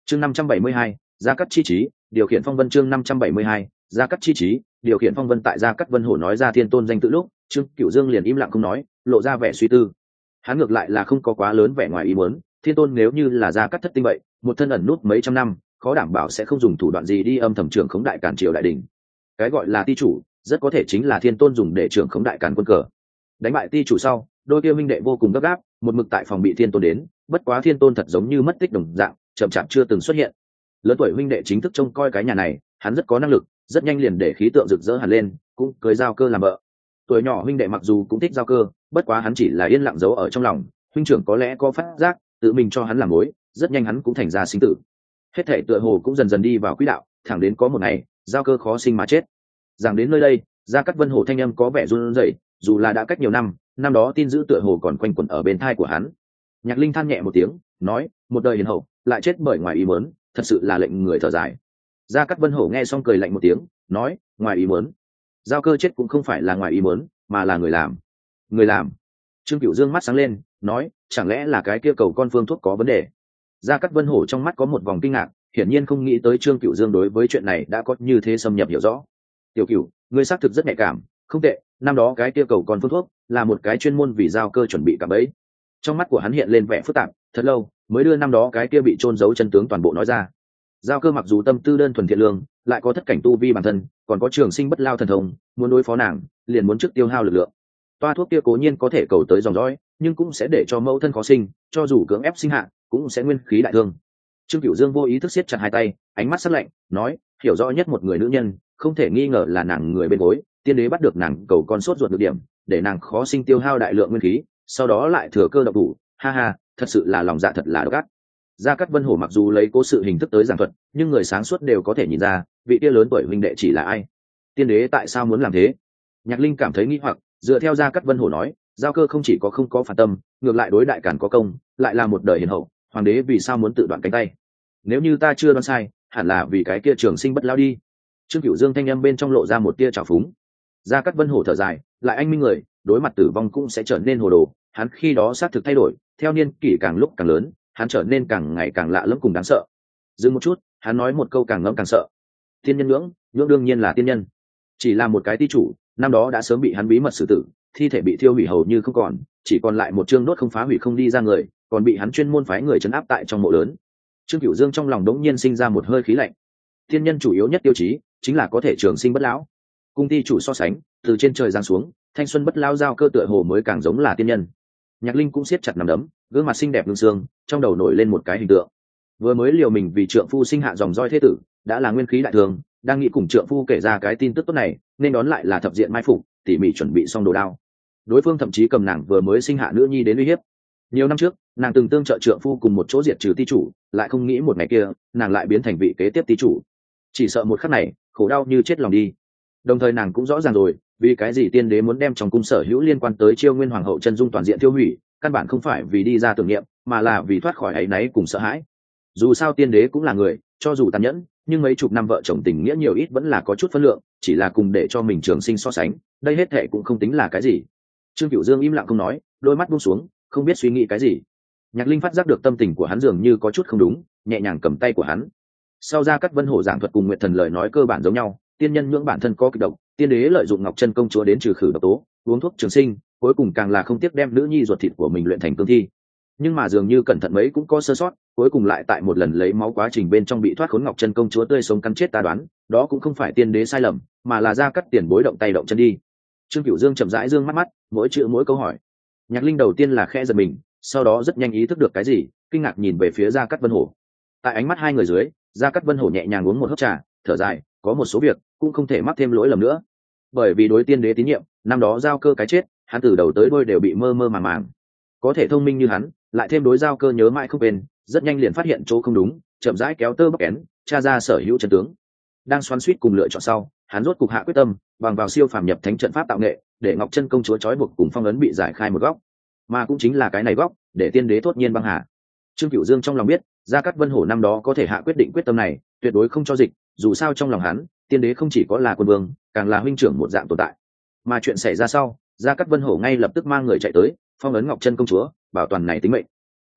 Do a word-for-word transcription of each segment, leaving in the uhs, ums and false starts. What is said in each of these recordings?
chương năm trăm bảy mươi hai, gia cắt chi trí điều khiển phong vân. Chương năm trăm bảy mươi hai, gia cắt chi trí điều khiển phong vân. Tại gia cắt vân hổ nói ra thiên tôn danh tự lúc, Trương Cửu Dương liền im lặng không nói, lộ ra vẻ suy tư. Hắn ngược lại là không có quá lớn vẻ ngoài ý muốn, thiên tôn nếu như là gia cắt thất tinh vậy, một thân ẩn nút mấy trăm năm, khó đảm bảo sẽ không dùng thủ đoạn gì đi âm thầm trưởng khống đại càn triều đại đình. Cái gọi là ti chủ, rất có thể chính là thiên tôn dùng để trưởng khống đại càn quân cờ. Đánh bại ti chủ sau, đôi kia minh đệ vô cùng gấp gáp, một mực tại phòng bị thiên tôn đến, bất quá thiên tôn thật giống như mất tích đồng dạng, chậm chạp chưa từng xuất hiện. Lớn tuổi huynh đệ chính thức trông coi cái nhà này, hắn rất có năng lực, rất nhanh liền để khí tượng rực rỡ hẳn lên, cũng cưới giao cơ làm vợ. Tuổi nhỏ huynh đệ mặc dù cũng thích giao cơ, bất quá hắn chỉ là yên lặng giấu ở trong lòng, huynh trưởng có lẽ có phát giác, tự mình cho hắn làm mối, rất nhanh hắn cũng thành ra sinh tử. Hết thể tựa hồ cũng dần dần đi vào quỹ đạo, thẳng đến có một ngày, giao cơ khó sinh mà chết. Rằng đến nơi đây, gia cắt vân hổ thanh âm có vẻ run rẩy, dù là đã cách nhiều năm, năm đó tin dữ tựa hồ còn quanh quẩn ở bên tai của hắn. Nhạc Linh than nhẹ một tiếng, nói, một đời hiền hậu, lại chết bởi ngoài ý muốn, thật sự là lệnh người thở dài. Gia cắt vân hổ nghe xong cười lạnh một tiếng, nói, ngoài ý muốn, giao cơ chết cũng không phải là ngoài ý muốn, mà là người làm. Người làm? Trương Cửu Dương mắt sáng lên, nói, chẳng lẽ là cái kia cầu con phương thuốc có vấn đề? Gia cắt vân hổ trong mắt có một vòng kinh ngạc, hiển nhiên không nghĩ tới Trương Cửu Dương đối với chuyện này đã có như thế xâm nhập hiểu rõ. Tiểu Cửu, ngươi xác thực rất nhạy cảm, không tệ, năm đó cái kia cầu con phương thuốc là một cái chuyên môn vì giao cơ chuẩn bị cả bẫy. Trong mắt của hắn hiện lên vẻ phức tạp, thật lâu mới đưa năm đó cái kia bị trôn giấu chân tướng toàn bộ nói ra. Giao cơ mặc dù tâm tư đơn thuần thiện lương, lại có thất cảnh tu vi bản thân, còn có trường sinh bất lao thần thông, muốn đối phó nàng, liền muốn trước tiêu hao lực lượng. Toa thuốc kia cố nhiên có thể cầu tới dòng dõi, nhưng cũng sẽ để cho mẫu thân khó sinh, cho dù cưỡng ép sinh hạ, cũng sẽ nguyên khí đại thương. Trương Cửu Dương vô ý thức siết chặt hai tay, ánh mắt sắc lạnh, nói, hiểu rõ nhất một người nữ nhân, không thể nghi ngờ là nàng người bên gối, tiên đế bắt được nàng cầu con sốt ruột được điểm, để nàng khó sinh tiêu hao đại lượng nguyên khí, sau đó lại thừa cơ độc thủ, ha ha, thật sự là lòng dạ thật là độc ác. Gia Cát Vân Hổ mặc dù lấy cố sự hình thức tới giảng thuật, nhưng người sáng suốt đều có thể nhìn ra, vị kia lớn tuổi huynh đệ chỉ là ai. Tiên đế tại sao muốn làm thế? Nhạc Linh cảm thấy nghi hoặc, dựa theo Gia Cát Vân Hổ nói, giao cơ không chỉ có không có phản tâm, ngược lại đối đại càn có công, lại là một đời hiền hậu, hoàng đế vì sao muốn tự đoạn cánh tay? Nếu như ta chưa đoán sai, hẳn là vì cái kia trường sinh bất lao đi. Trương Cửu Dương thanh âm bên trong lộ ra một tia trào phúng. Gia Cát Vân Hổ thở dài, lại anh minh người, đối mặt tử vong cũng sẽ trở nên hồ đồ, hắn khi đó xác thực thay đổi, theo niên kỷ càng lúc càng lớn, hắn trở nên càng ngày càng lạ lẫm cùng đáng sợ. Dừng một chút, hắn nói một câu càng ngẫm càng sợ. Tiên nhân ngưỡng, ngưỡng đương nhiên là tiên nhân, chỉ là một cái ti chủ, năm đó đã sớm bị hắn bí mật xử tử, thi thể bị thiêu hủy hầu như không còn, chỉ còn lại một chương đốt không phá hủy không đi ra người, còn bị hắn chuyên môn phái người trấn áp tại trong mộ lớn. Trương Cửu Dương trong lòng đống nhiên sinh ra một hơi khí lạnh. Tiên nhân chủ yếu nhất tiêu chí chính là có thể trường sinh bất lão. Cung ti chủ so sánh, từ trên trời giáng xuống, thanh xuân bất lão giao cơ tựa hồ mới càng giống là tiên nhân. Nhạc Linh cũng siết chặt nắm đấm, gương mặt xinh đẹp gương xương, trong đầu nổi lên một cái hình tượng. Vừa mới liều mình vì trượng phu sinh hạ dòng roi thế tử, đã là nguyên khí đại thường, đang nghĩ cùng trượng phu kể ra cái tin tức tốt này, nên đón lại là thập diện mai phục, tỉ mỉ chuẩn bị xong đồ đao. Đối phương thậm chí cầm nàng vừa mới sinh hạ nữ nhi đến uy hiếp. Nhiều năm trước, nàng từng tương trợ trượng phu cùng một chỗ diệt trừ ti chủ, lại không nghĩ một ngày kia, nàng lại biến thành vị kế tiếp ti chủ. Chỉ sợ một khắc này, khổ đau như chết lòng đi. Đồng thời nàng cũng rõ ràng rồi, vì cái gì tiên đế muốn đem trong cung sở hữu liên quan tới Chiêu Nguyên hoàng hậu chân dung toàn diện tiêu hủy, căn bản không phải vì đi ra tưởng niệm, mà là vì thoát khỏi áy náy cùng sợ hãi. Dù sao tiên đế cũng là người, cho dù tàn nhẫn, nhưng mấy chục năm vợ chồng tình nghĩa nhiều ít vẫn là có chút phân lượng, chỉ là cùng để cho mình trường sinh so sánh, đây hết thệ cũng không tính là cái gì. Trương Cửu Dương im lặng không nói, đôi mắt buông xuống, không biết suy nghĩ cái gì. Nhạc Linh phát giác được tâm tình của hắn dường như có chút không đúng, nhẹ nhàng cầm tay của hắn. Sau ra Cát Vân Hổ giảng thuật cùng Nguyệt Thần lời nói cơ bản giống nhau, tiên nhân nhưỡng bản thân có kịch độc, tiên đế lợi dụng Ngọc Chân công chúa đến trừ khử độc tố, uống thuốc trường sinh, cuối cùng càng là không tiếc đem nữ nhi ruột thịt của mình luyện thành cương thi. Nhưng mà dường như cẩn thận mấy cũng có sơ sót, cuối cùng lại tại một lần lấy máu quá trình bên trong bị thoát khốn Ngọc Chân công chúa tươi sống cắn chết. Ta đoán, đó cũng không phải tiên đế sai lầm, mà là Gia Cát tiền bối động tay động chân đi. Trương Cửu Dương chậm rãi dương mắt mắt, mỗi chữ mỗi câu hỏi. Nhạc Linh đầu tiên là khẽ giật mình, sau đó rất nhanh ý thức được cái gì, kinh ngạc nhìn về phía Gia Cát Vân Hổ. Tại ánh mắt hai người dưới, Gia Cát Vân Hổ nhẹ nhàng uống một hớp trà, thở dài, có một số việc cũng không thể mắc thêm lỗi lầm nữa. Bởi vì đối tiên đế tín nhiệm, năm đó giao cơ cái chết, hắn từ đầu tới đuôi đều bị mơ mơ màng màng. Có thể thông minh như hắn, lại thêm đối giao cơ nhớ mãi không quên, rất nhanh liền phát hiện chỗ không đúng, chậm rãi kéo tơ bóc kén, tra ra sở hữu chân tướng. Đang xoắn xuýt cùng lựa chọn sau, hắn rốt cục hạ quyết tâm, bằng vào siêu phàm nhập thánh trận pháp tạo nghệ, để Ngọc Chân công chúa trói buộc cùng phong ấn bị giải khai một góc, mà cũng chính là cái này góc, để tiên đế thốt nhiên băng hà. Trương Cửu Dương trong lòng biết, Gia Cát Vân Hổ năm đó có thể hạ quyết định quyết tâm này, tuyệt đối không cho dịch, dù sao trong lòng hắn, tiên đế không chỉ có là quân vương, càng là huynh trưởng một dạng tồn tại. Mà chuyện xảy ra sau, Gia Cát Vân Hổ ngay lập tức mang người chạy tới, phong ấn Ngọc Chân công chúa, bảo toàn này tính mệnh.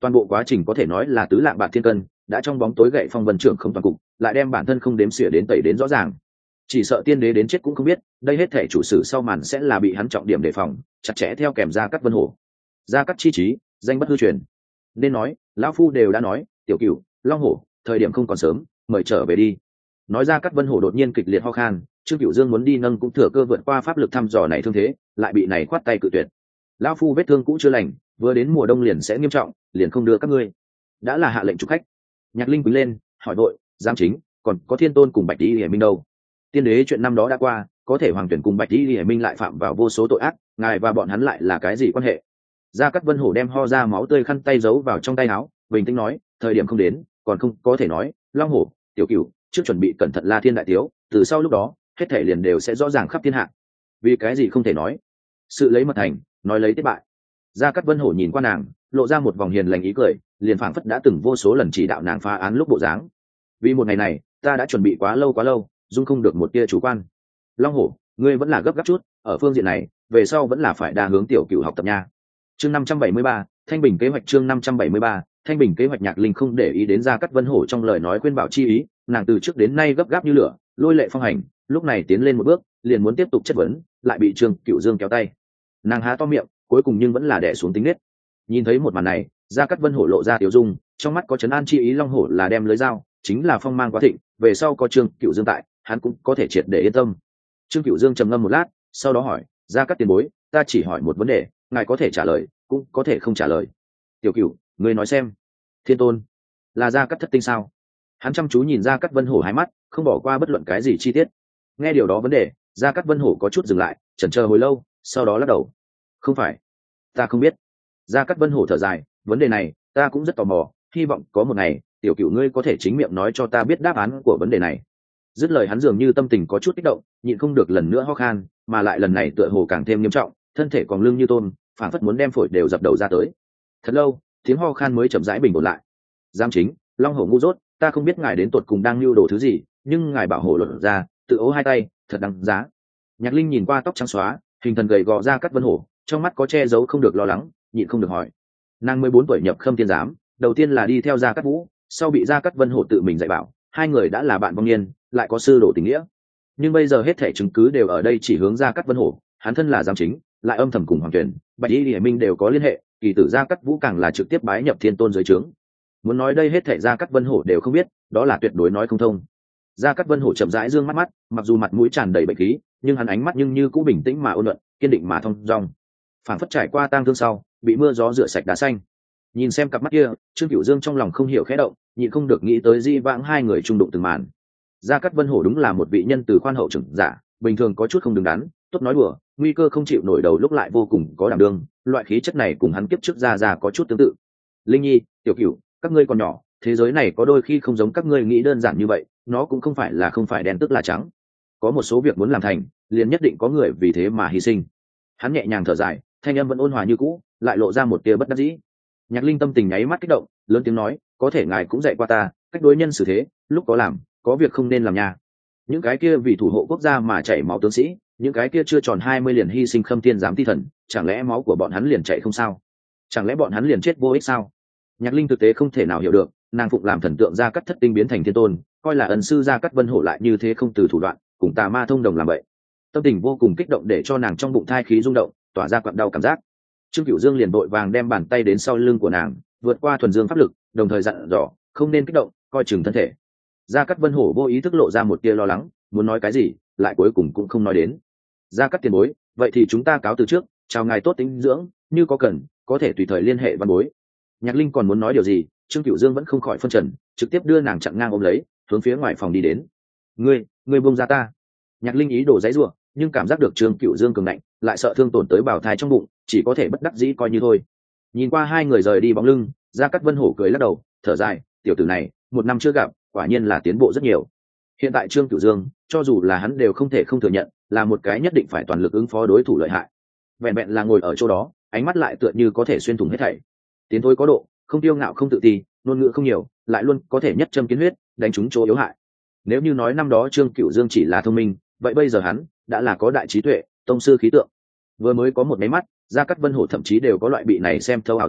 Toàn bộ quá trình có thể nói là tứ lạng bạc thiên cân, đã trong bóng tối gậy phong vân trưởng không toàn cục, lại đem bản thân không đếm xỉa đến tẩy đến rõ ràng. Chỉ sợ tiên đế đến chết cũng không biết, đây hết thể chủ sử sau màn sẽ là bị hắn trọng điểm đề phòng, chặt chẽ theo kèm Gia Cát Vân Hổ. Gia Cát chi trí, danh bất hư truyền. Nên nói, lão phu đều đã nói, tiểu cửu, long hổ, thời điểm không còn sớm, mời trở về đi. Nói Gia Cát Vân Hổ đột nhiên kịch liệt ho khan, Trương Cửu Dương muốn đi nâng cũng thừa cơ vượt qua pháp lực thăm dò này thương thế, lại bị này khoát tay cự tuyệt. Lão phu vết thương cũ chưa lành, vừa đến mùa đông liền sẽ nghiêm trọng, liền không đưa các ngươi. Đã là hạ lệnh chủ khách. Nhạc Linh quỳ lên, hỏi đội, giám chính, còn có Thiên Tôn cùng Bạch Tỷ Hiển Minh đâu? Tiên đế chuyện năm đó đã qua, có thể hoàng tuyển cùng Bạch Tỷ Hiển Minh lại phạm vào vô số tội ác, ngài và bọn hắn lại là cái gì quan hệ? Gia Cát Vân Hổ đem ho ra máu tươi khăn tay giấu vào trong tay áo, bình tĩnh nói, thời điểm không đến, còn không có thể nói, Long Hổ, Tiểu Cửu, trước chuẩn bị cẩn thận La Thiên đại thiếu, từ sau lúc đó, hết thể liền đều sẽ rõ ràng khắp thiên hạ. Vì cái gì không thể nói? Sự lấy mật thành, nói lấy tiếp bại. Gia Cát Vân Hổ nhìn qua nàng, lộ ra một vòng hiền lành ý cười, liền phảng phất đã từng vô số lần chỉ đạo nàng phá án lúc bộ dáng. Vì một ngày này, ta đã chuẩn bị quá lâu quá lâu, dung không được một tia chủ quan. Long Hổ, ngươi vẫn là gấp gáp chút, ở phương diện này, về sau vẫn là phải đa hướng Tiểu Cửu học tập nha. Chương năm trăm bảy mươi ba, Thanh Bình kế hoạch. Chương năm trăm bảy mươi ba, Thanh Bình kế hoạch. Nhạc Linh không để ý đến Gia Cát Vân Hổ trong lời nói khuyên bảo chi ý, nàng từ trước đến nay gấp gáp như lửa, lôi lệ phong hành, lúc này tiến lên một bước, liền muốn tiếp tục chất vấn, lại bị Trương Cửu Dương kéo tay. Nàng há to miệng, cuối cùng nhưng vẫn là đè xuống tính nết. Nhìn thấy một màn này, Gia Cát Vân Hổ lộ ra tiểu dung, trong mắt có trấn an chi ý. Long Hổ là đem lưới dao, chính là phong mang quá thịnh, về sau có Trương Cửu Dương tại, hắn cũng có thể triệt để yên tâm. Trương Cửu Dương trầm ngâm một lát, sau đó hỏi, Gia Cát tiền bối, ta chỉ hỏi một vấn đề, ngài có thể trả lời, cũng có thể không trả lời. Tiểu Cửu, ngươi nói xem, Thiên Tôn là Gia Cát thất tinh sao? Hắn chăm chú nhìn Gia Cát Vân Hổ hai mắt, không bỏ qua bất luận cái gì chi tiết. Nghe điều đó vấn đề, Gia Cát Vân Hổ có chút dừng lại, chần chờ hồi lâu, sau đó lắc đầu. Không phải, ta không biết. Gia Cát Vân Hổ thở dài, vấn đề này, ta cũng rất tò mò, hy vọng có một ngày, Tiểu Cửu ngươi có thể chính miệng nói cho ta biết đáp án của vấn đề này. Dứt lời hắn dường như tâm tình có chút kích động, nhịn không được lần nữa ho khan, mà lại lần này tựa hồ càng thêm nghiêm trọng, thân thể còn lưng như tôn, phảng phất muốn đem phổi đều dập đầu ra tới. Thật lâu, tiếng ho khan mới chậm rãi bình ổn lại. Giám chính, Long Hổ ngu dốt, ta không biết ngài đến tột cùng đang lưu đồ thứ gì, nhưng ngài bảo hộ luận ra, tự ố hai tay, thật đáng giá. Nhạc Linh nhìn qua tóc trắng xóa, hình thần gầy gò Gia Cát Vân Hổ, trong mắt có che giấu không được lo lắng, nhịn không được hỏi. Nàng mười bốn tuổi nhập Khâm Thiên Giám, đầu tiên là đi theo Gia Cát Vũ, sau bị Gia Cát Vân Hổ tự mình dạy bảo, hai người đã là bạn vong niên, lại có sư đồ tình nghĩa. Nhưng bây giờ hết thảy chứng cứ đều ở đây chỉ hướng Gia Cát Vân Hổ, hắn thân là giám chính, lại âm thầm cùng Hoàng Tuyển, Bạch Y Liễu Minh đều có liên hệ, kỳ tử Gia Cát Vũ càng là trực tiếp bái nhập Thiên Tôn dưới trướng. Muốn nói đây hết thảy Gia Cát Vân Hổ đều không biết, đó là tuyệt đối nói không thông. Gia Cát Vân Hổ chậm rãi dương mắt mắt, mặc dù mặt mũi tràn đầy bệnh khí, nhưng hắn ánh mắt nhưng như cũ bình tĩnh mà ôn nhuận, kiên định mà thông dong. Phảng phất trải qua tang thương sau, bị mưa gió rửa sạch đá xanh. Nhìn xem cặp mắt kia, Trương Cửu Dương trong lòng không hiểu khẽ động, nhịn không được nghĩ tới di vãng hai người chung đụng từng màn. Gia Cát Vân Hổ đúng là một vị nhân từ khoan hậu trưởng giả, bình thường có chút không đứng đắn, tốt nói đùa, nguy cơ không chịu nổi đầu lúc lại vô cùng có đảm đương, loại khí chất này cùng hắn kiếp trước Gia Gia có chút tương tự. Linh Nhi, Tiểu Cửu, các ngươi còn nhỏ, thế giới này có đôi khi không giống các ngươi nghĩ đơn giản như vậy, nó cũng không phải là không phải đen tức là trắng. Có một số việc muốn làm thành, liền nhất định có người vì thế mà hy sinh. Hắn nhẹ nhàng thở dài, thanh âm vẫn ôn hòa như cũ, lại lộ ra một tia bất đắc dĩ. Nhạc Linh tâm tình nháy mắt kích động, lớn tiếng nói, có thể ngài cũng dạy qua ta, cách đối nhân xử thế, lúc có làm, có việc không nên làm nha. Những cái kia vì thủ hộ quốc gia mà chảy máu tướng sĩ, những cái kia chưa tròn hai mươi liền hy sinh Khâm Thiên Giám ti thần, chẳng lẽ máu của bọn hắn liền chảy không sao? Chẳng lẽ bọn hắn liền chết vô ích sao? Nhạc Linh thực tế không thể nào hiểu được, nàng phụng làm thần tượng Gia Cát thất tinh biến thành thiên tôn, coi là ân sư Gia Cát Vân Hổ lại như thế không từ thủ đoạn, cùng tà ma thông đồng làm vậy. Tâm tình vô cùng kích động để cho nàng trong bụng thai khí rung động, tỏa ra quặn đau cảm giác. Trương Cửu Dương liền vội vàng đem bàn tay đến sau lưng của nàng, vượt qua thuần dương pháp lực, đồng thời dặn dò, không nên kích động, coi chừng thân thể. Gia Cát Vân Hổ vô ý thức lộ ra một tia lo lắng, muốn nói cái gì, lại cuối cùng cũng không nói đến. Gia Cát tiền bối, vậy thì chúng ta cáo từ trước, chào ngài tốt tính dưỡng, như có cần, có thể tùy thời liên hệ văn bối. Nhạc Linh còn muốn nói điều gì, Trương Cửu Dương vẫn không khỏi phân trần, trực tiếp đưa nàng chặn ngang ôm lấy, hướng phía ngoài phòng đi đến. Ngươi, ngươi buông ra ta. Nhạc Linh ý đồ giãy giụa, nhưng cảm giác được Trương Cửu Dương cường ngạnh, lại sợ thương tổn tới bào thai trong bụng, chỉ có thể bất đắc dĩ coi như thôi. Nhìn qua hai người rời đi bóng lưng, Gia Cát Vân Hổ cười lắc đầu, thở dài, tiểu tử này, một năm chưa gặp, quả nhiên là tiến bộ rất nhiều. Hiện tại Trương Cửu Dương, cho dù là hắn đều không thể không thừa nhận, là một cái nhất định phải toàn lực ứng phó đối thủ lợi hại. Vẹn vẹn là ngồi ở chỗ đó, ánh mắt lại tựa như có thể xuyên thủng hết thảy. Tiến thôi có độ, không tiêu ngạo không tự ti, ngôn ngữ không nhiều, lại luôn có thể nhất châm kiến huyết, đánh trúng chỗ yếu hại. Nếu như nói năm đó Trương Cửu Dương chỉ là thông minh, vậy bây giờ hắn đã là có đại trí tuệ, tông sư khí tượng. Vừa mới có một máy mắt, Gia Cát Vân Hổ thậm chí đều có loại bị này xem thấu ảo giác,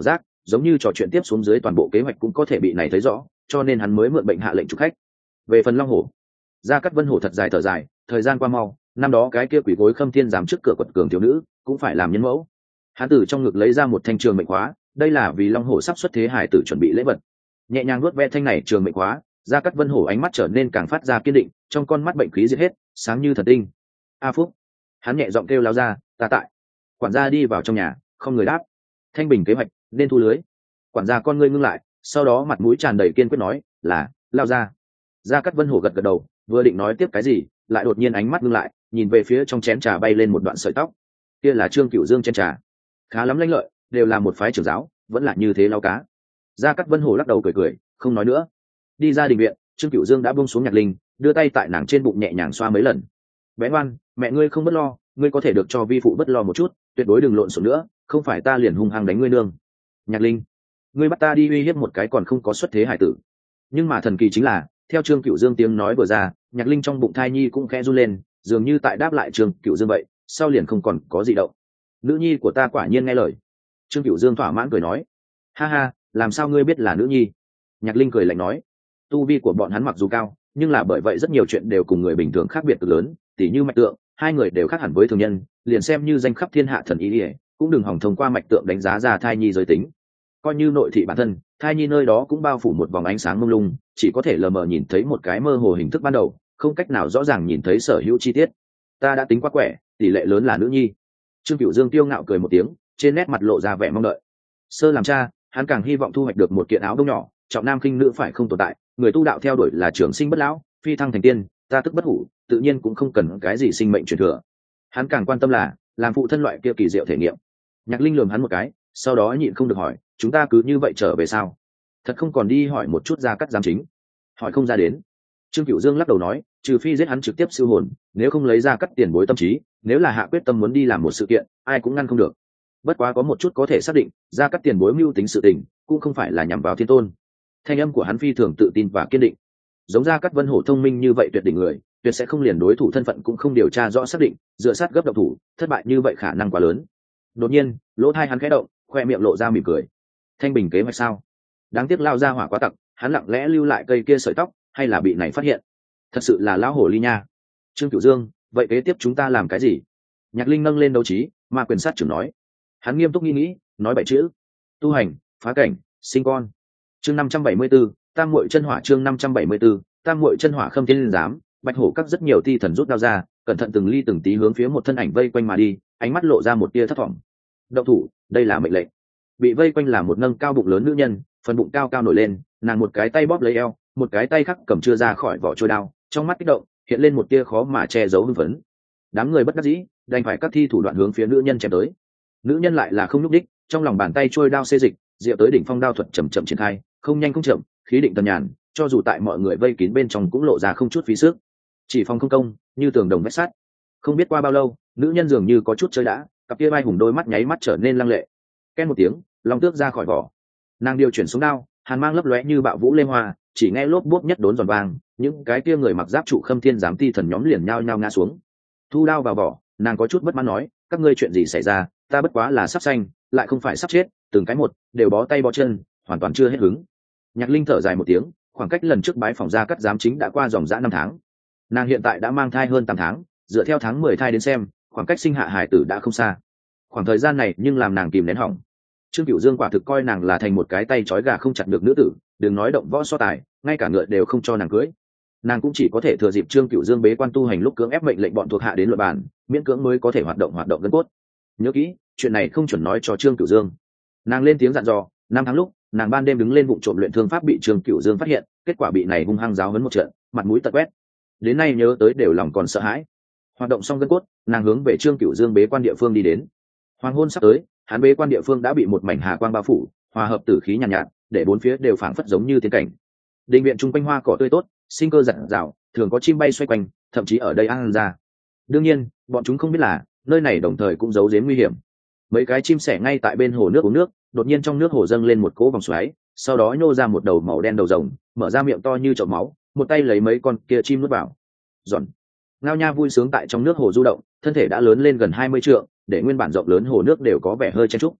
giống như trò chuyện tiếp xuống dưới toàn bộ kế hoạch cũng có thể bị này thấy rõ, cho nên hắn mới mượn bệnh hạ lệnh chụp khách. Về phần long hổ, Gia Cát Vân hổ thật dài thở dài, thời gian qua mau, năm đó cái kia quỷ gối Khâm Thiên giám trước cửa quật cường thiếu nữ cũng phải làm nhân mẫu. Hắn từ trong ngực lấy ra một thanh trường mệnh khóa, đây là vì long hổ sắp xuất thế hải tử chuẩn bị lễ vật. Nhẹ nhàng nuốt ve thanh này trường mệnh khóa, Gia Cát Vân hổ ánh mắt trở nên càng phát ra kiên định, trong con mắt bệnh khí diệt hết, sáng như thần tinh. A Phúc, hắn nhẹ giọng kêu lao ra, ta tại. Quản gia đi vào trong nhà, không người đáp. Thanh bình kế hoạch nên thu lưới. Quản gia con ngươi ngưng lại, sau đó mặt mũi tràn đầy kiên quyết nói, là lao ra. Gia Cát Vân hổ gật gật đầu, vừa định nói tiếp cái gì, lại đột nhiên ánh mắt ngưng lại, nhìn về phía trong chén trà bay lên một đoạn sợi tóc. Kia là Trương Cửu Dương chén trà, khá lắm lãnh lợi, đều là một phái trưởng giáo, vẫn là như thế lao cá. Gia Cát Vân hổ lắc đầu cười cười, không nói nữa. Đi ra đình viện, Trương Cửu Dương đã buông xuống nhạc linh, đưa tay tại nàng trên bụng nhẹ nhàng xoa mấy lần. Bé ngoan, mẹ ngươi không bất lo, ngươi có thể được cho vi phụ bất lo một chút, tuyệt đối đừng lộn xộn nữa, không phải ta liền hung hăng đánh ngươi nương. Nhạc linh, ngươi bắt ta đi uy hiếp một cái còn không có xuất thế hải tử. Nhưng mà thần kỳ chính là, theo Trương Cửu Dương tiếng nói vừa ra, nhạc linh trong bụng thai nhi cũng khẽ run lên, dường như tại đáp lại Trương Cửu Dương vậy, sau liền không còn có gì động. Nữ nhi của ta quả nhiên nghe lời. Trương Cửu Dương thỏa mãn cười nói, ha ha, làm sao ngươi biết là nữ nhi? Nhạc linh cười lạnh nói, tu vi của bọn hắn mặc dù cao, nhưng là bởi vậy rất nhiều chuyện đều cùng người bình thường khác biệt cực lớn, tỉ như mạch tượng, hai người đều khác hẳn với thường nhân, liền xem như danh khắp thiên hạ thần y, cũng đừng hòng thông qua mạch tượng đánh giá ra thai nhi giới tính. Coi như nội thị bản thân, thai nhi nơi đó cũng bao phủ một vòng ánh sáng mông lung, chỉ có thể lờ mờ nhìn thấy một cái mơ hồ hình thức ban đầu, không cách nào rõ ràng nhìn thấy sở hữu chi tiết. Ta đã tính quá quẻ, tỷ lệ lớn là nữ nhi. Trương Cửu Dương tiêu ngạo cười một tiếng, trên nét mặt lộ ra vẻ mong đợi. Sơ làm cha, hắn càng hy vọng thu hoạch được một kiện áo đông nhỏ, trọng nam khinh nữ phải không tồn tại, người tu đạo theo đuổi là trường sinh bất lão, phi thăng thành tiên, ta tức bất hủ, tự nhiên cũng không cần cái gì sinh mệnh truyền thừa. Hắn càng quan tâm là làm phụ thân loại kia kỳ diệu thể nghiệm. Nhạc linh lườm hắn một cái, sau đó nhịn không được hỏi, chúng ta cứ như vậy trở về sao? Thật không còn đi hỏi một chút Gia Cát giám chính? Hỏi không ra đến. Trương Cửu Dương lắc đầu nói, trừ phi giết hắn trực tiếp siêu hồn, nếu không lấy Gia Cát tiền bối tâm trí, nếu là hạ quyết tâm muốn đi làm một sự kiện, ai cũng ngăn không được. Bất quá có một chút có thể xác định, Gia Cát tiền bối mưu tính sự tình, cũng không phải là nhằm vào thiên tôn. Thanh âm của hắn phi thường tự tin và kiên định. Giống Gia Cát Vân hổ thông minh như vậy tuyệt đỉnh người, tuyệt sẽ không liền đối thủ thân phận cũng không điều tra rõ xác định, dựa sát gấp độc thủ, thất bại như vậy khả năng quá lớn. Đột nhiên, lỗ tai hắn khẽ động, khoe miệng lộ ra mỉm cười. Thanh bình kế hoạch sao? Đáng tiếc lao ra hỏa quá tặc, hắn lặng lẽ lưu lại cây kia sợi tóc, hay là bị này phát hiện? Thật sự là lão hổ ly nha. Trương Cửu Dương, vậy kế tiếp chúng ta làm cái gì? Nhạc linh nâng lên đấu trí, mà quyền sát trưởng nói. Hắn nghiêm túc nghĩ nghĩ, nói bảy chữ: tu hành, phá cảnh, sinh con. Chương năm trăm bảy mươi 574, Tam Muội Chân Hỏa. Chương năm trăm bảy mươi 574, Tam Muội Chân Hỏa. Khâm Thiên giám, Bạch Hổ các rất nhiều ti thần rút đao ra, cẩn thận từng ly từng tí hướng phía một thân ảnh vây quanh mà đi, ánh mắt lộ ra một tia thất vọng. Động thủ, đây là mệnh lệnh. Bị vây quanh là một nâng cao bụng lớn nữ nhân, phần bụng cao cao nổi lên, nàng một cái tay bóp lấy eo, một cái tay khác cầm chưa ra khỏi vỏ trôi đao, trong mắt kích động hiện lên một tia khó mà che giấu hưng phấn. Đám người bất đắc dĩ đành phải các thi thủ đoạn hướng phía nữ nhân chém tới. Nữ nhân lại là không nhúc đích, trong lòng bàn tay trôi đao xê dịch, diệu tới đỉnh phong đao thuật chậm chậm triển khai, không nhanh không chậm, khí định tần nhàn, cho dù tại mọi người vây kín bên trong cũng lộ ra không chút phí sức. Chỉ phong không công, như tường đồng vách sắt. Không biết qua bao lâu, nữ nhân dường như có chút chơi đã, cặp kia vai hùng đôi mắt nháy mắt trở nên lăng lệ. Ken một tiếng, long tước ra khỏi vỏ. Nàng điều chuyển xuống đao, hàn mang lấp lóe như bạo vũ lê hoa, chỉ nghe lốp bốp nhất đốn giòn vang, những cái kia người mặc giáp trụ Khâm Thiên giám ti thần nhóm liền nhao nhao ngã xuống. Thu đao vào vỏ, nàng có chút bất mãn nói, các ngươi chuyện gì xảy ra, ta bất quá là sắp xanh, lại không phải sắp chết, từng cái một đều bó tay bó chân, hoàn toàn chưa hết hứng. Nhạc linh thở dài một tiếng, khoảng cách lần trước bái phỏng Gia Cát giám chính đã qua dòng dã năm tháng. Nàng hiện tại đã mang thai hơn tám tháng, dựa theo tháng mười thai đến xem, khoảng cách sinh hạ hải tử đã không xa. Khoảng thời gian này nhưng làm nàng kìm nén hỏng. Trương Cửu Dương quả thực coi nàng là thành một cái tay trói gà không chặt được nữ tử, đừng nói động võ so tài, ngay cả ngựa đều không cho nàng cưỡi. Nàng cũng chỉ có thể thừa dịp Trương Cửu Dương bế quan tu hành lúc cưỡng ép mệnh lệnh bọn thuộc hạ đến luận bàn, miễn cưỡng mới có thể hoạt động hoạt động gân cốt. Nhớ kỹ, chuyện này không chuẩn nói cho Trương Cửu Dương. Nàng lên tiếng dặn dò, năm tháng lúc, nàng ban đêm đứng lên vụ trộm luyện thương pháp bị Trương Cửu Dương phát hiện, kết quả bị này hung hăng giáo huấn một trận, mặt mũi tật quét. Đến nay nhớ tới đều lòng còn sợ hãi. Hoạt động xong gân cốt, nàng hướng về Trương Cửu Dương bế quan địa phương đi đến. Hoàng hôn sắp tới, hắn bế quan địa phương đã bị một mảnh hà quang bao phủ, hòa hợp tử khí nhàn nhạt, nhạt, để bốn phía đều phảng phất giống như tiên cảnh. Đình viện trung quanh hoa cỏ tươi tốt, sinh cơ rạng rào, thường có chim bay xoay quanh, thậm chí ở đây ăn ra. Đương nhiên, bọn chúng không biết là nơi này đồng thời cũng giấu giếm nguy hiểm. Mấy cái chim sẻ ngay tại bên hồ nước uống nước, đột nhiên trong nước hồ dâng lên một cỗ vòng xoáy, sau đó nhô ra một đầu màu đen đầu rồng, mở ra miệng to như chậu máu, một tay lấy mấy con kia chim nuốt vào. Giòn. Ngao Nha vui sướng tại trong nước hồ du động, thân thể đã lớn lên gần hai mươi trượng, để nguyên bản rộng lớn hồ nước đều có vẻ hơi chen trúc.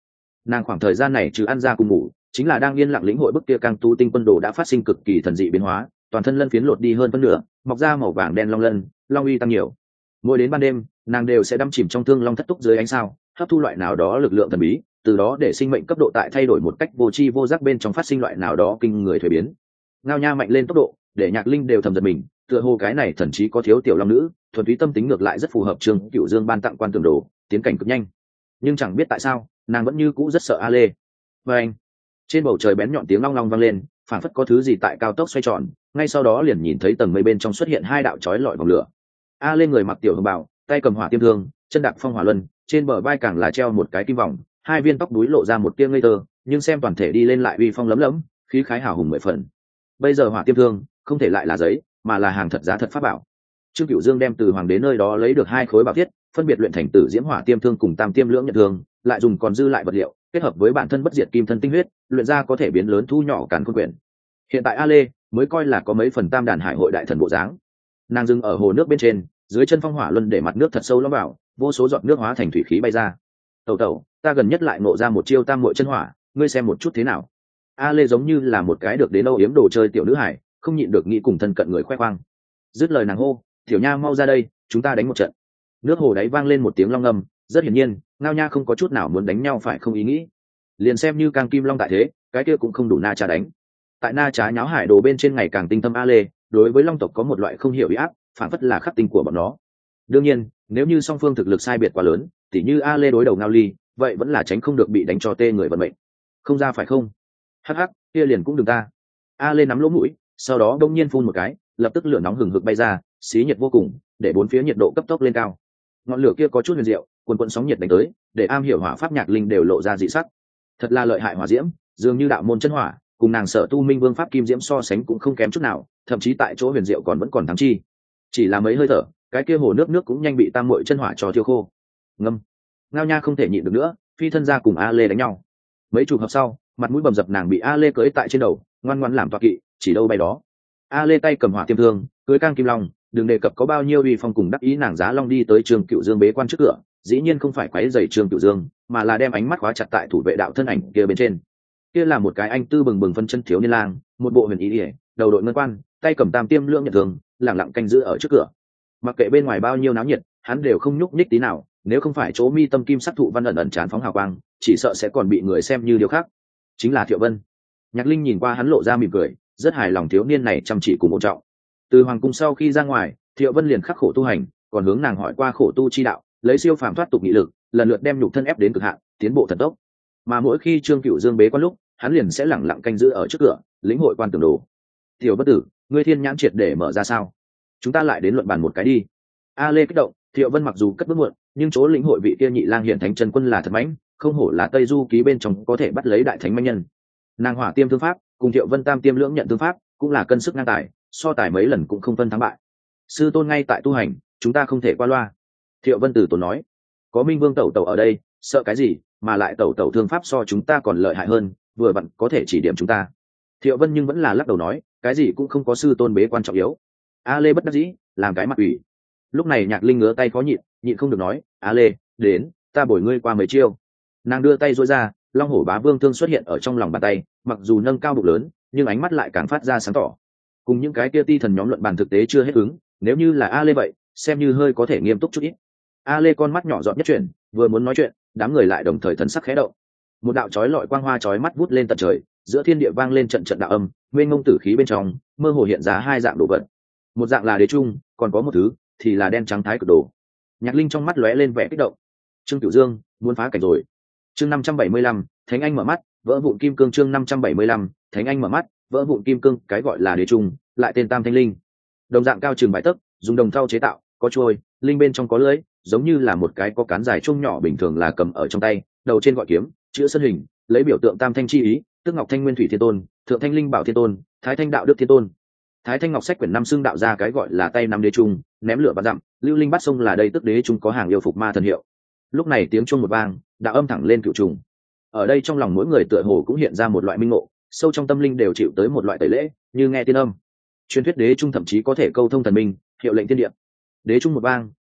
Nàng khoảng thời gian này trừ ăn ra cùng ngủ chính là đang yên lặng lĩnh hội bức kia cang tu tinh quân đồ đã phát sinh cực kỳ thần dị biến hóa, toàn thân lân phiến lột đi hơn phân nửa, mọc ra màu vàng đen long lân, long uy tăng nhiều. Mỗi đến ban đêm nàng đều sẽ đâm chìm trong thương long thất túc dưới ánh sao, hấp thu loại nào đó lực lượng thần bí, từ đó để sinh mệnh cấp độ tại thay đổi một cách vô tri vô giác bên trong phát sinh loại nào đó kinh người thuế biến. Ngao nha mạnh lên tốc độ để Nhạc Linh đều thầm giật mình, tựa hồ cái này thần chí có thiếu tiểu long nữ thuần túy tâm tính ngược lại rất phù hợp Trương Cửu Dương ban tặng quan tường đồ, tiến cảnh cực nhanh. Nhưng chẳng biết tại sao nàng vẫn như cũ rất sợ A Lê. Và anh, trên bầu trời bén nhọn tiếng long long vang lên, phảng phất có thứ gì tại cao tốc xoay tròn, ngay sau đó liền nhìn thấy tầng mây bên trong xuất hiện hai đạo chói lọi vòng lửa. A Lê người mặc tiểu hồng bào, tay cầm hỏa tiêm thương, chân đạp phong hỏa luân, trên bờ vai càng là treo một cái kim vòng, hai viên tóc đuối lộ ra một tia ngây thơ, nhưng xem toàn thể đi lên lại uy phong lấm lấm, khí khái hào hùng mười phần. Bây giờ hỏa tiêm thương không thể lại là giấy, mà là hàng thật giá thật pháp bảo. Trương Cửu Dương đem từ hoàng đế nơi đó lấy được hai khối bảo thiết, phân biệt luyện thành tử diễm hỏa tiêm thương cùng tam tiêm lưỡng nhận thương, lại dùng còn dư lại vật liệu kết hợp với bản thân bất diệt kim thân tinh huyết, luyện ra có thể biến lớn thu nhỏ càn khôn quyển. Hiện tại A Lê mới coi là có mấy phần tam đàn hải hội đại thần bộ dáng. Nàng dừng ở hồ nước bên trên, dưới chân phong hỏa luân để mặt nước thật sâu lõm vào, vô số giọt nước hóa thành thủy khí bay ra. Tẩu tẩu, ta gần nhất lại ngộ ra một chiêu tam muội chân hỏa, ngươi xem một chút thế nào. A Lê giống như là một cái được đến âu yếm đồ chơi tiểu nữ hải, không nhịn được nghĩ cùng thân cận người khoe khoang. Dứt lời nàng hô, tiểu nha mau ra đây, chúng ta đánh một trận. Nước hồ đáy vang lên một tiếng long ngâm, rất hiển nhiên Ngao Nha không có chút nào muốn đánh nhau phải không ý nghĩ. Liền xem như càng kim long tại thế, cái kia cũng không đủ na trá đánh. Tại na trá nháo hải đồ bên trên ngày càng tinh tâm A Lê đối với long tộc có một loại không hiểu ý áp, phản phất là khắc tinh của bọn nó. Đương nhiên nếu như song phương thực lực sai biệt quá lớn, tỉ như A Lê đối đầu Ngao Ly, vậy vẫn là tránh không được bị đánh cho tê người vận mệnh. Không ra phải không? Hắc hắc, kia liền cũng đừng ta. A Lê nắm lỗ mũi, sau đó đông nhiên phun một cái, lập tức lửa nóng hừng hực bay ra, xí nhiệt vô cùng, để bốn phía nhiệt độ cấp tốc lên cao. Ngọn lửa kia có chút huyền diệu, cuồn cuộn sóng nhiệt đánh tới, để am hiểu hỏa pháp Nhạc Linh đều lộ ra dị sắc. Thật là lợi hại hỏa diễm, dường như đạo môn chân hỏa, cùng nàng Sở Tu Minh Vương pháp kim diễm so sánh cũng không kém chút nào, thậm chí tại chỗ huyền diệu còn vẫn còn thắng chi. Chỉ là mấy hơi thở, cái kia hồ nước nước cũng nhanh bị tam muội chân hỏa cho thiêu khô. Ngâm. Ngao Nha không thể nhịn được nữa, phi thân ra cùng A Lê đánh nhau. Mấy chục hợp sau, mặt mũi bầm dập nàng bị A Lê cưỡi tại trên đầu, ngoan ngoãn làm tọa kỵ, chỉ đâu bay đó. A Lê tay cầm hỏa tiêm thương, cưỡi cang kim long, đừng đề cập có bao nhiêu uy phong cùng đắc ý, nàng giá long đi tới Trương Cửu Dương bế quan trước cửa, dĩ nhiên không phải quấy rầy Trương Cửu Dương, mà là đem ánh mắt khóa chặt tại thủ vệ đạo thân ảnh kia bên trên. Kia là một cái anh tư bừng bừng phân chân thiếu niên lang, một bộ huyền ý ỉa, đầu đội ngân quan, tay cầm tam tiêm lưỡng nhận thường, lẳng lặng canh giữ ở trước cửa. Mặc kệ bên ngoài bao nhiêu náo nhiệt, hắn đều không nhúc nhích tí nào, nếu không phải chỗ mi tâm kim sắc thụ văn ẩn ẩn chán phóng hào quang, chỉ sợ sẽ còn bị người xem như điều khác. Chính là Thiệu Vân. Nhạc Linh nhìn qua hắn lộ ra mỉm cười, rất hài lòng thiếu niên này chăm chỉ cùng một trọng. Từ hoàng cung sau khi ra ngoài, Thiệu Vân liền khắc khổ tu hành, còn hướng nàng hỏi qua khổ tu chi đạo, lấy siêu phàm thoát tục nghị lực, lần lượt đem nhục thân ép đến cực hạn, tiến bộ thần tốc. Mà mỗi khi Trương Cửu Dương bế quan lúc, hắn liền sẽ lẳng lặng canh giữ ở trước cửa, lĩnh hội quan tưởng đồ. Tiểu bất tử, ngươi thiên nhãn triệt để mở ra sao? Chúng ta lại đến luận bàn một cái đi. A Lê kích động, Thiệu Vân mặc dù cất bước muộn, nhưng chỗ lĩnh hội vị kia nhị lang hiển thánh chân quân là thật mãnh, không hổ là Tây Du ký bên trong có thể bắt lấy đại thánh mãnh nhân. Nàng hỏa tiêm thương pháp, cùng Thiệu Vân tam tiêm lưỡng nhận thương pháp, cũng là cân sức ngang tài, so tài mấy lần cũng không phân thắng bại. Sư tôn ngay tại tu hành, chúng ta không thể qua loa. Thiệu Vân từ tốn nói, có Minh Vương tẩu tẩu ở đây, sợ cái gì, mà lại tẩu tẩu thương pháp so chúng ta còn lợi hại hơn, vừa vặn có thể chỉ điểm chúng ta. Thiệu Vân nhưng vẫn là lắc đầu nói, cái gì cũng không có, sư tôn bế quan trọng yếu. A Lê bất đắc dĩ, làm cái mặt ủy. Lúc này Nhạc Linh ngứa tay khó nhịn, nhịn không được nói, A Lê, đến, ta bồi ngươi qua mấy chiêu. Nàng đưa tay duỗi ra, Long Hổ Bá Vương thương xuất hiện ở trong lòng bàn tay, mặc dù nâng cao bụng lớn, nhưng ánh mắt lại càng phát ra sáng tỏ. Cùng những cái kia ti thần nhóm luận bàn thực tế chưa hết ứng, nếu như là A Lê vậy, xem như hơi có thể nghiêm túc chút ít. A Lê con mắt nhỏ giọt nhất chuyển, vừa muốn nói chuyện, đám người lại đồng thời thần sắc khẽ động. Một đạo chói lọi quang hoa chói mắt vút lên tận trời, giữa thiên địa vang lên trận trận đạo âm, nguyên ngông tử khí bên trong, mơ hồ hiện ra hai dạng đồ vật. Một dạng là đế trung, còn có một thứ thì là đen trắng thái cực đồ. Nhạc Linh trong mắt lóe lên vẻ kích động. Trương Cửu Dương muốn phá cảnh rồi. Chương năm trăm bảy mươi lăm, Thánh Anh mở mắt, vỡ vụn kim cương. Chương năm trăm bảy mươi lăm, Thánh Anh mở mắt, vỡ vụn kim cương. Cái gọi là đế trung, lại tên Tam Thanh Linh. Đồng dạng cao chừng vài tấc, dùng đồng thau chế tạo, có chuôi, linh bên trong có lưỡi, giống như là một cái có cán dài chung nhỏ bình thường là cầm ở trong tay, đầu trên gọi kiếm, chữ sân hình, lấy biểu tượng Tam Thanh chi ý, tức Ngọc Thanh Nguyên Thủy Thiên Tôn, Thượng Thanh Linh Bảo Thiên Tôn, Thái Thanh Đạo Đức Thiên Tôn. Thái Thanh Ngọc sách quyển năm xưng đạo ra cái gọi là tay năm đế trung, ném lửa bát dặm, lưu linh bắt sông là đây tức đế trung có hàng yêu phục ma thần hiệu. Lúc này tiếng chuông một vang, đạo âm thẳng lên cửu trùng. Ở đây trong lòng mỗi người tựa hồ cũng hiện ra một loại minh ngộ, sâu trong tâm linh đều chịu tới một loại tẩy lễ, như nghe tiên âm. Truyền thuyết đế trung thậm chí có thể câu thông thần minh, hiệu lệnh thiên địa. Đế trung một vang,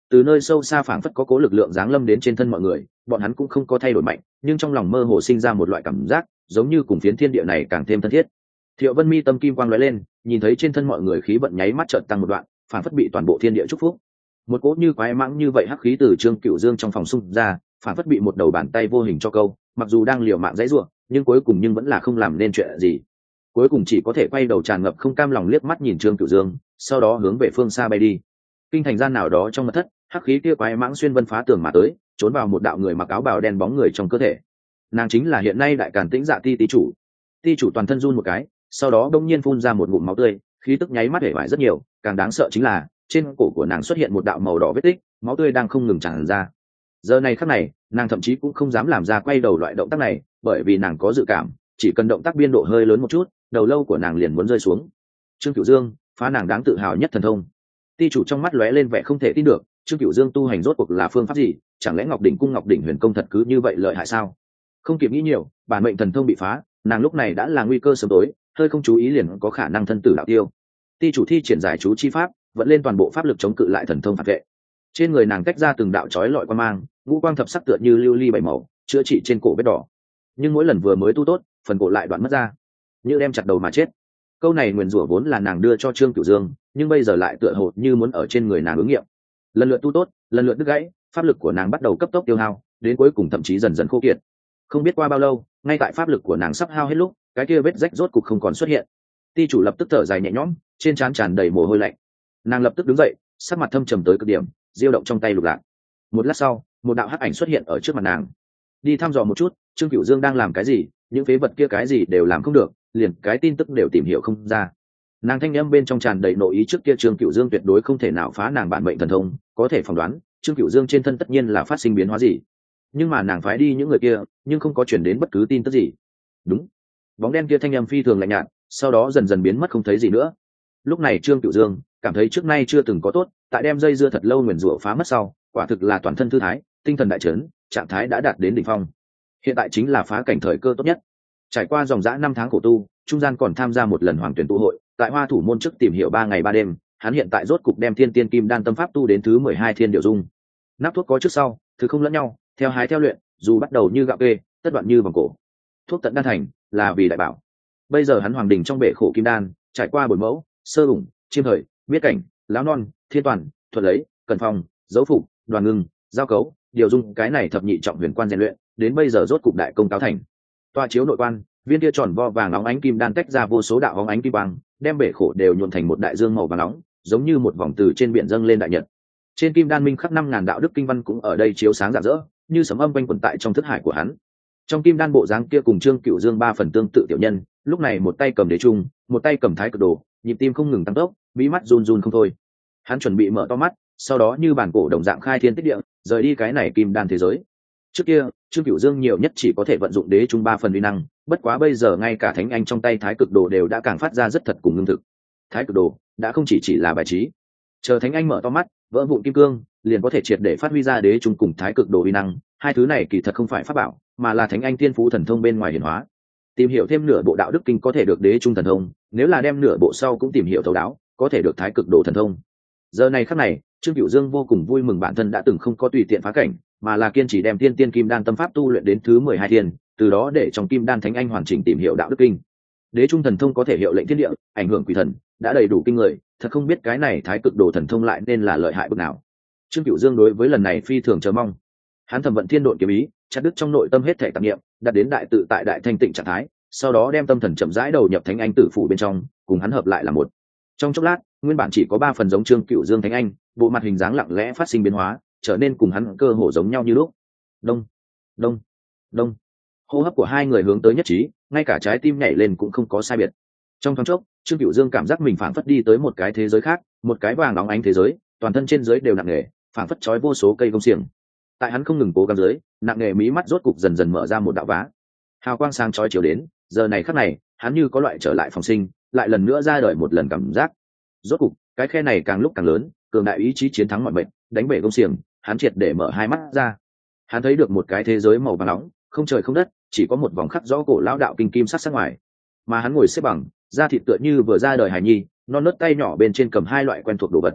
từ nơi sâu xa phảng phất có cố lực lượng giáng lâm đến trên thân mọi người, bọn hắn cũng không có thay đổi mạnh, nhưng trong lòng mơ hồ sinh ra một loại cảm giác giống như cùng phiến thiên địa này càng thêm thân thiết. Thiệu Vân Mi tâm kim quang lóe lên, nhìn thấy trên thân mọi người khí vận nháy mắt chợt tăng một đoạn, phảng phất bị toàn bộ thiên địa chúc phúc. Một cỗ như quái mãng như vậy hắc khí từ Trương Cửu Dương trong phòng xung ra, phảng phất bị một đầu bàn tay vô hình cho câu, mặc dù đang liều mạng dãy rủa, nhưng cuối cùng nhưng vẫn là không làm nên chuyện gì. Cuối cùng chỉ có thể quay đầu tràn ngập không cam lòng liếc mắt nhìn Trương Cửu Dương, sau đó hướng về phương xa bay đi. Kinh thành gian nào đó trong mật thất, hắc khí kia quái mãng xuyên vân phá tường mà tới, trốn vào một đạo người mặc áo bào đen bóng người trong cơ thể. Nàng chính là hiện nay đại càn tĩnh dạ ti ti chủ. Ti chủ toàn thân run một cái, sau đó đông nhiên phun ra một ngụm máu tươi, khí tức nháy mắt hể vải rất nhiều, càng đáng sợ chính là trên cổ của nàng xuất hiện một đạo màu đỏ vết tích, máu tươi đang không ngừng tràn ra. Giờ này khắc này, nàng thậm chí cũng không dám làm ra quay đầu loại động tác này, bởi vì nàng có dự cảm, chỉ cần động tác biên độ hơi lớn một chút, đầu lâu của nàng liền muốn rơi xuống. Trương Cửu Dương, phá nàng đáng tự hào nhất thần thông. Ti chủ trong mắt lóe lên vẻ không thể tin được, Trương Cửu Dương tu hành rốt cuộc là phương pháp gì? Chẳng lẽ Ngọc đỉnh cung Ngọc đỉnh huyền công thật cứ như vậy lợi hại sao? Không kịp nghĩ nhiều, bản mệnh thần thông bị phá, nàng lúc này đã là nguy cơ sớm tối, hơi không chú ý liền có khả năng thân tử đạo tiêu. Ti chủ thi triển giải chú chi pháp, vận lên toàn bộ pháp lực chống cự lại thần thông phản vệ. Trên người nàng tách ra từng đạo chói lọi quang mang, ngũ quang thập sắc tựa như lưu ly bảy màu, chữa trị trên cổ vết đỏ. Nhưng mỗi lần vừa mới tu tốt, phần cổ lại đoạn mất ra, như đem chặt đầu mà chết. Câu này nguyền rủa vốn là nàng đưa cho Trương Cửu Dương, nhưng bây giờ lại tựa hồ như muốn ở trên người nàng ứng nghiệm. Lần lượt tu tốt, lần lượt đứt gãy, pháp lực của nàng bắt đầu cấp tốc tiêu hao, đến cuối cùng thậm chí dần dần khô kiệt. Không biết qua bao lâu, ngay tại pháp lực của nàng sắp hao hết lúc, cái kia vết rách rốt cục không còn xuất hiện. Ti chủ lập tức thở dài nhẹ nhõm, trên trán tràn đầy mồ hôi lạnh. Nàng lập tức đứng dậy, sắc mặt thâm trầm tới cực điểm, diêu động trong tay lục lạc. Một lát sau, một đạo hắc ảnh xuất hiện ở trước mặt nàng. Đi thăm dò một chút, Trương Cửu Dương đang làm cái gì, những phế vật kia cái gì đều làm không được, liền cái tin tức đều tìm hiểu không ra. Nàng thanh âm bên trong tràn đầy nội ý, trước kia Trương Cửu Dương tuyệt đối không thể nào phá nàng bản mệnh thần thông, có thể phỏng đoán, Trương Cửu Dương trên thân tất nhiên là phát sinh biến hóa gì. Nhưng mà nàng phái đi những người kia, nhưng không có chuyển đến bất cứ tin tức gì. Đúng, bóng đen kia thanh âm phi thường lạnh nhạt, sau đó dần dần biến mất không thấy gì nữa. Lúc này Trương Cửu Dương cảm thấy trước nay chưa từng có tốt, tại đem dây dưa thật lâu nguyền rủa phá mất sau, quả thực là toàn thân thư thái, tinh thần đại chấn, trạng thái đã đạt đến đỉnh phong. Hiện tại chính là phá cảnh thời cơ tốt nhất. Trải qua dòng dã năm tháng khổ tu, trung gian còn tham gia một lần hoàng tuyển tụ hội, tại Hoa Thủ môn trước tìm hiểu ba ngày ba đêm, hắn hiện tại rốt cục đem Thiên Tiên Kim Đan tâm pháp tu đến thứ mười hai thiên điều dung. Nắp thuốc có trước sau, thứ không lẫn nhau, theo hái theo luyện, dù bắt đầu như gạo kê, tất đoạn như vòng cổ. Thuốc tận đan thành, là vì đại bảo. Bây giờ hắn hoàng đình trong bể khổ kim đan, trải qua bồi mẫu, sơ ủng, chiêm thời, biết cảnh, lão non, thiên toàn, thuật lấy, cần phòng, dấu phục, đoàn ngưng, giao cấu, điều dung cái này thập nhị trọng huyền quan rèn luyện, đến bây giờ rốt cục đại công cáo thành. Toa chiếu nội quan, viên kia tròn vo vàng óng ánh kim đan tách ra vô số đạo óng ánh kim quang, đem bể khổ đều nhuộn thành một đại dương màu vàng nóng, giống như một vòng từ trên biển dâng lên đại nhật. Trên kim đan minh khắc năm ngàn đạo đức kinh văn cũng ở đây chiếu sáng rạng rỡ, như sấm âm quanh quẩn tại trong thức hải của hắn. Trong kim đan bộ dáng kia cùng Trương Cửu Dương ba phần tương tự tiểu nhân, lúc này một tay cầm đế trung, một tay cầm thái cực đồ, nhịp tim không ngừng tăng tốc, mí mắt run run không thôi. Hắn chuẩn bị mở to mắt, sau đó như bản cổ đồng dạng khai thiên tích địa, rời đi cái này kim đan thế giới. Trước kia, Trương Cửu Dương nhiều nhất chỉ có thể vận dụng đế trung ba phần uy năng, bất quá bây giờ ngay cả thánh anh trong tay thái cực đồ đều đã càng phát ra rất thật cùng ngưng thực. Thái cực đồ đã không chỉ chỉ là bài trí. Chờ thánh anh mở to mắt, vỡ vụn kim cương, liền có thể triệt để phát huy ra đế trung cùng thái cực đồ uy năng, hai thứ này kỳ thật không phải pháp bảo, mà là thánh anh thiên phú thần thông bên ngoài hiển hóa. Tìm hiểu thêm nửa bộ đạo đức kinh có thể được đế trung thần thông, nếu là đem nửa bộ sau cũng tìm hiểu thấu đáo, có thể được thái cực đồ thần thông. Giờ này khắc này, Trương Cửu Dương vô cùng vui mừng bản thân đã từng không có tùy tiện phá cảnh, mà là kiên trì đem tiên tiên kim đan tâm pháp tu luyện đến thứ mười hai thiên, từ đó để trong kim đan thánh anh hoàn chỉnh tìm hiểu đạo đức kinh. Đế trung thần thông có thể hiệu lệnh thiên địa, ảnh hưởng quỷ thần, đã đầy đủ kinh người, thật không biết cái này thái cực đồ thần thông lại nên là lợi hại bực nào. Trương Cửu Dương đối với lần này phi thường chờ mong. Hắn thẩm vận thiên độn kiếm ý, chặt đứt trong nội tâm hết thể tạp niệm, đặt đến đại tự tại đại thanh tịnh trạng thái, sau đó đem tâm thần chậm rãi đầu nhập thánh anh tử phủ bên trong, cùng hắn hợp lại là một. Trong chốc lát, nguyên bản chỉ có ba phần giống Trương Cửu Dương thánh anh, bộ mặt hình dáng lặng lẽ phát sinh biến hóa, trở nên cùng hắn cơ hồ giống nhau như lúc. Đông, đông, đông. Hô hấp của hai người hướng tới nhất trí, ngay cả trái tim nhảy lên cũng không có sai biệt. Trong thoáng chốc, Trương Cửu Dương cảm giác mình phảng phất đi tới một cái thế giới khác, một cái vàng óng ánh thế giới, toàn thân trên dưới đều nặng nề, phảng phất trói vô số cây gông xiềng. Tại hắn không ngừng cố gắng dưới, nặng nề mí mắt rốt cục dần dần mở ra một đạo vá. Hào quang sáng chói chiếu đến, giờ này khắc này, hắn như có loại trở lại phòng sinh, lại lần nữa ra đời một lần cảm giác. Rốt cục, cái khe này càng lúc càng lớn, cường đại ý chí chiến thắng mọi bệnh, đánh bể gông xiềng, hắn triệt để mở hai mắt ra. Hắn thấy được một cái thế giới màu vàng nóng, không trời không đất, chỉ có một vòng khắc rõ cổ lão đạo kinh kim sắc sắc ngoài. Mà hắn ngồi xếp bằng, da thịt tựa như vừa ra đời hài nhi, non nớt tay nhỏ bên trên cầm hai loại quen thuộc đồ vật.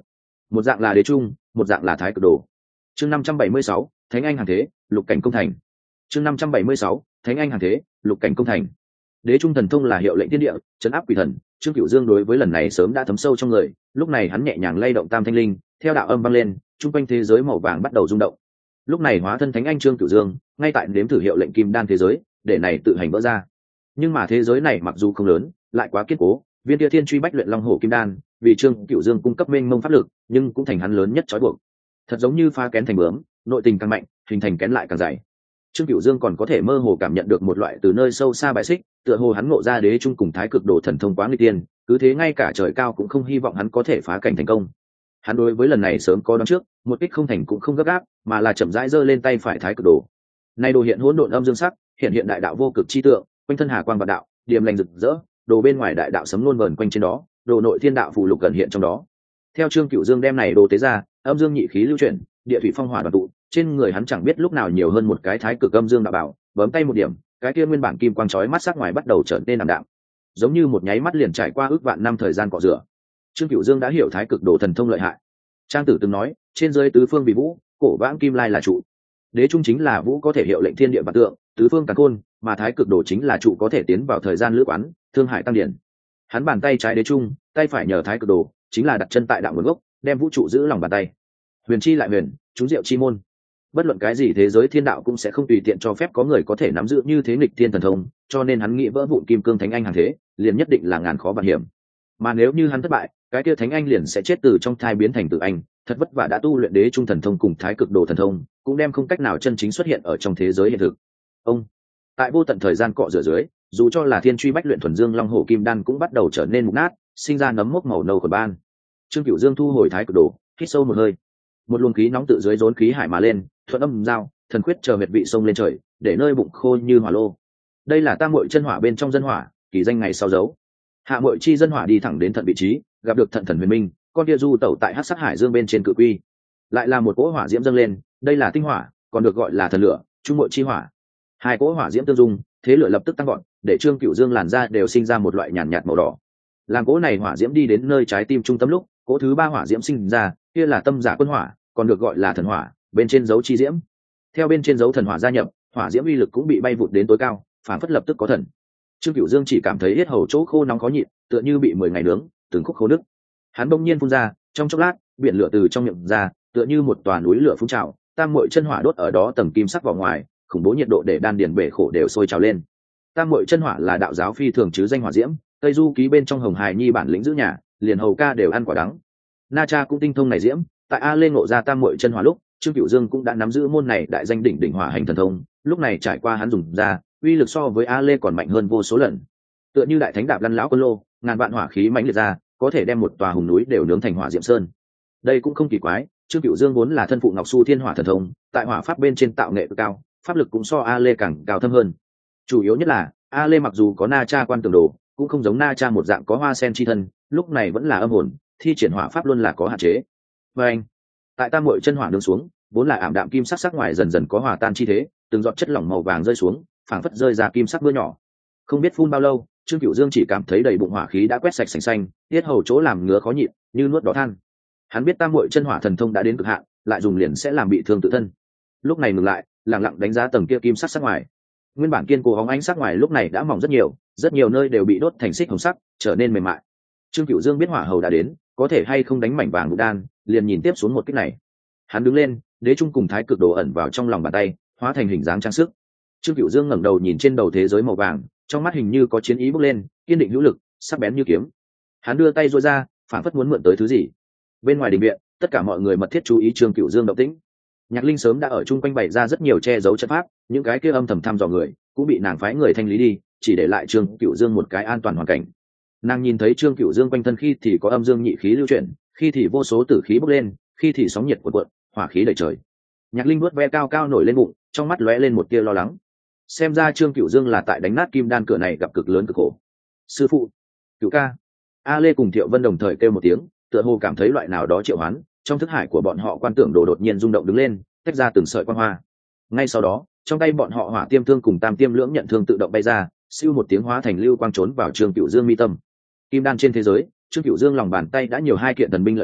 một dạng là đế trung, một dạng là thái cực đồ. Chương năm trăm bảy mươi sáu, Thánh anh hàng thế, lục cảnh công thành. Chương năm trăm bảy mươi sáu, Thánh anh hàng thế, lục cảnh công thành. Đế trung thần thông là hiệu lệnh thiên địa, trấn áp quỷ thần. Trương Cửu Dương đối với lần này sớm đã thấm sâu trong người, lúc này hắn nhẹ nhàng lay động tam thanh linh, theo đạo âm vang lên, trung quanh thế giới màu vàng bắt đầu rung động. Lúc này hóa thân Thánh anh Trương Cửu Dương, ngay tại nếm thử hiệu lệnh kim đan thế giới, để này tự hành vỡ ra. Nhưng mà thế giới này mặc dù không lớn, lại quá kiên cố, viên tia thiên truy bách luyện long hổ kim đan, vì Trương Cửu Dương cung cấp mênh mông pháp lực, nhưng cũng thành hắn lớn nhất trói buộc. Thật giống như phá kén thành bướm, nội tình càng mạnh, hình thành kén lại càng dày. Trương Cửu Dương còn có thể mơ hồ cảm nhận được một loại từ nơi sâu xa bãi xích, tựa hồ hắn ngộ ra đế trung cùng thái cực đồ thần thông quá nguy tiên, cứ thế ngay cả trời cao cũng không hy vọng hắn có thể phá cảnh thành công. Hắn đối với lần này sớm có đoán trước, một kích không thành cũng không gấp gáp, mà là chậm rãi giơ lên tay phải thái cực đồ. Nay đồ hiện hỗn độn âm dương sắc, hiện hiện đại đạo vô cực chi tượng, quanh thân hà quang vạn đạo, điềm lành rực rỡ, đồ bên ngoài đại đạo sấm luôn vờn quanh trên đó, đồ nội thiên đạo phù lục gần hiện trong đó. Theo Trương Cửu Dương đem này đồ tế ra, âm dương nhị khí lưu chuyển, địa thủy phong hỏa đoàn tụ, trên người hắn chẳng biết lúc nào nhiều hơn một cái thái cực âm dương đạo bảo, bấm tay một điểm, cái kia nguyên bản kim quang chói mắt sắc ngoài bắt đầu trở nên ảm đạm, giống như một nháy mắt liền trải qua ước vạn năm thời gian cọ rửa. Trương Cửu Dương đã hiểu thái cực đồ thần thông lợi hại. Trang Tử từng nói, trên dưới tứ phương vì vũ, cổ vãng kim lai là trụ. Đế trung chính là vũ có thể hiệu lệnh thiên địa vạn tượng, tứ phương càn khôn, mà thái cực đồ chính là trụ có thể tiến vào thời gian lữ quán, thương hải tăng điển. Hắn bàn tay trái đế trung, tay phải nhờ thái cực đồ, chính là đặt chân tại đạo nguồn gốc, đem vũ trụ giữ lòng bàn tay. Huyền chi lại huyền, chúng diệu chi môn. Bất luận cái gì thế giới thiên đạo cũng sẽ không tùy tiện cho phép có người có thể nắm giữ như thế nghịch thiên thần thông, cho nên hắn nghĩ vỡ vụn kim cương thánh anh hàng thế, liền nhất định là ngàn khó vạn hiểm. Mà nếu như hắn thất bại, cái kia thánh anh liền sẽ chết từ trong thai biến thành tự anh, thật vất vả đã tu luyện đế trung thần thông cùng thái cực đồ thần thông, cũng đem không cách nào chân chính xuất hiện ở trong thế giới hiện thực. Ông tại vô tận thời gian cọ rửa dưới, dù cho là thiên truy bách luyện thuần dương long hổ kim đan cũng bắt đầu trở nên mục nát, sinh ra nấm mốc màu nâu của ban. Trương Cửu Dương thu hồi thái cực đồ, hít sâu một hơi, một luồng khí nóng tự dưới rốn khí hải mà lên, thuận âm giao thần quyết chờ huyệt vị sông lên trời, để nơi bụng khô như hỏa lô. Đây là tam muội chân hỏa bên trong dân hỏa, kỳ danh ngày sau dấu. Hạ muội chi dân hỏa đi thẳng đến thận vị trí, gặp được thận thần huyền minh, con kia du tẩu tại hắc sắc hải dương bên trên cự quy, lại là một cỗ hỏa diễm dâng lên, đây là tinh hỏa, còn được gọi là thần lửa, trung muội chi hỏa. Hai cỗ hỏa diễm tương dung, thế lửa lập tức tăng gọn, để Trương Cửu Dương làn da đều sinh ra một loại nhàn nhạt, nhạt màu đỏ. Làm cỗ này hỏa diễm đi đến nơi trái tim trung tâm lúc, cỗ thứ ba hỏa diễm sinh ra, kia là tâm giả quân hỏa, còn được gọi là thần hỏa, bên trên dấu chi diễm. Theo bên trên dấu thần hỏa gia nhập, hỏa diễm uy lực cũng bị bay vụt đến tối cao, phản phất lập tức có thần. Trương Cửu Dương chỉ cảm thấy yết hầu chỗ khô nóng khó nhịn, tựa như bị mười ngày nướng, từng khúc khô nứt. Hắn bỗng nhiên phun ra, trong chốc lát, biển lửa từ trong miệng ra, tựa như một tòa núi lửa phun trào, tam muội chân hỏa đốt ở đó tầng kim sắc vào ngoài, khủng bố nhiệt độ để đan điền bể khổ đều sôi trào lên. Tam muội chân hỏa là đạo giáo phi thường chứ danh hỏa diễm, Tây Du ký bên trong Hồng Hải Nhi bản lĩnh giữ nhà, liền hầu ca đều ăn quả đắng. Na Cha cũng tinh thông này diễm, tại A Lê ngộ ra tam muội chân hỏa lúc, Trương Cửu Dương cũng đã nắm giữ môn này đại danh đỉnh đỉnh hỏa hành thần thông, lúc này trải qua hắn dùng ra, uy lực so với A Lê còn mạnh hơn vô số lần. Tựa như đại thánh đạp lăn lão quân lô, ngàn vạn hỏa khí mãnh liệt ra, có thể đem một tòa hùng núi đều nướng thành hỏa diệm sơn. Đây cũng không kỳ quái, Trương Cửu Dương vốn là thân phụ Ngọc Su Thiên Hỏa thần thông, tại hỏa pháp bên trên tạo nghệ cực cao, pháp lực cũng so A Lê càng cao thâm hơn. Chủ yếu nhất là, A Lê mặc dù có Na Cha quan tường đồ, cũng không giống Na Cha một dạng có hoa sen chi thân, lúc này vẫn là âm hồn, thi triển hỏa pháp luôn là có hạn chế. Và anh, tại tam muội chân hỏa đường xuống, vốn là ảm đạm kim sắc sắc ngoài dần dần có hòa tan chi thế, từng giọt chất lỏng màu vàng rơi xuống, phảng phất rơi ra kim sắc mưa nhỏ. Không biết phun bao lâu, Trương Cửu Dương chỉ cảm thấy đầy bụng hỏa khí đã quét sạch sành xanh, tiết hầu chỗ làm ngứa khó nhịn, như nuốt đỏ than. Hắn biết tam muội chân hỏa thần thông đã đến cực hạn, lại dùng liền sẽ làm bị thương tự thân. Lúc này ngừng lại, lặng lặng đánh giá tầng kia kim sắc sắc ngoài. Nguyên bản kiên cố hóng ánh sắc ngoài lúc này đã mỏng rất nhiều, rất nhiều nơi đều bị đốt thành xích hồng sắc, trở nên mềm mại. Trương Cửu Dương biết hỏa hầu đã đến, có thể hay không đánh mảnh vàng ngũ đan, liền nhìn tiếp xuống một kích này. Hắn đứng lên, đế trung cùng thái cực đồ ẩn vào trong lòng bàn tay, hóa thành hình dáng trang sức. Trương Cửu Dương ngẩng đầu nhìn trên đầu thế giới màu vàng, trong mắt hình như có chiến ý bốc lên, kiên định hữu lực, sắc bén như kiếm. Hắn đưa tay duỗi ra, phảng phất muốn mượn tới thứ gì. Bên ngoài đình viện, tất cả mọi người mật thiết chú ý Trương Cửu Dương động tĩnh. Nhạc Linh sớm đã ở chung quanh bày ra rất nhiều che giấu trận pháp, những cái kia âm thầm thăm dò người, cũng bị nàng phái người thanh lý đi, chỉ để lại Trương Cửu Dương một cái an toàn hoàn cảnh. Nàng nhìn thấy Trương Cửu Dương quanh thân khi thì có âm dương nhị khí lưu chuyển, khi thì vô số tử khí bốc lên, khi thì sóng nhiệt cuộn cuộn, hỏa khí đầy trời. Nhạc Linh vuốt ve cao cao nổi lên bụng, trong mắt lóe lên một tia lo lắng. Xem ra Trương Cửu Dương là tại đánh nát kim đan cửa này gặp cực lớn cực khổ. Sư phụ, Cửu ca. A Lê cùng Thiệu Vân đồng thời kêu một tiếng, tựa hồ cảm thấy loại nào đó triệu hoán, trong thức hải của bọn họ quan tưởng đồ đột nhiên rung động đứng lên, tách ra từng sợi quang hoa. Ngay sau đó, trong tay bọn họ hỏa tiêm thương cùng tam tiêm lưỡng nhận thương tự động bay ra, siêu một tiếng hóa thành lưu quang trốn vào Trương Cửu Dương mi tâm. Kim đan trên thế giới, Trương Cửu Dương lòng bàn tay đã nhiều hai kiện thần binh lợi khí,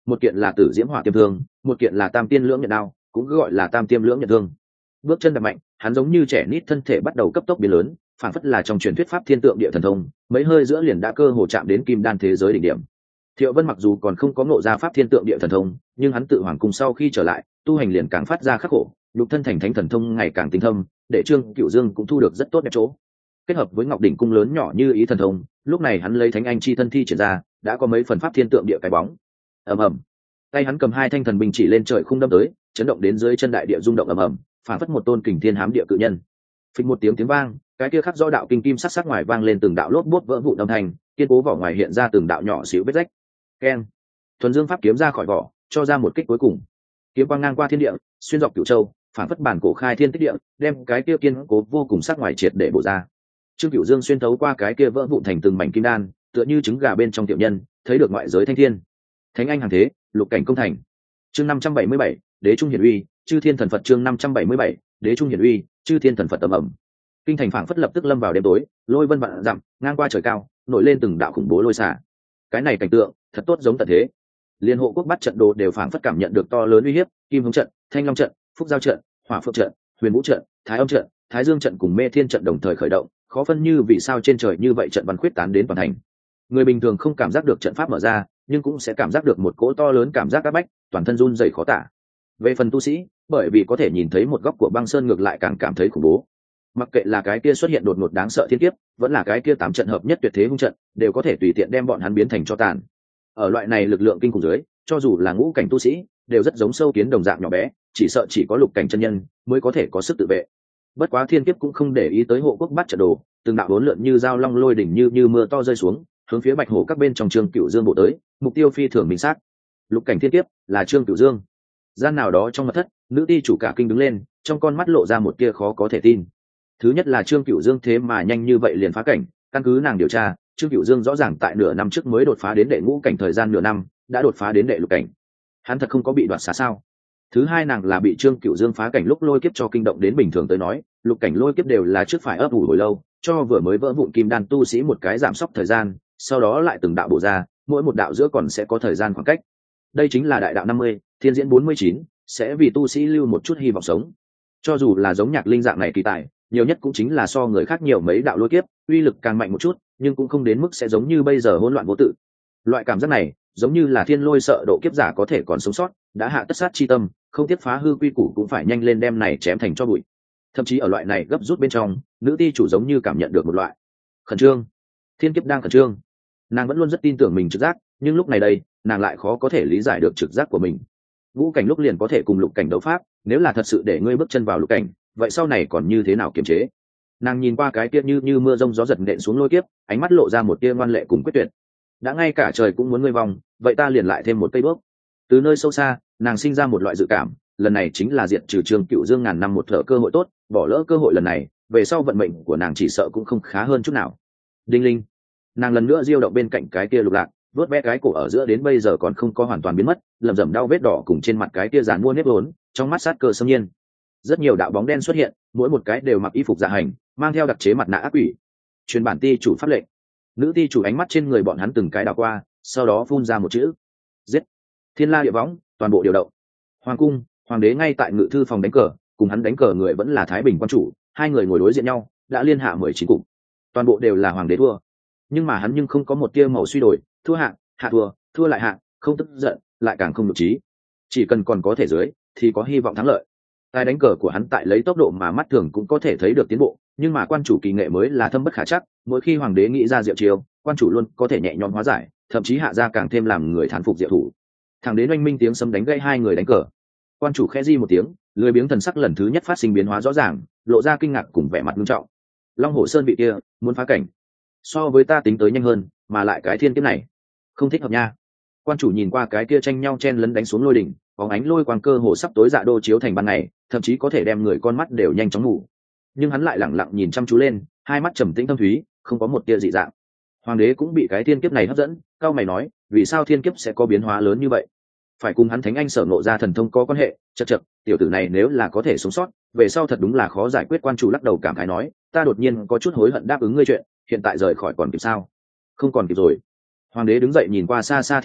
một kiện là tử diễm hỏa tiêm thương, một kiện là tam tiên lưỡng nhận đao, cũng gọi là tam tiêm lưỡng nhận thương. Bước chân đập mạnh, hắn giống như trẻ nít, thân thể bắt đầu cấp tốc biến lớn, phản phất là trong truyền thuyết pháp thiên tượng địa thần thông, mấy hơi giữa liền đã cơ hồ chạm đến kim đan thế giới đỉnh điểm. Thiệu Vân mặc dù còn không có ngộ ra pháp thiên tượng địa thần thông, nhưng hắn tự hoàng cung sau khi trở lại, tu hành liền càng phát ra khắc khổ, lục thân thành thánh thần thông ngày càng tinh thâm, để Trương Cửu Dương cũng thu được rất tốt đẹp chỗ. Kết hợp với Ngọc đỉnh cung lớn nhỏ như ý thần thông, lúc này hắn lấy thánh anh chi thân thi triển ra, đã có mấy phần pháp thiên tượng địa cái bóng. Ầm ầm. Tay hắn cầm hai thanh thần binh chỉ lên trời khung đâm tới, chấn động đến dưới chân đại địa rung động ầm ầm, phản phất một tôn kình thiên hám địa cự nhân. Phịch một tiếng tiếng vang, cái kia khắc rõ đạo kinh kim sắc sắc ngoài vang lên từng đạo lốp bút vỡ vụn âm thanh, kiên cố vỏ ngoài hiện ra từng đạo nhỏ xíu vết rách. Keng. Thuần Dương pháp kiếm ra khỏi vỏ, cho ra một kích cuối cùng. Kiếm quang ngang qua thiên địa, xuyên dọc cửu châu, phản phất bản cổ khai thiên tích địa, đem cái kia kiên cố vô cùng sắc ngoài triệt để bổ ra. Trương Cửu Dương xuyên thấu qua cái kia vỡ vụn thành từng mảnh kim đan, tựa như trứng gà bên trong tiểu nhân, thấy được ngoại giới thanh thiên. Thánh anh hàng thế, lục cảnh công thành. Chương năm trăm bảy mươi bảy, Đế trung hiển uy, Chư Thiên thần Phật. Chương năm trăm bảy mươi bảy, Đế trung hiển uy, Chư Thiên thần Phật tầm ẩm. Kinh thành phảng phất lập tức lâm vào đêm tối, lôi vân vạn dặm, ngang qua trời cao, nổi lên từng đạo khủng bố lôi xả. Cái này cảnh tượng, thật tốt giống tận thế. Liên hộ quốc bắt trận đồ đều phảng phất cảm nhận được to lớn uy hiếp, Kim Hống trận, Thanh Long trận, Phúc Giao trận, Hỏa Phượng trận, Huyền Vũ trận, Thái Âm trận, Thái Dương trận cùng Mê Thiên trận đồng thời khởi động, khó phân như vì sao trên trời như vậy trận văn khuyết tán đến toàn thành. Người bình thường không cảm giác được trận pháp mở ra, nhưng cũng sẽ cảm giác được một cỗ to lớn cảm giác áp bách, toàn thân run rẩy khó tả. Về phần tu sĩ, bởi vì có thể nhìn thấy một góc của băng sơn ngược lại càng cảm thấy khủng bố. Mặc kệ là cái kia xuất hiện đột ngột đáng sợ thiên kiếp, vẫn là cái kia tám trận hợp nhất tuyệt thế hung trận, đều có thể tùy tiện đem bọn hắn biến thành tro tàn. Ở loại này lực lượng kinh khủng dưới, cho dù là ngũ cảnh tu sĩ, đều rất giống sâu kiến đồng dạng nhỏ bé, chỉ sợ chỉ có lục cảnh chân nhân mới có thể có sức tự vệ. Bất quá thiên kiếp cũng không để ý tới hộ quốc bắt trận đồ, từng đạo bốn lượn như dao long lôi đỉnh như như mưa to rơi xuống, hướng phía Bạch Hổ các bên trong Trương Cửu Dương bộ tới, mục tiêu phi thường minh xác. Lục cảnh thiên kiếp là Trương Cửu Dương. Gian nào đó trong mật thất, nữ ti chủ cả kinh đứng lên, trong con mắt lộ ra một tia khó có thể tin. Thứ nhất là Trương Cửu Dương thế mà nhanh như vậy liền phá cảnh, căn cứ nàng điều tra, Trương Cửu Dương rõ ràng tại nửa năm trước mới đột phá đến đệ ngũ cảnh, thời gian nửa năm đã đột phá đến đệ lục cảnh. Hắn thật không có bị đoạt xá sao? Thứ hai, nàng là bị Trương Cửu Dương phá cảnh lúc lôi kiếp cho kinh động đến, bình thường tới nói, lục cảnh lôi kiếp đều là trước phải ấp ủ hồi lâu, cho vừa mới vỡ vụn kim đan tu sĩ một cái giảm sốc thời gian, sau đó lại từng đạo bổ ra, mỗi một đạo giữa còn sẽ có thời gian khoảng cách. Đây chính là đại đạo năm mươi, thiên diễn bốn mươi chín, sẽ vì tu sĩ lưu một chút hy vọng sống. Cho dù là giống Nhạc Linh dạng này kỳ tài, nhiều nhất cũng chính là so người khác nhiều mấy đạo lôi kiếp, uy lực càng mạnh một chút, nhưng cũng không đến mức sẽ giống như bây giờ hỗn loạn vô tự. Loại cảm giác này, giống như là thiên lôi sợ độ kiếp giả có thể còn sống sót, đã hạ tất sát chi tâm, không tiếp phá hư quy củ cũng phải nhanh lên đem này chém thành cho bụi. Thậm chí ở loại này gấp rút bên trong, nữ ti chủ giống như cảm nhận được một loại khẩn trương. Thiên kiếp đang khẩn trương. Nàng vẫn luôn rất tin tưởng mình trực giác, nhưng lúc này đây, nàng lại khó có thể lý giải được trực giác của mình. Ngũ cảnh lúc liền có thể cùng lục cảnh đấu pháp, nếu là thật sự để ngươi bước chân vào lục cảnh, vậy sau này còn như thế nào kiềm chế? Nàng nhìn qua cái kia như như mưa rông gió giật nện xuống lôi kiếp, ánh mắt lộ ra một tia ngoan lệ cùng quyết tuyệt. Đã ngay cả trời cũng muốn ngươi vòng, vậy ta liền lại thêm một cây bước. Từ nơi sâu xa, nàng sinh ra một loại dự cảm, lần này chính là diệt trừ Trương Cửu Dương ngàn năm một thở cơ hội tốt, bỏ lỡ cơ hội lần này, về sau vận mệnh của nàng chỉ sợ cũng không khá hơn chút nào. Đinh linh, nàng lần nữa diêu động bên cạnh cái kia lục lạc, vớt bé cái cổ ở giữa đến bây giờ còn không có hoàn toàn biến mất, lẩm rẩm đau vết đỏ cùng trên mặt cái kia dàn mua nếp vốn, trong mắt sát cơ xâm nhiên. Rất nhiều đạo bóng đen xuất hiện, mỗi một cái đều mặc y phục dạ hành, mang theo đặc chế mặt nạ ác quỷ. Truyền bản ti chủ pháp lệnh. Nữ ti chủ ánh mắt trên người bọn hắn từng cái đảo qua, sau đó phun ra một chữ: giết. Thiên la địa võng, toàn bộ điều động. Hoàng cung, hoàng đế ngay tại ngự thư phòng đánh cờ, cùng hắn đánh cờ người vẫn là Thái Bình quan chủ, hai người ngồi đối diện nhau, đã liên hạ mười chín cục. Toàn bộ đều là hoàng đế thua, nhưng mà hắn nhưng không có một tia màu suy đổi, thua hạng, hạ thua, thua lại hạng, không tức giận, lại càng không nhục trí. Chỉ cần còn có thể dưới, thì có hy vọng thắng lợi. Tài đánh cờ của hắn tại lấy tốc độ mà mắt thường cũng có thể thấy được tiến bộ, nhưng mà quan chủ kỳ nghệ mới là thâm bất khả chắc, mỗi khi hoàng đế nghĩ ra diệu chiêu, quan chủ luôn có thể nhẹ nhõm hóa giải, thậm chí hạ ra càng thêm làm người thán phục diệu thủ. Thẳng đến oanh minh tiếng sấm đánh gãy hai người đánh cờ. Quan chủ khẽ di một tiếng, lười biếng thần sắc lần thứ nhất phát sinh biến hóa rõ ràng, lộ ra kinh ngạc cùng vẻ mặt nghiêm trọng. Long Hổ Sơn vị kia muốn phá cảnh, so với ta tính tới nhanh hơn, mà lại cái thiên kiếp này không thích hợp nha. Quan chủ nhìn qua cái kia tranh nhau chen lấn đánh xuống lôi đỉnh, bóng ánh lôi quang cơ hồ sắp tối dạ đô chiếu thành ban ngày, thậm chí có thể đem người con mắt đều nhanh chóng ngủ. Nhưng hắn lại lẳng lặng nhìn chăm chú lên, hai mắt trầm tĩnh thâm thúy, không có một tia dị dạng. Hoàng đế cũng bị cái thiên kiếp này hấp dẫn, cao mày nói, vì sao thiên kiếp sẽ có biến hóa lớn như vậy? Phải cùng hắn thánh anh sở ngộ ra thần thông có quan hệ. Chậc chậc, tiểu tử này nếu là có thể sống sót, về sau thật đúng là khó giải quyết. Quan chủ lắc đầu cảm khái nói, ta đột nhiên có chút hối hận đáp ứng ngươi chuyện, hiện tại rời khỏi còn kịp sao? Không còn kịp rồi. Hoàng đế đứng dậy nhìn qua xa xa thiên kiếp,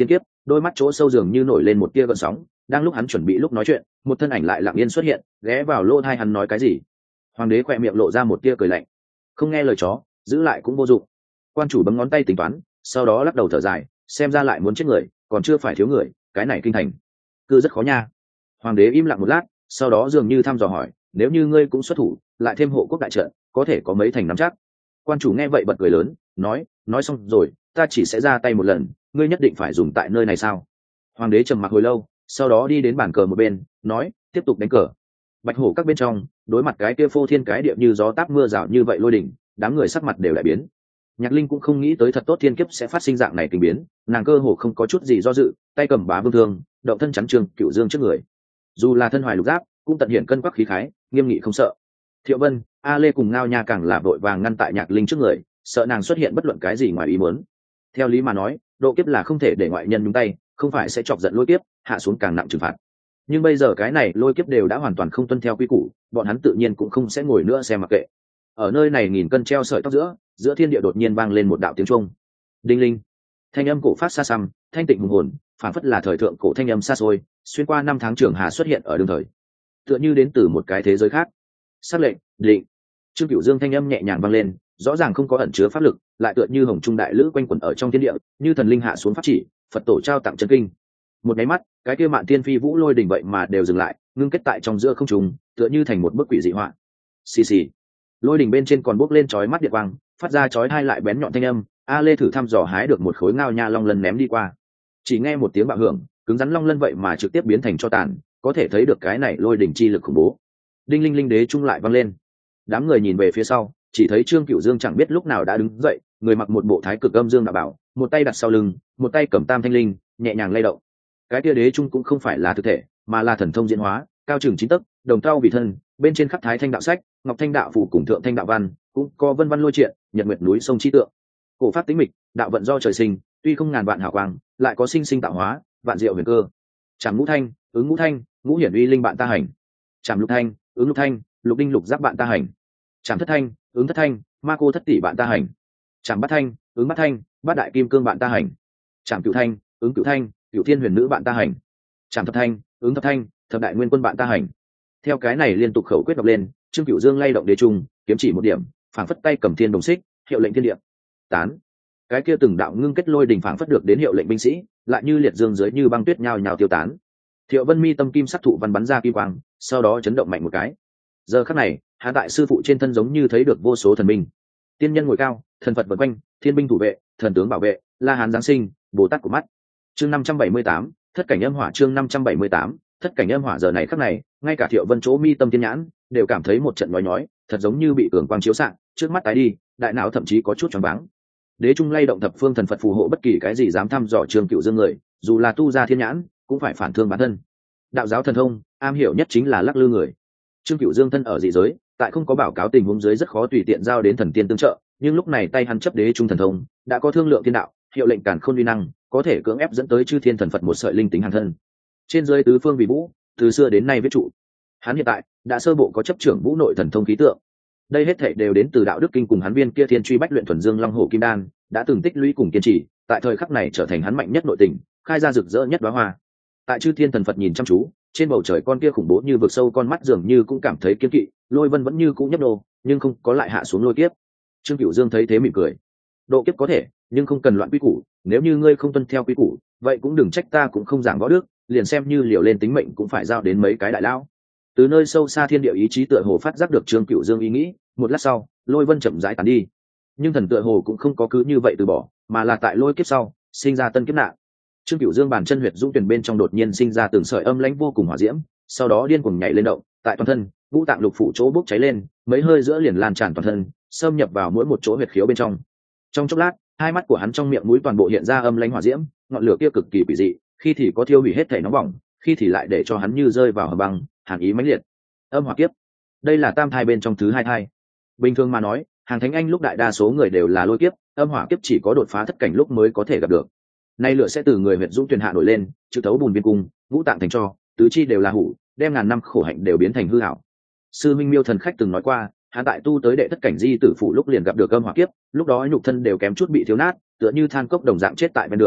đôi mắt chỗ sâu dường như nổi lên một tia gợn sóng. Đang lúc hắn chuẩn bị lúc nói chuyện, một thân ảnh lại lặng yên xuất hiện, ghé vào lỗ tai hắn nói cái gì. Hoàng đế khỏe miệng lộ ra một tia cười lạnh. Không nghe lời chó, giữ lại cũng vô dụng. Quan chủ bấm ngón tay tính toán, sau đó lắc đầu thở dài, xem ra lại muốn chết người, còn chưa phải thiếu người, cái này kinh thành cứ rất khó nha. Hoàng đế im lặng một lát, sau đó dường như thăm dò hỏi, nếu như ngươi cũng xuất thủ, lại thêm hộ quốc đại trận, có thể có mấy thành nắm chắc. Quan chủ nghe vậy bật cười lớn, nói, nói xong rồi, ta chỉ sẽ ra tay một lần, ngươi nhất định phải dùng tại nơi này sao? Hoàng đế trầm mặc hồi lâu, sau đó đi đến bàn cờ một bên, nói, tiếp tục đánh cờ. Bạch hổ các bên trong, đối mặt cái kia phô thiên cái địa như gió táp mưa rào như vậy lôi đỉnh, đám người sắc mặt đều đại biến. Nhạc Linh cũng không nghĩ tới thật tốt thiên kiếp sẽ phát sinh dạng này tình biến, nàng cơ hồ không có chút gì do dự, tay cầm bá vương thương, động thân chắn trường Cửu Dương trước người. Dù là thân hoài lục giáp, cũng tận hiện cân quắc khí khái, nghiêm nghị không sợ. Thiệu Vân, A Lê cùng Ngao Nha càng là vội vàng ngăn tại Nhạc Linh trước người, sợ nàng xuất hiện bất luận cái gì ngoài ý muốn. Theo lý mà nói, độ kiếp là không thể để ngoại nhân nhúng tay, không phải sẽ chọc giận lôi kiếp, hạ xuống càng nặng trừng phạt. Nhưng bây giờ cái này lôi kiếp đều đã hoàn toàn không tuân theo quy củ, bọn hắn tự nhiên cũng không sẽ ngồi nữa xem mặc kệ. Ở nơi này nghìn cân treo sợi tóc giữa, giữa thiên địa đột nhiên vang lên một đạo tiếng trung. Đinh linh. Thanh âm cổ phát xa xăm, thanh tịnh hùng hồn, phảng phất là thời thượng cổ thanh âm xa xôi, xuyên qua năm tháng trường hà xuất hiện ở đương thời. Tựa như đến từ một cái thế giới khác. Sắc lệnh, định. Trương Cửu Dương thanh âm nhẹ nhàng vang lên, rõ ràng không có ẩn chứa pháp lực, lại tựa như hồng trung đại lữ quanh quẩn ở trong thiên địa, như thần linh hạ xuống pháp chỉ, Phật tổ trao tặng chân kinh. Một cái mắt, cái kia mạn tiên phi vũ lôi đỉnh vậy mà đều dừng lại, ngưng kết tại trong giữa không trung, tựa như thành một bức quỷ dị họa. Xì xì. Lôi đỉnh bên trên còn bốc lên chói mắt điện quang, phát ra chói hai lại bén nhọn thanh âm. A Lê thử thăm dò hái được một khối ngao nha long lân ném đi qua, chỉ nghe một tiếng bạo hưởng, cứng rắn long lân vậy mà trực tiếp biến thành cho tàn, có thể thấy được cái này lôi đỉnh chi lực khủng bố. Đinh linh linh đế trung lại vang lên. Đám người nhìn về phía sau, chỉ thấy Trương Cửu Dương chẳng biết lúc nào đã đứng dậy, người mặc một bộ thái cực âm dương đạo bảo, một tay đặt sau lưng, một tay cầm tam thanh linh, nhẹ nhàng lay động. Cái kia đế trung cũng không phải là thực thể, mà là thần thông diễn hóa, cao chừng chín tấc, đồng thau vì thân, bên trên khắc thái thanh đạo sách, ngọc thanh đạo phủ cùng thượng thanh đạo văn, cũng có vân văn lôi triện, nhật nguyệt núi sông chi tượng. Cổ pháp tĩnh mịch, đạo vận do trời sinh, tuy không ngàn vạn hào quang, lại có sinh sinh tạo hóa, vạn diệu huyền cơ. Trảm ngũ thanh, ứng ngũ thanh, ngũ hiển uy linh bạn ta hành. Trảm lục thanh, ứng lục thanh, lục đinh lục giáp bạn ta hành. Trảm thất thanh, ứng thất thanh, ma cô thất tỷ bạn ta hành. Trảm bát thanh, ứng bát thanh, bát đại kim cương bạn ta hành. Trảm cửu thanh, ứng cửu thanh, cửu thiên huyền nữ bạn ta hành. Trảm thập thanh, ứng thập thanh, thập đại nguyên quân bạn ta hành. Theo cái này liên tục khẩu quyết đọc lên, Trương Cửu Dương lay động đế trung, kiếm chỉ một điểm, phảng phất tay cầm thiên đồng xích, hiệu lệnh thiên địa. Tán. Cái kia từng đạo ngưng kết lôi đỉnh phảng phất được đến hiệu lệnh binh sĩ, lại như liệt dương dưới như băng tuyết nhào nhào tiêu tán. Thiệu Vân mi tâm kim sắc thụ văn bắn ra kim quang, sau đó chấn động mạnh một cái. Giờ khắc này, hạ tại sư phụ trên thân giống như thấy được vô số thần binh, tiên nhân ngồi cao, thần Phật vần quanh, thiên binh thủ vệ, thần tướng bảo vệ, La Hán giáng sinh, Bồ Tát của mắt. Chương năm trăm bảy mươi tám, thất cảnh âm hỏa. Chương năm trăm bảy mươi tám, thất cảnh âm hỏa. Giờ này khắc này, ngay cả Thiệu Vân chỗ mi tâm tiên nhãn đều cảm thấy một trận nhói nhói, thật giống như bị cường quang chiếu xạ, trước mắt tái đi, đại não thậm chí có chút choáng váng. Đế trung lay động thập phương thần Phật phù hộ, bất kỳ cái gì dám thăm dò Trương Cửu Dương người, dù là tu ra thiên nhãn, cũng phải phản thương bản thân. Đạo giáo thần thông, am hiểu nhất chính là lắc lư người. Trương Cửu Dương thân ở dị giới, tại không có báo cáo tình huống dưới rất khó tùy tiện giao đến thần tiên tương trợ, nhưng lúc này tay hắn chấp đế trung thần thông, đã có thương lượng thiên đạo, hiệu lệnh càn khôn uy năng, có thể cưỡng ép dẫn tới chư thiên thần Phật một sợi linh tính hàn thân. Trên dưới tứ phương vì vũ, từ xưa đến nay viết trụ. Hắn hiện tại đã sơ bộ có chấp trưởng vũ nội thần thông khí tượng. Đây hết thảy đều đến từ đạo đức kinh cùng hắn viên kia thiên truy bách luyện thuần dương long hổ kim đan, đã từng tích lũy cùng kiên trì, tại thời khắc này trở thành hắn mạnh nhất nội tình, khai ra rực rỡ nhất đóa hoa. Tại chư thiên thần Phật nhìn chăm chú, trên bầu trời con kia khủng bố như vực sâu con mắt dường như cũng cảm thấy kiên kỵ, lôi vân vẫn như cũ nhấp nô, nhưng không có lại hạ xuống lôi kiếp. Trương Cửu Dương thấy thế mỉm cười, độ kiếp có thể, nhưng không cần loạn quy củ, nếu như ngươi không tuân theo quy củ, vậy cũng đừng trách ta cũng không giảng võ đức, liền xem như liều lên tính mệnh cũng phải giao đến mấy cái đại lao. Từ nơi sâu xa thiên địa ý chí tựa hồ phát giác được Trương Cửu Dương ý nghĩ, một lát sau, lôi vân chậm rãi tàn đi. Nhưng thần tựa hồ cũng không có cứ như vậy từ bỏ, mà là tại lôi kiếp sau, sinh ra tân kiếp nạn. Trương Cửu Dương bàn chân huyệt dũng tuyển bên trong đột nhiên sinh ra từng sợi âm lãnh vô cùng hỏa diễm, sau đó điên cuồng nhảy lên động, tại toàn thân, ngũ tạng lục phủ chỗ bốc cháy lên, mấy hơi giữa liền lan tràn toàn thân, xâm nhập vào mỗi một chỗ huyệt khiếu bên trong. Trong chốc lát, hai mắt của hắn trong miệng mũi toàn bộ hiện ra âm lãnh hỏa diễm, ngọn lửa kia cực kỳ quỷ dị, khi thì có thiêu hủy hết thể nóng bỏng, khi thì lại để cho hắn như rơi vào hầm băng, hàn ý mãnh liệt. Âm hỏa kiếp, đây là tam thai bên trong thứ hai thai. Bình thường mà nói, hàng thánh anh lúc đại đa số người đều là lôi kiếp, âm hỏa kiếp chỉ có đột phá thất cảnh lúc mới có thể gặp được. Nay lửa sẽ từ người huyệt dũng tuyển hạ nổi lên, trực thấu bùn biên cung, ngũ tạng thành tro, tứ chi đều là hủ, đem ngàn năm khổ hạnh đều biến thành hư ảo. Sư Minh Miêu thần khách từng nói qua, hắn tại tu tới đệ thất cảnh di tử phụ lúc liền gặp được âm hỏa kiếp, lúc đó nhục thân đều kém chút bị thiếu nát, tựa như than cốc đồng dạng chết tại ven đường,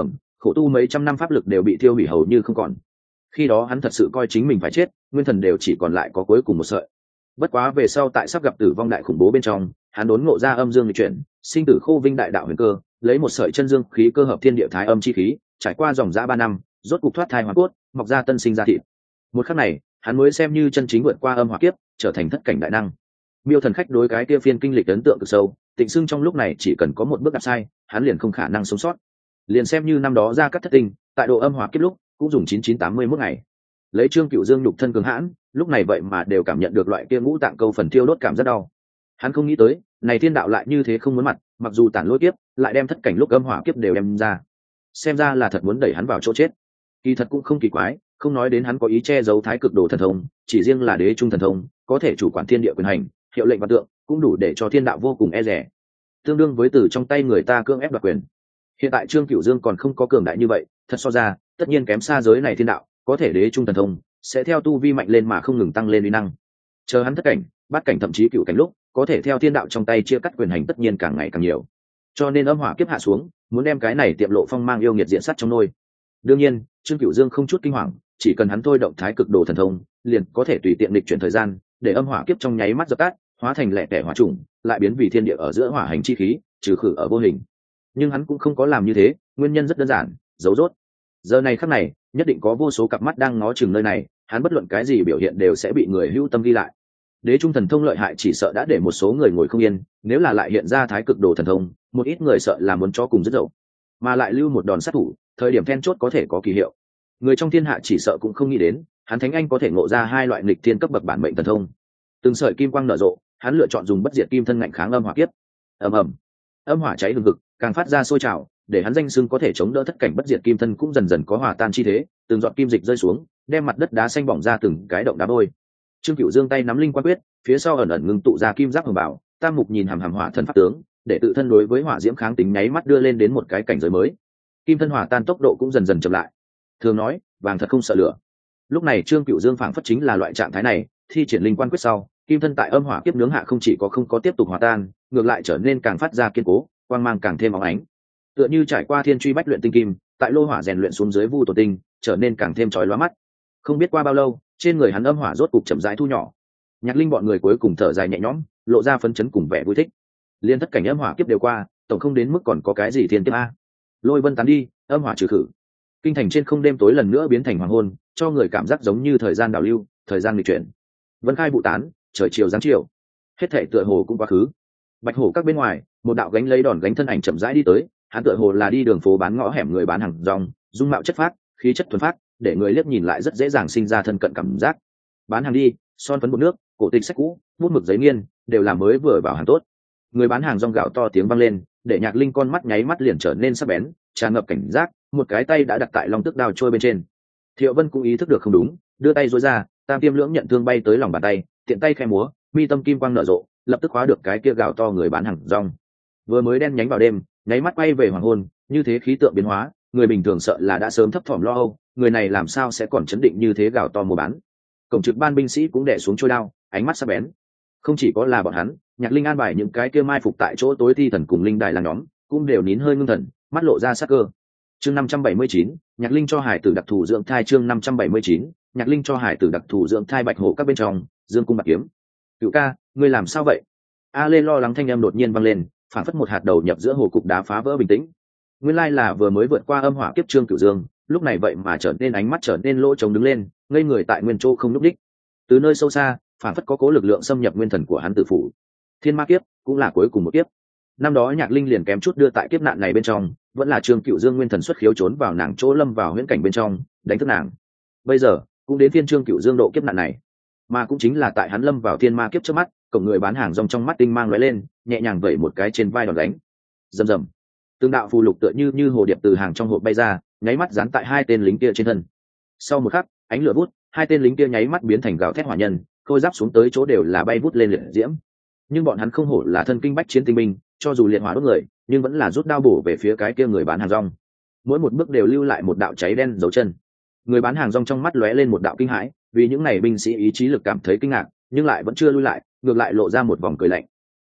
khổ tu mấy trăm năm pháp lực đều bị thiêu hủy hầu như không còn. Khi đó hắn thật sự coi chính mình phải chết, nguyên thần đều chỉ còn lại có cuối cùng một sợi. Bất quá về sau tại sắp gặp tử vong đại khủng bố bên trong, hắn đốn ngộ ra âm dương lịch chuyển, sinh tử khô vinh đại đạo huyền cơ, lấy một sợi chân dương khí cơ hợp thiên địa thái âm chi khí, trải qua dòng dã ba năm, rốt cục thoát thai hóa cốt, mọc ra tân sinh ra thịt. Một khắc này, hắn mới xem như chân chính vượt qua âm hỏa kiếp, trở thành thất cảnh đại năng. Miêu Thần Khách đối cái kia phiên kinh lịch ấn tượng cực sâu, Tịnh Xưng trong lúc này chỉ cần có một bước đạp sai, hắn liền không khả năng sống sót. Liền xem như năm đó ra cắt thất tinh, tại độ âm hỏa kiếp lúc, cũng dùng chín chín tám mươi mốt ngày. Lấy Trương Cửu Dương nhục thân cường hãn, lúc này vậy mà đều cảm nhận được loại kia ngũ tạng câu phần thiêu đốt cảm rất đau. Hắn không nghĩ tới, này thiên đạo lại như thế không muốn mặt, mặc dù tản lôi kiếp, lại đem thất cảnh lúc âm hỏa kiếp đều đem ra. Xem ra là thật muốn đẩy hắn vào chỗ chết. Kỳ thật cũng không kỳ quái, không nói đến hắn có ý che giấu thái cực đồ thần thông, chỉ riêng là đế trung thần thông, có thể chủ quản thiên địa quyền hành, hiệu lệnh và tượng, cũng đủ để cho thiên đạo vô cùng e dè. Tương đương với từ trong tay người ta cưỡng ép đoạt quyền. Hiện tại Trương Cửu Dương còn không có cường đại như vậy, thật so ra, tất nhiên kém xa giới này thiên đạo, có thể đế trung thần thông sẽ theo tu vi mạnh lên mà không ngừng tăng lên uy năng. Chờ hắn thất cảnh, bát cảnh thậm chí cửu cảnh lúc, có thể theo thiên đạo trong tay chia cắt quyền hành tất nhiên càng ngày càng nhiều. Cho nên âm hỏa kiếp hạ xuống, muốn đem cái này tiệm lộ phong mang yêu nghiệt diện sắt trong nôi. Đương nhiên, Trương Cửu Dương không chút kinh hoàng, chỉ cần hắn thôi động thái cực đồ thần thông, liền có thể tùy tiện lịch chuyển thời gian, để âm hỏa kiếp trong nháy mắt dập tắt, hóa thành lẻ tẻ hỏa trùng, lại biến vì thiên địa ở giữa hỏa hành chi khí, trừ khử ở vô hình. Nhưng hắn cũng không có làm như thế, nguyên nhân rất đơn giản, giấu rốt. Giờ này khắc này, nhất định có vô số cặp mắt đang ngó chừng nơi này, hắn bất luận cái gì biểu hiện đều sẽ bị người hữu tâm ghi lại. Đế trung thần thông lợi hại chỉ sợ đã để một số người ngồi không yên, nếu là lại hiện ra thái cực đồ thần thông, một ít người sợ là muốn cho cùng rất dậu, mà lại lưu một đòn sát thủ, thời điểm then chốt có thể có kỳ hiệu. Người trong thiên hạ chỉ sợ cũng không nghĩ đến, hắn Thánh Anh có thể ngộ ra hai loại nghịch thiên cấp bậc bản mệnh thần thông. Từng sợi kim quang nở rộ, hắn lựa chọn dùng bất diệt kim thân ngạnh kháng âm hỏa kiếp. Ầm ầm, âm hỏa cháy hừng hực, càng phát ra sôi trào, để hắn danh xưng có thể chống đỡ thất cảnh bất diệt kim thân cũng dần dần có hòa tan chi thế, từng giọt kim dịch rơi xuống, đem mặt đất đá xanh bỏng ra từng cái động đá bôi. Trương Cửu Dương tay nắm linh quan quyết, phía sau ẩn ẩn ngưng tụ ra kim giáp hồng bảo, tam mục nhìn hàm hàm hỏa thần pháp tướng, để tự thân đối với hỏa diễm kháng tính nháy mắt đưa lên đến một cái cảnh giới mới. Kim thân hỏa tan tốc độ cũng dần dần chậm lại. Thường nói, vàng thật không sợ lửa. Lúc này Trương Cửu Dương phảng phất chính là loại trạng thái này, thi triển linh quan quyết sau, kim thân tại âm hỏa kiếp nướng hạ không chỉ có không có tiếp tục hòa tan, ngược lại trở nên càng phát ra kiên cố, quang mang càng thêm óng ánh. Tựa như trải qua thiên truy bách luyện tinh kim, tại lô hỏa rèn luyện xuống dưới vu tổ tinh, trở nên càng thêm chói lóa mắt. Không biết qua bao lâu, trên người hắn âm hỏa rốt cục chậm rãi thu nhỏ. Nhạc Linh bọn người cuối cùng thở dài nhẹ nhõm, lộ ra phấn chấn cùng vẻ vui thích. Liên thất cảnh âm hỏa kiếp đều qua, tổng không đến mức còn có cái gì thiên kiếp a. Lôi vân tán đi, âm hỏa trừ khử. Kinh thành trên không đêm tối lần nữa biến thành hoàng hôn, cho người cảm giác giống như thời gian đảo lưu, thời gian nghịch chuyển. Vân khai vụ tán, trời chiều giáng chiều. Hết thảy tựa hồ cũng quá khứ. Bạch hổ các bên ngoài, một đạo gánh lấy đòn gánh thân ảnh chậm rãi đi tới, hắn tựa hồ là đi đường phố bán ngõ hẻm người bán hàng rong, dung mạo chất phác, khí chất thuần phát, để người liếc nhìn lại rất dễ dàng sinh ra thân cận cảm giác. Bán hàng đi, son phấn bột nước, cổ tịch sách cũ, bút mực giấy nghiên, đều là mới vừa vào hàng tốt. Người bán hàng rong gạo to tiếng vang lên, để Nhạc Linh con mắt nháy mắt liền trở nên sắc bén, tràn ngập cảnh giác, một cái tay đã đặt tại long tức đao trôi bên trên. Thiệu Vân cũng ý thức được không đúng, đưa tay duỗi ra, tam tiêm lưỡng nhận thương bay tới lòng bàn tay, tiện tay khẽ múa, mi tâm kim quang nở rộ, lập tức khóa được cái kia gạo to người bán hàng rong. Vừa mới đen nhánh vào đêm, nháy mắt quay về hoàng hôn, như thế khí tượng biến hóa, người bình thường sợ là đã sớm thấp thỏm lo âu, người này làm sao sẽ còn chấn định như thế gạo to mua bán. Cổng trực ban binh sĩ cũng đè xuống trôi đao, ánh mắt sắc bén. Không chỉ có là bọn hắn, Nhạc Linh an bài những cái kia mai phục tại chỗ tối thi thần cùng linh đài làng nhóm, cũng đều nín hơi ngưng thần, mắt lộ ra sắc cơ. Chương năm trăm bảy mươi chín, Nhạc Linh cho hải tử đặc thù dưỡng thai. Chương năm trăm bảy mươi chín, Nhạc Linh cho hải tử đặc thù dưỡng thai. Bạch hổ các bên trong, dương cung bạc kiếm. Cửu ca, ngươi làm sao vậy? A Lê lo lắng thanh âm đột nhiên vang lên, phản phất một hạt đầu nhập giữa hồ cục đá phá vỡ bình tĩnh. Nguyên lai là vừa mới vượt qua âm hỏa kiếp Trương Cửu Dương, lúc này vậy mà trở nên ánh mắt trở nên lỗ trống đứng lên, ngây người tại nguyên chỗ không lúc đích. Từ nơi sâu xa, phản phất có cố lực lượng xâm nhập nguyên thần của hắn tự phủ. Thiên ma kiếp cũng là cuối cùng một kiếp. Năm đó Nhạc Linh liền kém chút đưa tại kiếp nạn này bên trong, vẫn là Trương Cửu Dương nguyên thần xuất khiếu trốn vào nàng chỗ lâm vào huyễn cảnh bên trong, đánh thức nàng. Bây giờ, cũng đến phiên Trương Cửu Dương độ kiếp nạn này, mà cũng chính là tại hắn lâm vào thiên ma kiếp trước mắt, cổng người bán hàng rong trong mắt tinh mang lóe lên, nhẹ nhàng vẩy một cái trên vai đòn đánh. Rầm rầm. Từng đạo phù lục tựa như như hồ điệp từ hàng trong hộp bay ra, nháy mắt dán tại hai tên lính kia trên thân. Sau một khắc, ánh lửa vút, hai tên lính kia nháy mắt biến thành gào thét hỏa nhân, khôi giáp xuống tới chỗ đều là bay vút lên liệt diễm. Nhưng bọn hắn không hổ là thân kinh bách chiến tinh binh, cho dù liệt hỏa đốt người, nhưng vẫn là rút đao bổ về phía cái kia người bán hàng rong. Mỗi một bước đều lưu lại một đạo cháy đen dấu chân. Người bán hàng rong trong mắt lóe lên một đạo kinh hãi, vì những này binh sĩ ý chí lực cảm thấy kinh ngạc, nhưng lại vẫn chưa lui lại, ngược lại lộ ra một vòng cười lạnh.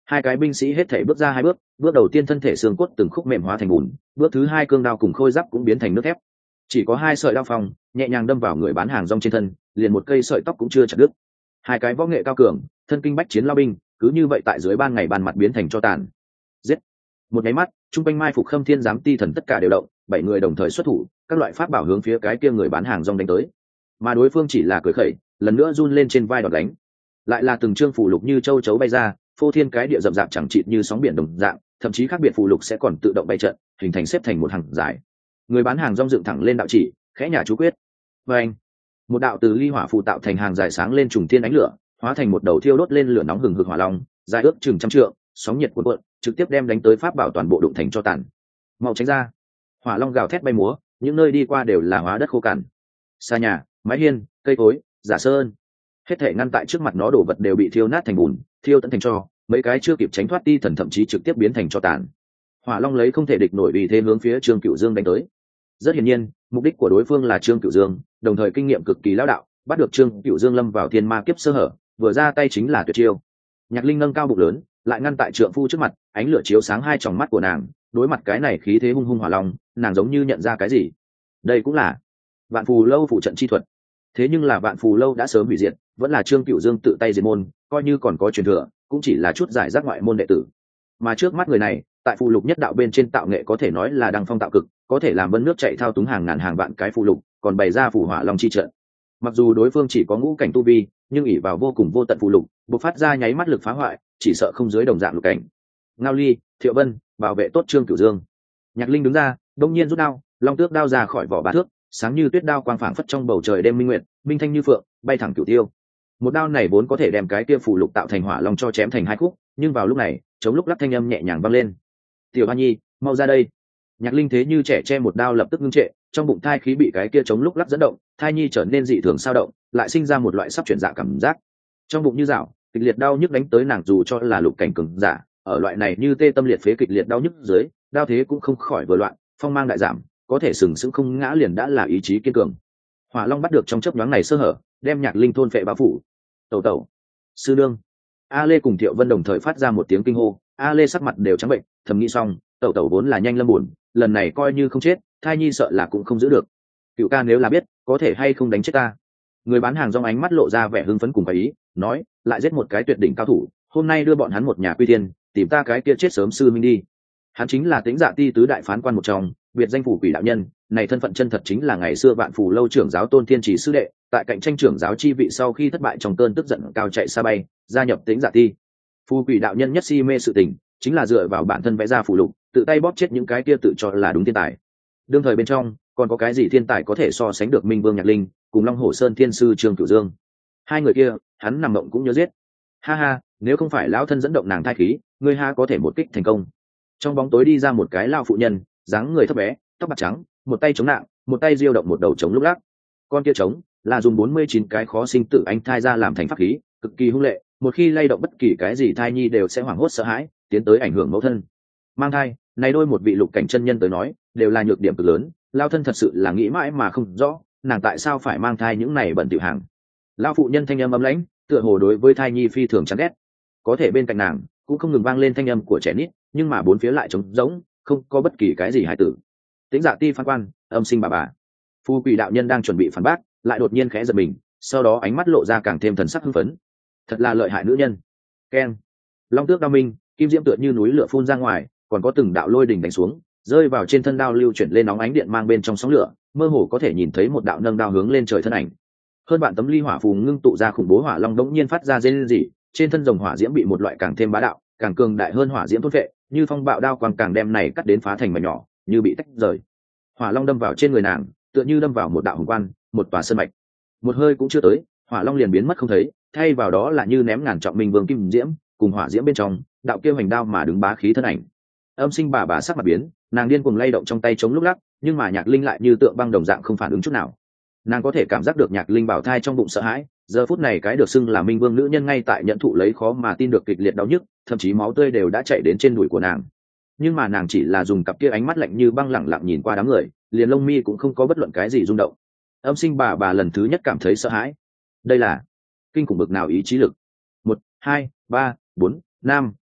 Hai cái binh sĩ hết thể bước ra hai bước, bước đầu tiên thân thể xương cốt từng khúc mềm hóa thành bùn, bước thứ hai cương đao cùng khôi giáp cũng biến thành nước thép. Chỉ có hai sợi đao phong nhẹ nhàng đâm vào người bán hàng rong trên thân, liền một cây sợi tóc cũng chưa chặt đứt. Hai cái võ nghệ cao cường, thân kinh bách chiến lao binh, cứ như vậy tại dưới ban ngày ban mặt biến thành cho tàn. Giết! Một nháy mắt, trung quanh mai phục Khâm Thiên giám ti thần tất cả đều động, bảy người đồng thời xuất thủ, các loại pháp bảo hướng phía cái kia người bán hàng rong đánh tới. Mà đối phương chỉ là cười khẩy, lần nữa run lên trên vai đòn đánh. Lại là từng trương phù lục như châu chấu bay ra, phô thiên cái địa rậm rạp chẳng chịt như sóng biển đồng dạng, thậm chí khác biệt phù lục sẽ còn tự động bay trận, hình thành xếp thành một hàng dài. Người bán hàng rong dựng thẳng lên đạo chỉ, khẽ nhả chú quyết. Và anh, một đạo từ ly hỏa phù tạo thành hàng dài sáng lên trùng thiên ánh lửa, hóa thành một đầu thiêu đốt lên lửa nóng hừng hực hỏa long, dài ước chừng trăm trượng, sóng nhiệt cuộn cuộn, trực tiếp đem đánh tới pháp bảo toàn bộ đụng thành cho tàn. Mau tránh ra! Hỏa long gào thét bay múa, những nơi đi qua đều là hóa đất khô cằn. Xa nhà, mái hiên, cây cối, giả sơn, hết thể ngăn tại trước mặt nó đổ vật đều bị thiêu nát thành bùn, thiêu tận thành tro. Mấy cái chưa kịp tránh thoát ti thần thậm chí trực tiếp biến thành cho tàn. Hỏa long lấy không thể địch nổi vì thế hướng phía Trương Cửu Dương đánh tới. Rất hiển nhiên, mục đích của đối phương là Trương Cửu Dương, đồng thời kinh nghiệm cực kỳ lão đạo, bắt được Trương Cửu Dương lâm vào thiên ma kiếp sơ hở, vừa ra tay chính là tuyệt chiêu. Nhạc Linh nâng cao bụng lớn, lại ngăn tại trượng phu trước mặt, ánh lửa chiếu sáng hai tròng mắt của nàng, đối mặt cái này khí thế hung hung hỏa long, nàng giống như nhận ra cái gì. Đây cũng là Vạn Phù lâu phụ trận chi thuật. Thế nhưng là Vạn Phù lâu đã sớm hủy diệt, vẫn là Trương Cửu Dương tự tay diệt môn, coi như còn có truyền thừa, cũng chỉ là chút giải rác ngoại môn đệ tử. Mà trước mắt người này, tại phù lục nhất đạo bên trên tạo nghệ có thể nói là đăng phong tạo cực, có thể làm vân nước chạy thao túng hàng ngàn hàng vạn cái phù lục, còn bày ra phù hỏa long chi trận. Mặc dù đối phương chỉ có ngũ cảnh tu vi, nhưng ỷ vào vô cùng vô tận phù lục, bộc phát ra nháy mắt lực phá hoại, chỉ sợ không dưới đồng dạng lục cảnh. Ngao Ly, Thiệu Vân, bảo vệ tốt Trương Cửu Dương. Nhạc Linh đứng ra, đông nhiên rút đao, long tước đao ra khỏi vỏ ba thước, sáng như tuyết đao quang phảng phất trong bầu trời đêm minh nguyệt, minh thanh như phượng, bay thẳng cửu tiêu. Một đao này vốn có thể đem cái kia phù lục tạo thành hỏa long cho chém thành hai khúc, nhưng vào lúc này, chống lúc lắc thanh âm nhẹ nhàng vang lên. "Tiểu Hoa Nhi, mau ra đây." Nhạc Linh thế như trẻ che một đao lập tức ngưng trệ, trong bụng thai khí bị cái kia chống lúc lắc dẫn động, thai nhi trở nên dị thường sao động, lại sinh ra một loại sắp chuyển dạ cảm giác. Trong bụng như dạo, kịch liệt đau nhức đánh tới nàng dù cho là lục cảnh cường giả, ở loại này như tê tâm liệt phế kịch liệt đau nhức dưới, đao thế cũng không khỏi vừa loạn, phong mang đại giảm, có thể sừng sững không ngã liền đã là ý chí kiên cường. Hỏa long bắt được trong chớp nhoáng này sơ hở, đem Nhạc Linh thôn phệ bao phủ. "Tẩu tẩu, sư nương." A Lê cùng Thiệu Vân đồng thời phát ra một tiếng kinh hô, A Lê sắc mặt đều trắng bệnh, thầm nghĩ xong, tẩu tẩu vốn là nhanh lâm buồn, lần này coi như không chết, thai nhi sợ là cũng không giữ được. Cựu ca nếu là biết, có thể hay không đánh chết ta. Người bán hàng rong ánh mắt lộ ra vẻ hưng phấn cùng ý, nói, lại giết một cái tuyệt đỉnh cao thủ, hôm nay đưa bọn hắn một nhà quy tiên, tìm ta cái kia chết sớm sư minh đi. Hắn chính là Tĩnh Dạ Ti tứ đại phán quan một trong, biệt danh phủ quỷ đạo nhân, này thân phận chân thật chính là ngày xưa Vạn Phù lâu trưởng giáo Tôn Thiên Chỉ sư đệ, tại cạnh tranh trưởng giáo chi vị sau khi thất bại trong cơn tức giận cao chạy xa bay, gia nhập Tĩnh Dạ Ti. Phù quỷ đạo nhân nhất si mê sự tình, chính là dựa vào bản thân vẽ ra phù lục, tự tay bóp chết những cái kia tự cho là đúng thiên tài. Đương thời bên trong, còn có cái gì thiên tài có thể so sánh được Minh Vương Nhạc Linh, cùng Long Hổ Sơn Thiên sư Trương Cửu Dương. Hai người kia, hắn nằm mộng cũng nhớ giết. Ha ha, nếu không phải lão thân dẫn động nàng thai khí, ngươi ha có thể một kích thành công. Trong bóng tối đi ra một cái lao phụ nhân, dáng người thấp bé, tóc bạc trắng, một tay chống nạng, một tay diêu động một đầu trống lúc lắc. Con kia trống là dùng bốn mươi chín cái khó sinh tử anh thai ra làm thành pháp khí, cực kỳ hung lệ, một khi lay động bất kỳ cái gì thai nhi đều sẽ hoảng hốt sợ hãi, tiến tới ảnh hưởng mẫu thân. Mang thai, này đôi một vị lục cảnh chân nhân tới nói, đều là nhược điểm cực lớn, lao thân thật sự là nghĩ mãi mà không rõ, nàng tại sao phải mang thai những này bẩn tiểu hàng. Lao phụ nhân thanh âm ấm lãnh, tựa hồ đối với thai nhi phi thường chán ghét. Có thể bên cạnh nàng cũng không ngừng vang lên thanh âm của trẻ nít, nhưng mà bốn phía lại trống rỗng, không có bất kỳ cái gì hài tử. Tĩnh Dạ Ti phán quan, âm sinh bà bà. Phu quỷ đạo nhân đang chuẩn bị phản bác, lại đột nhiên khẽ giật mình, sau đó ánh mắt lộ ra càng thêm thần sắc hưng phấn. Thật là lợi hại nữ nhân. Keng. Long tước đao minh, kim diễm tựa như núi lửa phun ra ngoài, còn có từng đạo lôi đình đánh xuống, rơi vào trên thân đao lưu chuyển lên nóng ánh điện mang bên trong sóng lửa, mơ hồ có thể nhìn thấy một đạo nâng đao hướng lên trời thân ảnh. Hơn bạn tấm ly hỏa phù ngưng tụ ra khủng bố hỏa long đống nhiên phát ra rên rỉ, trên thân rồng hỏa diễm bị một loại càng thêm bá đạo, càng cường đại hơn hỏa diễm thôn phệ, như phong bạo đao quang càng đem này cắt đến phá thành mảnh nhỏ, như bị tách rời. Hỏa long đâm vào trên người nàng, tựa như đâm vào một đạo hồng quan, một tòa sơn mạch. Một hơi cũng chưa tới, hỏa long liền biến mất không thấy, thay vào đó là như ném ngàn trọng minh vương kim diễm, cùng hỏa diễm bên trong, đạo kia hoành đao mà đứng bá khí thân ảnh. Âm sinh bà bà sắc mặt biến, nàng điên cuồng lay động trong tay chống lúc lắc, nhưng mà Nhạc Linh lại như tượng băng đồng dạng không phản ứng chút nào. Nàng có thể cảm giác được Nhạc Linh bảo thai trong bụng sợ hãi, giờ phút này cái được xưng là minh vương nữ nhân ngay tại nhận thụ lấy khó mà tin được kịch liệt đau nhức, thậm chí máu tươi đều đã chảy đến trên đùi của nàng. Nhưng mà nàng chỉ là dùng cặp kia ánh mắt lạnh như băng lẳng lặng nhìn qua đám người, liền lông mi cũng không có bất luận cái gì rung động. Âm sinh bà bà lần thứ nhất cảm thấy sợ hãi. Đây là kinh khủng bực nào ý chí lực. Một, hai, ba, bốn, năm,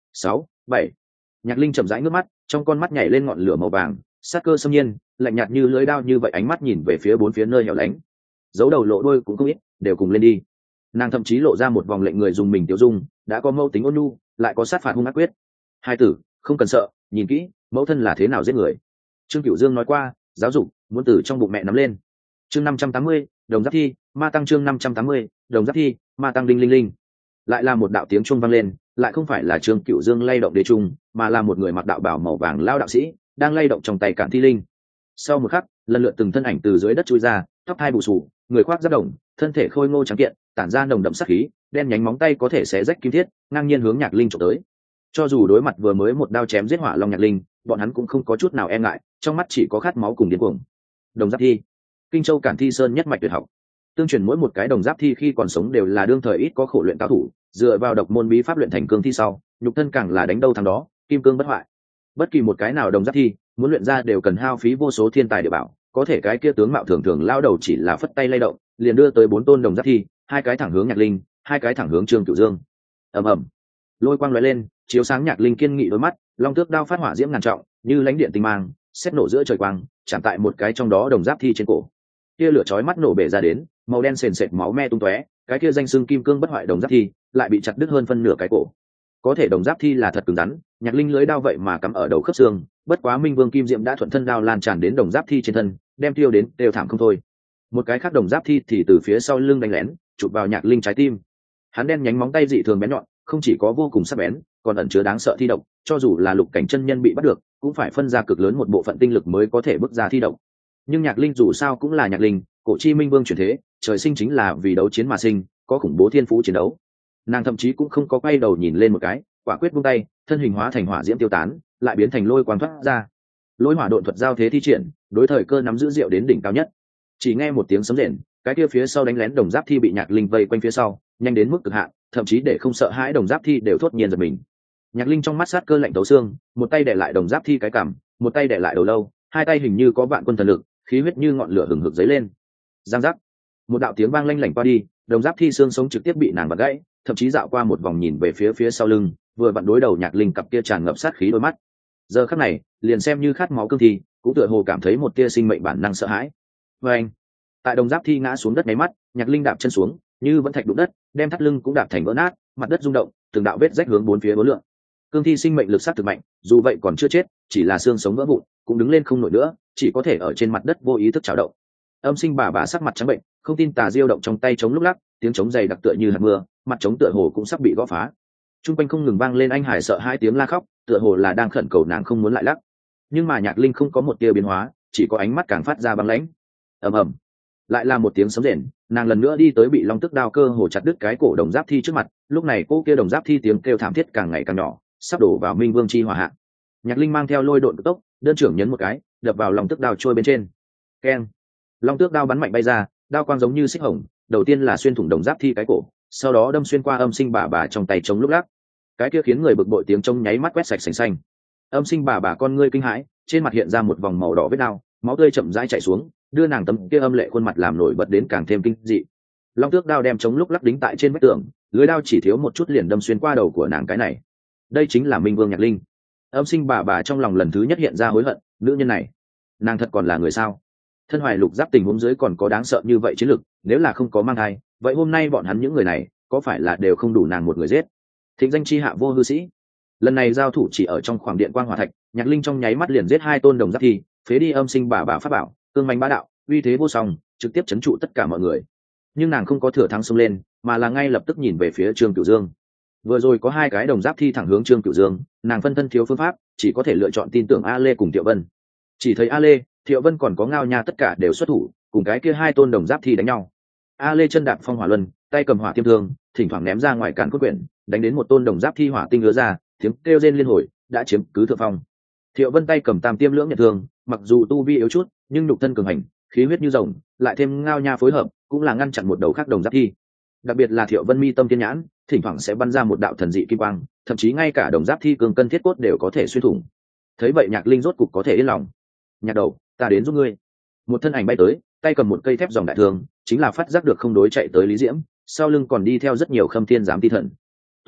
sáu bảy. Nhạc Linh chậm rãi ngước mắt, trong con mắt nhảy lên ngọn lửa màu vàng, sát cơ xâm nhiên, lạnh nhạt như lưỡi dao như vậy, ánh mắt nhìn về phía bốn phía nơi hẻo lánh. Giấu đầu lộ đuôi cũng không ít, đều cùng lên đi. Nàng thậm chí lộ ra một vòng lệnh người dùng mình tiêu dung, đã có mâu tính ôn nhu, lại có sát phạt hung ác quyết. Hai tử, không cần sợ, nhìn kỹ, mẫu thân là thế nào giết người. Trương Cửu Dương nói qua, giáo dục muốn từ trong bụng mẹ nắm lên. Chương năm trăm tám mươi, đồng giáp thi, ma tăng chương năm trăm tám mươi, đồng giáp thi, ma tăng đinh linh linh. Lại là một đạo tiếng chuông vang lên, lại không phải là Trương Cửu Dương lay động đế trung, mà là một người mặc đạo bào màu vàng lao đạo sĩ, đang lay động trong tay cản thi linh. Sau một khắc, lần lượt từng thân ảnh từ dưới đất chui ra, tóc hai bù xù, người khoác giáp đồng, thân thể khôi ngô trắng kiện, tản ra nồng đậm sát khí, đen nhánh móng tay có thể xé rách kim thiết, ngang nhiên hướng Nhạc Linh chụp tới. Cho dù đối mặt vừa mới một đao chém giết Hỏa Long Nhạc Linh, bọn hắn cũng không có chút nào e ngại, trong mắt chỉ có khát máu cùng điên cuồng. Đồng giáp thi, Kinh Châu Cản Thi Sơn nhất mạch tuyệt học. Tương truyền mỗi một cái đồng giáp thi khi còn sống đều là đương thời ít có khổ luyện cao thủ, dựa vào độc môn bí pháp luyện thành cương thi sau, nhục thân càng là đánh đâu thắng đó, kim cương bất hoại. Bất kỳ một cái nào đồng giáp thi, muốn luyện ra đều cần hao phí vô số thiên tài địa bảo, có thể cái kia tướng mạo thường thường lao đầu chỉ là phất tay lay động, liền đưa tới bốn tôn đồng giáp thi, hai cái thẳng hướng Nhạc Linh, hai cái thẳng hướng Trương Cửu Dương. Ầm ầm, lôi quang lóe lên, chiếu sáng Nhạc Linh kiên nghị đôi mắt, long tước đao phát hỏa diễm ngàn trọng, như lãnh điện tinh mang, xét nổ giữa trời quang, chạm tại một cái trong đó đồng giáp thi trên cổ. Kia lửa chói mắt nổ bể ra đến, màu đen sền sệt máu me tung tóe, cái kia danh xưng kim cương bất hoại đồng giáp thi lại bị chặt đứt hơn phân nửa cái cổ. Có thể đồng giáp thi là thật cứng rắn, Nhạc Linh lưới đao vậy mà cắm ở đầu khớp xương, bất quá Minh Vương Kim Diệm đã thuận thân đao lan tràn đến đồng giáp thi trên thân, đem tiêu đến đều thảm không thôi. Một cái khác đồng giáp thi thì từ phía sau lưng đánh lén, chụp vào Nhạc Linh trái tim. Hắn đen nhánh móng tay dị thường bén nhọn, không chỉ có vô cùng sắc bén, còn ẩn chứa đáng sợ thi độc, cho dù là lục cảnh chân nhân bị bắt được, cũng phải phân ra cực lớn một bộ phận tinh lực mới có thể bước ra thi độc. Nhưng Nhạc Linh dù sao cũng là Nhạc Linh, cổ chi Minh Vương chuyển thế, trời sinh chính là vì đấu chiến mà sinh, có khủng bố thiên phú chiến đấu. Nàng thậm chí cũng không có quay đầu nhìn lên một cái, quả quyết buông tay, thân hình hóa thành hỏa diễm tiêu tán, lại biến thành lôi quang thoát ra. Lôi hỏa độn thuật giao thế thi triển, đối thời cơ nắm giữ diệu đến đỉnh cao nhất. Chỉ nghe một tiếng sấm rền, cái kia phía sau đánh lén đồng giáp thi bị Nhạc Linh vây quanh phía sau, nhanh đến mức cực hạn, thậm chí để không sợ hãi đồng giáp thi đều thốt nhiên giật mình. Nhạc Linh trong mắt sát cơ lạnh tấu xương, một tay đè lại đồng giáp thi cái cằm, một tay đè lại đầu lâu, hai tay hình như có vạn quân thần lực, khí huyết như ngọn lửa hừng hực dấy lên. Giang giác, một đạo tiếng vang lanh lảnh qua đi, đồng giáp thi xương sống trực tiếp bị nàng vặn gãy, thậm chí dạo qua một vòng nhìn về phía phía sau lưng, vừa vặn đối đầu Nhạc Linh cặp kia tràn ngập sát khí đôi mắt. Giờ khắc này, liền xem như khát máu cương thi, cũng tựa hồ cảm thấy một tia sinh mệnh bản năng sợ hãi. Và anh, tại đồng giáp thi ngã xuống đất nháy mắt, Nhạc Linh đạp chân xuống, như vẫn thạch đụng đất, đem thắt lưng cũng đạp thành vỡ nát, mặt đất rung động, từng đạo vết rách hướng bốn phía bốn lượng. Cương thi sinh mệnh lực sát thực mạnh, dù vậy còn chưa chết, chỉ là xương sống vỡ vụn, cũng đứng lên không nổi nữa, chỉ có thể ở trên mặt đất vô ý thức chảo động. Âm Sinh bà bà sắc mặt trắng bệnh, không tin tà diêu động trong tay chống lúc lắc, tiếng chống dày đặc tựa như hạt mưa, mặt chống tựa hồ cũng sắp bị gõ phá. Trung quanh không ngừng vang lên anh hải sợ hai tiếng la khóc, tựa hồ là đang khẩn cầu nàng không muốn lại lắc. Nhưng mà Nhạc Linh không có một tia biến hóa, chỉ có ánh mắt càng phát ra băng lãnh. Ầm ầm, lại là một tiếng sấm rền, nàng lần nữa đi tới bị long tức đao cơ hồ chặt đứt cái cổ đồng giáp thi trước mặt. Lúc này cô kia đồng giáp thi tiếng kêu thảm thiết càng ngày càng nhỏ, sắp đổ vào Minh Vương chi hỏa hạ. Nhạc Linh mang theo lôi độn cực tốc, đơn trưởng nhấn một cái, đập vào long tức đao trôi bên trên. Keng, long tước đao bắn mạnh bay ra, đao quang giống như xích hồng, đầu tiên là xuyên thủng đồng giáp thi cái cổ, sau đó đâm xuyên qua Âm Sinh bà bà trong tay chống lúc lắc. Cái kia khiến người bực bội tiếng trống nháy mắt quét sạch sành xanh. Âm Sinh bà bà con ngươi kinh hãi, trên mặt hiện ra một vòng màu đỏ vết đao, máu tươi chậm rãi chảy xuống, đưa nàng tấm kia âm lệ khuôn mặt làm nổi bật đến càng thêm kinh dị. Long tước đao đem chống lúc lắc đính tại trên vách tường, lưỡi đao chỉ thiếu một chút liền đâm xuyên qua đầu của nàng cái này. Đây chính là Minh Vương Nhạc Linh. Âm Sinh bà bà trong lòng lần thứ nhất hiện ra hối hận, nữ nhân này, nàng thật còn là người sao? Thân hoài lục giáp tình huống dưới còn có đáng sợ như vậy chiến lực, nếu là không có mang thai, vậy hôm nay bọn hắn những người này có phải là đều không đủ nàng một người giết? Thịnh danh chi hạ vô hư sĩ. Lần này giao thủ chỉ ở trong khoảng điện quang hỏa thạch, Nhạc Linh trong nháy mắt liền giết hai tôn đồng giáp thi, phế đi Âm Sinh bà bà pháp bảo, cương manh bá đạo, uy thế vô song, trực tiếp chấn trụ tất cả mọi người. Nhưng nàng không có thừa thắng xông lên, mà là ngay lập tức nhìn về phía Trương Cửu Dương. Vừa rồi có hai cái đồng giáp thi thẳng hướng Trương Cửu Dương, nàng phân thân thiếu phương pháp, chỉ có thể lựa chọn tin tưởng A Lê cùng Thiệu Vân. Chỉ thấy A Lê, Thiệu Vân còn có Ngao Nha tất cả đều xuất thủ, cùng cái kia hai tôn đồng giáp thi đánh nhau. A Lê chân đạp phong hỏa luân, tay cầm hỏa tiêm thương, thỉnh thoảng ném ra ngoài cản cốt quyển, đánh đến một tôn đồng giáp thi hỏa tinh ứa ra, tiếng kêu rên liên hồi, đã chiếm cứ thượng phong. Thiệu Vân tay cầm tam tiêm lưỡng nhận thương, mặc dù tu vi yếu chút, nhưng nhục thân cường hành, khí huyết như rồng, lại thêm Ngao Nha phối hợp, cũng là ngăn chặn một đầu khác đồng giáp thi. Đặc biệt là Thiệu Vân mi tâm thiên nhãn, thỉnh thoảng sẽ bắn ra một đạo thần dị kim quang, thậm chí ngay cả đồng giáp thi cường cân thiết cốt đều có thể xuyên thủng. Thấy vậy Nhạc Linh rốt cục có thể yên lòng. Nhạc đầu, ta đến giúp ngươi. Một thân ảnh bay tới, tay cầm một cây thép dòng đại thương, chính là phát giác được không đối chạy tới Lý Diễm, sau lưng còn đi theo rất nhiều khâm thiên giám ti thần.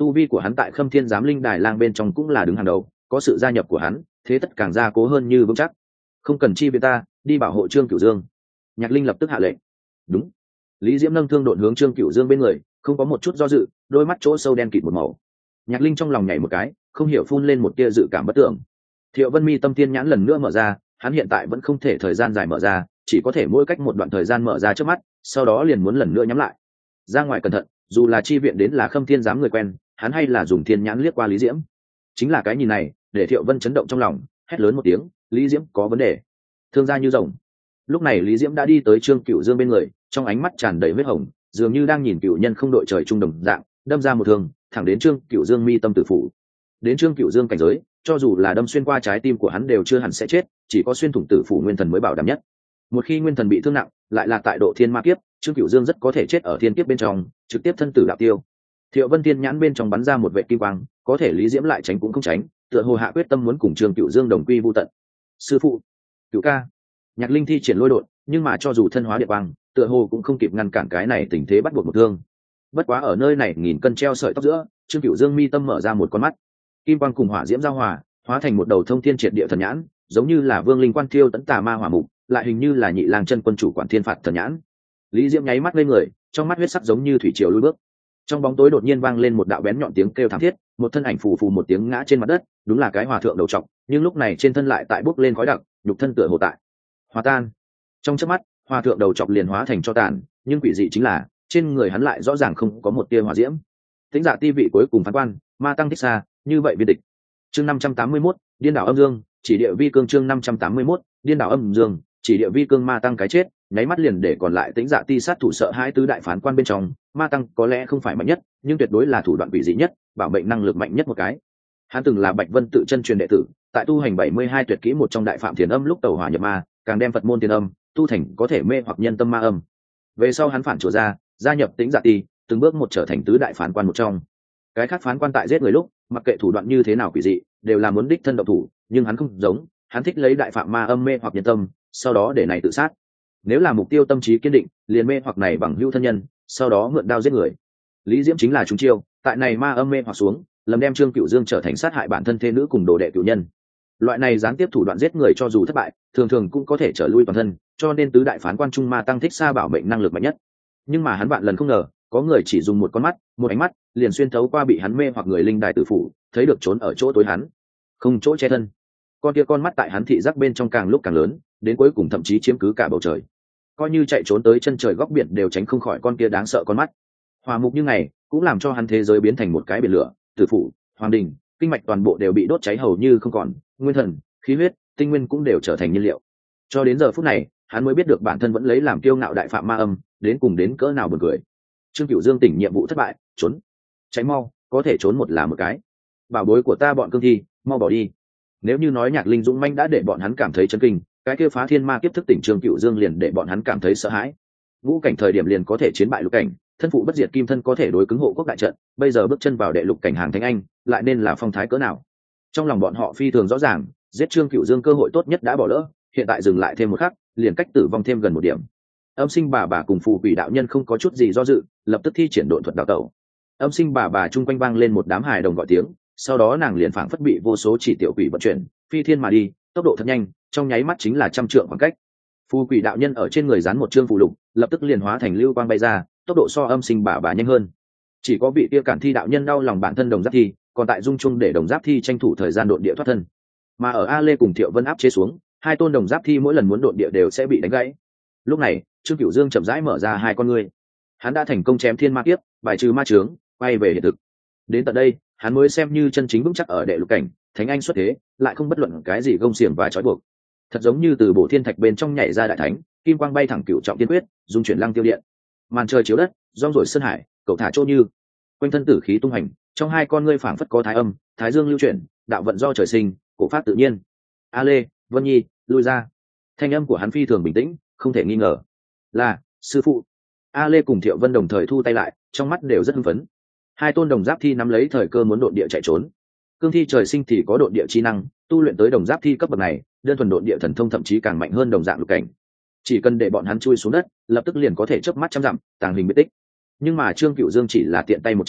tu vi của hắn tại Khâm Thiên Giám Linh Đài Lang bên trong cũng là đứng hàng đầu, có sự gia nhập của hắn, thế tất càng gia cố hơn như vững chắc. Không cần chi viện ta, đi bảo hộ Trương Cửu Dương. Nhạc Linh lập tức hạ lệnh. Đúng. Lý Diễm nâng thương độn hướng Trương Cửu Dương bên người, không có một chút do dự, đôi mắt chỗ sâu đen kịt một màu. Nhạc Linh trong lòng nhảy một cái, không hiểu phun lên một tia dự cảm bất tưởng. Thiệu Vân Mi tâm tiên nhãn lần nữa mở ra, hắn hiện tại vẫn không thể thời gian dài mở ra, chỉ có thể mỗi cách một đoạn thời gian mở ra trước mắt, sau đó liền muốn lần nữa nhắm lại. Ra ngoài cẩn thận, dù là chi viện đến là Khâm Thiên Giám người quen, hắn hay là dùng thiên nhãn liếc qua Lý Diễm. Chính là cái nhìn này, để Thiệu Vân chấn động trong lòng, hét lớn một tiếng, Lý Diễm có vấn đề. Thương gia như rồng. Lúc này Lý Diễm đã đi tới Trương Cửu Dương bên người, trong ánh mắt tràn đầy huyết hồng, dường như đang nhìn cửu nhân không đội trời chung đồng dạng, đâm ra một thương, thẳng đến Trương Cửu Dương mi tâm tử phủ. Đến Trương Cửu Dương cảnh giới, cho dù là đâm xuyên qua trái tim của hắn đều chưa hẳn sẽ chết, chỉ có xuyên thủng tử phủ nguyên thần mới bảo đảm nhất. Một khi nguyên thần bị thương nặng, lại là tại độ thiên ma kiếp, Trương Cửu Dương rất có thể chết ở thiên kiếp bên trong, trực tiếp thân tử đạo tiêu. Thiệu Vân Thiên nhãn bên trong bắn ra một vệt kim quang, có thể Lý Diễm lại tránh cũng không tránh, tựa hồ hạ quyết tâm muốn cùng Trương Cửu Dương đồng quy vu tận. Sư phụ, Cửu ca. Nhạc Linh thi triển lôi đột, nhưng mà cho dù thân hóa địa quang, tựa hồ cũng không kịp ngăn cản cái này tình thế bắt buộc một thương. Bất quá ở nơi này nghìn cân treo sợi tóc giữa, Trương Cửu Dương mi tâm mở ra một con mắt, kim quang cùng hỏa diễm giao hòa, hóa thành một đầu thông thiên triệt địa thần nhãn, giống như là vương linh quan thiêu tấn tà ma hỏa mục, lại hình như là nhị lang chân quân chủ quản thiên phạt thần nhãn. Lý Diễm nháy mắt lên người, trong mắt huyết sắc giống như thủy triều lùi bước. Trong bóng tối đột nhiên vang lên một đạo bén nhọn tiếng kêu thảm thiết, một thân ảnh phù phù một tiếng ngã trên mặt đất, đúng là cái hòa thượng đầu trọc, nhưng lúc này trên thân lại tại bốc lên khói đặc, nhục thân tựa hồ tại hòa tan. Trong chớp mắt, hòa thượng đầu trọc liền hóa thành tro tàn, nhưng quỷ dị chính là trên người hắn lại rõ ràng không có một tia hỏa diễm. Tĩnh Dạ ti vị cuối cùng phán quan, ma tăng thích xa, như vậy viên địch. Chương năm trăm tám mươi mốt, điên đảo âm dương, chỉ địa vi cương. Chương năm trăm tám mươi mốt, điên đảo âm dương, chỉ địa vi cương. Ma tăng cái chết, nháy mắt liền để còn lại Tĩnh Dạ ti sát thủ sợ hai tứ đại phán quan bên trong, ma tăng có lẽ không phải mạnh nhất, nhưng tuyệt đối là thủ đoạn quỷ dị nhất, bảo mệnh năng lực mạnh nhất một cái. Hắn từng là Bạch Vân tự chân truyền đệ tử, tại tu hành bảy mươi hai tuyệt kỹ một trong đại phạm thiền âm lúc tẩu hỏa nhập ma, càng đem Phật môn thiền âm tu thành có thể mê hoặc nhân tâm ma âm. Về sau hắn phản chùa ra, gia nhập Tĩnh Dạ ti, từng bước một trở thành tứ đại phán quan một trong. Cái khác phán quan tại giết người lúc, mặc kệ thủ đoạn như thế nào quỷ dị, đều là muốn đích thân động thủ, nhưng hắn không giống, hắn thích lấy đại phạm ma âm mê hoặc nhân tâm, sau đó để này tự sát. Nếu là mục tiêu tâm trí kiên định, liền mê hoặc này bằng hữu thân nhân, sau đó mượn đao giết người. Lý Diễm chính là chúng chiêu, tại này ma âm mê hoặc xuống, lầm đem Trương Cửu Dương trở thành sát hại bản thân thê nữ cùng đồ đệ cửu nhân. Loại này gián tiếp thủ đoạn giết người cho dù thất bại, thường thường cũng có thể trở lui toàn thân, cho nên tứ đại phán quan trung ma tăng thích xa bảo mệnh năng lực mạnh nhất. Nhưng mà hắn vạn lần không ngờ, có người chỉ dùng một con mắt, một ánh mắt, liền xuyên thấu qua bị hắn mê hoặc người linh đài tử phủ, thấy được trốn ở chỗ tối hắn, không chỗ che thân. Con kia con mắt tại hắn thị giác bên trong càng lúc càng lớn, đến cuối cùng thậm chí chiếm cứ cả bầu trời. Coi như chạy trốn tới chân trời góc biển đều tránh không khỏi con kia đáng sợ con mắt. Hỏa mục như ngày, cũng làm cho hắn thế giới biến thành một cái biển lửa, tử phủ, hoàng đình, kinh mạch toàn bộ đều bị đốt cháy hầu như không còn, nguyên thần, khí huyết, tinh nguyên cũng đều trở thành nhiên liệu. Cho đến giờ phút này, hắn mới biết được bản thân vẫn lấy làm kiêu ngạo đại phạm ma âm, đến cùng đến cỡ nào buồn cười. Trương Cửu Dương tỉnh nhiệm vụ thất bại, trốn, cháy mau, có thể trốn một là một cái. Bảo bối của ta bọn cương thi, mau bỏ đi. Nếu như nói Nhạc Linh dũng manh đã để bọn hắn cảm thấy chấn kinh, cái kia phá thiên ma kiếp thức tỉnh Trương Cửu Dương liền để bọn hắn cảm thấy sợ hãi. Ngũ cảnh thời điểm liền có thể chiến bại lục cảnh, thân phụ bất diệt kim thân có thể đối cứng hộ quốc đại trận, bây giờ bước chân vào đệ lục cảnh hàng thánh anh, lại nên là phong thái cỡ nào. Trong lòng bọn họ phi thường rõ ràng, giết Trương Cửu Dương cơ hội tốt nhất đã bỏ lỡ, hiện tại dừng lại thêm một khắc, liền cách tử vong thêm gần một điểm. Âm sinh bà bà cùng phù quỷ đạo nhân không có chút gì do dự, lập tức thi triển độn thuật đào tẩu. Âm sinh bà bà chung quanh vang lên một đám hài đồng gọi tiếng, sau đó nàng liền phảng phất bị vô số chỉ tiểu quỷ vận chuyển, phi thiên mà đi, tốc độ thật nhanh, trong nháy mắt chính là trăm trượng khoảng cách. Phù quỷ đạo nhân ở trên người dán một chương phù lục, lập tức liền hóa thành lưu quang bay ra, tốc độ so âm sinh bà bà nhanh hơn. Chỉ có vị kia cản thi đạo nhân đau lòng bản thân đồng giáp thi, còn tại dung chung để đồng giáp thi tranh thủ thời gian độn địa thoát thân. Mà ở A Lê cùng Thiệu Vân áp chế xuống, hai tôn đồng giáp thi mỗi lần muốn độn địa đều sẽ bị đánh gãy. Lúc này, Trương Cửu Dương chậm rãi mở ra hai con ngươi. Hắn đã thành công chém thiên ma kiếp, bài trừ ma chướng, quay về hiện thực. Đến tận đây, hắn mới xem như chân chính vững chắc ở đệ lục cảnh, thánh anh xuất thế, lại không bất luận cái gì gông xiềng và trói buộc. Thật giống như từ bổ thiên thạch bên trong nhảy ra đại thánh, kim quang bay thẳng cửu trọng tiên quyết, dung chuyển lăng tiêu điện. Màn trời chiếu đất, rong rổi sơn hải, cậu thả trô như, quanh thân tử khí tung hành, trong hai con ngươi phảng phất có thái âm, thái dương lưu chuyển, đạo vận do trời sinh, cổ pháp tự nhiên. A Lê, Vân Nhi, lui ra. Thanh âm của hắn phi thường bình tĩnh, không thể nghi ngờ. Là sư phụ. A Lê cùng Thiệu Vân đồng thời thu tay lại, trong mắt đều rất hưng phấn. Hai tôn đồng giáp thi nắm lấy thời cơ muốn độn địa chạy trốn. Cương thi trời sinh thì có độn địa chi năng, tu luyện tới đồng giáp thi cấp bậc này, đơn thuần độn địa thần thông thậm chí càng mạnh hơn đồng dạng lục cảnh. Chỉ cần để bọn hắn chui xuống đất, lập tức liền có thể chớp mắt trăm dặm, tàng hình biệt tích. Nhưng mà Trương Cửu Dương chỉ là tiện tay một chỉ,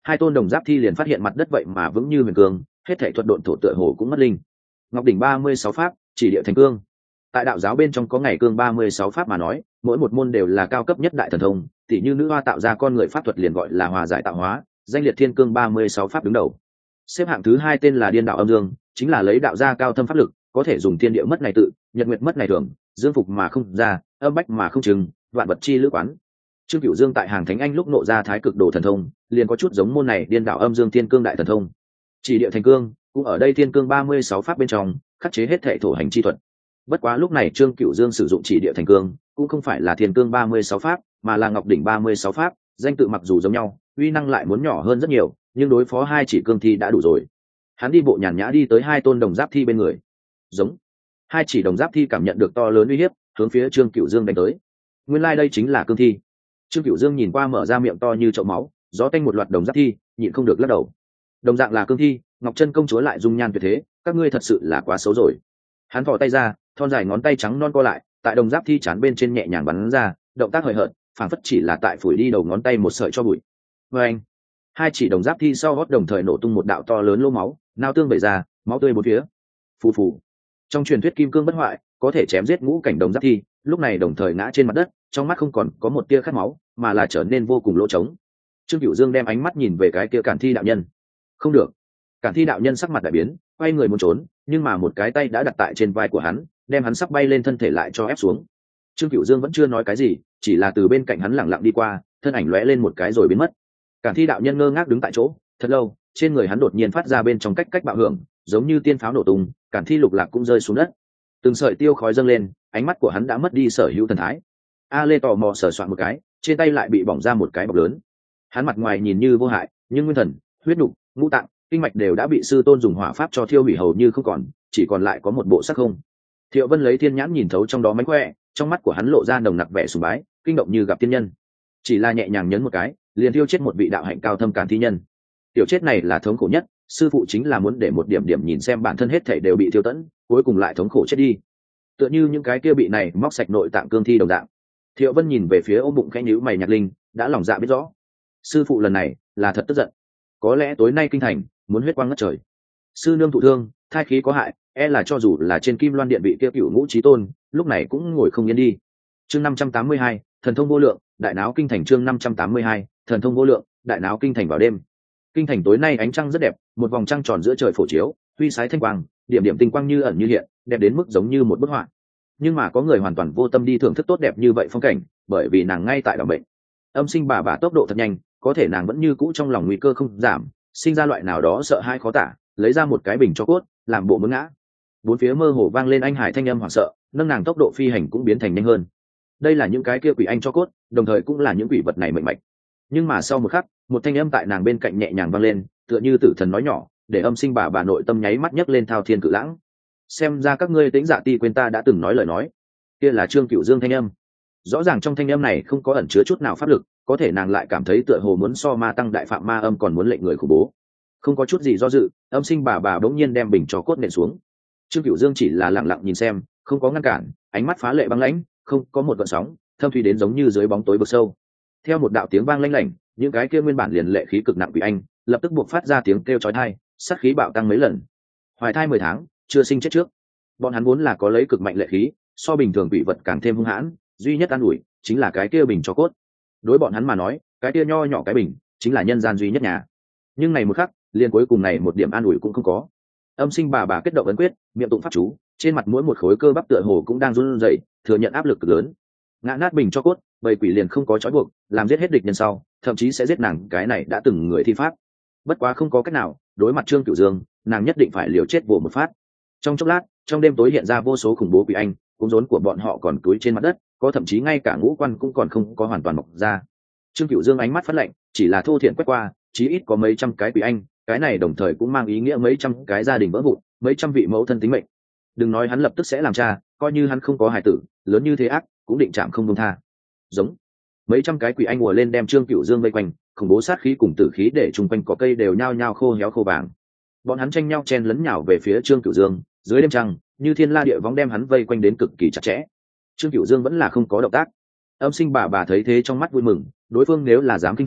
hai tôn đồng giáp thi liền phát hiện mặt đất vậy mà vững như huyền cương, hết thể thuật độn thổ tựa hồ cũng mất linh. Ngọc đỉnh ba mươi sáu pháp, chỉ địa thành cương. Tại đạo giáo bên trong có ngày cương ba mươi sáu pháp mà nói, mỗi một môn đều là cao cấp nhất đại thần thông, tỉ như nữ hoa tạo ra con người pháp thuật liền gọi là hòa giải tạo hóa, danh liệt thiên cương ba mươi sáu pháp đứng đầu. Xếp hạng thứ hai tên là điên đạo âm dương, chính là lấy đạo gia cao thâm pháp lực, có thể dùng thiên địa mất này tự, nhật nguyệt mất này thường, dương phục mà không ra, âm bách mà không chừng, vạn vật chi lữ quán. Trương Cửu Dương tại hàng thánh anh lúc nộ ra thái cực đồ thần thông, liền có chút giống môn này điên đạo âm dương thiên cương đại thần thông. Chỉ địa thành cương, cũng ở đây thiên cương ba mươi sáu pháp bên trong, khắc chế hết thể thổ hành chi thuật. Bất quá lúc này Trương Cửu Dương sử dụng chỉ địa thành cương, cũng không phải là thiên cương ba mươi sáu pháp, mà là ngọc đỉnh ba mươi sáu pháp, danh tự mặc dù giống nhau, uy năng lại muốn nhỏ hơn rất nhiều, nhưng đối phó hai chỉ cương thi đã đủ rồi. Hắn đi bộ nhàn nhã đi tới hai tôn đồng giáp thi bên người. Giống. Hai chỉ đồng giáp thi cảm nhận được to lớn uy hiếp, hướng phía Trương Cửu Dương đánh tới. Nguyên lai like đây chính là cương thi. Trương Cửu Dương nhìn qua mở ra miệng to như chậu máu, gió tanh một loạt đồng giáp thi, nhịn không được lắc đầu. Đồng dạng là cương thi, Ngọc Chân công chúa lại dung nhan tuyệt thế, các ngươi thật sự là quá xấu rồi. Hắn thò tay ra, thon dài ngón tay trắng non co lại, tại đồng giáp thi chán bên trên nhẹ nhàng bắn ra, động tác hời hợt, phảng phất chỉ là tại phủi đi đầu ngón tay một sợi cho bụi. Oeng! Hai chỉ đồng giáp thi sau gót đồng thời nổ tung một đạo to lớn lỗ máu, nao tương vẩy ra, máu tươi bốn phía. Phù phù. Trong truyền thuyết kim cương bất hoại, có thể chém giết ngũ cảnh đồng giáp thi, lúc này đồng thời ngã trên mặt đất, trong mắt không còn có một tia khát máu, mà là trở nên vô cùng lỗ trống. Trương Cửu Dương đem ánh mắt nhìn về cái kia Cản Thi đạo nhân. Không được. Cản Thi đạo nhân sắc mặt đại biến, quay người muốn trốn, nhưng mà một cái tay đã đặt tại trên vai của hắn, đem hắn sắp bay lên thân thể lại cho ép xuống. Trương Cửu Dương vẫn chưa nói cái gì, chỉ là từ bên cạnh hắn lẳng lặng đi qua, thân ảnh lóe lên một cái rồi biến mất. Cản Thi đạo nhân ngơ ngác đứng tại chỗ, thật lâu, trên người hắn đột nhiên phát ra bên trong cách cách bạo hưởng, giống như tiên pháo nổ tung, Cản Thi lục lạc cũng rơi xuống đất. Từng sợi tiêu khói dâng lên, ánh mắt của hắn đã mất đi sở hữu thần thái. A Lê tò mò sờ soạn một cái, trên tay lại bị bỏng ra một cái bọc lớn. Hắn mặt ngoài nhìn như vô hại, nhưng nguyên thần, huyết nục, ngũ tạng, kinh mạch đều đã bị sư tôn dùng hỏa pháp cho thiêu hủy hầu như không còn, chỉ còn lại có một bộ xác không. Thiệu Vân lấy thiên nhãn nhìn thấu trong đó mánh khỏe, trong mắt của hắn lộ ra nồng nặc vẻ sùng bái, kinh động như gặp tiên nhân. Chỉ là nhẹ nhàng nhấn một cái, liền thiêu chết một vị đạo hạnh cao thâm Càn thi nhân. Tiểu chết này là thống khổ nhất, sư phụ chính là muốn để một điểm điểm nhìn xem bản thân hết thảy đều bị thiêu tẫn, cuối cùng lại thống khổ chết đi. Tựa như những cái kia bị này móc sạch nội tạng cương thi đồng dạng. Thiệu Vân nhìn về phía ôm bụng khẽ nhíu mày Nhạc Linh, đã lòng dạ biết rõ, sư phụ lần này là thật tức giận. Có lẽ tối nay kinh thành muốn huyết quang ngất trời. Sư nương thụ thương, thai khí có hại, e là cho dù là trên Kim Loan điện vị kia cửu ngũ chí tôn, lúc này cũng ngồi không yên đi. Chương năm trăm tám mươi hai, thần thông vô lượng, đại náo kinh thành. Chương năm trăm tám mươi hai, thần thông vô lượng, đại náo kinh thành vào đêm. Kinh thành tối nay ánh trăng rất đẹp, một vòng trăng tròn giữa trời phổ chiếu, huy sái thanh quang, điểm điểm tinh quang như ẩn như hiện, đẹp đến mức giống như một bức họa. Nhưng mà có người hoàn toàn vô tâm đi thưởng thức tốt đẹp như vậy phong cảnh, bởi vì nàng ngay tại đảo bệnh. Âm Sinh bà bà tốc độ thật nhanh, có thể nàng vẫn như cũ trong lòng nguy cơ không giảm, sinh ra loại nào đó sợ hãi khó tả, lấy ra một cái bình cho cốt, làm bộ muốn ngã. Bốn phía mơ hồ vang lên anh hải thanh âm hoảng sợ, nâng nàng tốc độ phi hành cũng biến thành nhanh hơn. Đây là những cái kia quỷ anh cho cốt, đồng thời cũng là những quỷ vật này mệnh mạch. Nhưng mà sau một khắc, một thanh âm tại nàng bên cạnh nhẹ nhàng vang lên, tựa như tử thần nói nhỏ, để Âm Sinh bà bà nội tâm nháy mắt nhấc lên thao thiên cự lãng. Xem ra các ngươi Tĩnh Dạ Ti quên ta đã từng nói lời nói. Kia là Trương Cửu Dương thanh âm. Rõ ràng trong thanh âm này không có ẩn chứa chút nào pháp lực, có thể nàng lại cảm thấy tựa hồ muốn so ma tăng đại phạm ma âm còn muốn lệnh người khủng bố. Không có chút gì do dự, Âm Sinh bà bà bỗng nhiên đem bình cho cốt nện xuống. Trương Cửu Dương chỉ là lặng lặng nhìn xem, không có ngăn cản, ánh mắt phá lệ băng lãnh, không có một gợn sóng, thâm thúy đến giống như dưới bóng tối vực sâu. Theo một đạo tiếng vang lanh lảnh, những cái kia nguyên bản liền lệ khí cực nặng quỷ anh, lập tức buộc phát ra tiếng kêu chói tai, sát khí bạo tăng mấy lần. Hoài thai mười tháng, chưa sinh chết trước. Bọn hắn vốn là có lấy cực mạnh lệ khí, so bình thường quỷ vật càng thêm hung hãn, duy nhất an ủi chính là cái kia bình cho cốt. Đối bọn hắn mà nói, cái kia nho nhỏ cái bình chính là nhân gian duy nhất nhà. Nhưng này một khắc, liền cuối cùng này một điểm an ủi cũng không có. Âm Sinh bà bà kết động ấn quyết, miệng tụng pháp chú, trên mặt mỗi một khối cơ bắp tựa hồ cũng đang run rẩy, thừa nhận áp lực cực lớn. Ngã nát bình cho cốt, bầy quỷ liền không có trói buộc, làm giết hết địch nhân sau, thậm chí sẽ giết nàng cái này đã từng người thi pháp. Bất quá không có cách nào, đối mặt Trương Cửu Dương, nàng nhất định phải liều chết vồ một phát. Trong chốc lát, trong đêm tối hiện ra vô số khủng bố quỷ anh, cung rốn của bọn họ còn túi trên mặt đất, có thậm chí ngay cả ngũ quan cũng còn không có hoàn toàn mọc ra. Trương Cửu Dương ánh mắt phát lạnh, chỉ là thô thiện quét qua, chí ít có mấy trăm cái quỷ anh, cái này đồng thời cũng mang ý nghĩa mấy trăm cái gia đình vỡ vụn, mấy trăm vị mẫu thân tính mệnh. Đừng nói hắn lập tức sẽ làm cha, coi như hắn không có hài tử, lớn như thế ác, cũng định chạm không buông tha. Giống mấy trăm cái quỷ anh ùa lên đem Trương Cửu Dương vây quanh, khủng bố sát khí cùng tử khí để chung quanh cỏ cây đều nhao nhao khô héo khô vàng. Bọn hắn tranh nhau chen lấn nhào về phía Trương Cửu Dương, dưới đêm trăng, như thiên la địa võng đem hắn vây quanh đến cực kỳ chặt chẽ. Trương Cửu Dương vẫn là không có động tác. Âm Sinh bà bà thấy thế trong mắt vui mừng, đối phương nếu là dám kinh thường,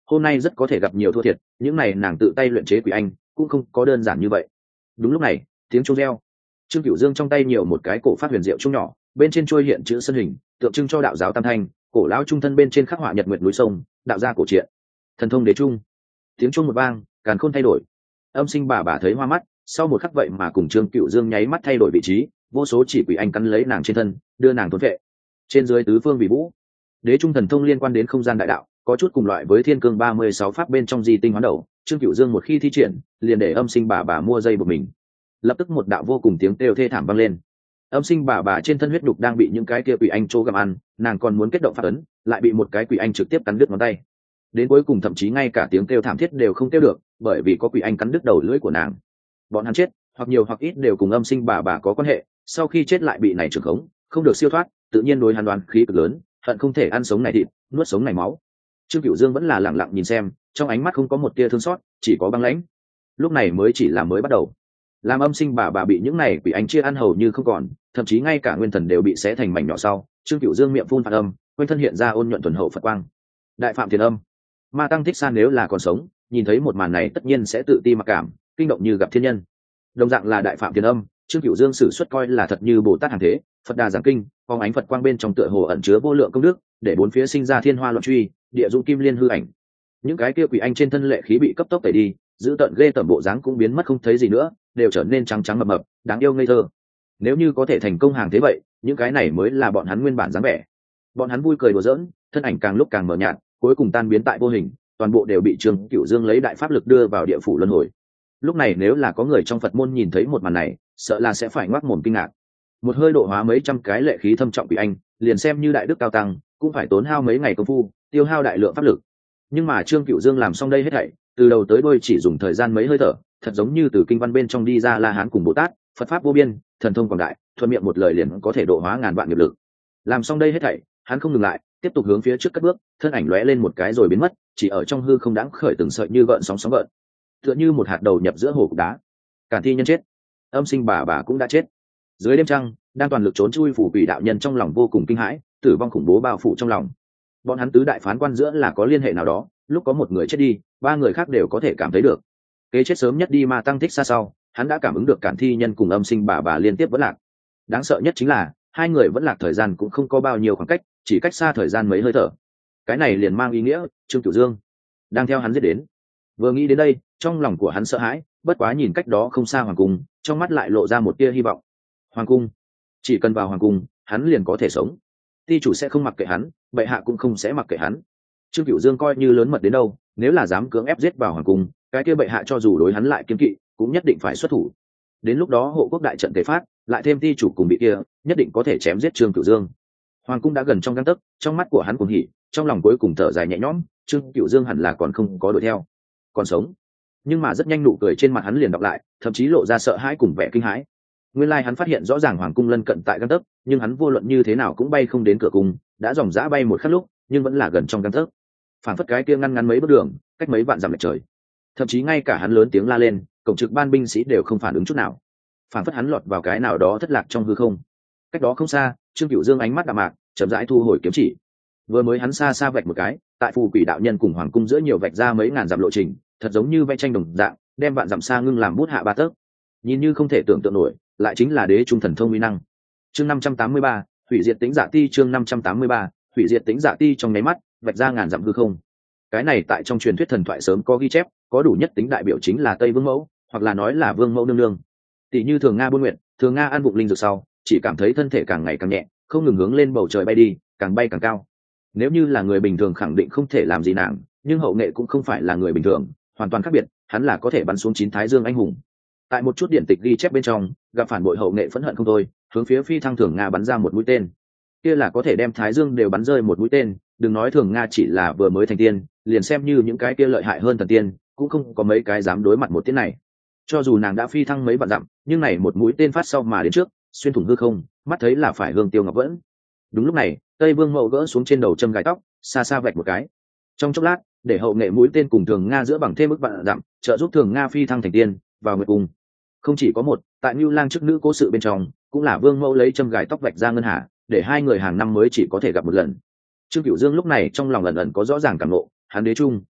hôm nay rất có thể gặp nhiều thua thiệt, những này nàng tự tay luyện chế quỷ anh cũng không có đơn giản như vậy. Đúng lúc này tiếng chuông reo, trương cửu dương trong tay nhiều một cái cổ phát huyền diệu chuông nhỏ, bên trên trôi hiện chữ sân hình tượng trưng cho đạo giáo tam thanh, cổ lão trung thân bên trên khắc họa nhật nguyệt núi sông, đạo gia cổ truyện, thần thông đế trung. Tiếng chuông một vang, càn khôn thay đổi. Âm sinh bà bà thấy hoa mắt, sau một khắc vậy mà cùng trương cửu dương nháy mắt thay đổi vị trí, vô số chỉ quỷ anh cắn lấy nàng trên thân, đưa nàng thôn vệ. Trên dưới tứ phương vì vũ, đế trung thần thông liên quan đến không gian đại đạo, có chút cùng loại với thiên cương ba mươi sáu pháp bên trong di tinh hoán đầu. Trương cửu dương một khi thi triển, liền để âm sinh bà bà mua dây buộc mình. Lập tức một đạo vô cùng tiếng kêu thê thảm vang lên. Âm sinh bà bà trên thân huyết đục đang bị những cái kia quỷ anh trô gặm ăn, nàng còn muốn kết động pháp ấn, lại bị một cái quỷ anh trực tiếp cắn đứt ngón tay. Đến cuối cùng thậm chí ngay cả tiếng kêu thảm thiết đều không kêu được, bởi vì có quỷ anh cắn đứt đầu lưỡi của nàng. Bọn hắn chết, hoặc nhiều hoặc ít đều cùng âm sinh bà bà có quan hệ, sau khi chết lại bị này trưởng khống, không được siêu thoát, tự nhiên đối hắn đoán khí cực lớn, hận không thể ăn sống này thịt, nuốt sống này máu. Trương cửu dương vẫn là lặng lặng nhìn xem, trong ánh mắt không có một tia thương xót, chỉ có băng lãnh. Lúc này mới chỉ là mới bắt đầu, làm âm sinh bà bà bị những này quỷ anh chia ăn hầu như không còn, thậm chí ngay cả nguyên thần đều bị xé thành mảnh nhỏ sau. Trương cửu dương miệng phun phản âm, quanh thân hiện ra ôn nhuận thuần hậu phật quang. Đại phạm thiền âm, ma tăng thích san nếu là còn sống, nhìn thấy một màn này tất nhiên sẽ tự ti mặc cảm, kinh động như gặp thiên nhân. Đồng dạng là đại phạm thiền âm, Trương cửu dương sử xuất coi là thật như bồ tát hàng thế, phật đà giảng kinh, phóng ánh phật quang bên trong tựa hồ ẩn chứa vô lượng công đức, để bốn phía sinh ra thiên hoa loạn truy, địa dụng kim liên hư ảnh. Những cái kia quỷ anh trên thân lệ khí bị cấp tốc tẩy đi, giữ tận ghê tởm bộ dáng cũng biến mất không thấy gì nữa, đều trở nên trắng trắng mập mập, đáng yêu ngây thơ. Nếu như có thể thành công hàng thế vậy, những cái này mới là bọn hắn nguyên bản dáng vẻ. Bọn hắn vui cười đùa giỡn, thân ảnh càng lúc càng mờ nhạt, cuối cùng tan biến tại vô hình, toàn bộ đều bị Trương cửu dương lấy đại pháp lực đưa vào địa phủ luân hồi. Lúc này nếu là có người trong Phật môn nhìn thấy một màn này, sợ là sẽ phải ngoác mồm kinh ngạc. Một hơi độ hóa mấy trăm cái lệ khí thâm trọng quỷ anh, liền xem như đại đức cao tăng, cũng phải tốn hao mấy ngày công phu, tiêu hao đại lượng pháp lực. Nhưng mà Trương cửu dương làm xong đây hết thảy, từ đầu tới đuôi chỉ dùng thời gian mấy hơi thở, thật giống như từ kinh văn bên trong đi ra La Hán cùng Bồ Tát, Phật pháp vô biên, thần thông quảng đại, thuận miệng một lời liền có thể độ hóa ngàn vạn nghiệp lực. Làm xong đây hết thảy, hắn không ngừng lại, tiếp tục hướng phía trước cất bước, thân ảnh lóe lên một cái rồi biến mất, chỉ ở trong hư không đãng khởi từng sợi như gợn sóng sóng gợn, tựa như một hạt đầu nhập giữa hồ cục đá. Càn thi nhân chết, âm sinh bà bà cũng đã chết. Dưới đêm trăng, đang toàn lực trốn chui phủ quỷ đạo nhân trong lòng vô cùng kinh hãi, tử vong khủng bố bao phủ trong lòng. Bọn hắn tứ đại phán quan giữa là có liên hệ nào đó, lúc có một người chết đi, ba người khác đều có thể cảm thấy được. Kế chết sớm nhất đi ma tăng thích xa sau, hắn đã cảm ứng được Càn thi nhân cùng âm sinh bà bà liên tiếp vẫn lạc. Đáng sợ nhất chính là hai người vẫn lạc thời gian cũng không có bao nhiêu khoảng cách, chỉ cách xa thời gian mấy hơi thở. Cái này liền mang ý nghĩa Trương cửu dương đang theo hắn giết đến. Vừa nghĩ đến đây, trong lòng của hắn sợ hãi, bất quá nhìn cách đó không xa hoàng cung, trong mắt lại lộ ra một tia hy vọng. Hoàng cung, chỉ cần vào hoàng cung, hắn liền có thể sống. Ty chủ sẽ không mặc kệ hắn, bệ hạ cũng không sẽ mặc kệ hắn. Trương cửu dương coi như lớn mật đến đâu, nếu là dám cưỡng ép giết vào hoàng cung, cái kia bệ hạ cho dù đối hắn lại kiên kỵ, cũng nhất định phải xuất thủ. Đến lúc đó hộ quốc đại trận tề phát, lại thêm ty chủ cùng bị kia, nhất định có thể chém giết Trương cửu dương. Hoàng cung đã gần trong gang tấc, trong mắt của hắn cuồng hỉ, trong lòng cuối cùng thở dài nhẹ nhõm. Trương cửu dương hẳn là còn không có đuổi theo, còn sống. Nhưng mà rất nhanh nụ cười trên mặt hắn liền đọc lại, thậm chí lộ ra sợ hãi cùng vẻ kinh hãi. Nguyên lai like hắn phát hiện rõ ràng hoàng cung lân cận tại gang tấc, nhưng hắn vô luận như thế nào cũng bay không đến cửa cung, đã dòng dã bay một khắc lúc, nhưng vẫn là gần trong gang tấc. Phản phất cái kia ngăn ngắn mấy bước đường, cách mấy vạn dặm lệch trời. Thậm chí ngay cả hắn lớn tiếng la lên, cổng trực ban binh sĩ đều không phản ứng chút nào. Phản phất hắn lọt vào cái nào đó thất lạc trong hư không. Cách đó không xa, Trương cửu dương ánh mắt đạm mạc, chậm rãi thu hồi kiếm chỉ. Vừa mới hắn xa xa vạch một cái, tại phù quỷ đạo nhân cùng hoàng cung giữa nhiều vạch ra mấy ngàn dặm lộ trình, thật giống như vẽ tranh đồng dạng, đem vạn dặm xa ngưng làm bút hạ ba tấc. Nhìn như không thể tưởng tượng nổi, lại chính là đế trung thần thông uy năng. Chương năm trăm tám mươi ba, hủy diệt tính dạ ti. Chương năm trăm tám mươi ba, hủy diệt tính dạ ti. Trong nháy mắt vạch ra ngàn dặm hư không. Cái này tại trong truyền thuyết thần thoại sớm có ghi chép, có đủ nhất tính đại biểu chính là Tây Vương Mẫu, hoặc là nói là Vương Mẫu nương nương. Tỷ như thường Nga buôn nguyện, thường Nga ăn vụng linh dược sau, chỉ cảm thấy thân thể càng ngày càng nhẹ, không ngừng hướng lên bầu trời bay đi, càng bay càng cao. Nếu như là người bình thường khẳng định không thể làm gì nàng, nhưng hậu nghệ cũng không phải là người bình thường, hoàn toàn khác biệt, hắn là có thể bắn xuống chín thái dương anh hùng. Tại một chút điển tịch ghi chép bên trong, gặp phản bội hậu nghệ phẫn hận không thôi, hướng phía phi thăng thường Nga bắn ra một mũi tên. Kia là có thể đem thái dương đều bắn rơi một mũi tên, đừng nói thường Nga chỉ là vừa mới thành tiên, liền xem như những cái kia lợi hại hơn thần tiên, cũng không có mấy cái dám đối mặt một tiếng này. Cho dù nàng đã phi thăng mấy vạn dặm, nhưng này một mũi tên phát sau mà đến trước, xuyên thủng hư không, mắt thấy là phải hương tiêu ngọc vẫn. Đúng lúc này, Tây Vương Mậu gỡ xuống trên đầu châm gai tóc, xa xa vạch một cái. Trong chốc lát, để hậu nghệ mũi tên cùng thường Nga giữa bằng thêm mức vạn dặm, trợ giúp thường Nga phi thăng thành tiên, vào nguyệt cung. Không chỉ có một, tại Nưu Lang chức nữ cố sự bên trong, cũng là Vương Mẫu lấy châm gài tóc vạch ra ngân hà, để hai người hàng năm mới chỉ có thể gặp một lần. Trương Cửu Dương lúc này trong lòng ẩn ẩn có rõ ràng cảm ngộ, hắn đế trung,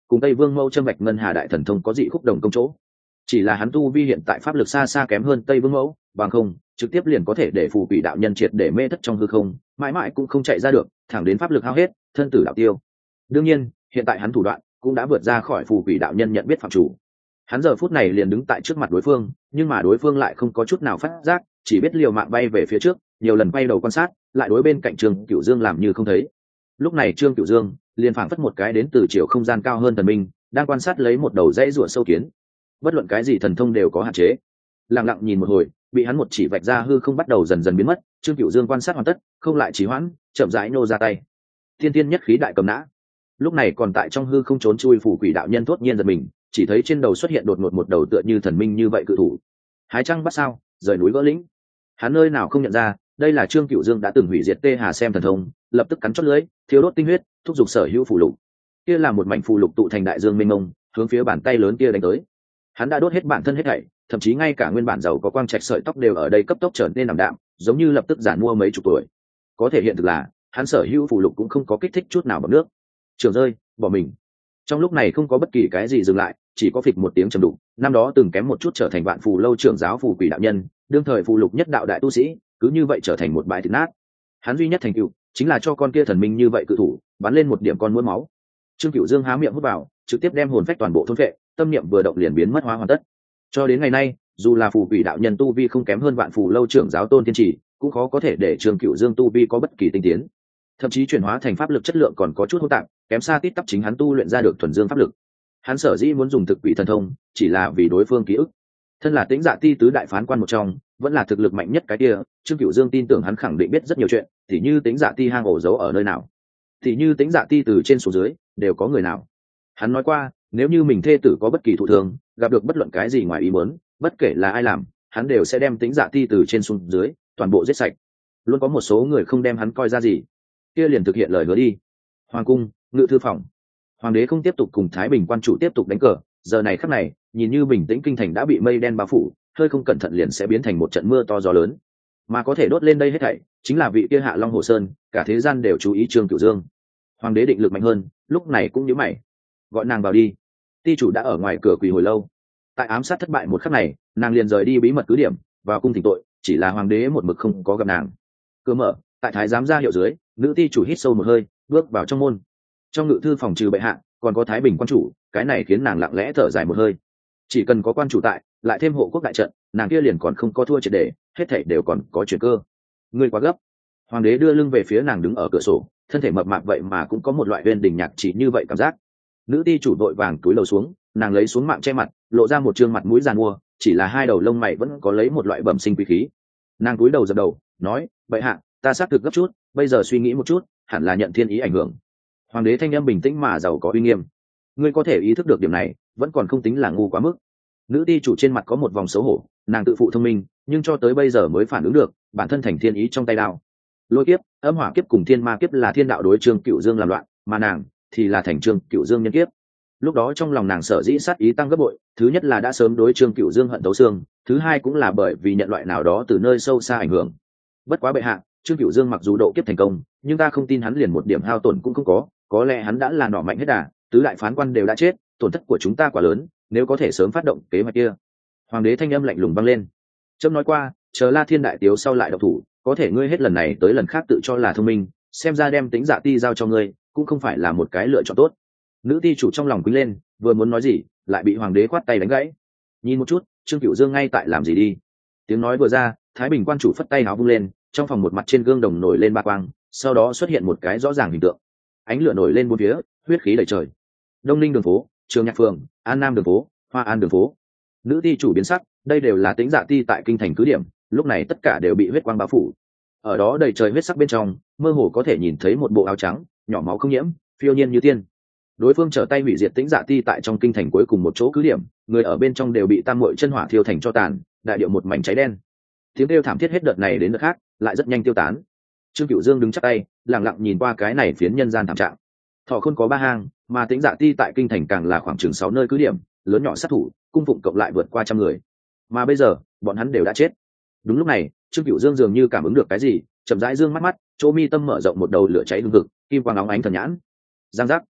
cùng tây vương mẫu châm bạch ngân hà đại thần thông có dị khúc đồng công chỗ. Chỉ là hắn tu vi hiện tại pháp lực xa xa kém hơn tây vương mẫu, bằng không trực tiếp liền có thể để phù quỷ đạo nhân triệt để mê thất trong hư không, mãi mãi cũng không chạy ra được, thẳng đến pháp lực hao hết, thân tử đạo tiêu. Đương nhiên hiện tại hắn thủ đoạn cũng đã vượt ra khỏi phù quỷ đạo nhân nhận biết phạm chủ. Hắn giờ phút này liền đứng tại trước mặt đối phương, nhưng mà đối phương lại không có chút nào phát giác, chỉ biết liều mạng bay về phía trước, nhiều lần bay đầu quan sát, lại đối bên cạnh Trương Cửu Dương làm như không thấy. Lúc này Trương Cửu Dương liền phảng phất một cái đến từ chiều không gian cao hơn thần minh, đang quan sát lấy một đầu dãy rùa sâu kiến. Bất luận cái gì thần thông đều có hạn chế. Lặng lặng nhìn một hồi, bị hắn một chỉ vạch ra hư không bắt đầu dần dần biến mất. Trương Cửu Dương quan sát hoàn tất, không lại trì hoãn, chậm rãi nô ra tay. Thiên tiên nhất khí đại cầm nã. Lúc này còn tại trong hư không trốn chui phù quỷ đạo nhân thốt nhiên giật mình, chỉ thấy trên đầu xuất hiện đột ngột một đầu tựa như thần minh như vậy cự thủ. Hái trăng bắt sao, rời núi gỡ lĩnh. Hắn nơi nào không nhận ra, đây là Trương Cửu Dương đã từng hủy diệt Tê Hà xem thần thông, lập tức cắn chót lưỡi, thiếu đốt tinh huyết, thúc giục sở hữu phù lục. Kia là một mảnh phù lục tụ thành đại dương mênh mông, hướng phía bàn tay lớn kia đánh tới. Hắn đã đốt hết bản thân hết thảy, thậm chí ngay cả nguyên bản giàu có quang trạch sợi tóc đều ở đây cấp tốc trở nên ảm đạm, giống như lập tức giản mua mấy chục tuổi. Có thể hiện thực là, hắn sở hữu phù lục cũng không có kích thích chút nào bằng nước. Trường rơi, bỏ mình. Trong lúc này không có bất kỳ cái gì dừng lại, chỉ có phịch một tiếng trầm đục. Năm đó từng kém một chút trở thành vạn phù lâu trưởng giáo phù quỷ đạo nhân, đương thời phù lục nhất đạo đại tu sĩ, cứ như vậy trở thành một bãi thịt nát. Hắn duy nhất thành tựu chính là cho con kia thần minh như vậy cự thủ bắn lên một điểm con muỗi máu. Trương Cửu Dương há miệng hút vào, trực tiếp đem hồn phách toàn bộ thôn phệ, tâm niệm vừa động liền biến mất hóa hoàn tất. Cho đến ngày nay, dù là phù quỷ đạo nhân tu vi không kém hơn vạn phù lâu trưởng giáo Tôn Thiên Chỉ, cũng khó có thể để Trương Cửu Dương tu vi có bất kỳ tinh tiến. Thậm chí chuyển hóa thành pháp lực chất lượng còn có chút hỗn tạp, kém xa tít tắp chính hắn tu luyện ra được thuần dương pháp lực. Hắn sở dĩ muốn dùng thực quỷ thần thông, chỉ là vì đối phương ký ức. Thân là Tĩnh Dạ Ti tứ đại phán quan một trong, vẫn là thực lực mạnh nhất cái kia, Trương Cửu Dương tin tưởng hắn khẳng định biết rất nhiều chuyện, tỉ như Tĩnh Dạ Ti hang ổ giấu ở nơi nào, tỉ như Tĩnh Dạ Ti từ trên xuống dưới đều có người nào. Hắn nói qua, nếu như mình thê tử có bất kỳ thụ thương, gặp được bất luận cái gì ngoài ý muốn, bất kể là ai làm, hắn đều sẽ đem Tĩnh Dạ Ti từ trên xuống dưới toàn bộ giết sạch. Luôn có một số người không đem hắn coi ra gì, kia liền thực hiện lời hứa đi. Hoàng cung, ngự thư phòng. Hoàng đế không tiếp tục cùng Thái Bình quan chủ tiếp tục đánh cờ, giờ này khắc này, nhìn như bình tĩnh kinh thành đã bị mây đen bao phủ, hơi không cẩn thận liền sẽ biến thành một trận mưa to gió lớn. Mà có thể đốt lên đây hết thảy, chính là vị kia Hạ Long Hồ Sơn, cả thế gian đều chú ý Trương Cửu Dương. Hoàng đế định lực mạnh hơn, lúc này cũng nhíu mày. Gọi nàng vào đi. Ti chủ đã ở ngoài cửa quỳ hồi lâu. Tại ám sát thất bại một khắc này, nàng liền rời đi bí mật cứ điểm, vào cung thỉnh tội, chỉ là hoàng đế một mực không có gặp nàng. Cửa mở, tại thái giám ra hiệu dưới, nữ ti chủ hít sâu một hơi, bước vào trong môn. Trong ngự thư phòng trừ bệ hạ, còn có Thái Bình quan chủ, cái này khiến nàng lặng lẽ thở dài một hơi. Chỉ cần có quan chủ tại, lại thêm hộ quốc đại trận, nàng kia liền còn không có thua triệt để, hết thảy đều còn có chuyển cơ. Ngươi quá gấp. Hoàng đế đưa lưng về phía nàng đứng ở cửa sổ, thân thể mập mạp vậy mà cũng có một loại uyên đình nhạc chỉ như vậy cảm giác. Nữ ti chủ vội vàng túi lầu xuống, nàng lấy xuống mạng che mặt, lộ ra một trương mặt mũi giàn mua, chỉ là hai đầu lông mày vẫn có lấy một loại bẩm sinh quý khí. Nàng túi đầu dập đầu, nói: "Bệ hạ, ta xác thực gấp chút, bây giờ suy nghĩ một chút, hẳn là nhận thiên ý ảnh hưởng." Hoàng đế thanh âm bình tĩnh mà giàu có uy nghiêm. Ngươi có thể ý thức được điểm này, vẫn còn không tính là ngu quá mức. Nữ ti chủ trên mặt có một vòng xấu hổ, nàng tự phụ thông minh, nhưng cho tới bây giờ mới phản ứng được, bản thân thành thiên ý trong tay đao. Lôi kiếp, âm hỏa kiếp cùng thiên ma kiếp là thiên đạo đối Trương Cửu Dương làm loạn, mà nàng thì là thành Trương Cửu Dương nhân kiếp. Lúc đó trong lòng nàng sở dĩ sát ý tăng gấp bội, thứ nhất là đã sớm đối Trương Cửu Dương hận thấu xương, thứ hai cũng là bởi vì nhận loại nào đó từ nơi sâu xa ảnh hưởng. Bất quá bệ hạ, Trương Cửu Dương mặc dù độ kiếp thành công, nhưng ta không tin hắn liền một điểm hao tổn cũng không có, có lẽ hắn đã là nỏ mạnh hết đà, tứ đại phán quan đều đã chết, tổn thất của chúng ta quá lớn, nếu có thể sớm phát động kế hoạch kia. Hoàng đế thanh âm lạnh lùng vang lên. Trâm nói qua, chờ La Thiên đại tiếu sau lại độc thủ, có thể ngươi hết lần này tới lần khác tự cho là thông minh, xem ra đem Tĩnh Dạ Ti giao cho ngươi, cũng không phải là một cái lựa chọn tốt. Nữ ti chủ trong lòng quýnh lên, vừa muốn nói gì, lại bị hoàng đế khoát tay đánh gãy. Nhìn một chút, Trương Cửu Dương ngay tại làm gì đi? Tiếng nói vừa ra, Thái Bình quan chủ phất tay áo vung lên, trong phòng một mặt trên gương đồng nổi lên ba quang, sau đó xuất hiện một cái rõ ràng hình tượng. Ánh lửa nổi lên bốn phía, huyết khí đầy trời. Đông Ninh đường phố, Trường Nhạc phường, An Nam đường phố, Hoa An đường phố. Nữ ti chủ biến sắc, đây đều là Tĩnh Dạ Ti tại kinh thành cứ điểm, lúc này tất cả đều bị huyết quang bao phủ. Ở đó đầy trời huyết sắc bên trong, mơ hồ có thể nhìn thấy một bộ áo trắng, nhỏ máu không nhiễm, phiêu nhiên như tiên. Đối phương trở tay hủy diệt Tĩnh Dạ Ti tại trong kinh thành cuối cùng một chỗ cứ điểm, người ở bên trong đều bị tam muội chân hỏa thiêu thành cho tàn, đại điệu một mảnh cháy đen. Tiếng kêu thảm thiết hết đợt này đến đợt khác, lại rất nhanh tiêu tán. Trương Cửu Dương đứng chắp tay, lặng lặng nhìn qua cái này phiến nhân gian thảm trạng. Thọ Khôn có ba hang, mà Tĩnh Dạ Ti tại kinh thành càng là khoảng chừng sáu nơi cứ điểm, lớn nhỏ sát thủ, cung phụng cộng lại vượt qua trăm người. Mà bây giờ, bọn hắn đều đã chết. Đúng lúc này, Trương Cửu Dương dường như cảm ứng được cái gì, chậm rãi dương mắt mắt, chỗ mi tâm mở rộng một đầu lửa cháy hừng hực, kim quang óng ánh thần nhãn. Giang giác.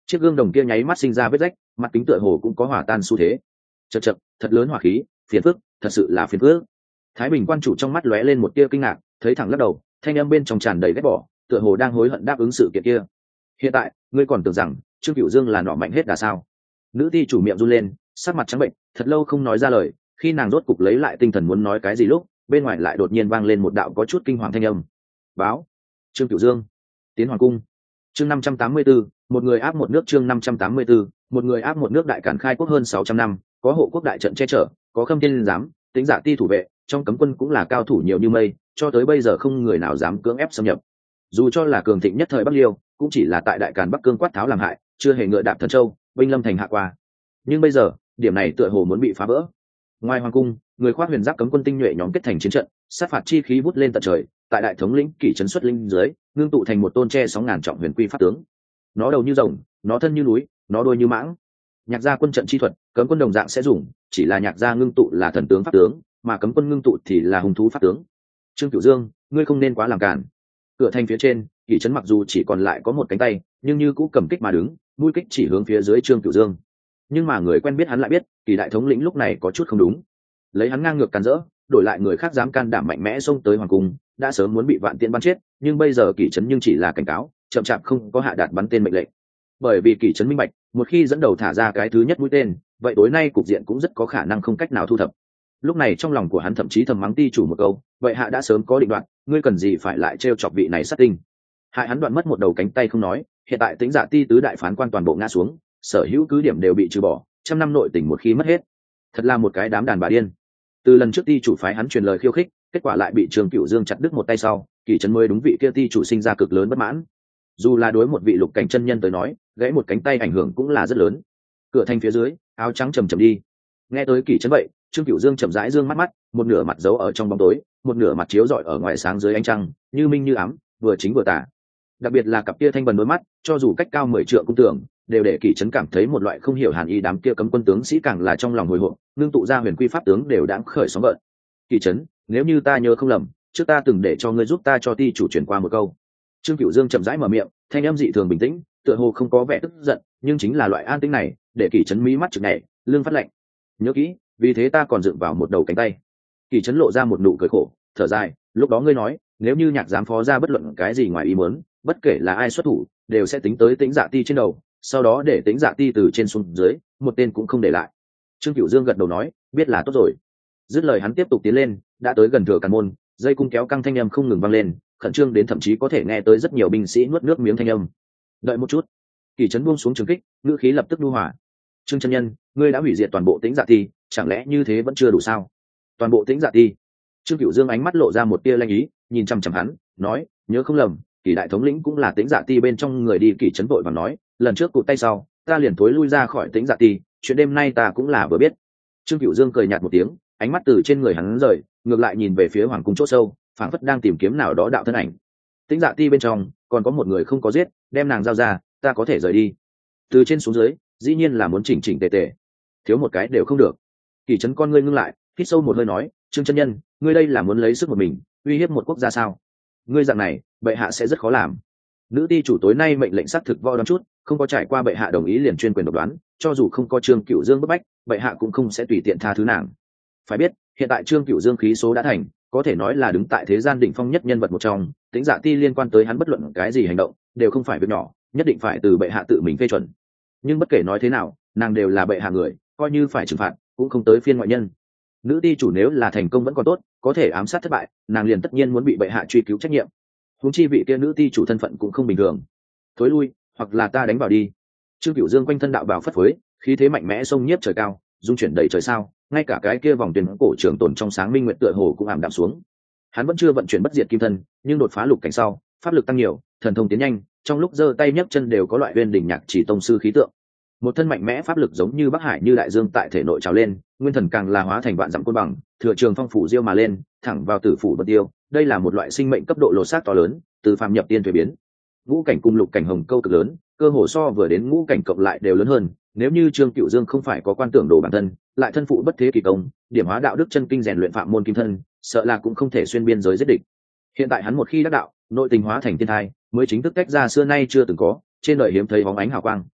chiếc gương đồng kia nháy mắt sinh ra vết rách, mặt kính tựa hồ cũng có hỏa tan xu thế. Chậc chậc, thật lớn hỏa khí, phiền phức, thật sự là phiền phức. Thái Bình quan chủ trong mắt lóe lên một tia kinh ngạc, thấy thẳng lắc đầu, thanh âm bên trong tràn đầy ghét bỏ, tựa hồ đang hối hận đáp ứng sự kiện kia. Hiện tại ngươi còn tưởng rằng Trương Cửu Dương là nọ mạnh hết đà sao? Nữ ti chủ miệng run lên, sắc mặt trắng bệnh, thật lâu không nói ra lời. Khi nàng rốt cục lấy lại tinh thần muốn nói cái gì lúc, bên ngoài lại đột nhiên vang lên một đạo có chút kinh hoàng thanh âm. Báo, Trương Cửu Dương tiến hoàng cung. Chương năm trăm tám mươi tư, một người áp một nước. Chương năm trăm tám mươi tư, một người áp một nước. Đại Càn khai quốc hơn sáu trăm năm, có hộ quốc đại trận che chở, có Khâm Thiên giám, Tính Dạ ti thủ vệ, trong cấm quân cũng là cao thủ nhiều như mây, cho tới bây giờ không người nào dám cưỡng ép xâm nhập. Dù cho là cường thịnh nhất thời Bắc Liêu, cũng chỉ là tại Đại Càn Bắc Cương quát tháo làm hại, chưa hề ngựa đạp Thần Châu, binh lâm thành hạ qua. Nhưng bây giờ, điểm này tựa hồ muốn bị phá vỡ. Ngoài hoàng cung, người khoác huyền giáp cấm quân tinh nhuệ nhóm kết thành chiến trận, sát phạt chi khí vút lên tận trời, tại đại thống lĩnh Kỷ Trấn xuất linh dưới, ngưng tụ thành một tôn tre sóng ngàn trọng huyền quy pháp tướng. Nó đầu như rồng, nó thân như núi, nó đuôi như mãng. Nhạc gia quân trận chi thuật, cấm quân đồng dạng sẽ dùng, chỉ là nhạc gia ngưng tụ là thần tướng pháp tướng, mà cấm quân ngưng tụ thì là hung thú pháp tướng. Trương Cửu Dương, ngươi không nên quá làm cản. Cửa thành phía trên, Kỷ Trấn mặc dù chỉ còn lại có một cánh tay, nhưng như cũ cầm kích mà đứng, mũi kích chỉ hướng phía dưới Trương Cửu Dương. Nhưng mà người quen biết hắn lại biết, Kỷ đại thống lĩnh lúc này có chút không đúng. Lấy hắn ngang ngược càn rỡ, đổi lại người khác dám can đảm mạnh mẽ xông tới hoàng cung, đã sớm muốn bị vạn tiễn bắn chết, nhưng bây giờ Kỷ Trấn nhưng chỉ là cảnh cáo, chậm chạp không có hạ đạt bắn tên mệnh lệnh. Bởi vì Kỷ Trấn minh bạch, một khi dẫn đầu thả ra cái thứ nhất mũi tên, vậy tối nay cục diện cũng rất có khả năng không cách nào thu thập. Lúc này trong lòng của hắn thậm chí thầm mắng ti chủ một câu, vậy hạ đã sớm có định đoạt, ngươi cần gì phải lại trêu chọc vị này sát tinh. Hại hắn đoạn mất một đầu cánh tay không nói, hiện tại Tính Dạ ti tứ đại phán quan toàn bộ ngã xuống, sở hữu cứ điểm đều bị trừ bỏ, trăm năm nội tình một khi mất hết, thật là một cái đám đàn bà điên. Từ lần trước ti chủ phái hắn truyền lời khiêu khích, kết quả lại bị Trương Cửu Dương chặt đứt một tay sau, Kỷ Trấn mới đúng vị kia ti chủ sinh ra cực lớn bất mãn. Dù là đối một vị lục cảnh chân nhân tới nói, gãy một cánh tay ảnh hưởng cũng là rất lớn. Cửa thành phía dưới, áo trắng chầm chầm đi. Nghe tới Kỷ Trấn vậy, Trương Cửu Dương chậm rãi dương mắt mắt, một nửa mặt giấu ở trong bóng tối, một nửa mặt chiếu rọi ở ngoài sáng dưới ánh trăng, như minh như ám, vừa chính vừa tà. Đặc biệt là cặp kia thanh bần đôi mắt, cho dù cách cao mười trượng cung tường, đều để Kỷ Trấn cảm thấy một loại không hiểu hàn ý. Đám kia cấm quân tướng sĩ càng là trong lòng hồi hộp, ngưng tụ ra huyền quy pháp tướng đều đã khởi sóng gợn. Kỷ Trấn, nếu như ta nhớ không lầm, trước ta từng để cho ngươi giúp ta cho ti chủ truyền qua một câu. Trương Cửu Dương chậm rãi mở miệng, thanh âm dị thường bình tĩnh, tựa hồ không có vẻ tức giận, nhưng chính là loại an tĩnh này, để Kỷ Trấn mí mắt chực nhảy, lưng phát lạnh. Nhớ kỹ, vì thế ta còn dựng vào một đầu cánh tay. Kỷ Trấn lộ ra một nụ cười khổ, thở dài, lúc đó ngươi nói, nếu như nhạc giám phó ra bất luận cái gì ngoài ý muốn, bất kể là ai xuất thủ, đều sẽ tính tới Tính Dạ ti trên đầu, sau đó để Tính Dạ ti từ trên xuống dưới, một tên cũng không để lại. Trương Cửu Dương gật đầu nói, biết là tốt rồi. Dứt lời hắn tiếp tục tiến lên, đã tới gần Thừa Càn môn, dây cung kéo căng thanh âm không ngừng vang lên, khẩn trương đến thậm chí có thể nghe tới rất nhiều binh sĩ nuốt nước miếng thanh âm. Đợi một chút. Kỷ Trấn buông xuống trường kích, ngữ khí lập tức nhu hòa. Trương chân nhân, ngươi đã hủy diệt toàn bộ Tính Dạ ti, chẳng lẽ như thế vẫn chưa đủ sao? Toàn bộ Tính Dạ ti? Trương Cửu Dương ánh mắt lộ ra một tia lanh ý, nhìn chăm chăm hắn, nói, nhớ không lầm, Kỷ đại thống lĩnh cũng là Tính Dạ ti bên trong người đi. Kỷ Trấn vội vàng nói, lần trước cụt tay sau, ta liền thối lui ra khỏi Tính Dạ ti, chuyện đêm nay ta cũng là vừa biết. Trương Cửu Dương cười nhạt một tiếng, ánh mắt từ trên người hắn rời, ngược lại nhìn về phía hoàng cung chỗ sâu, phảng phất đang tìm kiếm nào đó đạo thân ảnh. Tính Dạ ti bên trong còn có một người không có giết, đem nàng giao ra, ta có thể rời đi. Từ trên xuống dưới, dĩ nhiên là muốn chỉnh chỉnh tề tề, thiếu một cái đều không được. Kỷ Trấn con ngươi ngưng lại, hít sâu một hơi nói, Trương chân nhân, ngươi đây là muốn lấy sức một mình uy hiếp một quốc gia sao? Ngươi dạng này, bệ hạ sẽ rất khó làm. Nữ ti chủ tối nay mệnh lệnh xác thực võ đoán chút, không có trải qua bệ hạ đồng ý liền chuyên quyền độc đoán, cho dù không có Trương Cửu Dương bức bách, bệ hạ cũng không sẽ tùy tiện tha thứ nàng. Phải biết, hiện tại Trương Cửu Dương khí số đã thành, có thể nói là đứng tại thế gian đỉnh phong nhất nhân vật một trong, Tính Dạ ti liên quan tới hắn bất luận cái gì hành động, đều không phải việc nhỏ, nhất định phải từ bệ hạ tự mình phê chuẩn. Nhưng bất kể nói thế nào, nàng đều là bệ hạ người, coi như phải trừng phạt, cũng không tới phiên ngoại nhân. Nữ ti chủ nếu là thành công vẫn còn tốt, có thể ám sát thất bại, nàng liền tất nhiên muốn bị bệ hạ truy cứu trách nhiệm. Huống chi vị kia nữ ti chủ thân phận cũng không bình thường. Thối lui, hoặc là ta đánh vào đi. Trương Cửu Dương quanh thân đạo bào phất phới, khí thế mạnh mẽ xông nhiếp trời cao, dung chuyển đầy trời sao, ngay cả cái kia vòng tiền cổ trường tồn trong sáng minh nguyện tựa hồ cũng ảm đạm xuống. Hắn vẫn chưa vận chuyển bất diệt kim thân, nhưng đột phá lục cảnh sau, pháp lực tăng nhiều, thần thông tiến nhanh, trong lúc giơ tay nhấc chân đều có loại uyên đỉnh nhạc chỉ tông sư khí tượng. Một thân mạnh mẽ pháp lực giống như bắc hải như đại dương tại thể nội trào lên, nguyên thần càng là hóa thành vạn dặm côn bằng, thừa trường phong phủ diêu mà lên, thẳng vào tử phủ bất tiêu. Đây là một loại sinh mệnh cấp độ lột xác to lớn, từ phàm nhập tiên thuế biến. Ngũ cảnh cùng lục cảnh hồng câu cực lớn, cơ hồ so vừa đến ngũ cảnh cộng lại đều lớn hơn. Nếu như Trương Cửu Dương không phải có quan tưởng đồ bản thân, lại thân phụ bất thế kỳ công, điểm hóa đạo đức chân kinh rèn luyện phạm môn kim thân, sợ là cũng không thể xuyên biên giới giết địch. Hiện tại hắn một khi đắc đạo, nội tình hóa thành thiên thai, mới chính thức tách ra xưa nay chưa từng có, trên đời hiếm thấy bóng ánh hào quang.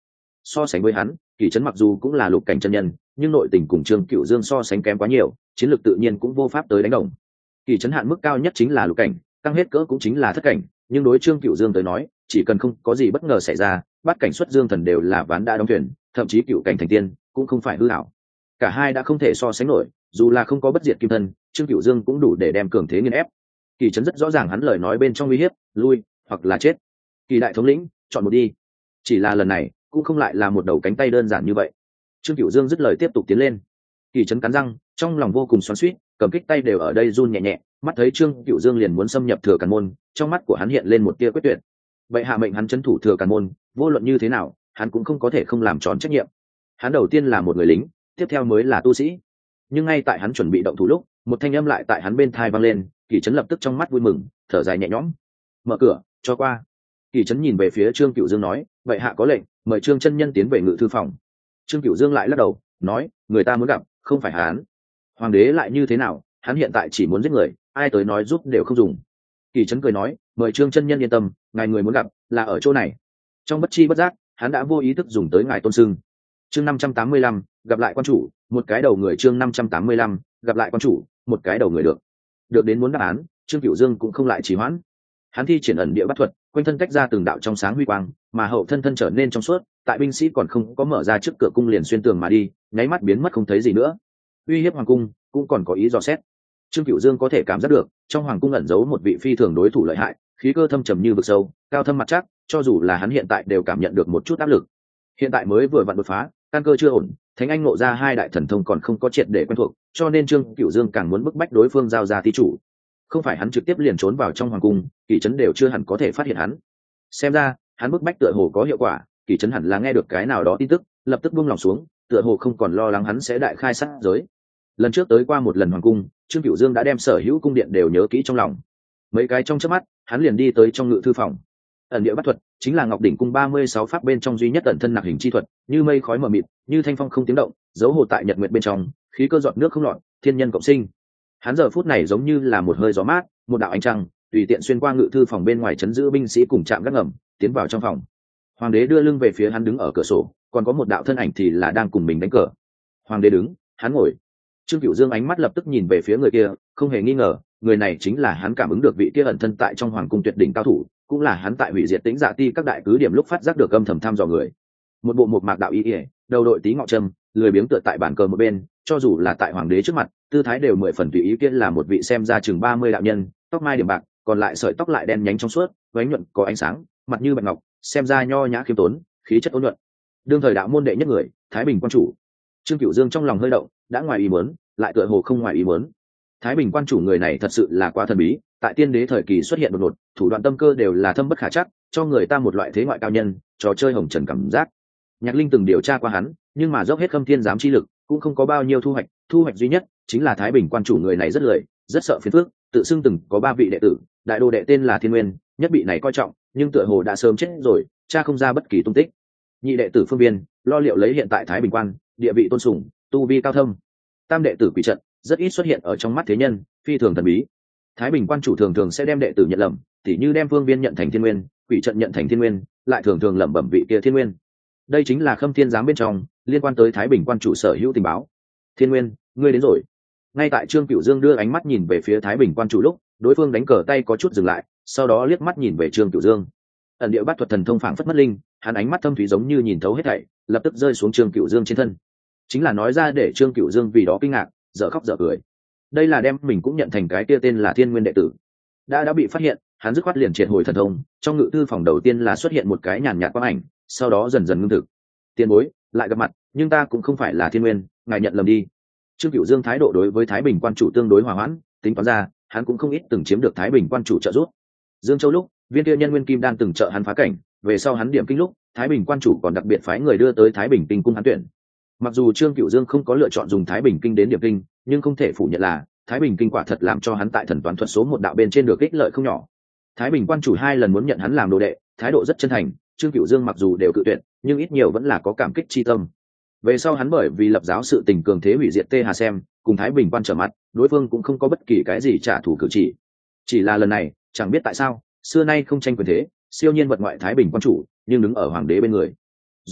So sánh với hắn, Kỳ Trấn mặc dù cũng là lục cảnh chân nhân, nhưng nội tình cùng Trương Cửu Dương so sánh kém quá nhiều, chiến lược tự nhiên cũng vô pháp tới đánh đồng. Kỳ Trấn hạn mức cao nhất chính là lục cảnh, tăng hết cỡ cũng chính là thất cảnh, nhưng đối Trương Cửu Dương tới nói, chỉ cần không có gì bất ngờ xảy ra, bát cảnh xuất dương thần đều là ván đã đóng thuyền, thậm chí cựu cảnh thành tiên cũng không phải hư ảo. Cả hai đã không thể so sánh nổi, dù là không có bất diệt kim thân, Trương Cửu Dương cũng đủ để đem cường thế nghiền ép. Kỳ Trấn rất rõ ràng hắn lời nói bên trong uy hiếp, lui hoặc là chết. Kỳ đại thống lĩnh, chọn một đi. Chỉ là lần này, cũng không lại là một đầu cánh tay đơn giản như vậy. Trương Cửu Dương dứt lời tiếp tục tiến lên. Kỳ Trấn cắn răng, trong lòng vô cùng xoắn xuýt, cầm kích tay đều ở đây run nhẹ nhẹ, mắt thấy Trương Cửu Dương liền muốn xâm nhập Thừa Càn môn, trong mắt của hắn hiện lên một tia quyết tuyệt. Vậy hạ mệnh hắn trấn thủ Thừa Càn môn, vô luận như thế nào, hắn cũng không có thể không làm tròn trách nhiệm. Hắn đầu tiên là một người lính, tiếp theo mới là tu sĩ. Nhưng ngay tại hắn chuẩn bị động thủ lúc, một thanh âm lại tại hắn bên tai vang lên, Kỳ Trấn lập tức trong mắt vui mừng, thở dài nhẹ nhõm. Mở cửa, cho qua. Kỳ Trấn nhìn về phía Trương Cửu Dương nói, vậy hạ có lệnh, mời Trương chân nhân tiến về ngự thư phòng. Trương Cửu Dương lại lắc đầu, nói, người ta muốn gặp, không phải hắn. Hoàng đế lại như thế nào, hắn hiện tại chỉ muốn giết người, ai tới nói giúp đều không dùng. Kỳ Trấn cười nói, mời Trương chân nhân yên tâm, ngài người muốn gặp là ở chỗ này. Trong bất chi bất giác, hắn đã vô ý thức dùng tới ngài tôn sưng. Chương năm trăm tám mươi lăm, gặp lại quan chủ, một cái đầu người. Chương năm trăm tám mươi lăm, gặp lại quan chủ, một cái đầu người. Được được đến muốn đáp án, Trương Cửu Dương cũng không lại trì hoãn. Hắn thi triển ẩn địa bắt thuật, quanh thân tách ra từng đạo trong sáng huy quang, mà hậu thân thân trở nên trong suốt, tại binh sĩ còn không có mở ra trước cửa cung liền xuyên tường mà đi, nháy mắt biến mất không thấy gì nữa. Uy hiếp hoàng cung, cũng còn có ý dò xét. Trương Cửu Dương có thể cảm giác được, trong hoàng cung ẩn giấu một vị phi thường đối thủ lợi hại, khí cơ thâm trầm như vực sâu, cao thâm mặt chắc, cho dù là hắn hiện tại đều cảm nhận được một chút áp lực. Hiện tại mới vừa vặn đột phá, căn cơ chưa ổn, Thánh Anh ngộ ra hai đại thần thông còn không có triệt để quen thuộc, cho nên Trương Cửu Dương càng muốn bức bách đối phương giao ra tí chủ. Không phải hắn trực tiếp liền trốn vào trong hoàng cung, Kỳ Trấn đều chưa hẳn có thể phát hiện hắn. Xem ra, hắn bức bách tựa hồ có hiệu quả, Kỳ Trấn hẳn là nghe được cái nào đó tin tức, lập tức buông lòng xuống, tựa hồ không còn lo lắng hắn sẽ đại khai sát giới. Lần trước tới qua một lần hoàng cung, Trương Cửu Dương đã đem sở hữu cung điện đều nhớ kỹ trong lòng. Mấy cái trong chớp mắt, hắn liền đi tới trong ngự thư phòng. Ẩn địa bắt thuật chính là Ngọc đỉnh cung ba mươi sáu pháp bên trong duy nhất ẩn thân nặc hình chi thuật, như mây khói mờ mịt, như thanh phong không tiếng động, dấu hồ tại nhật nguyệt bên trong, khí cơ giọt nước không lọt, thiên nhân cộng sinh. Hắn giờ phút này giống như là một hơi gió mát, một đạo ánh trăng, tùy tiện xuyên qua ngự thư phòng bên ngoài chấn giữ binh sĩ cùng chạm gác ngầm, tiến vào trong phòng. Hoàng đế đưa lưng về phía hắn đứng ở cửa sổ, còn có một đạo thân ảnh thì là đang cùng mình đánh cờ. Hoàng đế đứng, hắn ngồi. Trương Cửu Dương ánh mắt lập tức nhìn về phía người kia, không hề nghi ngờ, người này chính là hắn cảm ứng được vị kia ẩn thân tại trong hoàng cung tuyệt đỉnh cao thủ, cũng là hắn tại hủy diệt Tĩnh Dạ Ti các đại cứ điểm lúc phát giác được âm thầm thăm dò người. Một bộ một mạc đạo y, đầu đội tí ngọ trâm, lười biếng tựa tại bàn cờ một bên, cho dù là tại hoàng đế trước mặt, tư thái đều mười phần tùy ý. Kia là một vị xem ra chừng ba mươi đạo nhân, tóc mai điểm bạc, còn lại sợi tóc lại đen nhánh trong suốt, vánh nhuận có ánh sáng, mặt như bạch ngọc, xem ra nho nhã khiêm tốn, khí chất ôn nhuận. Đương thời đạo môn đệ nhất người, Thái Bình quan chủ. Trương Cửu Dương trong lòng hơi động, đã ngoài ý muốn, lại tựa hồ không ngoài ý muốn. Thái Bình quan chủ người này thật sự là quá thần bí, tại tiên đế thời kỳ xuất hiện đột ngột, thủ đoạn tâm cơ đều là thâm bất khả trắc, cho người ta một loại thế ngoại cao nhân, trò chơi hồng trần cảm giác. Nhạc Linh từng điều tra qua hắn, nhưng mà dốc hết Khâm Thiên giám chi lực, cũng không có bao nhiêu thu hoạch, thu hoạch duy nhất chính là Thái Bình quan chủ người này rất lười, rất sợ phiền phức, tự xưng từng có ba vị đệ tử, đại đô đệ tên là Thiên Nguyên, nhất bị này coi trọng, nhưng tựa hồ đã sớm chết rồi, cha không ra bất kỳ tung tích. Nhị đệ tử Phương Viên, lo liệu lấy hiện tại Thái Bình quan, địa vị tôn sùng, tu vi cao thâm. Tam đệ tử Quỷ Trận, rất ít xuất hiện ở trong mắt thế nhân, phi thường thần bí. Thái Bình quan chủ thường thường sẽ đem đệ tử nhận lầm, tỉ như đem Phương Viên nhận thành Thiên Nguyên, Quỷ Trận nhận thành Thiên Nguyên, lại thường thường lẩm bẩm vị kia Thiên Nguyên. Đây chính là Khâm Thiên giám bên trong liên quan tới Thái Bình quan chủ sở hữu tình báo. Thiên Nguyên, ngươi đến rồi. Ngay tại Trương Cửu Dương đưa ánh mắt nhìn về phía Thái Bình quan chủ lúc, đối phương đánh cờ tay có chút dừng lại, sau đó liếc mắt nhìn về Trương Cửu Dương. Ẩn địa bắt thuật thần thông phảng phất mất linh, hắn ánh mắt thâm thúy giống như nhìn thấu hết thảy, lập tức rơi xuống Trương Cửu Dương trên thân. Chính là nói ra để Trương Cửu Dương vì đó kinh ngạc, dở khóc dở cười. Đây là đem mình cũng nhận thành cái kia tên là Thiên Nguyên đệ tử. Đã đã bị phát hiện, hắn dứt khoát liền triệt hồi thần thông, trong ngự thư phòng đầu tiên là xuất hiện một cái nhàn nhạt quang ảnh, sau đó dần dần ngưng thực. Tiền bối, lại gặp mặt, nhưng ta cũng không phải là Thiên Nguyên, ngài nhận lầm đi. Trương Cửu Dương thái độ đối với Thái Bình quan chủ tương đối hòa hoãn, tính toán ra, hắn cũng không ít từng chiếm được Thái Bình quan chủ trợ giúp. Dương Châu lúc, viên kia nhân nguyên kim đan từng trợ hắn phá cảnh, về sau hắn điểm kinh lúc, Thái Bình quan chủ còn đặc biệt phái người đưa tới Thái Bình kinh cung hắn tuyển. Mặc dù Trương Cửu Dương không có lựa chọn dùng Thái Bình kinh đến điểm kinh, nhưng không thể phủ nhận là Thái Bình kinh quả thật làm cho hắn tại thần toán thuật số một đạo bên trên được ích lợi không nhỏ. Thái Bình quan chủ hai lần muốn nhận hắn làm đồ đệ, thái độ rất chân thành, Trương Cửu Dương mặc dù đều cự tuyệt, nhưng ít nhiều vẫn là có cảm kích chi tâm. Về sau hắn bởi vì lập giáo sự tình cường thế hủy diệt Tê Hà Xem, cùng Thái Bình quan trở mặt, đối phương cũng không có bất kỳ cái gì trả thù cử chỉ. Chỉ là lần này, chẳng biết tại sao, xưa nay không tranh quyền thế, siêu nhiên vật ngoại Thái Bình quan chủ, nhưng đứng ở hoàng đế bên người. Giống,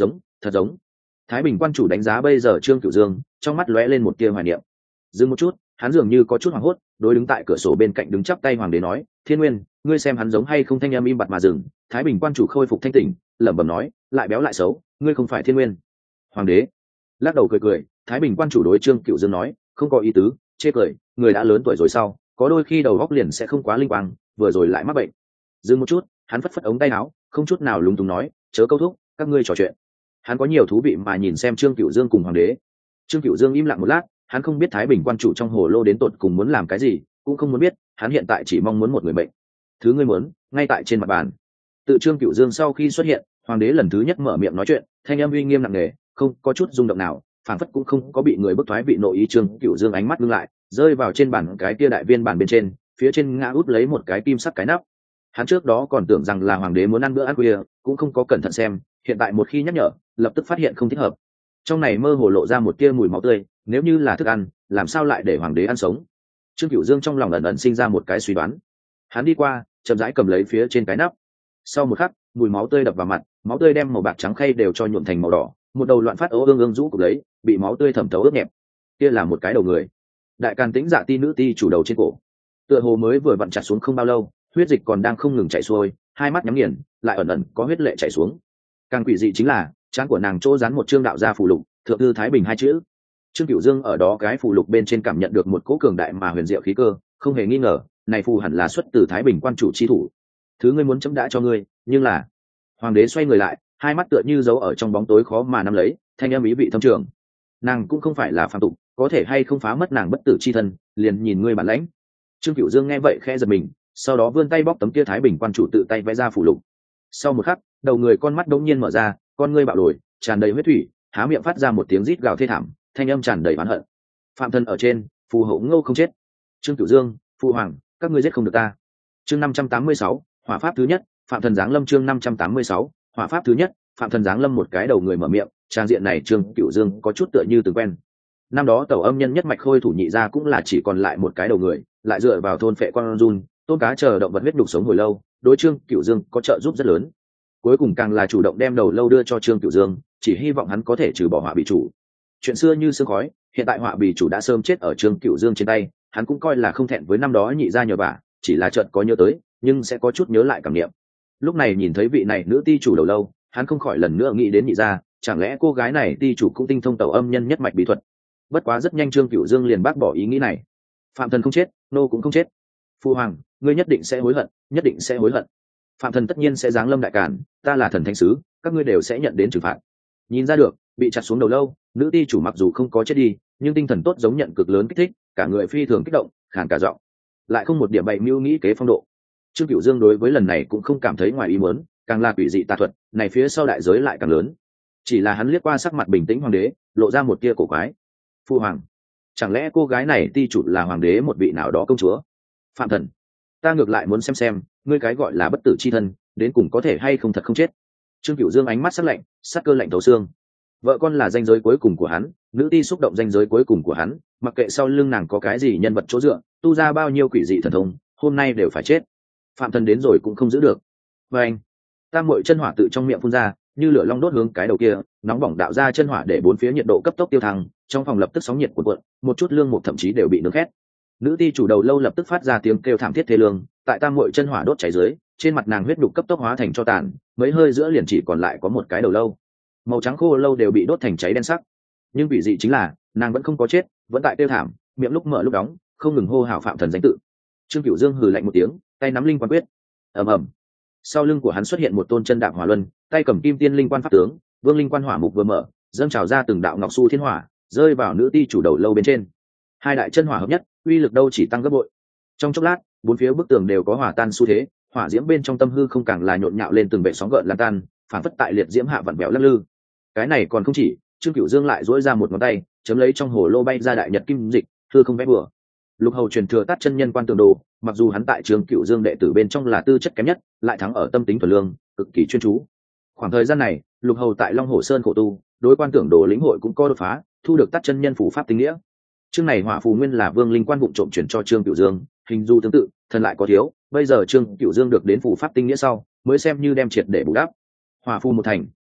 thật giống. Thái Bình quan chủ đánh giá bây giờ Trương Cửu Dương, trong mắt lóe lên một tia hoài niệm. Dừng một chút, hắn dường như có chút hoảng hốt, đối đứng tại cửa sổ bên cạnh đứng chắp tay hoàng đế nói: Thiên Nguyên, ngươi xem hắn giống hay không? Thanh âm im bặt mà dừng. Thái Bình quan chủ khôi phục thanh tỉnh, lẩm bẩm nói: lại béo lại xấu, ngươi không phải Thiên Nguyên. Hoàng đế lắc đầu cười cười. Thái Bình quan chủ đối Trương Cửu Dương nói: không có ý tứ, chê cười, người đã lớn tuổi rồi sau, có đôi khi đầu óc liền sẽ không quá linh quang, vừa rồi lại mắc bệnh. Dừng một chút, hắn phất phất ống tay áo, không chút nào lúng túng nói: chớ câu thúc, các ngươi trò chuyện. Hắn có nhiều thú vị mà nhìn xem Trương Cửu Dương cùng hoàng đế. Trương Cửu Dương im lặng một lát, hắn không biết Thái Bình quan chủ trong hồ lô đến tột cùng muốn làm cái gì, cũng không muốn biết, hắn hiện tại chỉ mong muốn một người bệnh. Thứ ngươi muốn, ngay tại trên mặt bàn. Tự Trương Cửu Dương sau khi xuất hiện, hoàng đế lần thứ nhất mở miệng nói chuyện, thanh âm uy nghiêm nặng nề, không có chút rung động nào, phảng phất cũng không có bị người bức thoái vị nội ý. Trương Cửu Dương ánh mắt ngưng lại, rơi vào trên bàn cái kia đại viên bàn bên trên, phía trên ngã út lấy một cái kim sắc cái nắp. Hắn trước đó còn tưởng rằng là hoàng đế muốn ăn bữa ăn khuya, cũng không có cẩn thận xem, hiện tại một khi nhắc nhở, lập tức phát hiện không thích hợp. Trong này mơ hồ lộ ra một tia mùi máu tươi, nếu như là thức ăn, làm sao lại để hoàng đế ăn sống? Trương Cửu Dương trong lòng ẩn ẩn sinh ra một cái suy đoán. Hắn đi qua, chậm rãi cầm lấy phía trên cái nắp. Sau một khắc, mùi máu tươi đập vào mặt, máu tươi đem màu bạc trắng khay đều cho nhuộm thành màu đỏ, một đầu loạn phát ố ương ương rũ cục lấy, bị máu tươi thẩm thấu ướt nhẹp. Kia là một cái đầu người. Đại Càn Tĩnh Dạ ti nữ ti chủ đầu trên cổ. Tựa hồ mới vừa vặn chặt xuống không bao lâu, huyết dịch còn đang không ngừng chảy xuôi, hai mắt nhắm nghiền, lại ẩn ẩn có huyết lệ chảy xuống. Càng quỷ dị chính là, trán của nàng chỗ dán một chương đạo gia phù lục, thượng thư Thái Bình hai chữ. Trương Cửu Dương ở đó cái phù lục bên trên cảm nhận được một cỗ cường đại mà huyền diệu khí cơ, không hề nghi ngờ, này phù hẳn là xuất từ Thái Bình quan chủ chi thủ. Thứ ngươi muốn chấm đã cho ngươi, nhưng là... Hoàng đế xoay người lại, hai mắt tựa như giấu ở trong bóng tối khó mà nắm lấy, thanh âm ý vị thâm trường. Nàng cũng không phải là phàm tục, có thể hay không phá mất nàng bất tử chi thân, liền nhìn ngươi bản lãnh. Trương Cửu Dương nghe vậy khẽ giật mình, sau đó vươn tay bóc tấm kia Thái Bình quan chủ tự tay vẽ ra phù lục. Sau một khắc, đầu người con mắt đống nhiên mở ra, con ngươi bạo đổi, tràn đầy huyết thủy, há miệng phát ra một tiếng rít gào thê thảm, thanh âm tràn đầy oán hận. Phạm thân ở trên, phù hộ ngô không chết. Trương Cửu Dương, Phu Hoàng, các ngươi giết không được ta. Chương năm trăm tám mươi sáu, hỏa pháp thứ nhất, Phạm thần giáng lâm. Chương năm trăm tám mươi sáu, hỏa pháp thứ nhất, Phạm thần giáng lâm. Một cái đầu người mở miệng, trang diện này Trương Cửu Dương có chút tựa như từng quen. Năm đó Tẩu Âm Nhân nhất mạch khôi thủ nhị gia cũng là chỉ còn lại một cái đầu người, lại dựa vào thôn phệ con run, tôm cá chờ động vật huyết đục sống hồi lâu, đối Trương Cửu Dương có trợ giúp rất lớn. Cuối cùng càng là chủ động đem đầu lâu đưa cho Trương Cửu Dương, chỉ hy vọng hắn có thể trừ bỏ họa bị chủ. Chuyện xưa như sương khói, hiện tại họa bị chủ đã sớm chết ở Trương Cửu Dương trên tay, hắn cũng coi là không thẹn với năm đó nhị gia nhờ vả, chỉ là chợt có nhớ tới, nhưng sẽ có chút nhớ lại cảm niệm. Lúc này nhìn thấy vị này nữ ti chủ đầu lâu, hắn không khỏi lần nữa nghĩ đến nhị gia, chẳng lẽ cô gái này ti chủ cũng tinh thông Tẩu Âm Nhân nhất mạch bí thuật? Bất quá rất nhanh Trương Cửu Dương liền bác bỏ ý nghĩ này. Phạm thần không chết, nô cũng không chết. Phu Hoàng, ngươi nhất định sẽ hối hận, nhất định sẽ hối hận. Phạm thần tất nhiên sẽ giáng lâm Đại Càn, ta là thần thánh sứ, các ngươi đều sẽ nhận đến trừng phạt. Nhìn ra được, bị chặt xuống đầu lâu, nữ ti chủ mặc dù không có chết đi, nhưng tinh thần tốt giống nhận cực lớn kích thích, cả người phi thường kích động, khàn cả giọng, lại không một điểm bậy mưu nghĩ kế phong độ. Trương Cửu Dương đối với lần này cũng không cảm thấy ngoài ý muốn, càng là quỷ dị tà thuật, này phía sau đại giới lại càng lớn. Chỉ là hắn liếc qua sắc mặt bình tĩnh hoàng đế, lộ ra một tia cổ quái. Phu Hoàng, chẳng lẽ cô gái này ti chủ là hoàng đế một vị nào đó công chúa? Phạm thần, ta ngược lại muốn xem xem, ngươi cái gọi là bất tử chi thân, đến cùng có thể hay không thật không chết. Trương Cửu Dương ánh mắt sắc lạnh, sắc cơ lạnh thấu xương. Vợ con là danh giới cuối cùng của hắn, nữ ti xúc động danh giới cuối cùng của hắn, mặc kệ sau lưng nàng có cái gì nhân vật chỗ dựa, tu ra bao nhiêu quỷ dị thần thông, hôm nay đều phải chết. Phạm thần đến rồi cũng không giữ được. Và anh, tam muội chân hỏa tự trong miệng phun ra, như lửa long đốt hướng cái đầu kia, nóng bỏng đạo ra chân hỏa để bốn phía nhiệt độ cấp tốc tiêu thăng, trong phòng lập tức sóng nhiệt cuộn cuộn, một chút lương mục thậm chí đều bị nướng khét. Nữ ti chủ đầu lâu lập tức phát ra tiếng kêu thảm thiết thê lương, tại tam muội chân hỏa đốt cháy dưới, trên mặt nàng huyết đục cấp tốc hóa thành tro tàn, mấy hơi giữa liền chỉ còn lại có một cái đầu lâu, màu trắng khô lâu đều bị đốt thành cháy đen sắc. Nhưng vị dị chính là nàng vẫn không có chết, vẫn tại tiêu thảm, miệng lúc mở lúc đóng, không ngừng hô hào Phạm thần danh tự. Trương Cửu Dương hừ lạnh một tiếng, tay nắm linh quan quyết, ầm ầm, sau lưng của hắn xuất hiện một tôn chân đạp hỏa luân, tay cầm kim tiên linh quan pháp tướng, vương linh quan hỏa mục vừa mở, dâng trào ra từng đạo ngọc su thiên hỏa, rơi vào nữ ti chủ đầu lâu bên trên. Hai đại chân hỏa hợp nhất, uy lực đâu chỉ tăng gấp bội. Trong chốc lát, bốn phía bức tường đều có hỏa tan xu thế, hỏa diễm bên trong tâm hư không càng là nhộn nhạo lên từng bệ sóng gợn lan tan, phản phất tại liệt diễm hạ vặn vẹo lắc lư. Cái này còn không chỉ, Trương Cửu Dương lại duỗi ra một ngón tay, chấm lấy trong hồ lô bay ra đại nhật kim dịch, hư không vẽ bừa. Lục hầu truyền thừa tát chân nhân quan tường đồ, mặc dù hắn tại Trương Cửu Dương đệ tử bên trong là tư chất kém nhất, lại thắng ở tâm tính thuần lương, cực kỳ chuyên chú. Khoảng thời gian này, Lục hầu tại Long Hồ Sơn khổ tu, đối quan tưởng đồ lĩnh hội cũng có đột phá, thu được tát chân nhân phủ pháp tinh nghĩa. Chương này hỏa phù nguyên là Vương Linh Quan vụng trộm chuyển cho Trương Cửu Dương, hình du tương tự, thần lại có thiếu, bây giờ Trương Cửu Dương được đến phủ pháp tinh nghĩa sau, mới xem như đem triệt để bù đắp. Hỏa phù một thành,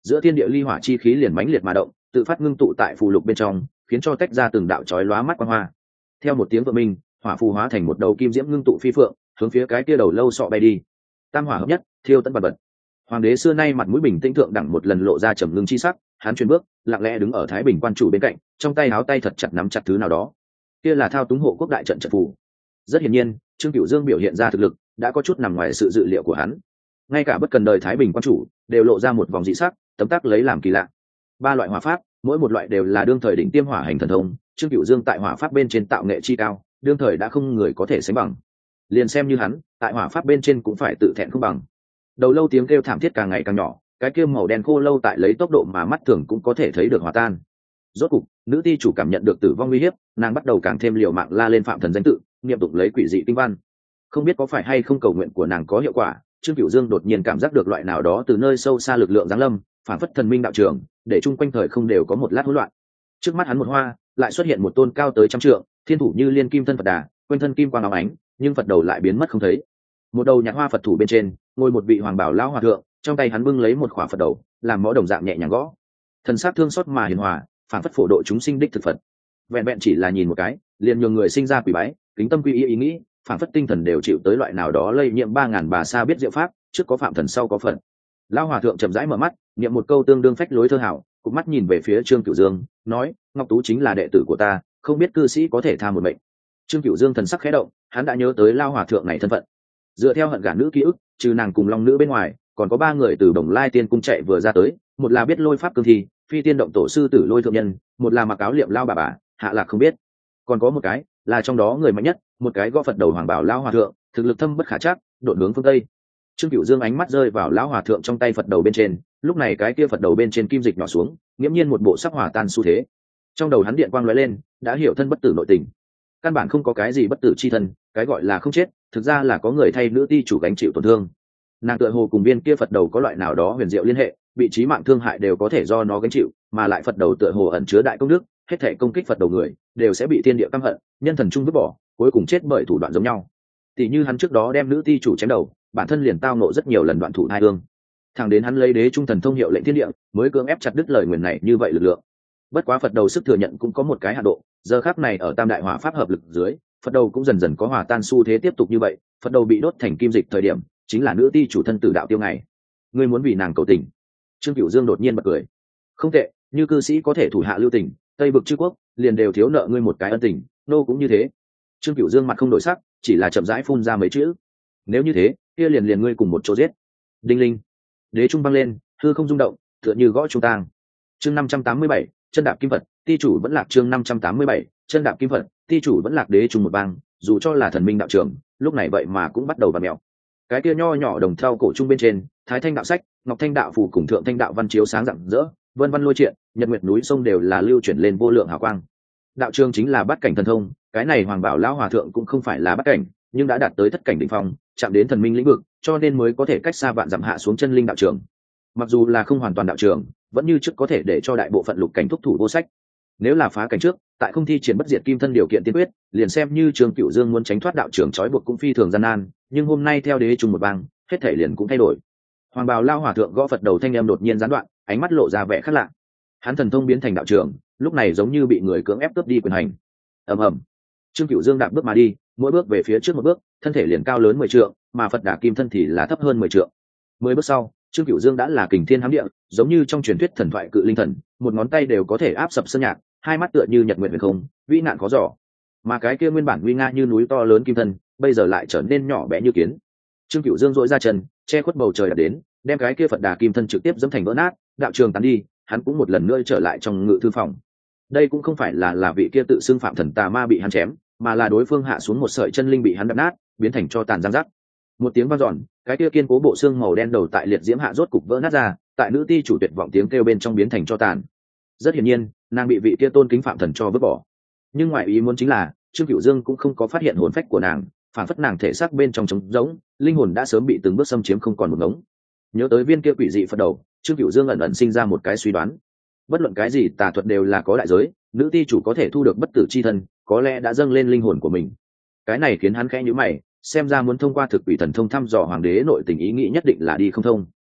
giữa thiên địa ly hỏa chi khí liền mãnh liệt mà động, tự phát ngưng tụ tại phù lục bên trong, khiến cho tách ra từng đạo chói lóa mắt quang hoa. Theo một tiếng vợ minh, hỏa phù hóa thành một đầu kim diễm ngưng tụ phi phượng, hướng phía cái kia đầu lâu sọ bay đi. Tam hỏa hợp nhất, thiêu tận bật bật. Hoàng đế xưa nay mặt mũi bình tĩnh thượng đẳng một lần lộ ra trầm ngưng chi sắc, hắn chuyển bước, lặng lẽ đứng ở Thái Bình quan chủ bên cạnh, trong tay áo tay thật chặt nắm chặt thứ nào đó. Kia là thao túng hộ quốc đại trận trận phù. Rất hiển nhiên, Trương Cửu Dương biểu hiện ra thực lực đã có chút nằm ngoài sự dự liệu của hắn. Ngay cả bất cần đời Thái Bình quan chủ đều lộ ra một vòng dị sắc, tấm tắc lấy làm kỳ lạ. Ba loại hỏa pháp, mỗi một loại đều là đương thời đỉnh tiêm hỏa hành thần thông, Trương Cửu Dương tại hỏa pháp bên trên tạo nghệ chi cao, đương thời đã không người có thể sánh bằng. Liền xem như hắn, tại hỏa pháp bên trên cũng phải tự thẹn không bằng. Đầu lâu tiếng kêu thảm thiết càng ngày càng nhỏ, cái kia màu đen khô lâu tại lấy tốc độ mà mắt thường cũng có thể thấy được hòa tan. Rốt cục, nữ ti chủ cảm nhận được tử vong nguy hiểm, nàng bắt đầu càng thêm liều mạng la lên phạm thần danh tự, niệm tụng lấy quỷ dị kinh văn. Không biết có phải hay không cầu nguyện của nàng có hiệu quả, Trương Cửu Dương đột nhiên cảm giác được loại nào đó từ nơi sâu xa lực lượng giáng lâm, phản phất thần minh đạo trường, để chung quanh thời không đều có một lát hỗn loạn. Trước mắt hắn một hoa, lại xuất hiện một tôn cao tới trăm trượng, thiên thủ như liên kim thân Phật Đà, quanh thân kim quang óng ánh, nhưng Phật đầu lại biến mất không thấy. Một đầu nhạc hoa Phật thủ bên trên, ngồi một vị hoàng bảo lão hòa thượng, trong tay hắn bưng lấy một khỏa Phật đầu, làm mõ đồng dạng nhẹ nhàng gõ. Thần sắc thương xót mà hiền hòa, phản phất phổ độ chúng sinh đích thực Phật. Vẹn vẹn chỉ là nhìn một cái, liền nhường người sinh ra quỷ bái, kính tâm quy ý ý nghĩ, phản phất tinh thần đều chịu tới loại nào đó lây nhiễm ba ngàn bà sa biết diệu pháp, trước có phạm thần sau có Phật. Lão hòa thượng chậm rãi mở mắt, niệm một câu tương đương phách lối thơ hảo, cụp mắt nhìn về phía Trương Cửu Dương, nói: Ngọc Tú chính là đệ tử của ta, không biết cư sĩ có thể tha một mệnh. Trương Cửu Dương thần sắc khẽ động, hắn đã nhớ tới Lão hòa thượng này thân phận. Dựa theo hận gả nữ ký ức, trừ nàng cùng long nữ bên ngoài, còn có ba người từ Đồng Lai Tiên cung chạy vừa ra tới, một là biết lôi pháp cương thi, phi tiên động tổ sư tử lôi thượng nhân, một là mặc áo liệm lao bà bà, hạ lạc không biết, còn có một cái là trong đó người mạnh nhất, một cái gõ Phật đầu hoàng bảo lão hòa thượng, thực lực thâm bất khả trắc, độn hướng phương tây. Trương Cửu Dương ánh mắt rơi vào lão hòa thượng trong tay Phật đầu bên trên, lúc này cái kia Phật đầu bên trên kim dịch nhỏ xuống, nghiễm nhiên một bộ sắc hỏa tan xu thế. Trong đầu hắn điện quang lóe lên, đã hiểu thân bất tử nội tình. Căn bản không có cái gì bất tử chi thân, cái gọi là không chết, thực ra là có người thay nữ ti chủ gánh chịu tổn thương. Nàng tựa hồ cùng viên kia Phật đầu có loại nào đó huyền diệu liên hệ, vị trí mạng thương hại đều có thể do nó gánh chịu, mà lại Phật đầu tựa hồ ẩn chứa đại công đức, hết thảy công kích Phật đầu người đều sẽ bị thiên địa căm hận, nhân thần chung vứt bỏ, cuối cùng chết bởi thủ đoạn giống nhau. Tỷ như hắn trước đó đem nữ ti chủ chém đầu, bản thân liền tao nộ rất nhiều lần đoạn thủ hai hương. Thẳng đến hắn lấy đế trung thần thông hiệu lệnh thiên địa, mới cưỡng ép chặt đứt lời nguyền này như vậy lực lượng. Bất quá Phật đầu sức thừa nhận cũng có một cái hạ độ, giờ khắc này ở Tam đại hỏa pháp hợp lực dưới, Phật đầu cũng dần dần có hòa tan xu thế. Tiếp tục như vậy, Phật đầu bị đốt thành kim dịch thời điểm, chính là nữ ti chủ thân tử đạo tiêu ngày. Ngươi muốn vì nàng cầu tình? Trương Cửu Dương đột nhiên bật cười. Không tệ, như cư sĩ có thể thủ hạ lưu tình, Tây Vực chư quốc liền đều thiếu nợ ngươi một cái ân tình, nô cũng như thế. Trương Cửu Dương mặt không đổi sắc, chỉ là chậm rãi phun ra mấy chữ. Nếu như thế, kia liền liền ngươi cùng một chỗ giết. Đinh linh, đế trung băng lên, hư không rung động, tựa như gõ trung tang. Chương năm trăm tám mươi bảy, chân đạp kim vật, ti chủ vẫn lạc. Chương năm trăm tám mươi bảy, chân đạp kim vật, ti chủ vẫn lạc. Đế trung một bang, dù cho là thần minh đạo trưởng, lúc này vậy mà cũng bắt đầu vặn mèo. Cái kia nho nhỏ đồng thau cổ trung bên trên, Thái Thanh đạo sách, Ngọc Thanh đạo phù cùng Thượng Thanh đạo văn chiếu sáng rạng rỡ, vân vân lôi triện, nhật nguyệt núi sông đều là lưu chuyển lên vô lượng hào quang. Đạo trường chính là bát cảnh thần thông, cái này Hoàng Bảo lão hòa thượng cũng không phải là bát cảnh, nhưng đã đạt tới thất cảnh đỉnh phong, chạm đến thần minh lĩnh vực, cho nên mới có thể cách xa vạn dặm hạ xuống chân linh đạo trường. Mặc dù là không hoàn toàn đạo trường, vẫn như trước có thể để cho đại bộ phận lục cảnh thúc thủ vô sách. Nếu là phá cảnh trước, tại không thi triển bất diệt kim thân điều kiện tiên quyết, liền xem như Trương Cửu Dương muốn tránh thoát đạo trường trói buộc cũng phi thường gian nan, nhưng hôm nay theo đế trung một bang, hết thể liền cũng thay đổi. Hoàng Bào lão hòa thượng gõ Phật đầu thanh em đột nhiên gián đoạn, ánh mắt lộ ra vẻ khác lạ. Hắn thần thông biến thành đạo trường, lúc này giống như bị người cưỡng ép cướp đi quyền hành. Ầm ầm. Trương Cửu Dương đạp bước mà đi, mỗi bước về phía trước một bước, thân thể liền cao lớn mười trượng, mà Phật Đà kim thân thì là thấp hơn mười trượng. Mười bước sau, Trương Cửu Dương đã là kình thiên hám địa, giống như trong truyền thuyết thần thoại cự linh thần, một ngón tay đều có thể áp sập sơn nhạc, hai mắt tựa như nhật nguyệt huyền không, vĩ nạn khó dò. Mà cái kia nguyên bản nguy nga như núi to lớn kim thân, bây giờ lại trở nên nhỏ bé như kiến. Trương Cửu Dương dội ra chân, che khuất bầu trời đã đến, đem cái kia Phật Đà kim thân trực tiếp dẫm thành vỡ nát, đạo trường tán đi, hắn cũng một lần nữa trở lại trong ngự thư phòng. Đây cũng không phải là là vị kia tự xưng phạm thần tà ma bị hắn chém, mà là đối phương hạ xuống một sợi chân linh bị hắn đập nát, biến thành cho tàn răng rắc. Một tiếng vang dọn, cái kia kiên cố bộ xương màu đen đầu tại liệt diễm hạ rốt cục vỡ nát ra, tại nữ ti chủ tuyệt vọng tiếng kêu bên trong biến thành cho tàn. Rất hiển nhiên, nàng bị vị kia tôn kính phạm thần cho vứt bỏ. Nhưng ngoại ý muốn chính là, Trương Cửu Dương cũng không có phát hiện hồn phách của nàng, phản phất nàng thể xác bên trong trống rỗng, linh hồn đã sớm bị từng bước xâm chiếm không còn một ngống. Nhớ tới viên kia quỷ dị Phật đầu, Trương Cửu Dương ẩn ẩn sinh ra một cái suy đoán. Bất luận cái gì tà thuật đều là có đại giới, nữ ti chủ có thể thu được bất tử chi thân, có lẽ đã dâng lên linh hồn của mình. Cái này khiến hắn khẽ nhíu mày, xem ra muốn thông qua thực quỷ thần thông thăm dò hoàng đế nội tình ý nghĩ nhất định là đi không thông.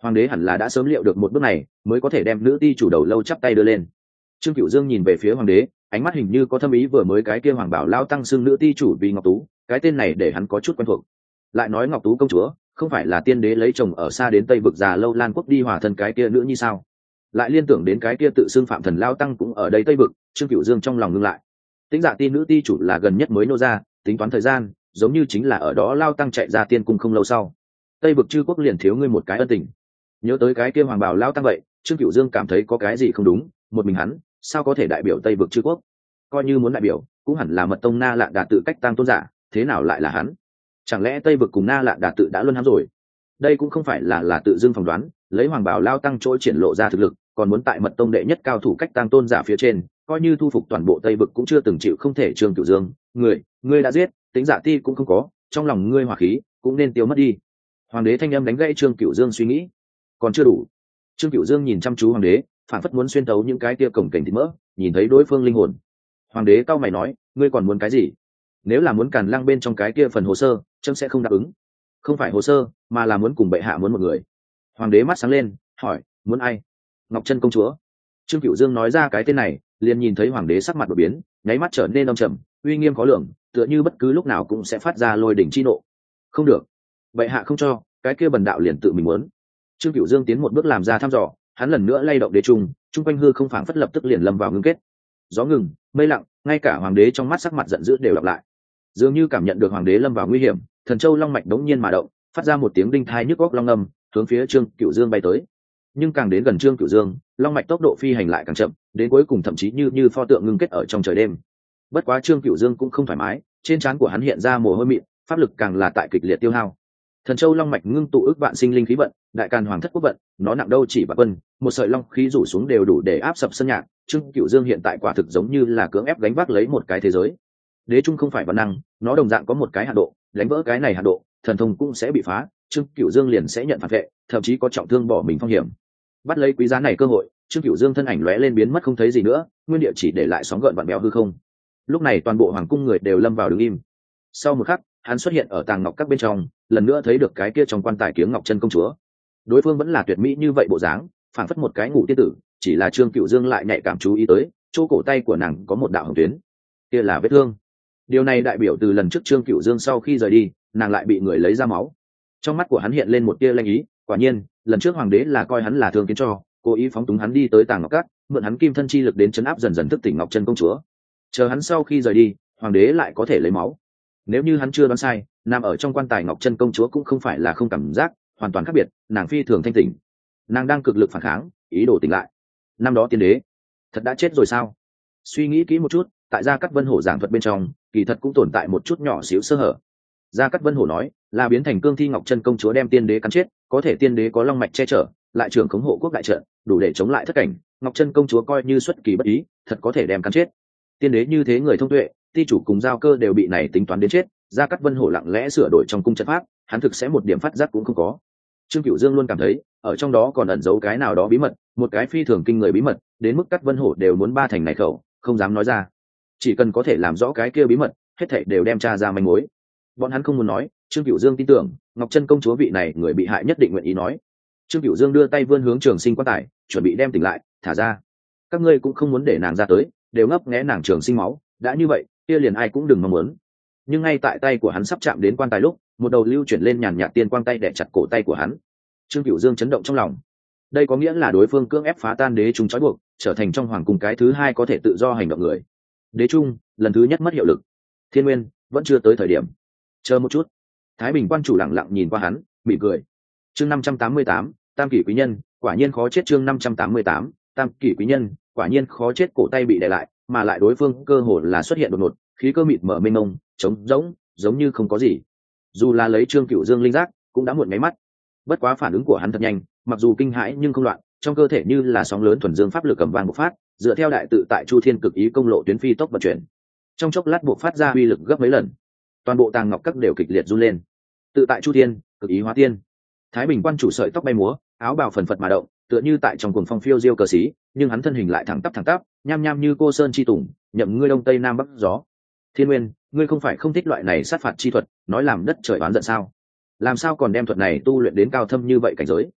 Hoàng đế hẳn là đã sớm liệu được một bước này, mới có thể đem nữ ti chủ đầu lâu chắp tay đưa lên. Trương Cửu Dương nhìn về phía hoàng đế, ánh mắt hình như có thâm ý, vừa mới cái kia hoàng bảo lao tăng xưng nữ ti chủ vì Ngọc Tú, cái tên này để hắn có chút quen thuộc. Lại nói Ngọc Tú công chúa, không phải là tiên đế lấy chồng ở xa đến Tây vực già lâu Lan quốc đi hòa thân cái kia nữ như sao? Lại liên tưởng đến cái kia tự xưng phạm thần lao tăng cũng ở đây Tây vực, Trương Cửu Dương trong lòng ngưng lại. Tính dạ ti nữ ti chủ là gần nhất mới nô ra, tính toán thời gian, giống như chính là ở đó lao tăng chạy ra tiên cung không lâu sau. Tây vực chư quốc liền thiếu ngươi một cái ân tình. Nhớ tới cái kia hoàng bảo lao tăng vậy, Trương Cửu Dương cảm thấy có cái gì không đúng, một mình hắn sao có thể đại biểu Tây vực chư quốc? Coi như muốn đại biểu, cũng hẳn là mật tông Na Lạn Đạt tự cách tăng tôn giả, thế nào lại là hắn? Chẳng lẽ Tây vực cùng Na Lạn Đạt tự đã luân hãm rồi? Đây cũng không phải là là tự dưng phỏng đoán, lấy hoàng bảo lao tăng trỗi triển lộ ra thực lực, còn muốn tại mật tông đệ nhất cao thủ cách tăng tôn giả phía trên, coi như thu phục toàn bộ Tây vực cũng chưa từng chịu không thể. Trương Cửu Dương, người, ngươi đã giết, tính dạ ti cũng không có, trong lòng ngươi hỏa khí cũng nên tiêu mất đi. Hoàng đế thanh âm đánh gãy Trương Cửu Dương suy nghĩ. Còn chưa đủ. Trương Cửu Dương nhìn chăm chú hoàng đế, phản phất muốn xuyên tấu những cái kia cổng cảnh thịt mỡ, nhìn thấy đối phương linh hồn. Hoàng đế cau mày nói, ngươi còn muốn cái gì? Nếu là muốn càn lăng bên trong cái kia phần hồ sơ, trẫm sẽ không đáp ứng. Không phải hồ sơ, mà là muốn cùng bệ hạ muốn một người. Hoàng đế mắt sáng lên, hỏi, muốn ai? Ngọc Chân công chúa. Trương Cửu Dương nói ra cái tên này, liền nhìn thấy hoàng đế sắc mặt đột biến, nháy mắt trở nên âm trầm, uy nghiêm khó lường, tựa như bất cứ lúc nào cũng sẽ phát ra lôi đỉnh chi nộ. Không được, bệ hạ không cho, cái kia bần đạo liền tự mình muốn. Trương Cửu Dương tiến một bước làm ra thăm dò, hắn lần nữa lay động đế trung, trung quanh hư không phảng phất lập tức liền lâm vào ngưng kết. Gió ngừng, mây lặng, ngay cả hoàng đế trong mắt sắc mặt giận dữ đều đọc lại. Dường như cảm nhận được hoàng đế lâm vào nguy hiểm, thần châu long mạch đống nhiên mà động, phát ra một tiếng đinh thai nhức óc long ngâm, hướng phía Trương Cửu Dương bay tới. Nhưng càng đến gần Trương Cửu Dương, long mạch tốc độ phi hành lại càng chậm, đến cuối cùng thậm chí như như pho tượng ngưng kết ở trong trời đêm. Bất quá Trương Cửu Dương cũng không thoải mái, trên trán của hắn hiện ra mồ hôi mịn, pháp lực càng là tại kịch liệt tiêu hao. Thần châu long mạch ngưng tụ ức vạn sinh linh khí vận, đại càn hoàng thất quốc vận, nó nặng đâu chỉ bạc quân, một sợi long khí rủ xuống đều đủ để áp sập sân nhạc. Trương Cửu Dương hiện tại quả thực giống như là cưỡng ép gánh vác lấy một cái thế giới. Đế trung không phải văn năng, nó đồng dạng có một cái hạ độ, đánh vỡ cái này hạ độ, thần thông cũng sẽ bị phá, Trương Cửu Dương liền sẽ nhận phản vệ, thậm chí có trọng thương bỏ mình phong hiểm. Bắt lấy quý giá này cơ hội, Trương Cửu Dương thân ảnh lóe lên biến mất không thấy gì nữa, nguyên địa chỉ để lại sóng gợn vặn béo hư không. Lúc này toàn bộ hoàng cung người đều lâm vào đứng im. Sau một khắc, hắn xuất hiện ở tàng ngọc các bên trong, lần nữa thấy được cái kia trong quan tài kiếng Ngọc Chân công chúa. Đối phương vẫn là tuyệt mỹ như vậy bộ dáng, phảng phất một cái ngủ tiên tử, chỉ là Trương Cửu Dương lại nhạy cảm chú ý tới, chỗ cổ tay của nàng có một đạo hồng tuyến, kia là vết thương. Điều này đại biểu từ lần trước Trương Cửu Dương sau khi rời đi, nàng lại bị người lấy ra máu. Trong mắt của hắn hiện lên một tia lanh ý, quả nhiên, lần trước hoàng đế là coi hắn là thương kiến cho, cố ý phóng túng hắn đi tới tàng ngọc các, mượn hắn kim thân chi lực đến chấn áp dần dần thức tỉnh Ngọc Chân công chúa. Chờ hắn sau khi rời đi, hoàng đế lại có thể lấy máu. Nếu như hắn chưa đoán sai, nằm ở trong quan tài Ngọc Chân công chúa cũng không phải là không cảm giác, hoàn toàn khác biệt, nàng phi thường thanh tỉnh. Nàng đang cực lực phản kháng, ý đồ tỉnh lại. Năm đó tiên đế thật đã chết rồi sao? Suy nghĩ kỹ một chút, tại Gia Cát Vân Hổ giảng thuật bên trong, kỳ thật cũng tồn tại một chút nhỏ xíu sơ hở. Gia Cát Vân Hổ nói, là biến thành cương thi Ngọc Chân công chúa đem tiên đế cắn chết, có thể tiên đế có long mạch che chở, lại trưởng khống hộ quốc đại trận, đủ để chống lại thất cảnh, Ngọc Chân công chúa coi như xuất kỳ bất ý, thật có thể đem cắn chết. Tiên đế như thế người thông tuệ, ti chủ cùng giao cơ đều bị này tính toán đến chết, Gia Cát Vân Hổ lặng lẽ sửa đổi trong cung trận pháp, hắn thực sẽ một điểm phát giác cũng không có. Trương Cửu Dương luôn cảm thấy, ở trong đó còn ẩn giấu cái nào đó bí mật, một cái phi thường kinh người bí mật, đến mức Cát Vân Hổ đều muốn ba thành này khẩu, không dám nói ra. Chỉ cần có thể làm rõ cái kia bí mật, hết thảy đều đem tra ra manh mối. Bọn hắn không muốn nói, Trương Cửu Dương tin tưởng, Ngọc Chân công chúa vị này người bị hại nhất định nguyện ý nói. Trương Cửu Dương đưa tay vươn hướng Trường Sinh quan tài, chuẩn bị đem tỉnh lại, thả ra. Các ngươi cũng không muốn để nàng ra tới, đều ngấp nghé nàng Trường Sinh máu, đã như vậy, kia liền ai cũng đừng mong muốn. Nhưng ngay tại tay của hắn sắp chạm đến quan tài lúc, một đầu lưu chuyển lên nhàn nhạt tiên quang tay đè chặt cổ tay của hắn. Trương Cửu Dương chấn động trong lòng. Đây có nghĩa là đối phương cưỡng ép phá tan đế trung trói buộc, trở thành trong hoàng cung cái thứ hai có thể tự do hành động người. Đế trung lần thứ nhất mất hiệu lực. Thiên Nguyên vẫn chưa tới thời điểm. Chờ một chút. Thái Bình quan chủ lặng lặng nhìn qua hắn, mỉm cười. Chương năm trăm tám mươi tám, Tam Kỷ quý nhân, quả nhiên khó chết. Chương năm trăm tám mươi tám, Tam Kỷ quý nhân, quả nhiên khó chết. Cổ tay bị đè lại, mà lại đối phương cơ hồ là xuất hiện đột ngột, khí cơ mịt mở mênh mông, trống rỗng, giống như không có gì. Dù là lấy Trương Cửu Dương linh giác, cũng đã muộn mấy mắt. Bất quá phản ứng của hắn thật nhanh, mặc dù kinh hãi nhưng không loạn, trong cơ thể như là sóng lớn thuần dương pháp lực cầm vang bộc phát, dựa theo đại tự tại Chu Thiên cực ý công lộ tuyến phi tốc vận chuyển. Trong chốc lát bộc phát ra uy lực gấp mấy lần. Toàn bộ tàng ngọc các đều kịch liệt run lên. Tự tại Chu Thiên, cực ý hóa tiên. Thái Bình quan chủ sợi tóc bay múa, áo bào phần phật mà động, tựa như tại trong cuồng phong phiêu diêu cờ xí, nhưng hắn thân hình lại thẳng tắp thẳng tắp, nham nham như cô sơn chi tùng, nhậm ngươi đông tây nam bắc gió. Thiên Nguyên, ngươi không phải không thích loại này sát phạt chi thuật, nói làm đất trời oán giận sao? Làm sao còn đem thuật này tu luyện đến cao thâm như vậy cảnh giới?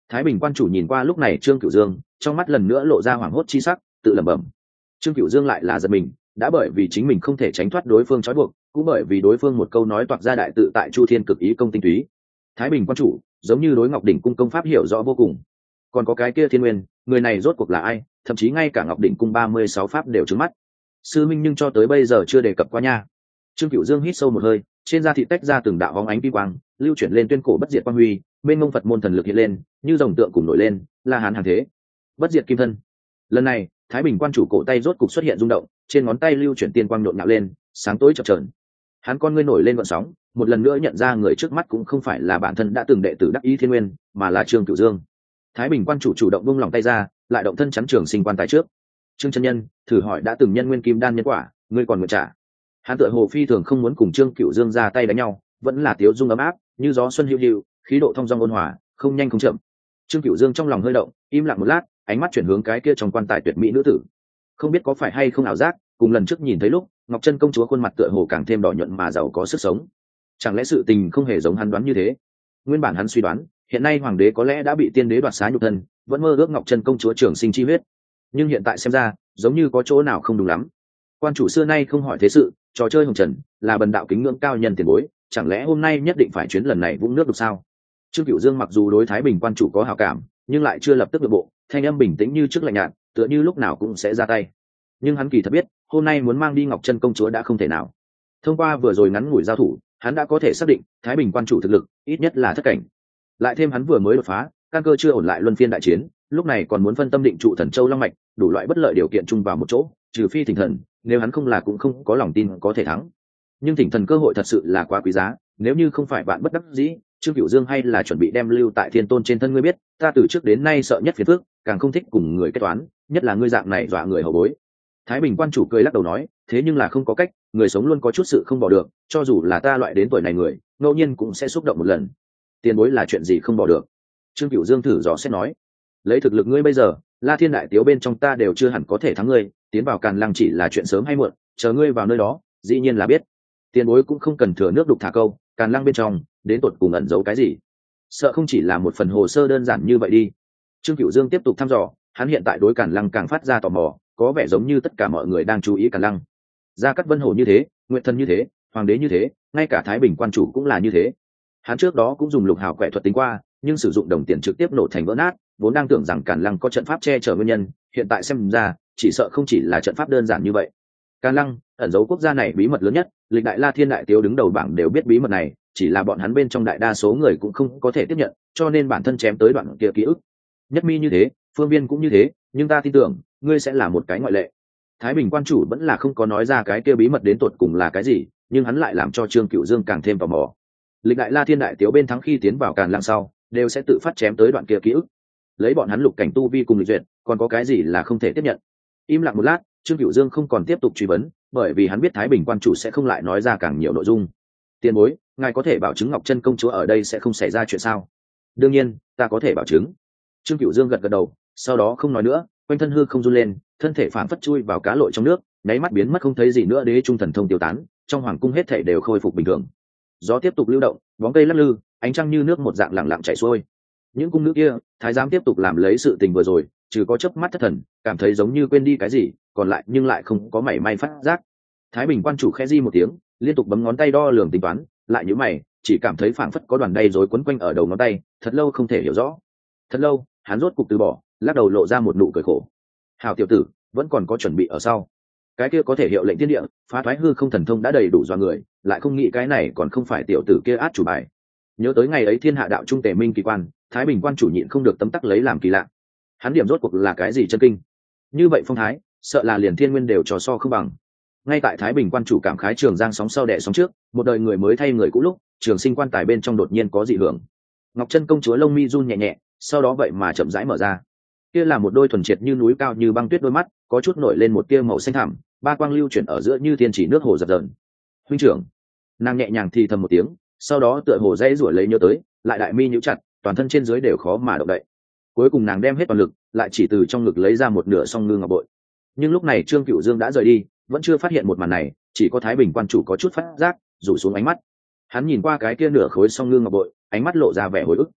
Thái Bình quan chủ nhìn qua lúc này Trương Cửu Dương, trong mắt lần nữa lộ ra hoảng hốt chi sắc, tự lẩm bẩm. Trương Cửu Dương lại là giật mình, đã bởi vì chính mình không thể tránh thoát đối phương trói buộc, cũng bởi vì đối phương một câu nói toạc ra đại tự tại Chu Thiên cực ý công tinh túy. Thái Bình quan chủ giống như đối Ngọc đỉnh cung công pháp hiểu rõ vô cùng, còn có cái kia Thiên Nguyên, người này rốt cuộc là ai, thậm chí ngay cả Ngọc đỉnh cung ba mươi sáu pháp đều trứng mắt. Sư minh nhưng cho tới bây giờ chưa đề cập qua nha. Trương Cửu Dương hít sâu một hơi, trên da thịt tách ra từng đạo hóng ánh vi quang, lưu chuyển lên tuyên cổ bất diệt quang huy, bên ngông Phật môn thần lực hiện lên, như rồng tượng cùng nổi lên, La Hán hàng thế, bất diệt kim thân. Lần này, Thái Bình quan chủ cổ tay rốt cục xuất hiện rung động, trên ngón tay lưu chuyển tiên quang nhộn nhạo lên, sáng tối chập chờn. Hắn con ngươi nổi lên gợn sóng, một lần nữa nhận ra người trước mắt cũng không phải là bản thân đã từng đệ tử đắc ý Thiên Nguyên, mà là Trương Cửu Dương. Thái Bình quan chủ chủ động buông lòng tay ra, lại động thân chắn trường sinh quan tài trước. Trương chân nhân, thử hỏi đã từng nhân nguyên kim đan nhân quả, ngươi còn nguyện trả? Hắn tựa hồ phi thường không muốn cùng Trương Cửu Dương ra tay đánh nhau, vẫn là tiếu dung ấm áp, như gió xuân hữu hữu, khí độ thông dong ôn hòa, không nhanh không chậm. Trương Cửu Dương trong lòng hơi động, im lặng một lát, ánh mắt chuyển hướng cái kia trong quan tài tuyệt mỹ nữ tử. Không biết có phải hay không ảo giác, cùng lần trước nhìn thấy lúc Ngọc Chân công chúa khuôn mặt tựa hồ càng thêm đỏ nhuận mà giàu có sức sống. Chẳng lẽ sự tình không hề giống hắn đoán như thế? Nguyên bản hắn suy đoán, hiện nay hoàng đế có lẽ đã bị tiên đế đoạt xá nhục thân, vẫn mơ ước Ngọc Chân công chúa trường sinh chi huyết. Nhưng hiện tại xem ra, giống như có chỗ nào không đúng lắm. Quan chủ xưa nay không hỏi thế sự, trò chơi hồng trần, là bần đạo kính ngưỡng cao nhân tiền bối, chẳng lẽ hôm nay nhất định phải chuyến lần này vũng nước đục sao? Trương Cửu Dương mặc dù đối Thái Bình quan chủ có hảo cảm, nhưng lại chưa lập tức nội bộ, thanh âm bình tĩnh như trước lạnh nhạt, tựa như lúc nào cũng sẽ ra tay. Nhưng hắn kỳ thật biết, hôm nay muốn mang đi Ngọc Chân công chúa đã không thể nào. Thông qua vừa rồi ngắn ngủi giao thủ, hắn đã có thể xác định Thái Bình quan chủ thực lực ít nhất là thất cảnh. Lại thêm hắn vừa mới đột phá, căn cơ chưa ổn lại luân phiên đại chiến, lúc này còn muốn phân tâm định trụ Thần Châu Long mạch, đủ loại bất lợi điều kiện chung vào một chỗ, trừ phi thỉnh thần, nếu hắn không là cũng không có lòng tin có thể thắng. Nhưng thỉnh thần cơ hội thật sự là quá quý giá, nếu như không phải bạn bất đắc dĩ, Trương Cửu Dương hay là chuẩn bị đem lưu tại Thiên Tôn trên thân. Ngươi biết, ta từ trước đến nay sợ nhất phiền phức, càng không thích cùng người kết toán, nhất là ngươi dạng này dọa người hậu bối. Thái Bình quan chủ cười lắc đầu nói, thế nhưng là không có cách, người sống luôn có chút sự không bỏ được, cho dù là ta loại đến tuổi này người, ngẫu nhiên cũng sẽ xúc động một lần. Tiền bối là chuyện gì không bỏ được? Trương Cửu Dương thử dò xét nói, lấy thực lực ngươi bây giờ, La Thiên đại tiếu bên trong ta đều chưa hẳn có thể thắng ngươi, tiến vào Càn Lăng chỉ là chuyện sớm hay muộn, chờ ngươi vào nơi đó, dĩ nhiên là biết. Tiền bối cũng không cần thừa nước đục thả câu, Càn Lăng bên trong, đến tột cùng ẩn giấu cái gì? Sợ không chỉ là một phần hồ sơ đơn giản như vậy đi. Trương Cửu Dương tiếp tục thăm dò, hắn hiện tại đối Càn Lăng càng phát ra tò mò, có vẻ giống như tất cả mọi người đang chú ý Càn Lăng. Gia Cát Vân Hồ như thế, Nguyệt Thần như thế, Hoàng đế như thế, ngay cả Thái Bình quan chủ cũng là như thế. Hắn trước đó cũng dùng lục hào quẻ thuật tính qua, nhưng sử dụng đồng tiền trực tiếp nổ thành vỡ nát, vốn đang tưởng rằng Càn Lăng có trận pháp che chở nguyên nhân, hiện tại xem ra, chỉ sợ không chỉ là trận pháp đơn giản như vậy. Càn Lăng ẩn giấu quốc gia này bí mật lớn nhất, lịch đại La Thiên đại tiếu đứng đầu bảng đều biết bí mật này, chỉ là bọn hắn bên trong đại đa số người cũng không có thể tiếp nhận, cho nên bản thân chém tới đoạn kia ký ức. Nhất Mi như thế, Phương Viên cũng như thế, nhưng ta tin tưởng, ngươi sẽ là một cái ngoại lệ. Thái Bình quan chủ vẫn là không có nói ra cái kia bí mật đến tột cùng là cái gì, nhưng hắn lại làm cho Trương Cửu Dương càng thêm tò mò. Lịch đại La Thiên đại tiếu bên thắng khi tiến vào Càn Lăng sau, đều sẽ tự phát chém tới đoạn kia ký ức. Lấy bọn hắn lục cảnh tu vi cùng lịch duyệt, còn có cái gì là không thể tiếp nhận? Im lặng một lát, Trương Cửu Dương không còn tiếp tục truy vấn, bởi vì hắn biết Thái Bình quan chủ sẽ không lại nói ra càng nhiều nội dung. Tiền bối, ngài có thể bảo chứng Ngọc Chân công chúa ở đây sẽ không xảy ra chuyện sao? Đương nhiên, ta có thể bảo chứng. Trương Cửu Dương gật gật đầu, sau đó không nói nữa, quanh thân hư không run lên, thân thể phản phất chui vào cá lội trong nước, nháy mắt biến mất không thấy gì nữa. Đế trung thần thông tiêu tán, trong hoàng cung hết thảy đều khôi phục bình thường. Gió tiếp tục lưu động, bóng cây lắc lư, ánh trăng như nước một dạng lặng lặng chảy xuôi. Những cung nữ kia, thái giám tiếp tục làm lấy sự tình vừa rồi, trừ có chớp mắt thất thần, cảm thấy giống như quên đi cái gì, còn lại nhưng lại không có mảy may phát giác. Thái Bình quan chủ khẽ di một tiếng, liên tục bấm ngón tay đo lường tính toán, lại nhíu mày, chỉ cảm thấy phảng phất có đoàn đay rối quấn quanh ở đầu ngón tay, thật lâu không thể hiểu rõ. Thật lâu, hắn rốt cục từ bỏ, lắc đầu lộ ra một nụ cười khổ. Hảo tiểu tử, vẫn còn có chuẩn bị ở sau. Cái kia có thể hiệu lệnh thiên địa, phá thoái hư không thần thông đã đầy đủ do người, lại không nghĩ cái này còn không phải tiểu tử kia át chủ bài. Nhớ tới ngày ấy thiên hạ đạo trung tề minh kỳ quan, Thái Bình quan chủ nhịn không được tấm tắc lấy làm kỳ lạ. Hắn điểm rốt cuộc là cái gì chân kinh? Như vậy phong thái, sợ là liền thiên nguyên đều trò so không bằng. Ngay tại Thái Bình quan chủ cảm khái trường giang sóng sau đẻ sóng trước, một đời người mới thay người cũ lúc, trường sinh quan tài bên trong đột nhiên có dị hưởng. Ngọc Chân công chúa lông mi run nhẹ nhẹ, sau đó vậy mà chậm rãi mở ra. Kia là một đôi thuần triệt như núi cao như băng tuyết đôi mắt, có chút nổi lên một tia màu xanh thẳm, ba quang lưu chuyển ở giữa như thiên chỉ nước hồ dập dờn. Huynh trưởng, nàng nhẹ nhàng thì thầm một tiếng, sau đó tựa hồ dãy rủa lấy nhớ tới, lại đại mi nhíu chặt, toàn thân trên dưới đều khó mà động đậy. Cuối cùng nàng đem hết toàn lực, lại chỉ từ trong ngực lấy ra một nửa song ngư ngọc bội. Nhưng lúc này Trương Cửu Dương đã rời đi, vẫn chưa phát hiện một màn này, chỉ có Thái Bình quan chủ có chút phát giác, rủ xuống ánh mắt. Hắn nhìn qua cái kia nửa khối song ngư ngọc bội, ánh mắt lộ ra vẻ hồi ức.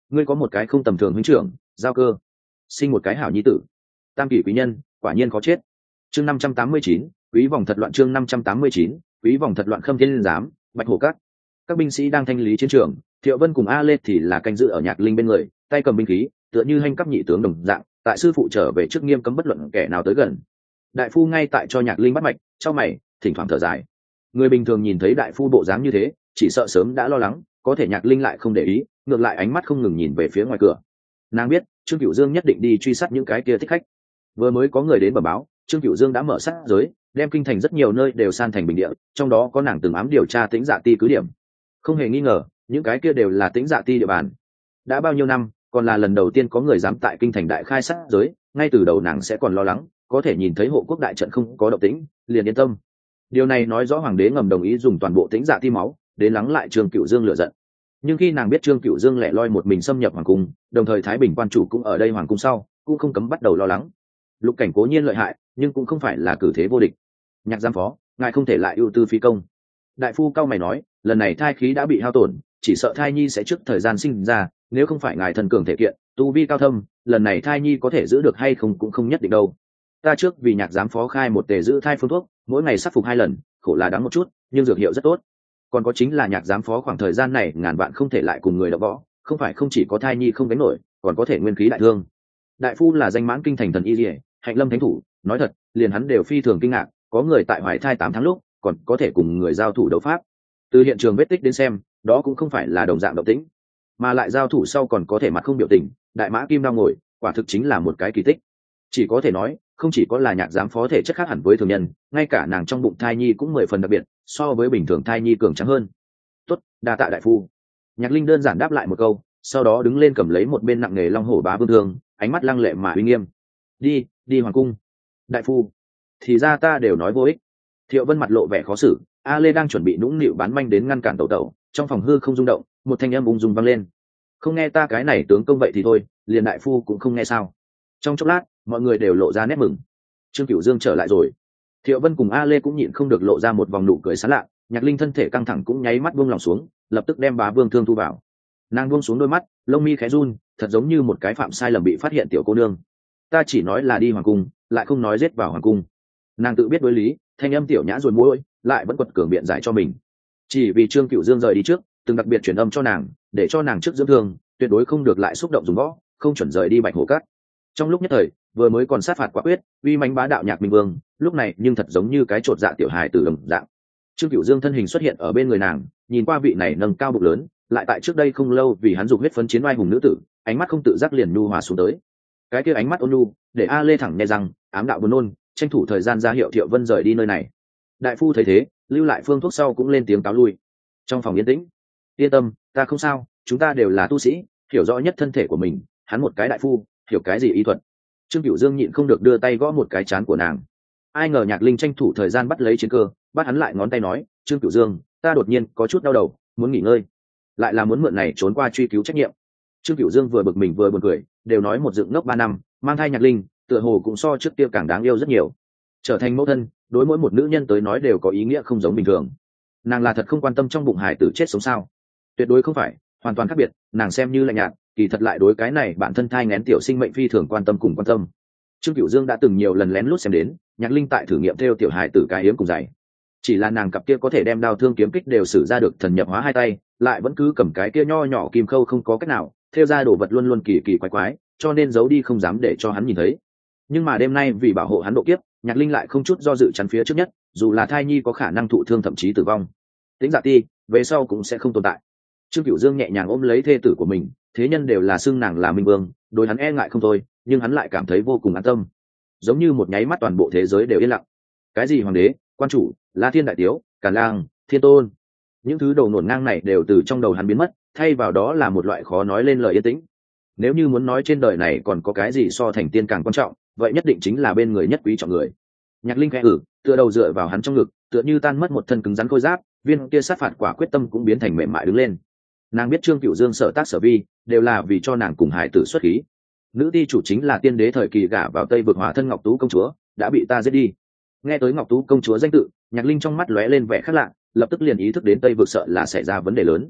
ngươi có một cái không tầm thường huynh trưởng giao cơ, sinh một cái hảo nhi tử, tam kỷ quý nhân, quả nhiên có chết. Chương năm trăm tám mươi chín, quý vòng thật loạn. Chương năm trăm tám mươi chín, quý vòng thật loạn. Khâm Thiên Giám, Bạch Hổ Các. Các binh sĩ đang thanh lý chiến trường, Thiệu Vân cùng A Lê thì là canh giữ ở Nhạc Linh bên người, tay cầm binh khí, tựa như hành cấp nhị tướng đồng dạng, tại sư phụ trở về trước nghiêm cấm bất luận kẻ nào tới gần. Đại phu ngay tại cho Nhạc Linh bắt mạch, chau mày, thỉnh thoảng thở dài. Người bình thường nhìn thấy đại phu bộ dáng như thế, chỉ sợ sớm đã lo lắng, có thể Nhạc Linh lại không để ý, ngược lại ánh mắt không ngừng nhìn về phía ngoài cửa. Nàng biết Trương Cửu Dương nhất định đi truy sát những cái kia thích khách. Vừa mới có người đến bẩm báo, Trương Cửu Dương đã mở sát giới, đem kinh thành rất nhiều nơi đều san thành bình địa, trong đó có nàng từng ám điều tra Tĩnh Dạ Ti cứ điểm. Không hề nghi ngờ, những cái kia đều là Tĩnh Dạ Ti địa bàn. Đã bao nhiêu năm, còn là lần đầu tiên có người dám tại kinh thành đại khai sát giới, ngay từ đầu nàng sẽ còn lo lắng, có thể nhìn thấy hộ quốc đại trận không có động tĩnh, liền yên tâm. Điều này nói rõ hoàng đế ngầm đồng ý dùng toàn bộ Tĩnh Dạ Ti máu đến lắng lại Trương Cửu Dương lửa giận. Nhưng khi nàng biết Trương Cửu Dương lẻ loi một mình xâm nhập hoàng cung, đồng thời Thái Bình quan chủ cũng ở đây hoàng cung sau, cũng không cấm bắt đầu lo lắng. Lục Cảnh cố nhiên lợi hại, nhưng cũng không phải là cử thế vô địch. Nhạc giám phó, ngài không thể lại ưu tư phi công. Đại phu cao mày nói, lần này thai khí đã bị hao tổn, chỉ sợ thai nhi sẽ trước thời gian sinh ra, nếu không phải ngài thần cường thể kiện, tu vi cao thâm, lần này thai nhi có thể giữ được hay không cũng không nhất định đâu. Ta trước vì Nhạc giám phó khai một tề giữ thai phương thuốc, mỗi ngày sát phục hai lần, khổ là đắng một chút, nhưng dược hiệu rất tốt. Còn có chính là Nhạc giám phó khoảng thời gian này ngàn vạn không thể lại cùng người đọ võ, không phải không chỉ có thai nhi không gánh nổi, còn có thể nguyên khí đại thương. Đại phu là danh mãn kinh thành thần y liễu, hạnh lâm thánh thủ, nói thật, liền hắn đều phi thường kinh ngạc, có người tại hoài thai tám tháng lúc, còn có thể cùng người giao thủ đấu pháp. Từ hiện trường vết tích đến xem, đó cũng không phải là đồng dạng động tĩnh, mà lại giao thủ sau còn có thể mặt không biểu tình, đại mã kim đao ngồi, quả thực chính là một cái kỳ tích. Chỉ có thể nói, không chỉ có là Nhạc giám phó thể chất khác hẳn với thường nhân, ngay cả nàng trong bụng thai nhi cũng mười phần đặc biệt, so với bình thường thai nhi cường tráng hơn. Tốt, đa tạ đại phu. Nhạc Linh đơn giản đáp lại một câu, sau đó đứng lên cầm lấy một bên nặng nghề long hổ bá vương thương, ánh mắt lăng lệ mà uy nghiêm. Đi, đi hoàng cung. Đại phu, thì ra ta đều nói vô ích. Thiệu Vân mặt lộ vẻ khó xử, A Lê đang chuẩn bị nũng nịu bán manh đến ngăn cản tẩu tẩu, trong phòng hư không rung động, một thanh âm ung dung vang lên. Không nghe ta cái này tướng công vậy thì thôi, liền đại phu cũng không nghe sao? Trong chốc lát, mọi người đều lộ ra nét mừng. Trương Cửu Dương trở lại rồi. Thiệu Vân cùng A Lê cũng nhịn không được lộ ra một vòng nụ cười sán lạ, Nhạc Linh thân thể căng thẳng cũng nháy mắt buông lòng xuống, lập tức đem bá vương thương thu vào. Nàng buông xuống đôi mắt, lông mi khẽ run, thật giống như một cái phạm sai lầm bị phát hiện tiểu cô nương. Ta chỉ nói là đi hoàng cung, lại không nói giết vào hoàng cung. Nàng tự biết đối lý, thanh âm tiểu nhã rồi môi, lại vẫn quật cường biện giải cho mình. Chỉ vì Trương Cửu Dương rời đi trước, từng đặc biệt truyền âm cho nàng, để cho nàng trước dưỡng thương, tuyệt đối không được lại xúc động dùng võ, không chuẩn rời đi Bạch Hổ Các. Trong lúc nhất thời, vừa mới còn sát phạt quả quyết, uy mãnh bá đạo Nhạc Minh Vương, lúc này nhưng thật giống như cái chột dạ tiểu hài tử đồng dạng. Trương Cửu Dương thân hình xuất hiện ở bên người nàng, nhìn qua vị này nâng cao bụng lớn, lại tại trước đây không lâu vì hắn dục huyết phấn chiến oai hùng nữ tử, ánh mắt không tự giác liền nhu hòa xuống tới. Cái kia ánh mắt ôn nhu, để A Lê thẳng nghe rằng, ám đạo buồn nôn, tranh thủ thời gian ra hiệu Thiệu Vân rời đi nơi này. Đại phu thấy thế, lưu lại phương thuốc sau cũng lên tiếng cáo lui. Trong phòng yên tĩnh. Yên tâm, ta không sao, chúng ta đều là tu sĩ, hiểu rõ nhất thân thể của mình, hắn một cái đại phu, hiểu cái gì y thuật. Trương Cửu Dương nhịn không được đưa tay gõ một cái trán của nàng. Ai ngờ Nhạc Linh tranh thủ thời gian bắt lấy chiến cơ, bắt hắn lại ngón tay nói, Trương Cửu Dương, ta đột nhiên có chút đau đầu, muốn nghỉ ngơi, lại là muốn mượn này trốn qua truy cứu trách nhiệm. Trương Cửu Dương vừa bực mình vừa buồn cười, đều nói một dựng ngốc ba năm, mang thai Nhạc Linh, tựa hồ cũng so trước kia càng đáng yêu rất nhiều. Trở thành mẫu thân, đối mỗi một nữ nhân tới nói đều có ý nghĩa không giống bình thường. Nàng là thật không quan tâm trong bụng hải tử chết sống sao? Tuyệt đối không phải, hoàn toàn khác biệt. Nàng xem như lạnh nhạt, kỳ thật lại đối cái này bản thân thai nghén tiểu sinh mệnh phi thường quan tâm cùng quan tâm. Trương Cửu Dương đã từng nhiều lần lén lút xem đến Nhạc Linh tại thử nghiệm theo tiểu hải tử cái hiếm cùng dạy, chỉ là nàng cặp kia có thể đem đao thương kiếm kích đều sử ra được thần nhập hóa hai tay, lại vẫn cứ cầm cái kia nho nhỏ kim khâu không có cách nào theo ra đồ vật luôn luôn kỳ kỳ quái quái, cho nên giấu đi không dám để cho hắn nhìn thấy. Nhưng mà đêm nay vì bảo hộ hắn độ kiếp, Nhạc Linh lại không chút do dự chắn phía trước nhất, dù là thai nhi có khả năng thụ thương thậm chí tử vong. Tĩnh Dạ Ti về sau cũng sẽ không tồn tại. Trương Cửu Dương nhẹ nhàng ôm lấy thê tử của mình, thế nhân đều là xưng nàng là Minh Vương, đối hắn e ngại không thôi, nhưng hắn lại cảm thấy vô cùng an tâm, giống như một nháy mắt toàn bộ thế giới đều yên lặng. Cái gì hoàng đế, quan chủ, La Thiên đại tiếu, Càn Lang, Thiên Tôn, những thứ đầu nổn ngang này đều từ trong đầu hắn biến mất, thay vào đó là một loại khó nói lên lời yên tĩnh. Nếu như muốn nói trên đời này còn có cái gì so thành tiên càng quan trọng, vậy nhất định chính là bên người nhất quý trọng người. Nhạc Linh khẽ ử, tựa đầu dựa vào hắn trong ngực, tựa như tan mất một thân cứng rắn khôi giáp, viên kia sát phạt quả quyết tâm cũng biến thành mềm mại đứng lên. Nàng biết Trương Cửu Dương sở tác sở vi đều là vì cho nàng cùng hải tử xuất khí. Nữ ti chủ chính là tiên đế thời kỳ gả vào Tây vực Hỏa thân Ngọc Tú công chúa, đã bị ta giết đi. Nghe tới Ngọc Tú công chúa danh tự, Nhạc Linh trong mắt lóe lên vẻ khác lạ, lập tức liền ý thức đến Tây vực sợ là xảy ra vấn đề lớn.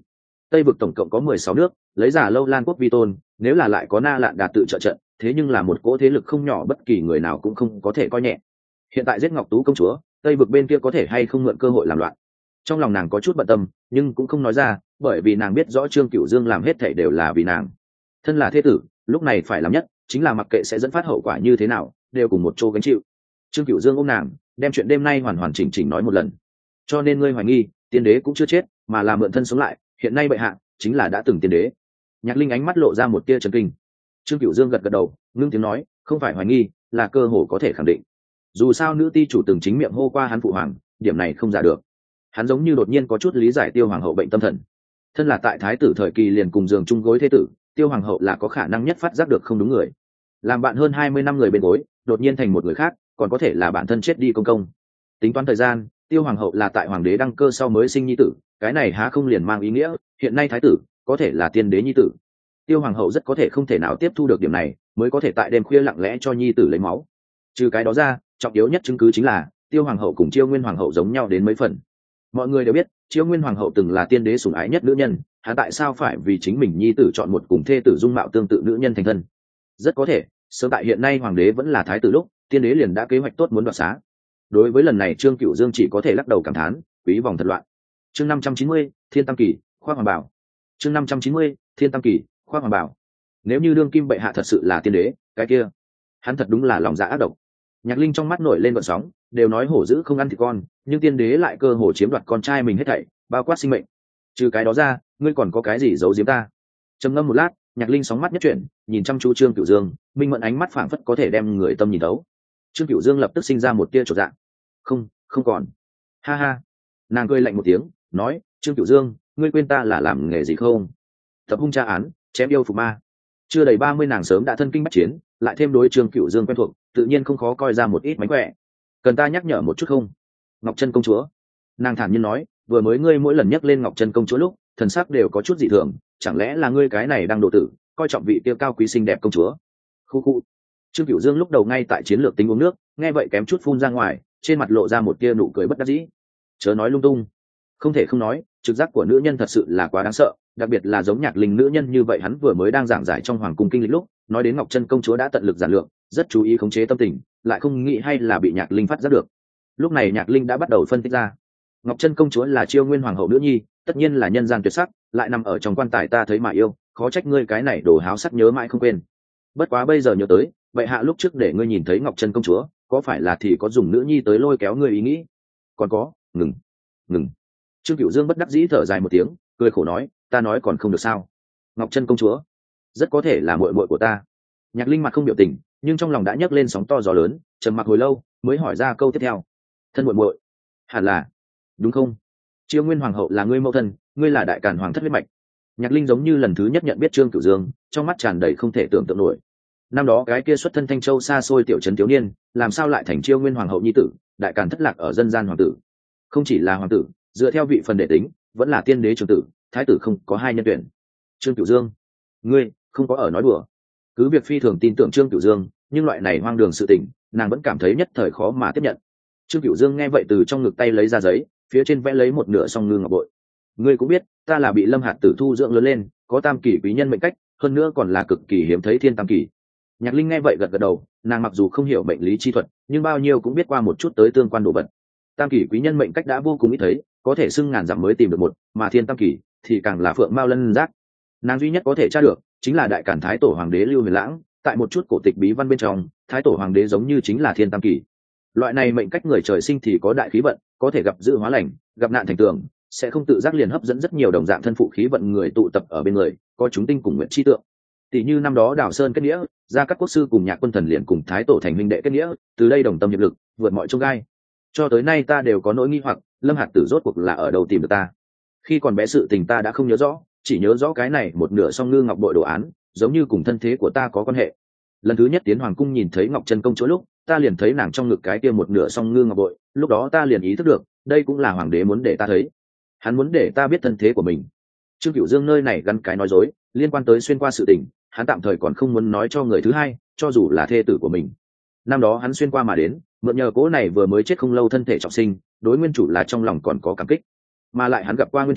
Tây vực tổng cộng có mười sáu nước, lấy giả lâu lan quốc vi tôn, nếu là lại có Na Lạn Đà tự trợ trận, thế nhưng là một cỗ thế lực không nhỏ, bất kỳ người nào cũng không có thể coi nhẹ. Hiện tại giết Ngọc Tú công chúa, Tây vực bên kia có thể hay không mượn cơ hội làm loạn. Trong lòng nàng có chút bận tâm, nhưng cũng không nói ra, bởi vì nàng biết rõ Trương Cửu Dương làm hết thảy đều là vì nàng. Thân là thế tử, lúc này phải làm nhất chính là mặc kệ sẽ dẫn phát hậu quả như thế nào, đều cùng một chỗ gánh chịu. Trương Cửu Dương ôm nàng, đem chuyện đêm nay hoàn hoàn chỉnh chỉnh nói một lần. Cho nên ngươi hoài nghi, tiên đế cũng chưa chết, mà là mượn thân sống lại, hiện nay bệ hạ chính là đã từng tiên đế. Nhạc Linh ánh mắt lộ ra một tia chấn kinh. Trương Cửu Dương gật gật đầu, ngưng tiếng nói, không phải hoài nghi, là cơ hồ có thể khẳng định. Dù sao nữ ti chủ từng chính miệng hô qua hắn phụ hoàng, điểm này không giả được. Hắn giống như đột nhiên có chút lý giải Tiêu hoàng hậu bệnh tâm thần. Thân là tại thái tử thời kỳ liền cùng giường chung gối thế tử, Tiêu hoàng hậu là có khả năng nhất phát giác được không đúng người. Làm bạn hơn hai mươi năm người bên gối, đột nhiên thành một người khác, còn có thể là bản thân chết đi công công. Tính toán thời gian, Tiêu hoàng hậu là tại hoàng đế đăng cơ sau mới sinh nhi tử, cái này há không liền mang ý nghĩa hiện nay thái tử có thể là tiên đế nhi tử. Tiêu hoàng hậu rất có thể không thể nào tiếp thu được điểm này, mới có thể tại đêm khuya lặng lẽ cho nhi tử lấy máu. Trừ cái đó ra, trọng yếu nhất chứng cứ chính là Tiêu hoàng hậu cùng Chiêu Nguyên hoàng hậu giống nhau đến mấy phần. Mọi người đều biết Chiêu Nguyên hoàng hậu từng là tiên đế sủng ái nhất nữ nhân, hắn tại sao phải vì chính mình nhi tử chọn một cùng thê tử dung mạo tương tự nữ nhân thành thân? Rất có thể sớm tại hiện nay hoàng đế vẫn là thái tử lúc, tiên đế liền đã kế hoạch tốt muốn đoạt xá. Đối với lần này Trương Cửu Dương chỉ có thể lắc đầu cảm thán, quý vòng thật loạn. Chương năm trăm chín mươi, Thiên Tam Kỳ, Khoác Hoàng Bảo. Chương năm trăm chín mươi, Thiên Tam Kỳ, Khoác Hoàng Bảo. Nếu như đương kim bệ hạ thật sự là tiên đế, cái kia, hắn thật đúng là lòng dạ ác độc. Nhạc Linh trong mắt nổi lên gợn sóng, đều nói hổ dữ không ăn thịt con, nhưng tiên đế lại cơ hồ chiếm đoạt con trai mình hết thảy, bao quát sinh mệnh. Trừ cái đó ra, ngươi còn có cái gì giấu giếm ta? Trầm ngâm một lát, Nhạc Linh sóng mắt nhất chuyển, nhìn chăm chú Trương Cửu Dương, minh mẫn ánh mắt phảng phất có thể đem người tâm nhìn thấu. Trương Cửu Dương lập tức sinh ra một tia chột dạ. Không, không còn. Ha ha. Nàng cười lạnh một tiếng, nói, Trương Cửu Dương, ngươi quên ta là làm nghề gì không? Tập hung tra án, chém yêu phục ma. Chưa đầy ba mươi nàng sớm đã thân kinh bách chiến, lại thêm đối Trương Cửu Dương quen thuộc, tự nhiên không khó coi ra một ít mánh khỏe. Cần ta nhắc nhở một chút không? Ngọc Chân công chúa. Nàng thản nhiên nói, vừa mới ngươi mỗi lần nhắc lên Ngọc Chân công chúa lúc, thần sắc đều có chút dị thường, chẳng lẽ là ngươi cái này đang độ tử, coi trọng vị tiêu cao quý xinh đẹp công chúa? Khu khu. Trương Cửu Dương lúc đầu ngay tại chiến lược tính uống nước, nghe vậy kém chút phun ra ngoài, trên mặt lộ ra một tia nụ cười bất đắc dĩ. Chớ nói lung tung. Không thể không nói, trực giác của nữ nhân thật sự là quá đáng sợ, đặc biệt là giống Nhạc Linh nữ nhân như vậy, hắn vừa mới đang giảng giải trong hoàng cung kinh lịch lúc, nói đến Ngọc Chân công chúa đã tận lực giản lược, rất chú ý khống chế tâm tình, lại không nghĩ hay là bị Nhạc Linh phát giác được. Lúc này Nhạc Linh đã bắt đầu phân tích ra, Ngọc Chân công chúa là Chiêu Nguyên hoàng hậu nữ nhi, tất nhiên là nhân gian tuyệt sắc, lại nằm ở trong quan tài ta thấy mà yêu, khó trách ngươi cái này đồ háo sắc nhớ mãi không quên. Bất quá bây giờ nhớ tới, vậy hạ lúc trước để ngươi nhìn thấy Ngọc Chân công chúa, có phải là thì có dùng nữ nhi tới lôi kéo ngươi ý nghĩ? Còn có, ngừng, ngừng. Trương Cửu Dương bất đắc dĩ thở dài một tiếng, cười khổ nói, ta nói còn không được sao? Ngọc Chân công chúa, rất có thể là muội muội của ta. Nhạc Linh mặt không biểu tình, nhưng trong lòng đã nhấc lên sóng to gió lớn, trầm mặc hồi lâu, mới hỏi ra câu tiếp theo. Thân muội muội? Hẳn là, đúng không? Chiêu Nguyên hoàng hậu là ngươi mẫu thân, ngươi là đại càn hoàng thất huyết mạch. Nhạc Linh giống như lần thứ nhất nhận biết Trương Cửu Dương, trong mắt tràn đầy không thể tưởng tượng nổi. Năm đó cái kia xuất thân Thanh Châu xa xôi tiểu trấn thiếu niên, làm sao lại thành Chiêu Nguyên hoàng hậu nhi tử, đại càn thất lạc ở dân gian hoàng tử? Không chỉ là hoàng tử, dựa theo vị phần để tính, vẫn là tiên đế trường tử, thái tử không có hai nhân tuyển. Trương Cửu Dương, ngươi không có ở nói đùa. Cứ việc phi thường tin tưởng Trương Cửu Dương, nhưng loại này hoang đường sự tình, nàng vẫn cảm thấy nhất thời khó mà tiếp nhận. Trương Cửu Dương nghe vậy từ trong ngực tay lấy ra giấy, phía trên vẽ lấy một nửa song ngư ngọc bội. Ngươi cũng biết, ta là bị Lâm Hạt Tử thu dưỡng lớn lên, có tam kỳ quý nhân mệnh cách, hơn nữa còn là cực kỳ hiếm thấy thiên tam kỳ. Nhạc Linh nghe vậy gật gật đầu, nàng mặc dù không hiểu mệnh lý chi thuật, nhưng bao nhiêu cũng biết qua một chút tới tương quan đồ vật. Tam kỳ quý nhân mệnh cách đã vô cùng ít thấy, có thể xưng ngàn dặm mới tìm được một, mà thiên tam kỳ thì càng là phượng mao lân giác. Nàng duy nhất có thể tra được chính là đại càn thái tổ hoàng đế Lưu Huyền Lãng, tại một chút cổ tịch bí văn bên trong, thái tổ hoàng đế giống như chính là thiên tam kỳ. Loại này mệnh cách người trời sinh thì có đại khí vận, có thể gặp dự hóa lành, gặp nạn thành tường, sẽ không tự giác liền hấp dẫn rất nhiều đồng dạng thân phụ khí vận người tụ tập ở bên người, có chúng tinh cùng nguyện chi tượng. Tỷ như năm đó Đào Sơn kết nghĩa, Gia Cát quốc sư cùng Nhạc Quân Thần liền cùng thái tổ thành huynh đệ kết nghĩa, từ đây đồng tâm hiệp lực, vượt mọi chông gai. Cho tới nay ta đều có nỗi nghi hoặc, Lâm Hạt Tử rốt cuộc là ở đâu tìm được ta? Khi còn bé sự tình ta đã không nhớ rõ, chỉ nhớ rõ cái này một nửa song ngư ngọc bội đồ án, giống như cùng thân thế của ta có quan hệ. Lần thứ nhất tiến hoàng cung nhìn thấy Ngọc Chân công chúa lúc, ta liền thấy nàng trong ngực cái kia một nửa song ngư ngọc bội, lúc đó ta liền ý thức được, đây cũng là hoàng đế muốn để ta thấy. Hắn muốn để ta biết thân thế của mình. Trương Cửu Dương nơi này gắn cái nói dối, liên quan tới xuyên qua sự tình, hắn tạm thời còn không muốn nói cho người thứ hai, cho dù là thê tử của mình. Năm đó hắn xuyên qua mà đến, mượn nhờ cố này vừa mới chết không lâu thân thể trọng sinh, đối nguyên chủ là trong lòng còn có cảm kích. Mà lại hắn gặp qua nguyên chủ,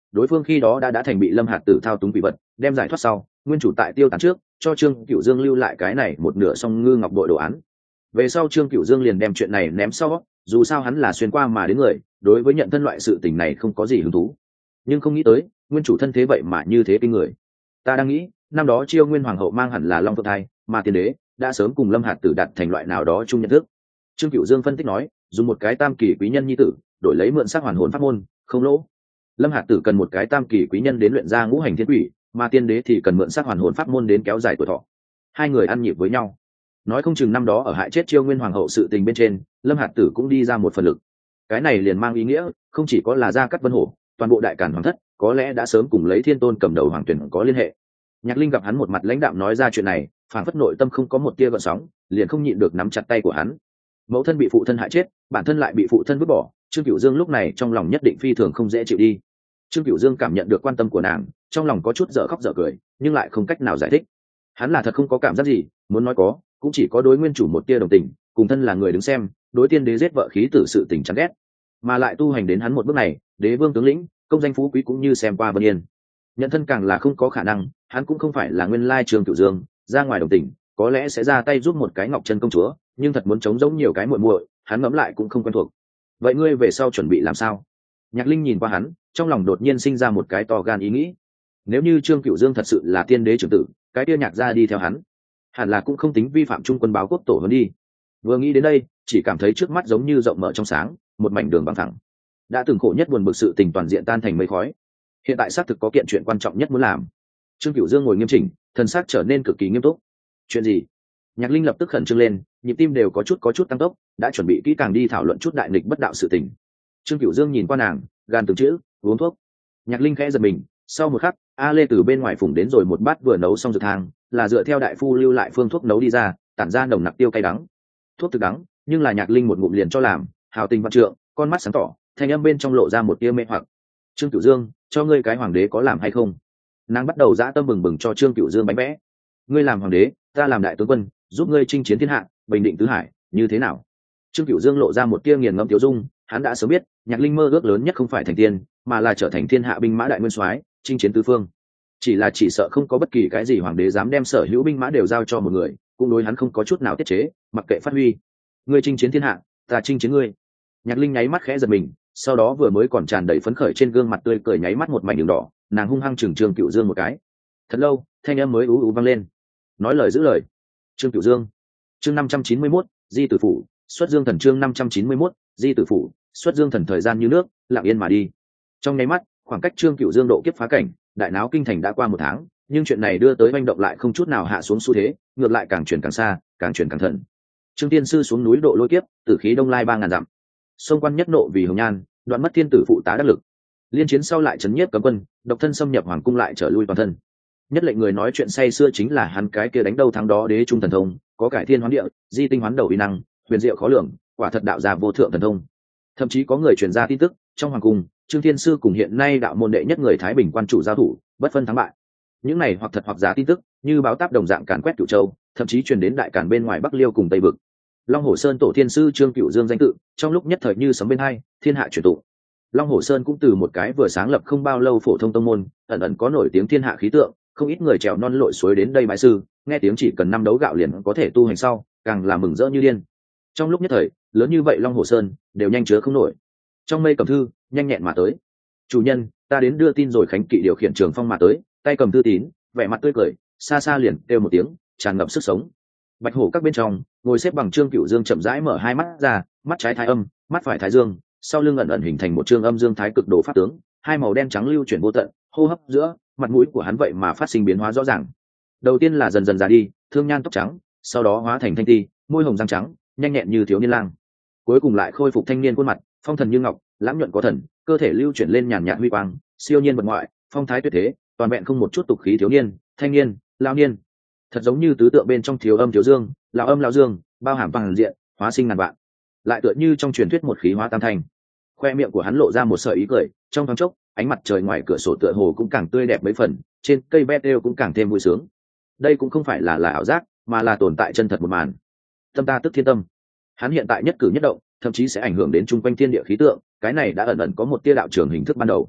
đối phương khi đó đã đã thành bị Lâm Hạt Tử thao túng bị vật, đem giải thoát sau, nguyên chủ tại tiêu tán trước, cho Trương Cửu Dương lưu lại cái này một nửa song ngư ngọc bội đồ án. Về sau Trương Cửu Dương liền đem chuyện này ném sau, dù sao hắn là xuyên qua mà đến người, đối với nhận thân loại sự tình này không có gì hứng thú. Nhưng không nghĩ tới, nguyên chủ thân thế vậy mà như thế kinh người. Ta đang nghĩ, năm đó Chiêu Nguyên hoàng hậu mang hẳn là Long Phượng thai, mà tiên đế đã sớm cùng Lâm Hạt Tử đặt thành loại nào đó chung nhận thức. Trương Cửu Dương phân tích nói, dùng một cái tam kỳ quý nhân nhi tử, đổi lấy mượn sắc hoàn hồn pháp môn, không lỗ. Lâm Hạt Tử cần một cái tam kỳ quý nhân đến luyện ra ngũ hành thiên quỷ, mà tiên đế thì cần mượn sắc hoàn hồn pháp môn đến kéo dài tuổi thọ. Hai người ăn nhịp với nhau. Nói không chừng năm đó ở hại chết Chiêu Nguyên hoàng hậu sự tình bên trên, Lâm Hạt Tử cũng đi ra một phần lực. Cái này liền mang ý nghĩa, không chỉ có là Gia Cát Vân Hổ, toàn bộ đại càn hoàng thất, có lẽ đã sớm cùng lấy Thiên Tôn cầm đầu hoàng tuyển có liên hệ. Nhạc Linh gặp hắn một mặt lãnh đạm nói ra chuyện này, phản phất nội tâm không có một tia gợn sóng, liền không nhịn được nắm chặt tay của hắn. Mẫu thân bị phụ thân hại chết, bản thân lại bị phụ thân vứt bỏ, Trương Cửu Dương lúc này trong lòng nhất định phi thường không dễ chịu đi. Trương Cửu Dương cảm nhận được quan tâm của nàng, trong lòng có chút dở khóc dở cười, nhưng lại không cách nào giải thích. Hắn là thật không có cảm giác gì, muốn nói có, cũng chỉ có đối nguyên chủ một tia đồng tình, cùng thân là người đứng xem, đối tiên đế giết vợ khí tử sự tình chán ghét, mà lại tu hành đến hắn một bước này, đế vương tướng lĩnh, công danh phú quý cũng như xem qua Vân Yên. Nhận thân càng là không có khả năng, hắn cũng không phải là nguyên lai Trương Cửu Dương, ra ngoài đồng tình, có lẽ sẽ ra tay giúp một cái Ngọc Chân công chúa, nhưng thật muốn chống giống nhiều cái muội muội, hắn ngẫm lại cũng không quen thuộc. Vậy ngươi về sau chuẩn bị làm sao? Nhạc Linh nhìn qua hắn, trong lòng đột nhiên sinh ra một cái to gan ý nghĩ. Nếu như Trương Cửu Dương thật sự là tiên đế trưởng tử, cái kia Nhạc gia đi theo hắn, hẳn là cũng không tính vi phạm trung quân báo quốc tổ hơn đi. Vừa nghĩ đến đây, chỉ cảm thấy trước mắt giống như rộng mở trong sáng, một mảnh đường bằng thẳng. Đã từng khổ nhất buồn bực sự tình toàn diện tan thành mây khói. Hiện tại xác thực có kiện chuyện quan trọng nhất muốn làm. Trương Cửu Dương ngồi nghiêm chỉnh, thần sắc trở nên cực kỳ nghiêm túc. Chuyện gì? Nhạc Linh lập tức khẩn trương lên, nhịp tim đều có chút có chút tăng tốc, đã chuẩn bị kỹ càng đi thảo luận chút đại nghịch bất đạo sự tình. Trương Cửu Dương nhìn qua nàng, gan từng chữ, uống thuốc. Nhạc Linh khẽ giật mình, sau một khắc, A Lê từ bên ngoài phủng đến rồi một bát vừa nấu xong dược thang, là dựa theo đại phu lưu lại phương thuốc nấu đi ra, tản ra nồng nặc tiêu cay đắng. Thuốc thực đắng, nhưng là Nhạc Linh một ngụm liền cho làm, hào tình vạn trượng, con mắt sáng tỏ, thanh âm bên trong lộ ra một tia mê hoặc. Trương Cửu Dương, cho ngươi cái hoàng đế có làm hay không? Nàng bắt đầu dã tâm bừng bừng cho Trương Cửu Dương bánh vẽ. Ngươi làm hoàng đế, ta làm đại tướng quân, giúp ngươi chinh chiến thiên hạ, bình định tứ hải, như thế nào? Trương Cửu Dương lộ ra một tia nghiền ngẫm tiêu dung, hắn đã sớm biết, Nhạc Linh mơ ước lớn nhất không phải thành tiên, mà là trở thành thiên hạ binh mã đại nguyên soái, chinh chiến tứ phương. Chỉ là chỉ sợ không có bất kỳ cái gì hoàng đế dám đem sở hữu binh mã đều giao cho một người, cũng đối hắn không có chút nào tiết chế, mặc kệ phát huy. Ngươi chinh chiến thiên hạ, ta chinh chiến ngươi. Nhạc Linh nháy mắt khẽ giật mình, sau đó vừa mới còn tràn đầy phấn khởi trên gương mặt tươi cười nháy mắt một mảnh đường đỏ, nàng hung hăng chừng Trương Cửu Dương một cái. Thật lâu, thanh âm mới ú ú vang lên. Nói lời giữ lời. Trương Cửu Dương. Chương năm trăm chín mươi mốt, Di Tử phủ, xuất Dương thần chương năm trăm chín mươi mốt, Di Tử phủ, xuất Dương thần thời gian như nước, lặng yên mà đi. Trong nháy mắt, khoảng cách Trương Cửu Dương độ kiếp phá cảnh, đại náo kinh thành đã qua một tháng, nhưng chuyện này đưa tới manh động lại không chút nào hạ xuống xu thế, ngược lại càng chuyển càng xa, càng chuyển càng thận. Trương Tiên sư xuống núi độ lôi kiếp, tử khí đông lai ba ngàn dặm. Sông quan nhất nộ vì hồng nhan, đoạn mất thiên tử phụ tá đắc lực. Liên chiến sau lại chấn nhiếp cấm quân, độc thân xâm nhập hoàng cung lại trở lui toàn thân. Nhất lệnh người nói chuyện say xưa chính là hắn cái kia đánh đầu thắng đó đế trung thần thông, có cải thiên hoán địa, di tinh hoán đầu uy năng, huyền diệu khó lường, quả thật đạo gia vô thượng thần thông. Thậm chí có người truyền ra tin tức, trong hoàng cung, Trương Thiên sư cùng hiện nay đạo môn đệ nhất người Thái Bình quan chủ giao thủ, bất phân thắng bại. Những này hoặc thật hoặc giả tin tức, như báo táp đồng dạng càn quét Cửu Châu, thậm chí truyền đến đại càn bên ngoài Bắc Liêu cùng Tây vực. Long Hồ Sơn tổ thiên sư Trương Cửu Dương danh tự, trong lúc nhất thời như sấm bên hai, thiên hạ truyền tụng. Long Hồ Sơn cũng từ một cái vừa sáng lập không bao lâu phổ thông tông môn, ẩn ẩn có nổi tiếng thiên hạ khí tượng, không ít người trèo non lội suối đến đây bái sư, nghe tiếng chỉ cần năm đấu gạo liền có thể tu hành sau, càng là mừng rỡ như điên. Trong lúc nhất thời, lớn như vậy Long Hồ Sơn đều nhanh chứa không nổi. Trong mây cầm thư, nhanh nhẹn mà tới. Chủ nhân, ta đến đưa tin rồi. Khánh Kỵ điều khiển Trường Phong mà tới, tay cầm thư tín, vẻ mặt tươi cười, xa xa liền kêu một tiếng, tràn ngập sức sống. Bạch hổ các bên trong, ngồi xếp bằng Trương Cửu Dương chậm rãi mở hai mắt ra, mắt trái thái âm, mắt phải thái dương, sau lưng ẩn ẩn hình thành một trương âm dương thái cực đồ pháp tướng, hai màu đen trắng lưu chuyển vô tận, hô hấp giữa, mặt mũi của hắn vậy mà phát sinh biến hóa rõ ràng. Đầu tiên là dần dần già đi, thương nhan tóc trắng, sau đó hóa thành thanh ti, môi hồng răng trắng, nhanh nhẹn như thiếu niên lang. Cuối cùng lại khôi phục thanh niên khuôn mặt, phong thần như ngọc, lãng nhuận có thần, cơ thể lưu chuyển lên nhàn nhạt huy quang, siêu nhiên vật ngoại, phong thái tuyệt thế, toàn vẹn không một chút tục khí thiếu niên, thanh niên, lão niên. Thật giống như tứ tượng bên trong thiếu âm thiếu dương, lão âm lão dương, bao hàm bằng diện, hóa sinh ngàn vạn. Lại tựa như trong truyền thuyết một khí hóa tam thành. Khoe miệng của hắn lộ ra một sợi ý cười, trong thoáng chốc, ánh mặt trời ngoài cửa sổ tựa hồ cũng càng tươi đẹp mấy phần, trên cây bét đều cũng càng thêm vui sướng. Đây cũng không phải là là ảo giác, mà là tồn tại chân thật một màn. Tâm ta tức thiên tâm. Hắn hiện tại nhất cử nhất động, thậm chí sẽ ảnh hưởng đến chung quanh thiên địa khí tượng, cái này đã ẩn ẩn có một tia đạo trường hình thức ban đầu.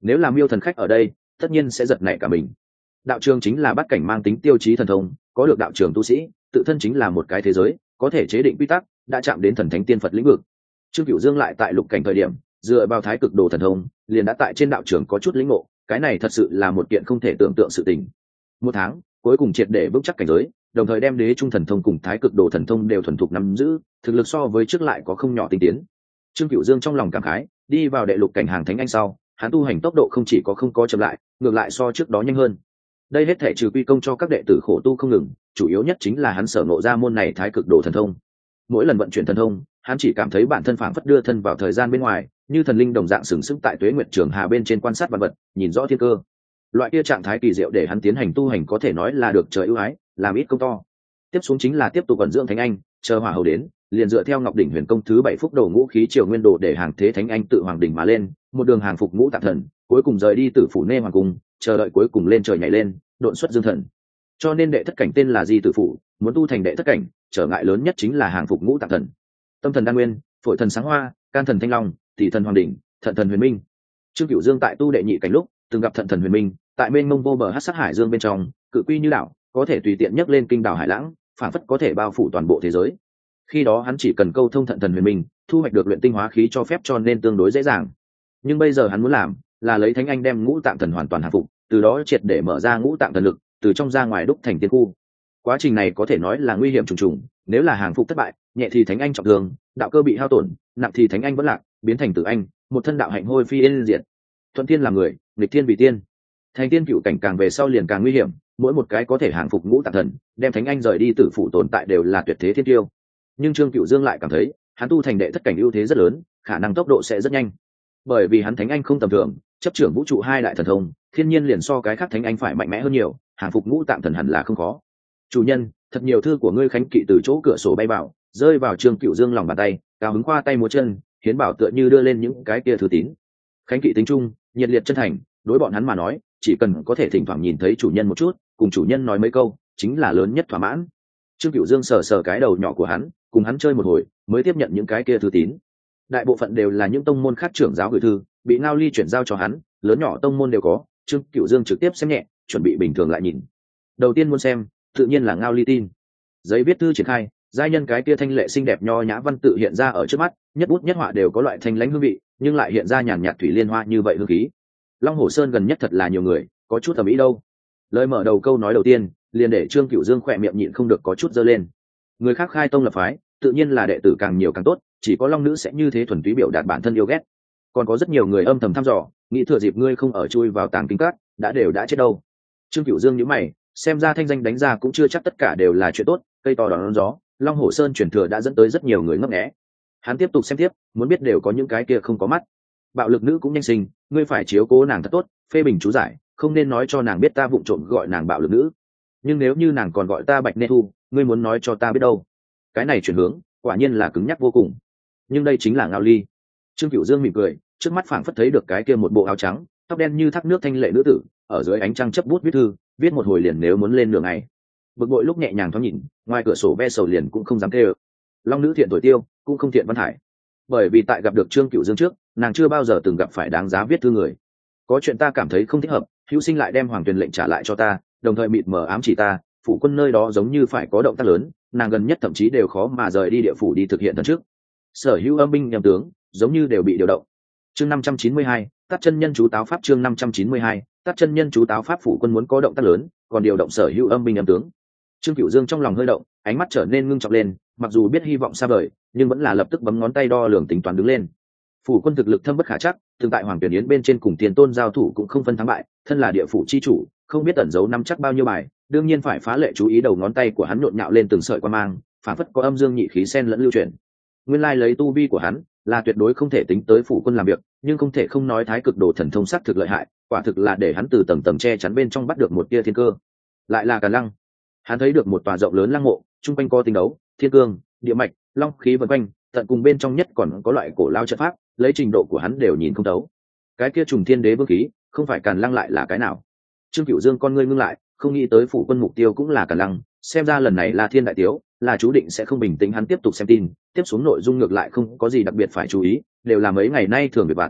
nếu là miêu thần khách ở đây tất nhiên sẽ giật nảy cả mình. Đạo trường chính là bắt cảnh mang tính tiêu chí thần thông, có được đạo trường tu sĩ tự thân chính là một cái thế giới, có thể chế định quy tắc, đã chạm đến thần thánh tiên Phật lĩnh vực. Trương Cửu Dương lại tại lục cảnh thời điểm dựa vào thái cực đồ thần thông liền đã tại trên đạo trường có chút lĩnh ngộ, cái này thật sự là một kiện không thể tưởng tượng sự tình. Một tháng cuối cùng triệt để vững chắc cảnh giới, đồng thời đem đế trung thần thông cùng thái cực đồ thần thông đều thuần thục nắm giữ, thực lực so với trước lại có không nhỏ tinh tiến. Trương Cửu Dương trong lòng cảm khái, đi vào đệ lục cảnh hàng thánh anh sau, hắn tu hành tốc độ không chỉ có không có chậm lại, ngược lại so trước đó nhanh hơn. Đây hết thể trừ quy công cho các đệ tử khổ tu không ngừng, chủ yếu nhất chính là hắn sở ngộ ra môn này thái cực đồ thần thông. Mỗi lần vận chuyển thần thông, hắn chỉ cảm thấy bản thân phảng phất đưa thân vào thời gian bên ngoài, như thần linh đồng dạng sừng sững tại tuế nguyệt trường hà bên trên quan sát vạn vật, nhìn rõ thiên cơ. Loại kia trạng thái kỳ diệu để hắn tiến hành tu hành có thể nói là được trời ưu ái, làm ít công to. Tiếp xuống chính là tiếp tục vận dưỡng thánh anh, chờ hỏa hầu đến, liền dựa theo Ngọc đỉnh huyền công thứ bảy phúc đầu ngũ khí triều nguyên đồ để hàng thế thánh anh tự hoàng đỉnh mà lên, một đường hàng phục ngũ tạng thần, cuối cùng rời đi tử phủ nê hoàng cung, chờ đợi cuối cùng lên trời nhảy lên, độn xuất dương thần. Cho nên đệ thất cảnh tên là Di Tử Phủ, muốn tu thành đệ thất cảnh, trở ngại lớn nhất chính là hàng phục ngũ tạng thần. Tâm thần đan nguyên, phổi thần sáng hoa, can thần thanh long, tỷ thần hoàng đỉnh, thận thần huyền minh. Trương Cửu Dương tại tu đệ nhị cảnh lúc, từng gặp thận thần huyền minh, tại mênh mông vô bờ hắc sát hải dương bên trong, cự quy như đảo, có thể tùy tiện nhấc lên kinh đảo hải lãng, phản phất có thể bao phủ toàn bộ thế giới. Khi đó hắn chỉ cần câu thông thận thần huyền minh, thu hoạch được luyện tinh hóa khí cho phép cho nên tương đối dễ dàng. Nhưng bây giờ hắn muốn làm, là lấy thánh anh đem ngũ tạng thần hoàn toàn hàng phục, từ đó triệt để mở ra ngũ tạng thần lực, từ trong ra ngoài đúc thành tiên khu. Quá trình này có thể nói là nguy hiểm trùng trùng, nếu là hàng phục thất bại, nhẹ thì thánh anh trọng thương, đạo cơ bị hao tổn, nặng thì thánh anh vẫn lạc, biến thành tử anh, một thân đạo hạnh hôi phi yên diệt. Thuận thiên làm người, nghịch thiên vì tiên. Thành tiên cựu cảnh càng về sau liền càng nguy hiểm, mỗi một cái có thể hàng phục ngũ tạng thần, đem thánh anh rời đi tử phủ tồn tại đều là tuyệt thế thiên tiêu. Nhưng Trương Cửu Dương lại cảm thấy, hắn tu thành đệ thất cảnh ưu thế rất lớn, khả năng tốc độ sẽ rất nhanh. Bởi vì hắn thánh anh không tầm thường, chấp trưởng vũ trụ hai đại thần thông, thiên nhiên liền so cái khác thánh anh phải mạnh mẽ hơn nhiều, hàng phục ngũ tạng thần hẳn là không khó. Chủ nhân, thật nhiều thư của ngươi khánh kỵ từ chỗ cửa sổ bay vào, rơi vào Trương Cửu Dương lòng bàn tay, cao hứng khoa tay múa chân, hiến bảo tựa như đưa lên những cái kia thư tín. Khánh kỵ tính trung, nhiệt liệt chân thành, đối bọn hắn mà nói, chỉ cần có thể thỉnh thoảng nhìn thấy chủ nhân một chút, cùng chủ nhân nói mấy câu, chính là lớn nhất thỏa mãn. Trương Cửu Dương sờ sờ cái đầu nhỏ của hắn, cùng hắn chơi một hồi, mới tiếp nhận những cái kia thư tín. Đại bộ phận đều là những tông môn khác trưởng giáo gửi thư, bị Ngao Ly chuyển giao cho hắn, lớn nhỏ tông môn đều có. Trương Cửu Dương trực tiếp xem nhẹ, chuẩn bị bình thường lại nhìn. Đầu tiên muốn xem, tự nhiên là Ngao Ly tin. Giấy viết thư triển khai, giai nhân cái kia thanh lệ xinh đẹp nho nhã văn tự hiện ra ở trước mắt, nhất bút nhất họa đều có loại thanh lãnh hương vị, nhưng lại hiện ra nhàn nhạt thủy liên hoa như vậy hương khí. Long Hổ Sơn gần nhất thật là nhiều người, có chút ầm ĩ đâu. Lời mở đầu câu nói đầu tiên, liền để Trương Cửu Dương khỏe miệng nhịn không được có chút giơ lên. Người khác khai tông lập phái, tự nhiên là đệ tử càng nhiều càng tốt, chỉ có Long nữ sẽ như thế thuần túy biểu đạt bản thân yêu ghét. Còn có rất nhiều người âm thầm thăm dò, nghĩ thừa dịp ngươi không ở chui vào tàng kinh các, đã đều đã chết đâu. Trương Cửu Dương nhíu mày, xem ra thanh danh đánh ra cũng chưa chắc tất cả đều là chuyện tốt, cây to đón gió, Long Hổ Sơn truyền thừa đã dẫn tới rất nhiều người ngấp nghé. Hắn tiếp tục xem tiếp, muốn biết đều có những cái kia không có mắt. Bạo lực nữ cũng nhanh sinh, ngươi phải chiếu cố nàng thật tốt, phê bình chú giải, không nên nói cho nàng biết ta vụng trộm gọi nàng bạo lực nữ. Nhưng nếu như nàng còn gọi ta Bạch Nê Thu, ngươi muốn nói cho ta biết đâu. Cái này chuyển hướng, quả nhiên là cứng nhắc vô cùng. Nhưng đây chính là Ngao Ly. Trương Cửu Dương mỉm cười, trước mắt phảng phất thấy được cái kia một bộ áo trắng, tóc đen như thác nước thanh lệ nữ tử, ở dưới ánh trăng chấp bút viết thư, viết một hồi liền nếu muốn lên đường này. Bực bội lúc nhẹ nhàng thoáng nhìn, ngoài cửa sổ ve sầu liền cũng không dám kêu. Long nữ thiện tuổi tiêu, cũng không thiện văn hải. Bởi vì tại gặp được Trương Cửu Dương trước, nàng chưa bao giờ từng gặp phải đáng giá viết thư người. Có chuyện ta cảm thấy không thích hợp, hữu sinh lại đem hoàng tuyền lệnh trả lại cho ta, đồng thời mịt mờ ám chỉ ta, phủ quân nơi đó giống như phải có động tác lớn, nàng gần nhất thậm chí đều khó mà rời đi địa phủ đi thực hiện thần trước. Sở hữu âm binh nhầm tướng, giống như đều bị điều động. Chương năm trăm chín mươi hai, Tát chân nhân chú táo pháp chương năm trăm chín mươi hai, Tát chân nhân chú táo pháp phủ quân muốn có động tác lớn, còn điều động sở hữu âm binh nhầm tướng. Trương Cửu Dương trong lòng hơi động, ánh mắt trở nên ngưng trọng lên, mặc dù biết hy vọng xa vời, nhưng vẫn là lập tức bấm ngón tay đo lường tính toán đứng lên. Phủ quân thực lực thâm bất khả chắc, tương tại Hoàng Tuyển Yến bên trên cùng Tiền Tôn giao thủ cũng không phân thắng bại, thân là địa phủ chi chủ, không biết ẩn giấu nắm chắc bao nhiêu bài, đương nhiên phải phá lệ chú ý đầu ngón tay của hắn nhộn nhạo lên từng sợi quan mang, phản phất có âm dương nhị khí xen lẫn lưu chuyển. Nguyên lai lấy tu vi của hắn, là tuyệt đối không thể tính tới phủ quân làm việc, nhưng không thể không nói thái cực đồ thần thông sắc thực lợi hại, quả thực là để hắn từ tầng tầng che chắn bên trong bắt được một tia thiên cơ. Lại là Càn Lăng. Hắn thấy được một tòa rộng lớn lăng mộ, trung quanh có tinh đấu, thiên cương, địa mạch, long khí vần quanh, tận cùng bên trong nhất còn có loại cổ lao trận pháp, lấy trình độ của hắn đều nhìn không thấu. Cái kia trùng thiên đế vương khí, không phải Càn Lăng lại là cái nào? Trương Cửu Dương con ngươi ngưng lại, không nghĩ tới phủ quân mục tiêu cũng là Càn Lăng, xem ra lần này là thiên đại tiếu, là chú định sẽ không bình tĩnh. Hắn tiếp tục xem tin, tiếp xuống nội dung ngược lại không có gì đặc biệt phải chú ý, đều là mấy ngày nay thường việc bạn.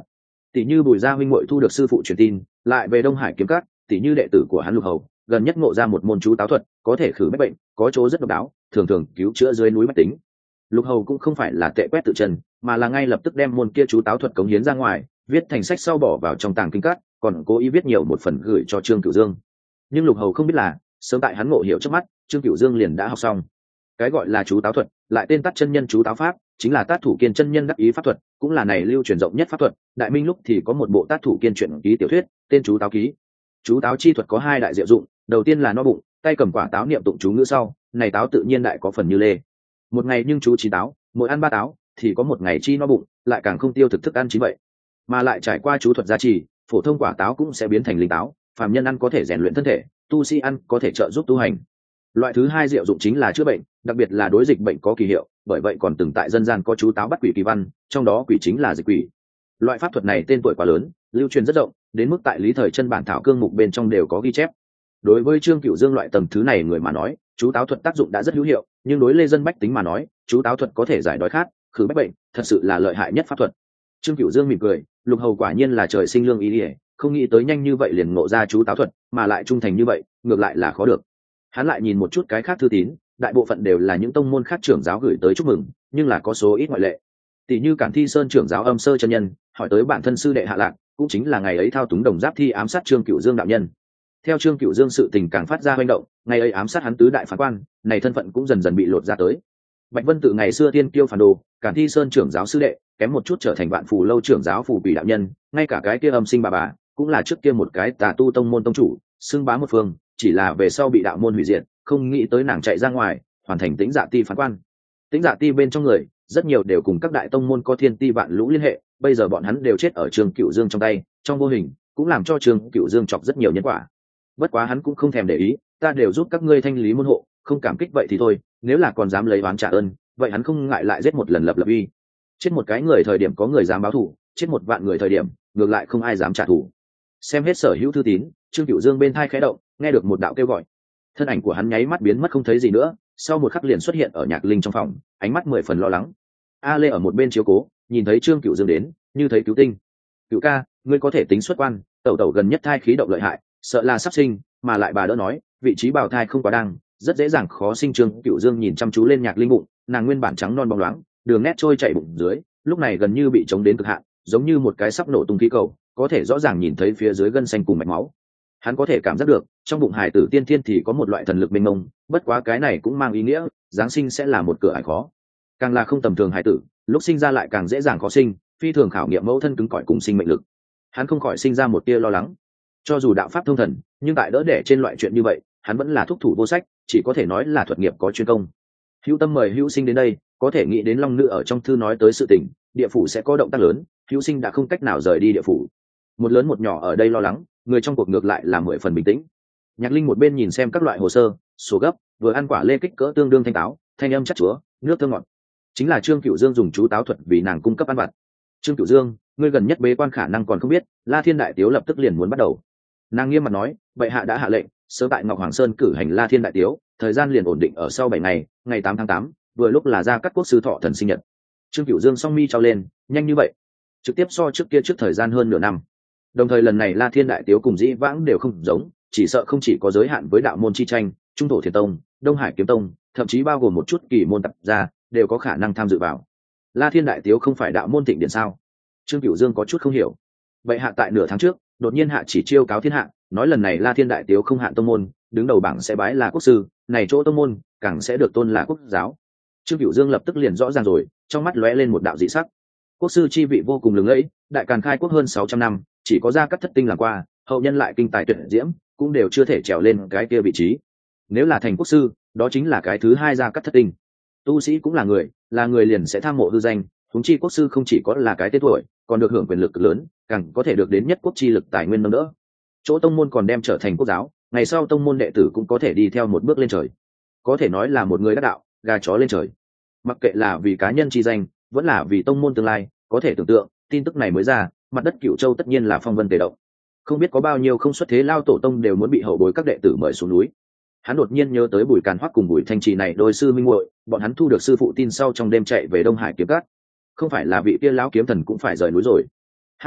tỷ như Bùi Gia huynh muội thu được sư phụ truyền tin, lại về Đông Hải kiếm cát, tỷ như đệ tử của hắn Lục Hầu, gần nhất ngộ ra một môn chú táo thuật, có thể khử bách bệnh, có chỗ rất độc đáo, thường thường cứu chữa dưới núi bách tính. Lục Hầu cũng không phải là tệ quét tự chân, mà là ngay lập tức đem môn kia chú táo thuật cống hiến ra ngoài, viết thành sách sau bỏ vào trong tàng kinh cát, còn cố ý viết nhiều một phần gửi cho Trương Cửu Dương. Nhưng Lục Hầu không biết là, sớm tại hắn ngộ hiểu trước mắt, Trương Cửu Dương liền đã học xong. Cái gọi là chú táo thuật, lại tên tắt chân nhân chú táo pháp, chính là Tát Thủ Kiên chân nhân đắc ý pháp thuật, cũng là này lưu truyền rộng nhất pháp thuật. Đại Minh lúc thì có một bộ Tát Thủ Kiên truyện ký tiểu thuyết, tên chú táo ký. Chú táo chi thuật có hai đại diệu dụng, đầu tiên là no bụng, tay cầm quả táo niệm tụng chú ngữ sau, này táo tự nhiên đại có phần như lê. Một ngày nhưng chú chín táo, mỗi ăn ba táo, thì có một ngày chi no bụng, lại càng không tiêu thực thức ăn chín vậy. Mà lại trải qua chú thuật gia trì, phổ thông quả táo cũng sẽ biến thành linh táo, phàm nhân ăn có thể rèn luyện thân thể, tu sĩ ăn có thể trợ giúp tu hành. Loại thứ hai diệu dụng chính là chữa bệnh, đặc biệt là đối dịch bệnh có kỳ hiệu, bởi vậy còn từng tại dân gian có chú táo bắt quỷ kỳ văn, trong đó quỷ chính là dịch quỷ. Loại pháp thuật này tên tuổi quá lớn, lưu truyền rất rộng, đến mức tại Lý Thời Chân bản thảo cương mục bên trong đều có ghi chép. Đối với Trương Cửu Dương loại tầng thứ này người mà nói, chú táo thuật tác dụng đã rất hữu hiệu, nhưng đối lê dân bách tính mà nói, chú táo thuật có thể giải đói khát, khử bách bệnh, thật sự là lợi hại nhất pháp thuật. Trương Cửu Dương mỉm cười, Lục Hầu quả nhiên là trời sinh lương ý ỉa, không nghĩ tới nhanh như vậy liền ngộ ra chú táo thuật, mà lại trung thành như vậy, ngược lại là khó được. Hắn lại nhìn một chút cái khác thư tín, đại bộ phận đều là những tông môn khác trưởng giáo gửi tới chúc mừng, nhưng là có số ít ngoại lệ. Tỷ như Cản Thi Sơn trưởng giáo Âm Sơ chân nhân, hỏi tới bản thân sư đệ Hạ Lạc, cũng chính là ngày ấy thao túng đồng giáp thi ám sát Trương Cửu Dương đạo nhân. Theo Trương Cửu Dương sự tình càng phát ra hoành động, ngày ấy ám sát hắn tứ đại phán quan, này thân phận cũng dần dần bị lột ra tới. Bạch Vân tự ngày xưa tiên kiêu phản đồ, Cản Thi Sơn trưởng giáo sư đệ, kém một chút trở thành Vạn Phù lâu trưởng giáo phù quỷ đạo nhân, ngay cả cái kia Âm Sinh bà bà, cũng là trước kia một cái tà tu tông môn tông chủ, xưng bá một phương, chỉ là về sau bị đạo môn hủy diệt, không nghĩ tới nàng chạy ra ngoài, hoàn thành Tĩnh Dạ Ti phán quan. Tĩnh Dạ Ti bên trong người, rất nhiều đều cùng các đại tông môn có thiên ti vạn lũ liên hệ, bây giờ bọn hắn đều chết ở Trương Cửu Dương trong tay, trong vô hình cũng làm cho Trương Cửu Dương chọc rất nhiều nhân quả. Bất quá hắn cũng không thèm để ý, ta đều giúp các ngươi thanh lý môn hộ, không cảm kích vậy thì thôi, nếu là còn dám lấy oán trả ơn, vậy hắn không ngại lại giết một lần lập lập uy. Chết một cái người thời điểm có người dám báo thù, chết một vạn người thời điểm, ngược lại không ai dám trả thù. Xem hết sở hữu thư tín, Trương Cửu Dương bên thai khẽ động, nghe được một đạo kêu gọi. Thân ảnh của hắn nháy mắt biến mất không thấy gì nữa, sau một khắc liền xuất hiện ở Nhạc Linh trong phòng, ánh mắt mười phần lo lắng. A Lê ở một bên chiếu cố, nhìn thấy Trương Cửu Dương đến, như thấy cứu tinh. Cửu ca, ngươi có thể tính xuất quan, tẩu tẩu gần nhất thai khí động lợi hại, sợ là sắp sinh, mà lại bà đỡ nói, vị trí bào thai không quá đang, rất dễ dàng khó sinh. Trương Cửu Dương nhìn chăm chú lên Nhạc Linh bụng, nàng nguyên bản trắng non bóng loáng, đường nét trôi chảy bụng dưới, lúc này gần như bị chống đến cực hạn, giống như một cái sắp nổ tung khí cầu, có thể rõ ràng nhìn thấy phía dưới gân xanh cùng mạch máu. Hắn có thể cảm giác được, trong bụng hài tử tiên thiên thì có một loại thần lực mênh mông, bất quá cái này cũng mang ý nghĩa, giáng sinh sẽ là một cửa ải khó. Càng là không tầm thường hài tử, lúc sinh ra lại càng dễ dàng khó sinh, phi thường khảo nghiệm mẫu thân cứng cỏi cùng sinh mệnh lực. Hắn không khỏi sinh ra một tia lo lắng. Cho dù đạo pháp thông thần, nhưng tại đỡ đẻ trên loại chuyện như vậy, hắn vẫn là thúc thủ vô sách, chỉ có thể nói là thuật nghiệp có chuyên công. Hữu Tâm mời Hữu Sinh đến đây, có thể nghĩ đến Long Nữ ở trong thư nói tới sự tình, địa phủ sẽ có động tác lớn, Hữu Sinh đã không cách nào rời đi địa phủ. Một lớn một nhỏ ở đây lo lắng, người trong cuộc ngược lại là mười phần bình tĩnh. Nhạc Linh một bên nhìn xem các loại hồ sơ, số gấp, vừa ăn quả lê kích cỡ tương đương thanh táo, thanh âm chắc chúa, nước thơm ngọt. Chính là Trương Cửu Dương dùng chú táo thuật vì nàng cung cấp ăn vặt. Trương Cửu Dương, ngươi gần nhất bế quan khả năng còn không biết, La Thiên đại tiếu lập tức liền muốn bắt đầu. Nàng nghiêm mặt nói, bệ hạ đã hạ lệnh, sớm tại Ngọc Hoàng Sơn cử hành La Thiên đại tiếu, thời gian liền ổn định ở sau bảy ngày, ngày tám tháng tám, vừa lúc là Gia Cát Quốc sư thọ thần sinh nhật. Trương Cửu Dương song mi trao lên, nhanh như vậy, trực tiếp so trước kia trước thời gian hơn nửa năm. Đồng thời lần này La Thiên đại tiếu cùng dĩ vãng đều không giống, chỉ sợ không chỉ có giới hạn với đạo môn chi tranh, Trung Thổ Thiền Tông, Đông Hải Kiếm Tông, thậm chí bao gồm một chút kỳ môn tập gia đều có khả năng tham dự vào. La Thiên đại tiếu không phải đạo môn thịnh điện sao? Trương Cửu Dương có chút không hiểu. Vậy hạ tại nửa tháng trước, đột nhiên hạ chỉ chiêu cáo thiên hạ, nói lần này La Thiên đại tiếu không hạn tông môn, đứng đầu bảng sẽ bái là quốc sư, này chỗ tông môn càng sẽ được tôn là quốc giáo. Trương Cửu Dương lập tức liền rõ ràng rồi, trong mắt lóe lên một đạo dị sắc. Quốc sư chi vị vô cùng lừng lẫy, đại càn khai quốc hơn sáu trăm năm, chỉ có Gia Cát Thất tinh làm qua, hậu nhân lại kinh tài tuyệt diễm, cũng đều chưa thể trèo lên cái kia vị trí. Nếu là thành quốc sư, đó chính là cái thứ hai Gia Cát Thất tinh. Tu sĩ cũng là người, là người liền sẽ tham mộ hư danh, huống chi quốc sư không chỉ có là cái tên tuổi, còn được hưởng quyền lực lớn, càng có thể được đến nhất quốc chi lực tài nguyên nâng đỡ. Chỗ tông môn còn đem trở thành quốc giáo, ngày sau tông môn đệ tử cũng có thể đi theo một bước lên trời. Có thể nói là một người đắc đạo, gà chó lên trời. Mặc kệ là vì cá nhân chi danh, vẫn là vì tông môn tương lai, có thể tưởng tượng, tin tức này mới ra, mặt đất Cửu Châu tất nhiên là phong vân tề động. Không biết có bao nhiêu không xuất thế lao tổ tông đều muốn bị hậu bối các đệ tử mời xuống núi. Hắn đột nhiên nhớ tới Bùi Càn Hoắc cùng Bùi Thanh Trì này đôi sư minh muội, bọn hắn thu được sư phụ tin sau trong đêm chạy về Đông Hải kiếm cát. Không phải là vị kia lão kiếm thần cũng phải rời núi rồi. Ha ha,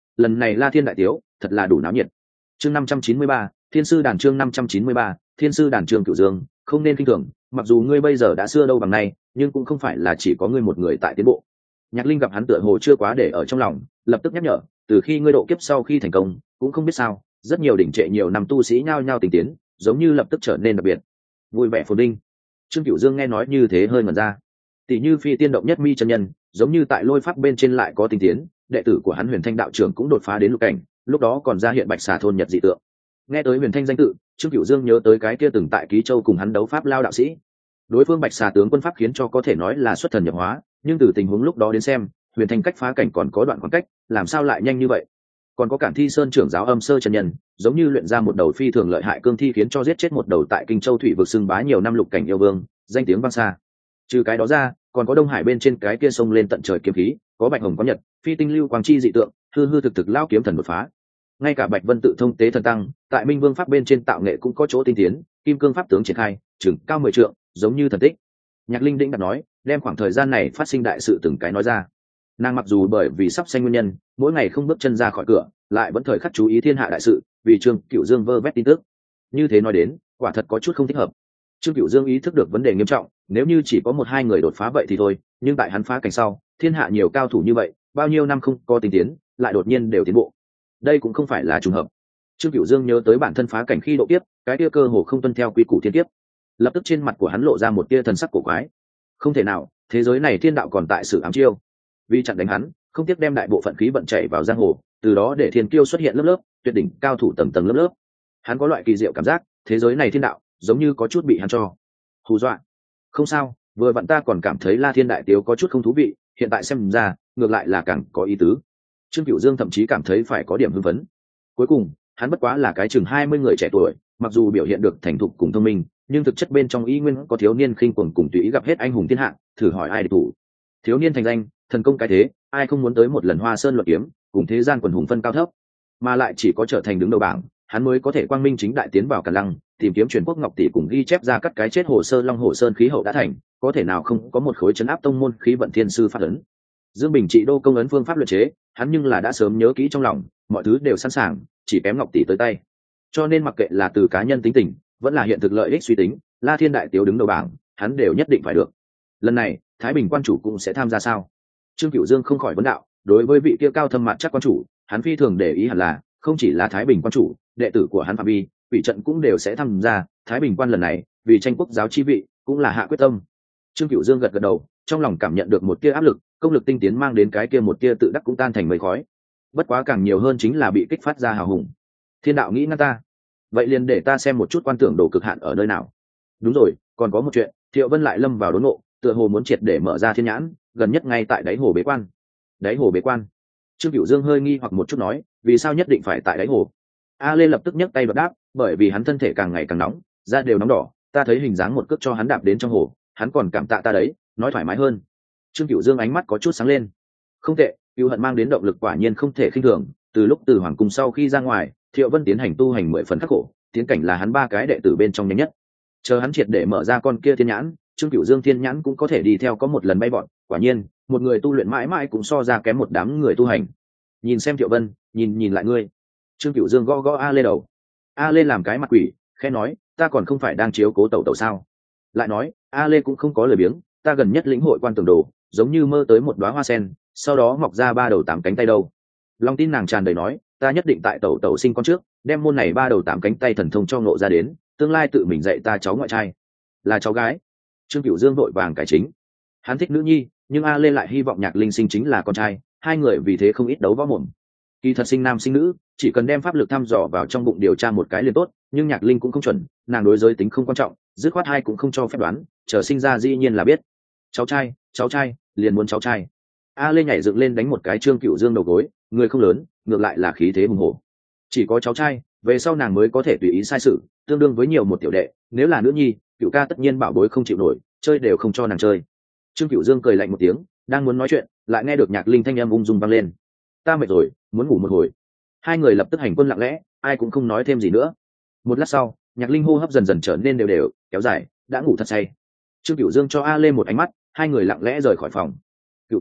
lần này La Thiên đại tiếu thật là đủ náo nhiệt. Chương năm trăm chín mươi ba, Thiên sư đàn chương năm trăm chín mươi ba, Thiên sư đàn Trương Cửu Dương, không nên kinh thường, mặc dù ngươi bây giờ đã xưa đâu bằng nay, nhưng cũng không phải là chỉ có ngươi một người tại tiến bộ. Nhạc Linh gặp hắn tựa hồ chưa quá để ở trong lòng, lập tức nhắc nhở, từ khi ngươi độ kiếp sau khi thành công, cũng không biết sao, rất nhiều đỉnh trệ nhiều năm tu sĩ nhao nhao tình tiến, giống như lập tức trở nên đặc biệt. Vui vẻ phồn đinh. Trương Cửu Dương nghe nói như thế hơi ngẩn ra. Tỷ như phi tiên động nhất mi chân nhân, giống như tại lôi pháp bên trên lại có tinh tiến, đệ tử của hắn Huyền Thanh đạo trưởng cũng đột phá đến lục cảnh, lúc đó còn ra hiện Bạch Xà thôn nhật dị tượng. Nghe tới Huyền Thanh danh tự, Trương Cửu Dương nhớ tới cái kia từng tại Ký Châu cùng hắn đấu pháp lao đạo sĩ. Đối phương Bạch Xà tướng quân pháp khiến cho có thể nói là xuất thần nhập hóa, nhưng từ tình huống lúc đó đến xem, Huyền Thanh cách phá cảnh còn có đoạn khoảng cách, làm sao lại nhanh như vậy? Còn có Cản Thi Sơn trưởng giáo Âm Sơ chân nhân, giống như luyện ra một đầu phi thường lợi hại cương thi khiến cho giết chết một đầu tại Kinh Châu thủy vực xưng bá nhiều năm lục cảnh yêu vương, danh tiếng vang xa. Trừ cái đó ra, còn có Đông Hải bên trên cái kia sông lên tận trời kiếm khí, có Bạch Hồng có Nhật, phi tinh lưu quang chi dị tượng, hư hư thực thực lao kiếm thần đột phá. Ngay cả Bạch Vân tự thông tế thần tăng, tại Minh Vương pháp bên trên tạo nghệ cũng có chỗ tinh tiến, Kim Cương pháp tướng triển khai, chừng cao mười trượng, giống như thần tích. Nhạc Linh Đĩnh đặt nói, đem khoảng thời gian này phát sinh đại sự từng cái nói ra. Nàng mặc dù bởi vì sắp sanh nguyên nhân, mỗi ngày không bước chân ra khỏi cửa, lại vẫn thời khắc chú ý thiên hạ đại sự, vì Trương Cửu Dương vơ vét tin tức. Như thế nói đến, quả thật có chút không thích hợp. Trương Cửu Dương ý thức được vấn đề nghiêm trọng, nếu như chỉ có một hai người đột phá vậy thì thôi, nhưng tại hắn phá cảnh sau, thiên hạ nhiều cao thủ như vậy, bao nhiêu năm không có tinh tiến, lại đột nhiên đều tiến bộ. Đây cũng không phải là trùng hợp. Trương Cửu Dương nhớ tới bản thân phá cảnh khi độ tiếp, cái kia cơ hồ không tuân theo quy củ thiên kiếp. Lập tức trên mặt của hắn lộ ra một tia thần sắc cổ quái. Không thể nào, thế giới này thiên đạo còn tại sự ám chiêu. Vì chặn đánh hắn, không tiếc đem đại bộ phận khí vận chảy vào giang hồ, từ đó để thiên kiêu xuất hiện lớp lớp, tuyệt đỉnh cao thủ tầng tầng lớp lớp. Hắn có loại kỳ diệu cảm giác, thế giới này thiên đạo giống như có chút bị hắn cho hù dọa. Không sao, vừa vặn ta còn cảm thấy La Thiên đại tiếu có chút không thú vị, hiện tại xem ra, ngược lại là càng có ý tứ. Trương Cửu Dương thậm chí cảm thấy phải có điểm hưng phấn. Cuối cùng, hắn bất quá là cái chừng hai mươi người trẻ tuổi, mặc dù biểu hiện được thành thục cùng thông minh, nhưng thực chất bên trong y nguyên có thiếu niên khinh cuồng cùng tùy ý gặp hết anh hùng thiên hạ, thử hỏi ai địch thủ. Thiếu niên thành danh, thần công cái thế, ai không muốn tới một lần Hoa Sơn luận kiếm, cùng thế gian quần hùng phân cao thấp, mà lại chỉ có trở thành đứng đầu bảng, hắn mới có thể quang minh chính đại tiến vào Càn Lăng, tìm kiếm truyền quốc ngọc tỷ cùng ghi chép ra cắt cái chết hồ sơ Long Hồ Sơn khí hậu đã thành, có thể nào không có một khối chấn áp tông môn khí vận thiên sư phát ấn. Dương Bình trị đô công ấn phương pháp luyện chế, hắn nhưng là đã sớm nhớ kỹ trong lòng, mọi thứ đều sẵn sàng, chỉ kém ngọc tỷ tới tay. Cho nên mặc kệ là từ cá nhân tính tình, vẫn là hiện thực lợi ích suy tính, La Thiên đại tiếu đứng đầu bảng, hắn đều nhất định phải được. Lần này, Thái Bình quan chủ cũng sẽ tham gia sao? Trương Cửu Dương không khỏi vấn đạo, đối với vị kia cao thâm mặt chắc quan chủ, hắn phi thường để ý hẳn là, không chỉ là Thái Bình quan chủ, đệ tử của hắn phạm vi, quỷ trận cũng đều sẽ tham gia. Thái Bình quan lần này, vì tranh quốc giáo chi vị, cũng là hạ quyết tâm. Trương Cửu Dương gật gật đầu, trong lòng cảm nhận được một tia áp lực, công lực tinh tiến mang đến cái kia một tia tự đắc cũng tan thành mây khói. Bất quá càng nhiều hơn chính là bị kích phát ra hào hùng. Thiên đạo nghĩ ngăn ta, vậy liền để ta xem một chút quan tưởng đồ cực hạn ở nơi nào. Đúng rồi, còn có một chuyện, Thiệu Vân lại lâm vào đốn ngộ, tựa hồ muốn triệt để mở ra thiên nhãn, gần nhất ngay tại đáy hồ bế quan. Đáy hồ bế quan? Trương Cửu Dương hơi nghi hoặc một chút nói, vì sao nhất định phải tại đáy hồ? A Lê lập tức nhấc tay bật đáp, bởi vì hắn thân thể càng ngày càng nóng, da đều nóng đỏ, ta thấy hình dáng một cước cho hắn đạp đến trong hồ, hắn còn cảm tạ ta đấy, nói thoải mái hơn. Trương Cửu Dương ánh mắt có chút sáng lên. Không tệ, Cửu Hận mang đến động lực quả nhiên không thể khinh thường, từ lúc từ hoàng cung sau khi ra ngoài, Thiệu Vân tiến hành tu hành mười phần khắc khổ, tiến cảnh là hắn ba cái đệ tử bên trong nhanh nhất. Chờ hắn triệt để mở ra con kia thiên nhãn, Trương Cửu Dương thiên nhãn cũng có thể đi theo có một lần bay bọn, quả nhiên, một người tu luyện mãi mãi cũng so ra kém một đám người tu hành. Nhìn xem Thiệu Vân, nhìn nhìn lại ngươi. Trương Cửu Dương gõ gõ A Lê đầu. A Lê làm cái mặt quỷ, khẽ nói, ta còn không phải đang chiếu cố tẩu tẩu sao? Lại nói, A Lê cũng không có lời biếng, ta gần nhất lĩnh hội quan tưởng đồ, giống như mơ tới một đóa hoa sen, sau đó mọc ra ba đầu tám cánh tay đâu. Lòng tin nàng tràn đầy nói, ta nhất định tại tẩu tẩu sinh con trước, đem môn này ba đầu tám cánh tay thần thông cho ngộ ra đến, tương lai tự mình dạy ta cháu ngoại trai, là cháu gái. Trương Cửu Dương vội vàng cải chính. Hắn thích nữ nhi, nhưng A Lê lại hy vọng Nhạc Linh sinh chính là con trai, hai người vì thế không ít đấu võ mồm. Kỳ thật sinh nam sinh nữ, chỉ cần đem pháp lực thăm dò vào trong bụng điều tra một cái liền tốt, nhưng Nhạc Linh cũng không chuẩn, nàng đối giới tính không quan trọng, dứt khoát hai cũng không cho phép đoán, chờ sinh ra dĩ nhiên là biết. Cháu trai, cháu trai, liền muốn cháu trai. A Lê nhảy dựng lên đánh một cái Trương Cửu Dương đầu gối, người không lớn, ngược lại là khí thế hùng hổ. Chỉ có cháu trai, về sau nàng mới có thể tùy ý sai sự, tương đương với nhiều một tiểu đệ, nếu là nữ nhi, Cửu ca tất nhiên bảo bối không chịu nổi, chơi đều không cho nàng chơi. Trương Cửu Dương cười lạnh một tiếng, đang muốn nói chuyện, lại nghe được Nhạc Linh thanh âm ung dung vang lên. Ta mệt rồi, muốn ngủ một hồi. Hai người lập tức hành quân lặng lẽ, ai cũng không nói thêm gì nữa. Một lát sau, Nhạc Linh hô hấp dần dần trở nên đều đều, kéo dài, đã ngủ thật say. Trương Cửu Dương cho A Lê một ánh mắt, hai người lặng lẽ rời khỏi phòng. Cửu ca,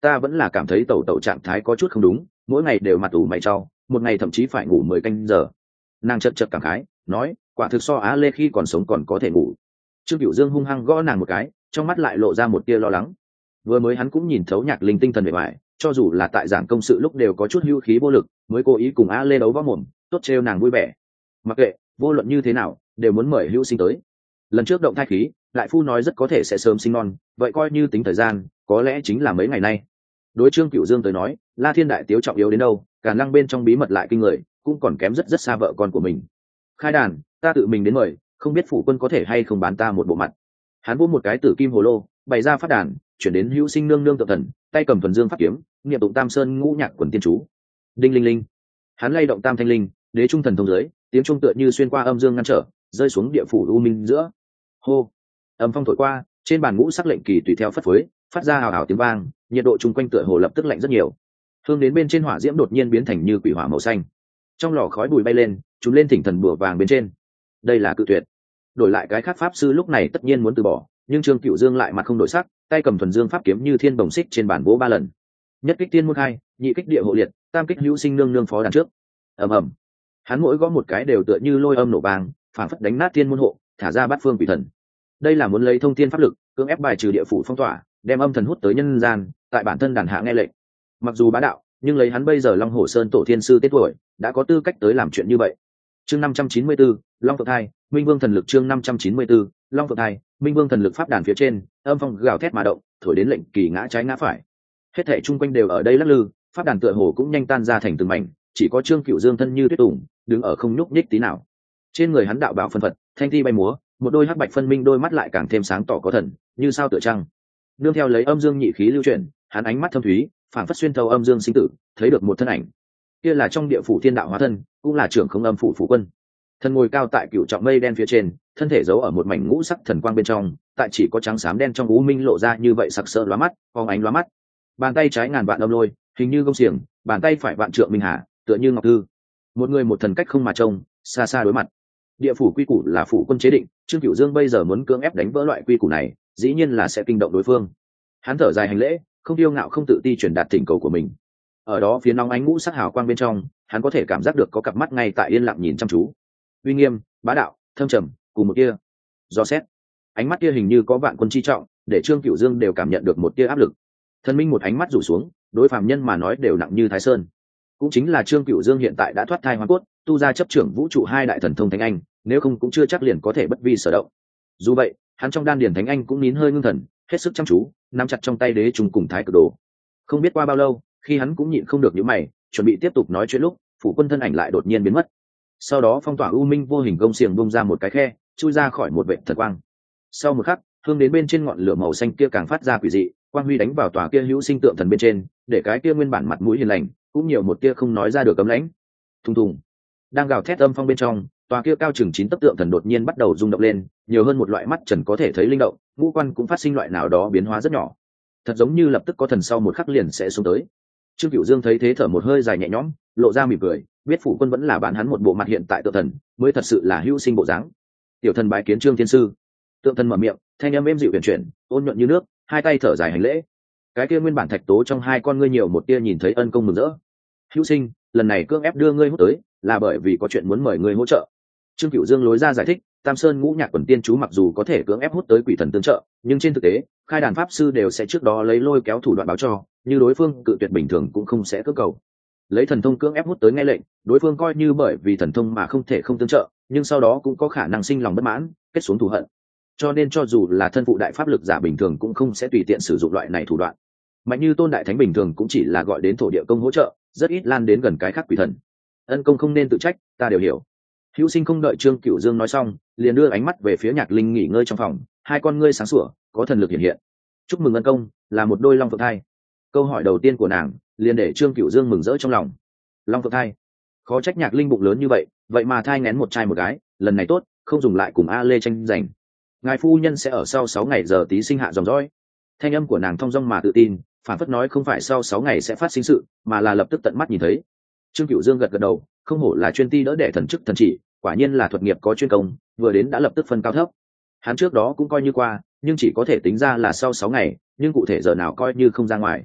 ta vẫn là cảm thấy tẩu tẩu trạng thái có chút không đúng, mỗi ngày đều mặt ủ mày trao, một ngày thậm chí phải ngủ mười canh giờ. Nàng chật chật cảm khái nói, quả thực so Á Lê khi còn sống còn có thể ngủ. Trương Cửu Dương hung hăng gõ nàng một cái, trong mắt lại lộ ra một tia lo lắng. Vừa mới hắn cũng nhìn thấu Nhạc Linh tinh thần bề ngoài, cho dù là tại giảng công sự lúc đều có chút hưu khí vô lực, mới cố ý cùng Á Lê đấu võ mồm, tốt trêu nàng vui vẻ. Mặc kệ, vô luận như thế nào, đều muốn mời hữu sinh tới. Lần trước động thai khí, đại phu nói rất có thể sẽ sớm sinh non, vậy coi như tính thời gian, có lẽ chính là mấy ngày nay. Đối Trương Cửu Dương tới nói, La Thiên đại tiếu trọng yếu đến đâu, Càn Lăng bên trong bí mật lại kinh người, cũng còn kém rất rất xa vợ con của mình. Khai đàn, ta tự mình đến mời, không biết phủ quân có thể hay không bán ta một bộ mặt. Hắn vỗ một cái tử kim hồ lô, bày ra phát đàn, chuyển đến hữu sinh nương nương tự thần, tay cầm thuần dương pháp kiếm, niệm tụng Tam Sơn ngũ nhạc quần tiên chú. Đinh linh linh. Hắn lay động tam thanh linh, đế trung thần thông giới, tiếng trung tựa như xuyên qua âm dương ngăn trở, rơi xuống địa phủ u minh giữa. Hô. Âm phong thổi qua, trên bàn ngũ sắc lệnh kỳ tùy theo phất phới, phát ra hào hào tiếng vang, nhiệt độ chung quanh tựa hồ lập tức lạnh rất nhiều. Hương đến bên trên hỏa diễm đột nhiên biến thành như quỷ hỏa màu xanh. Trong lò khói bụi bay lên, chúng lên thỉnh thần bùa vàng bên trên. Đây là cự tuyệt. Đổi lại cái khác pháp sư lúc này tất nhiên muốn từ bỏ, nhưng Trương Cửu Dương lại mặt không đổi sắc, tay cầm thuần dương pháp kiếm như thiên bồng xích trên bàn vỗ ba lần. Nhất kích tiên môn hai, nhị kích địa hộ liệt, tam kích hữu sinh nương nương phó đàn trước. Ầm ầm. Hắn mỗi gõ một cái đều tựa như lôi âm nổ vàng, phản phất đánh nát thiên môn hộ, thả ra bát phương quỷ thần. Đây là muốn lấy thông thiên pháp lực, cưỡng ép bài trừ địa phủ phong tỏa, đem âm thần hút tới nhân gian, tại bản thân đàn hạ nghe lệnh. Mặc dù bá đạo, nhưng lấy hắn bây giờ Long Hổ Sơn tổ thiên sư tết tuổi, đã có tư cách tới làm chuyện như vậy. Chương năm trăm chín mươi tư, Long Phượng Thai, Minh Vương thần lực chương năm trăm chín mươi tư, Long Phượng Thai, Minh Vương thần lực pháp đàn phía trên, âm phong gào thét mà động, thổi đến lệnh kỳ ngã trái ngã phải. Hết thảy chung quanh đều ở đây lắc lư, pháp đàn tựa hồ cũng nhanh tan ra thành từng mảnh, chỉ có Trương Cửu Dương thân như tuyết tùng, đứng ở không nhúc nhích tí nào. Trên người hắn đạo bào phân phật, thanh thi bay múa, một đôi hắc bạch phân minh đôi mắt lại càng thêm sáng tỏ có thần, như sao tựa trăng. Nương theo lấy âm dương nhị khí lưu chuyển, hắn ánh mắt thâm thúy, phảng phất xuyên thấu âm dương sinh tử, thấy được một thân ảnh. Kia là trong địa phủ thiên đạo hóa thân, cũng là trưởng không âm phủ phủ quân. Thân ngồi cao tại cựu trọng mây đen phía trên, thân thể giấu ở một mảnh ngũ sắc thần quang bên trong, tại chỉ có trắng xám đen trong u minh lộ ra như vậy sặc sỡ lóa mắt, phóng ánh lóa mắt. Bàn tay trái ngàn vạn âm lôi, hình như gông xiềng, bàn tay phải vạn trượng minh hà, tựa như ngọc thư. Một người một thần cách không mà trông, xa xa đối mặt. Địa phủ quy củ là phủ quân chế định, Trương Cửu Dương bây giờ muốn cưỡng ép đánh vỡ loại quy củ này, dĩ nhiên là sẽ kinh động đối phương. Hắn thở dài hành lễ, không điêu ngạo không tự ti truyền đạt thỉnh cầu của mình. Ở đó phía nóng ánh ngũ sắc hào quang bên trong, hắn có thể cảm giác được có cặp mắt ngay tại yên lặng nhìn chăm chú. Uy nghiêm, bá đạo, thâm trầm, cùng một kia. Do xét, ánh mắt kia hình như có vạn quân chi trọng, để Trương Cửu Dương đều cảm nhận được một tia áp lực. Thần minh một ánh mắt rủ xuống, đối phàm nhân mà nói đều nặng như Thái Sơn. Cũng chính là Trương Cửu Dương hiện tại đã thoát thai hóa cốt, tu ra chấp trưởng vũ trụ hai đại thần thông thánh anh, nếu không cũng chưa chắc liền có thể bất vi sở động. Dù vậy, hắn trong đan điển thánh anh cũng nín hơi ngưng thần, hết sức chăm chú, nắm chặt trong tay đế trùng cùng thái cực đồ. Không biết qua bao lâu, khi hắn cũng nhịn không được những mày, chuẩn bị tiếp tục nói chuyện lúc, phủ quân thân ảnh lại đột nhiên biến mất. Sau đó phong tỏa u minh vô hình gông xiềng bung ra một cái khe, chui ra khỏi một vệt thần quang. Sau một khắc, hương đến bên trên ngọn lửa màu xanh kia càng phát ra quỷ dị, quang huy đánh vào tòa kia hữu sinh tượng thần bên trên, để cái kia nguyên bản mặt mũi hiền lành cũng nhiều một kia không nói ra được cấm lãnh. Thùng thùng, đang gào thét âm phong bên trong, tòa kia cao chừng chín tấc tượng thần đột nhiên bắt đầu rung động lên, nhiều hơn một loại mắt trần có thể thấy linh động, ngũ quan cũng phát sinh loại nào đó biến hóa rất nhỏ, thật giống như lập tức có thần sau một khắc liền sẽ xuống tới. Trương Cửu Dương thấy thế thở một hơi dài nhẹ nhõm, lộ ra mỉm cười, biết phủ quân vẫn là bạn hắn một bộ mặt hiện tại tượng thần, mới thật sự là hữu sinh bộ dáng. Tiểu thần bái kiến Trương thiên sư. Tượng thần mở miệng, thanh âm êm dịu huyền chuyển, ôn nhuận như nước, hai tay thở dài hành lễ. Cái kia nguyên bản thạch tố trong hai con ngươi nhiều một tia nhìn thấy ân công mừng rỡ. Hữu sinh, lần này cưỡng ép đưa ngươi hút tới, là bởi vì có chuyện muốn mời ngươi hỗ trợ. Trương Cửu Dương lối ra giải thích, Tam Sơn ngũ nhạc quần tiên chú mặc dù có thể cưỡng ép hút tới quỷ thần tương trợ, nhưng trên thực tế, khai đàn pháp sư đều sẽ trước đó lấy lôi kéo thủ đoạn báo cho, như đối phương cự tuyệt bình thường cũng không sẽ cưỡng cầu. Lấy thần thông cưỡng ép hút tới nghe lệnh, đối phương coi như bởi vì thần thông mà không thể không tương trợ, nhưng sau đó cũng có khả năng sinh lòng bất mãn, kết xuống thù hận. Cho nên cho dù là thân phụ đại pháp lực giả bình thường cũng không sẽ tùy tiện sử dụng loại này thủ đoạn. Mạnh như Tôn đại thánh bình thường cũng chỉ là gọi đến thổ địa công hỗ trợ, rất ít lan đến gần cái khác quỷ thần. Ân công không nên tự trách, ta đều hiểu. Hữu sinh không đợi Trương Cửu Dương nói xong, liền đưa ánh mắt về phía Nhạc Linh nghỉ ngơi trong phòng, hai con ngươi sáng sủa, có thần lực hiện hiện. Chúc mừng ân công, là một đôi long phượng thai. Câu hỏi đầu tiên của nàng, liền để Trương Cửu Dương mừng rỡ trong lòng. Long phượng thai, khó trách Nhạc Linh bụng lớn như vậy, vậy mà thai nghén một trai một gái, lần này tốt, không dùng lại cùng A Lê tranh giành. Ngài phu nhân sẽ ở sau sáu ngày giờ tí sinh hạ dòng dõi. Thanh âm của nàng thong dong mà tự tin, phản phất nói không phải sau sáu ngày sẽ phát sinh sự, mà là lập tức tận mắt nhìn thấy. Trương Cửu Dương gật gật đầu, không hổ là chuyên ti đỡ đẻ thần chức thần chỉ, quả nhiên là thuật nghiệp có chuyên công, vừa đến đã lập tức phân cao thấp. Hắn trước đó cũng coi như qua, nhưng chỉ có thể tính ra là sau sáu ngày, nhưng cụ thể giờ nào coi như không ra ngoài.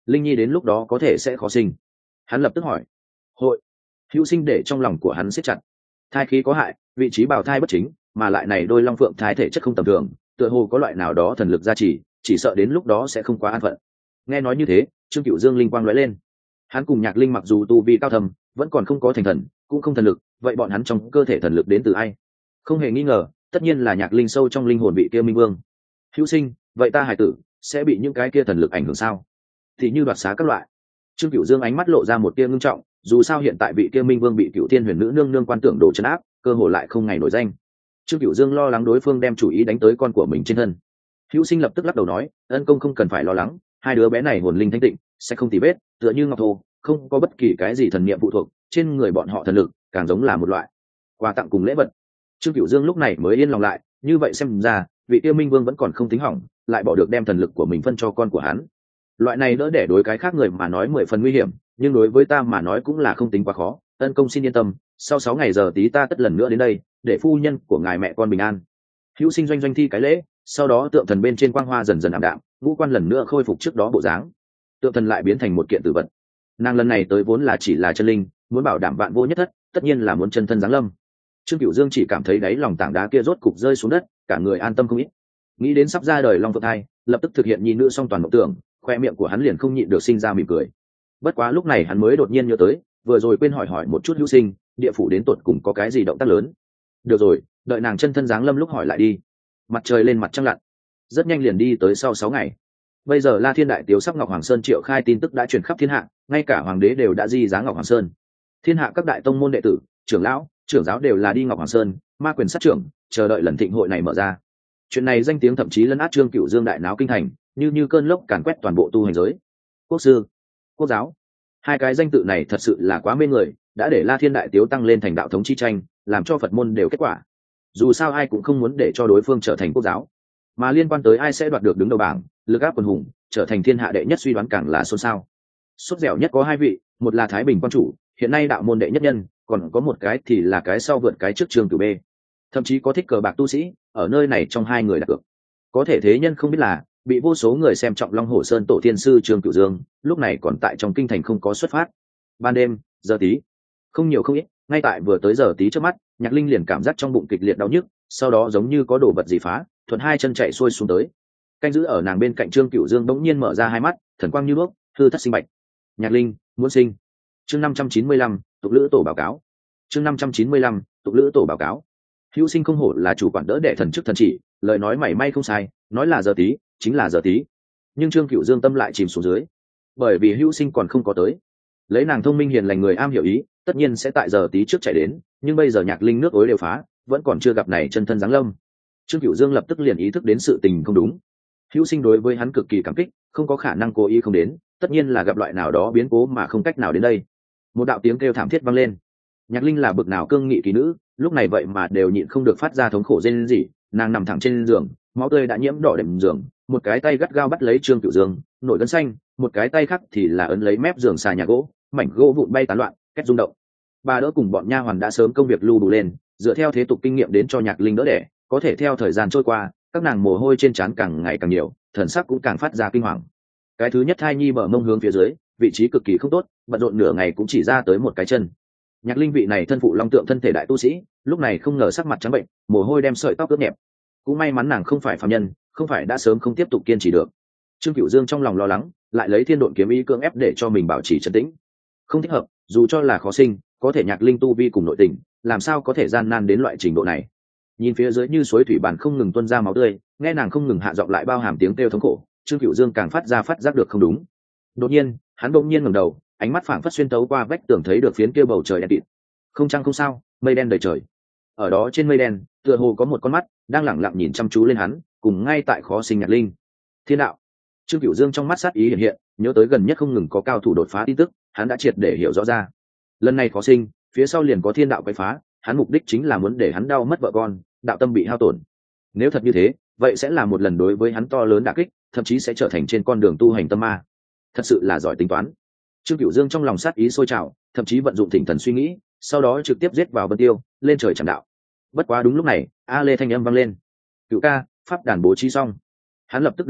linh nhi đến lúc đó có thể sẽ khó sinh. Hắn lập tức hỏi. Hội. Hữu Sinh để trong lòng của hắn siết chặt. Thai khí có hại, vị trí bào thai bất chính, mà lại này đôi long phượng thai thể chất không tầm thường, tựa hồ có loại nào đó thần lực gia trì, chỉ sợ đến lúc đó sẽ không quá an phận. Nghe nói như thế, Trương Cửu Dương linh quang lóe lên. Hắn cùng Nhạc Linh mặc dù tu vi cao thâm, vẫn còn không có thành thần, cũng không thần lực, vậy bọn hắn trong cơ thể thần lực đến từ ai? Không hề nghi ngờ, tất nhiên là Nhạc Linh sâu trong linh hồn vị kia Minh Vương. Hữu Sinh, vậy ta hải tử sẽ bị những cái kia thần lực ảnh hưởng sao? Thì như đoạt xá các loại. Trương Cửu Dương ánh mắt lộ ra một tia ngưng trọng, dù sao hiện tại vị kia Minh Vương bị Cửu Thiên Huyền Nữ nương nương quan tưởng đổ trấn áp, cơ hội lại không ngày nổi danh. Trương Cửu Dương lo lắng đối phương đem chủ ý đánh tới con của mình trên thân. Hữu Sinh lập tức lắc đầu nói, ân công không cần phải lo lắng, hai đứa bé này hồn linh thanh tịnh, sẽ không tì vết, tựa như ngọc thô, không có bất kỳ cái gì thần niệm phụ thuộc, trên người bọn họ thần lực càng giống là một loại quà tặng cùng lễ vật. Trương Cửu Dương lúc này mới yên lòng lại, như vậy xem ra, vị tiêu Minh Vương vẫn còn không tính hỏng, lại bỏ được đem thần lực của mình phân cho con của hắn. Loại này đỡ để đối cái khác người mà nói mười phần nguy hiểm, nhưng đối với ta mà nói cũng là không tính quá khó. Ân công xin yên tâm, sau sáu ngày giờ tí ta tất lần nữa đến đây, để phu nhân của ngài mẹ con bình an. Hữu Sinh doanh doanh thi cái lễ, sau đó tượng thần bên trên quang hoa dần dần ảm đạm, ngũ quan lần nữa khôi phục trước đó bộ dáng. Tượng thần lại biến thành một kiện tử vật. Nàng lần này tới vốn là chỉ là chân linh, muốn bảo đảm vạn vô nhất thất, tất nhiên là muốn chân thân giáng lâm. Trương Cửu Dương chỉ cảm thấy đáy lòng tảng đá kia rốt cục rơi xuống đất, cả người an tâm không ít. Nghĩ đến sắp ra đời long phượng thai, lập tức thực hiện nhi nữ song toàn mộng tưởng, khoe miệng của hắn liền không nhịn được sinh ra mỉm cười. Bất quá lúc này hắn mới đột nhiên nhớ tới, vừa rồi quên hỏi hỏi một chút Hữu Sinh, địa phủ đến tột cùng có cái gì động tác lớn. Được rồi, đợi nàng chân thân giáng lâm lúc hỏi lại đi. Mặt trời lên mặt trăng lặn, rất nhanh liền đi tới sau sáu ngày. Bây giờ La Thiên đại tiểu sắp Ngọc Hoàng Sơn triệu khai tin tức đã truyền khắp thiên hạ, ngay cả hoàng đế đều đã di giá Ngọc Hoàng Sơn. Thiên hạ các đại tông môn đệ tử, trưởng lão, trưởng giáo đều là đi Ngọc Hoàng Sơn, ma quyền sát trưởng, chờ đợi lần thịnh hội này mở ra. Chuyện này danh tiếng thậm chí lấn át Trương Cửu Dương đại náo kinh thành, như như cơn lốc càn quét toàn bộ tu hành giới. Quốc sư, quốc giáo, hai cái danh tự này thật sự là quá mê người, đã để La Thiên đại tiểu tăng lên thành đạo thống chi tranh, làm cho Phật môn đều kết quả. Dù sao ai cũng không muốn để cho đối phương trở thành quốc giáo, mà liên quan tới ai sẽ đoạt được đứng đầu bảng, lực áp quần hùng, trở thành thiên hạ đệ nhất suy đoán càng là xôn xao. Sốt dẻo nhất có hai vị, một là Thái Bình quan chủ, hiện nay đạo môn đệ nhất nhân, còn có một cái thì là cái sau vượt cái trước Trương Cửu B. Thậm chí có thích cờ bạc tu sĩ, ở nơi này trong hai người đặt cược. Có thể thế nhân không biết là, bị vô số người xem trọng Long Hổ Sơn tổ thiên sư Trương Cửu Dương, lúc này còn tại trong kinh thành không có xuất phát. Ban đêm, giờ tí, không nhiều không ít, ngay tại vừa tới giờ tí trước mắt, Nhạc Linh liền cảm giác trong bụng kịch liệt đau nhức, sau đó giống như có đồ vật gì phá, thuận hai chân chạy xuôi xuống tới. Canh giữ ở nàng bên cạnh Trương Cửu Dương bỗng nhiên mở ra hai mắt, thần quang như đuốc, hư thất sinh bạch. Nhạc Linh, muốn sinh. Chương năm trăm chín mươi lăm, tục lữ tổ báo cáo. Chương năm trăm chín mươi lăm, tục lữ tổ báo cáo. Hữu Sinh không hổ là chủ quản đỡ đẻ thần chức thần chỉ, lời nói mảy may không sai, nói là giờ tí, chính là giờ tí. Nhưng Trương Cửu Dương tâm lại chìm xuống dưới, bởi vì Hữu Sinh còn không có tới. Lấy nàng thông minh hiền lành người am hiểu ý, tất nhiên sẽ tại giờ tí trước chạy đến, nhưng bây giờ Nhạc Linh nước ối đều phá, vẫn còn chưa gặp này chân thân giáng lâm. Trương Cửu Dương lập tức liền ý thức đến sự tình không đúng. Hữu Sinh đối với hắn cực kỳ cảm kích, không có khả năng cố ý không đến, tất nhiên là gặp loại nào đó biến cố mà không cách nào đến đây. Một đạo tiếng kêu thảm thiết vang lên. Nhạc Linh là bực nào cương nghị kỳ nữ, lúc này vậy mà đều nhịn không được phát ra thống khổ rên rỉ, nàng nằm thẳng trên giường, máu tươi đã nhiễm đỏ đệm giường, một cái tay gắt gao bắt lấy Trương Cửu Dương, nổi gân xanh, một cái tay khác thì là ấn lấy mép giường xà nhà gỗ, mảnh gỗ vụn bay tán loạn, két rung động. Bà đỡ cùng bọn nha hoàn đã sớm công việc lưu đủ lên, dựa theo thế tục kinh nghiệm đến cho Nhạc Linh đỡ đẻ, có thể theo thời gian trôi qua, các nàng mồ hôi trên trán càng ngày càng nhiều, thần sắc cũng càng phát ra kinh hoàng. Cái thứ nhất thai nhi bờ mông hướng phía dưới, vị trí cực kỳ không tốt, bận rộn nửa ngày cũng chỉ ra tới một cái chân. Nhạc Linh vị này thân phụ long tượng thân thể đại tu sĩ, lúc này không ngờ sắc mặt trắng bệnh, mồ hôi đem sợi tóc ướt nhẹp. Cũng may mắn nàng không phải phàm nhân, không phải đã sớm không tiếp tục kiên trì được. Trương Cửu Dương trong lòng lo lắng, lại lấy thiên độn kiếm ý cưỡng ép để cho mình bảo trì trấn tĩnh. Không thích hợp, dù cho là khó sinh, có thể Nhạc Linh tu vi cùng nội tình, làm sao có thể gian nan đến loại trình độ này. Nhìn phía dưới như suối thủy bản không ngừng tuôn ra máu tươi, nghe nàng không ngừng hạ giọng lại bao hàm tiếng kêu thống khổ, Trương Cửu Dương càng phát ra phát giác được không đúng. Đột nhiên, hắn bỗng nhiên ngẩng đầu, ánh mắt phảng phất xuyên tấu qua vách tường thấy được phiến kia bầu trời đen kịt. Không trăng không sao, mây đen đầy trời. Ở đó trên mây đen, tựa hồ có một con mắt đang lẳng lặng nhìn chăm chú lên hắn, cùng ngay tại khó sinh Nhạc Linh. Thiên đạo. Trương Cửu Dương trong mắt sát ý hiện hiện, nhớ tới gần nhất không ngừng có cao thủ đột phá tin tức, hắn đã triệt để hiểu rõ ra. Lần này khó sinh, phía sau liền có thiên đạo quấy phá, hắn mục đích chính là muốn để hắn đau mất vợ con, đạo tâm bị hao tổn. Nếu thật như thế, vậy sẽ là một lần đối với hắn to lớn đả kích, thậm chí sẽ trở thành trên con đường tu hành tâm ma. Thật sự là giỏi tính toán. Trương Cửu Dương trong lòng sát ý sôi trào, thậm chí vận dụng thỉnh thần suy nghĩ, sau đó trực tiếp giết vào Vân Tiêu, lên trời chạm đạo. Bất quá đúng lúc này, A Lê thanh âm vang lên. Cửu ca, pháp đàn bố trí xong. Hắn lập tức đứng dậy,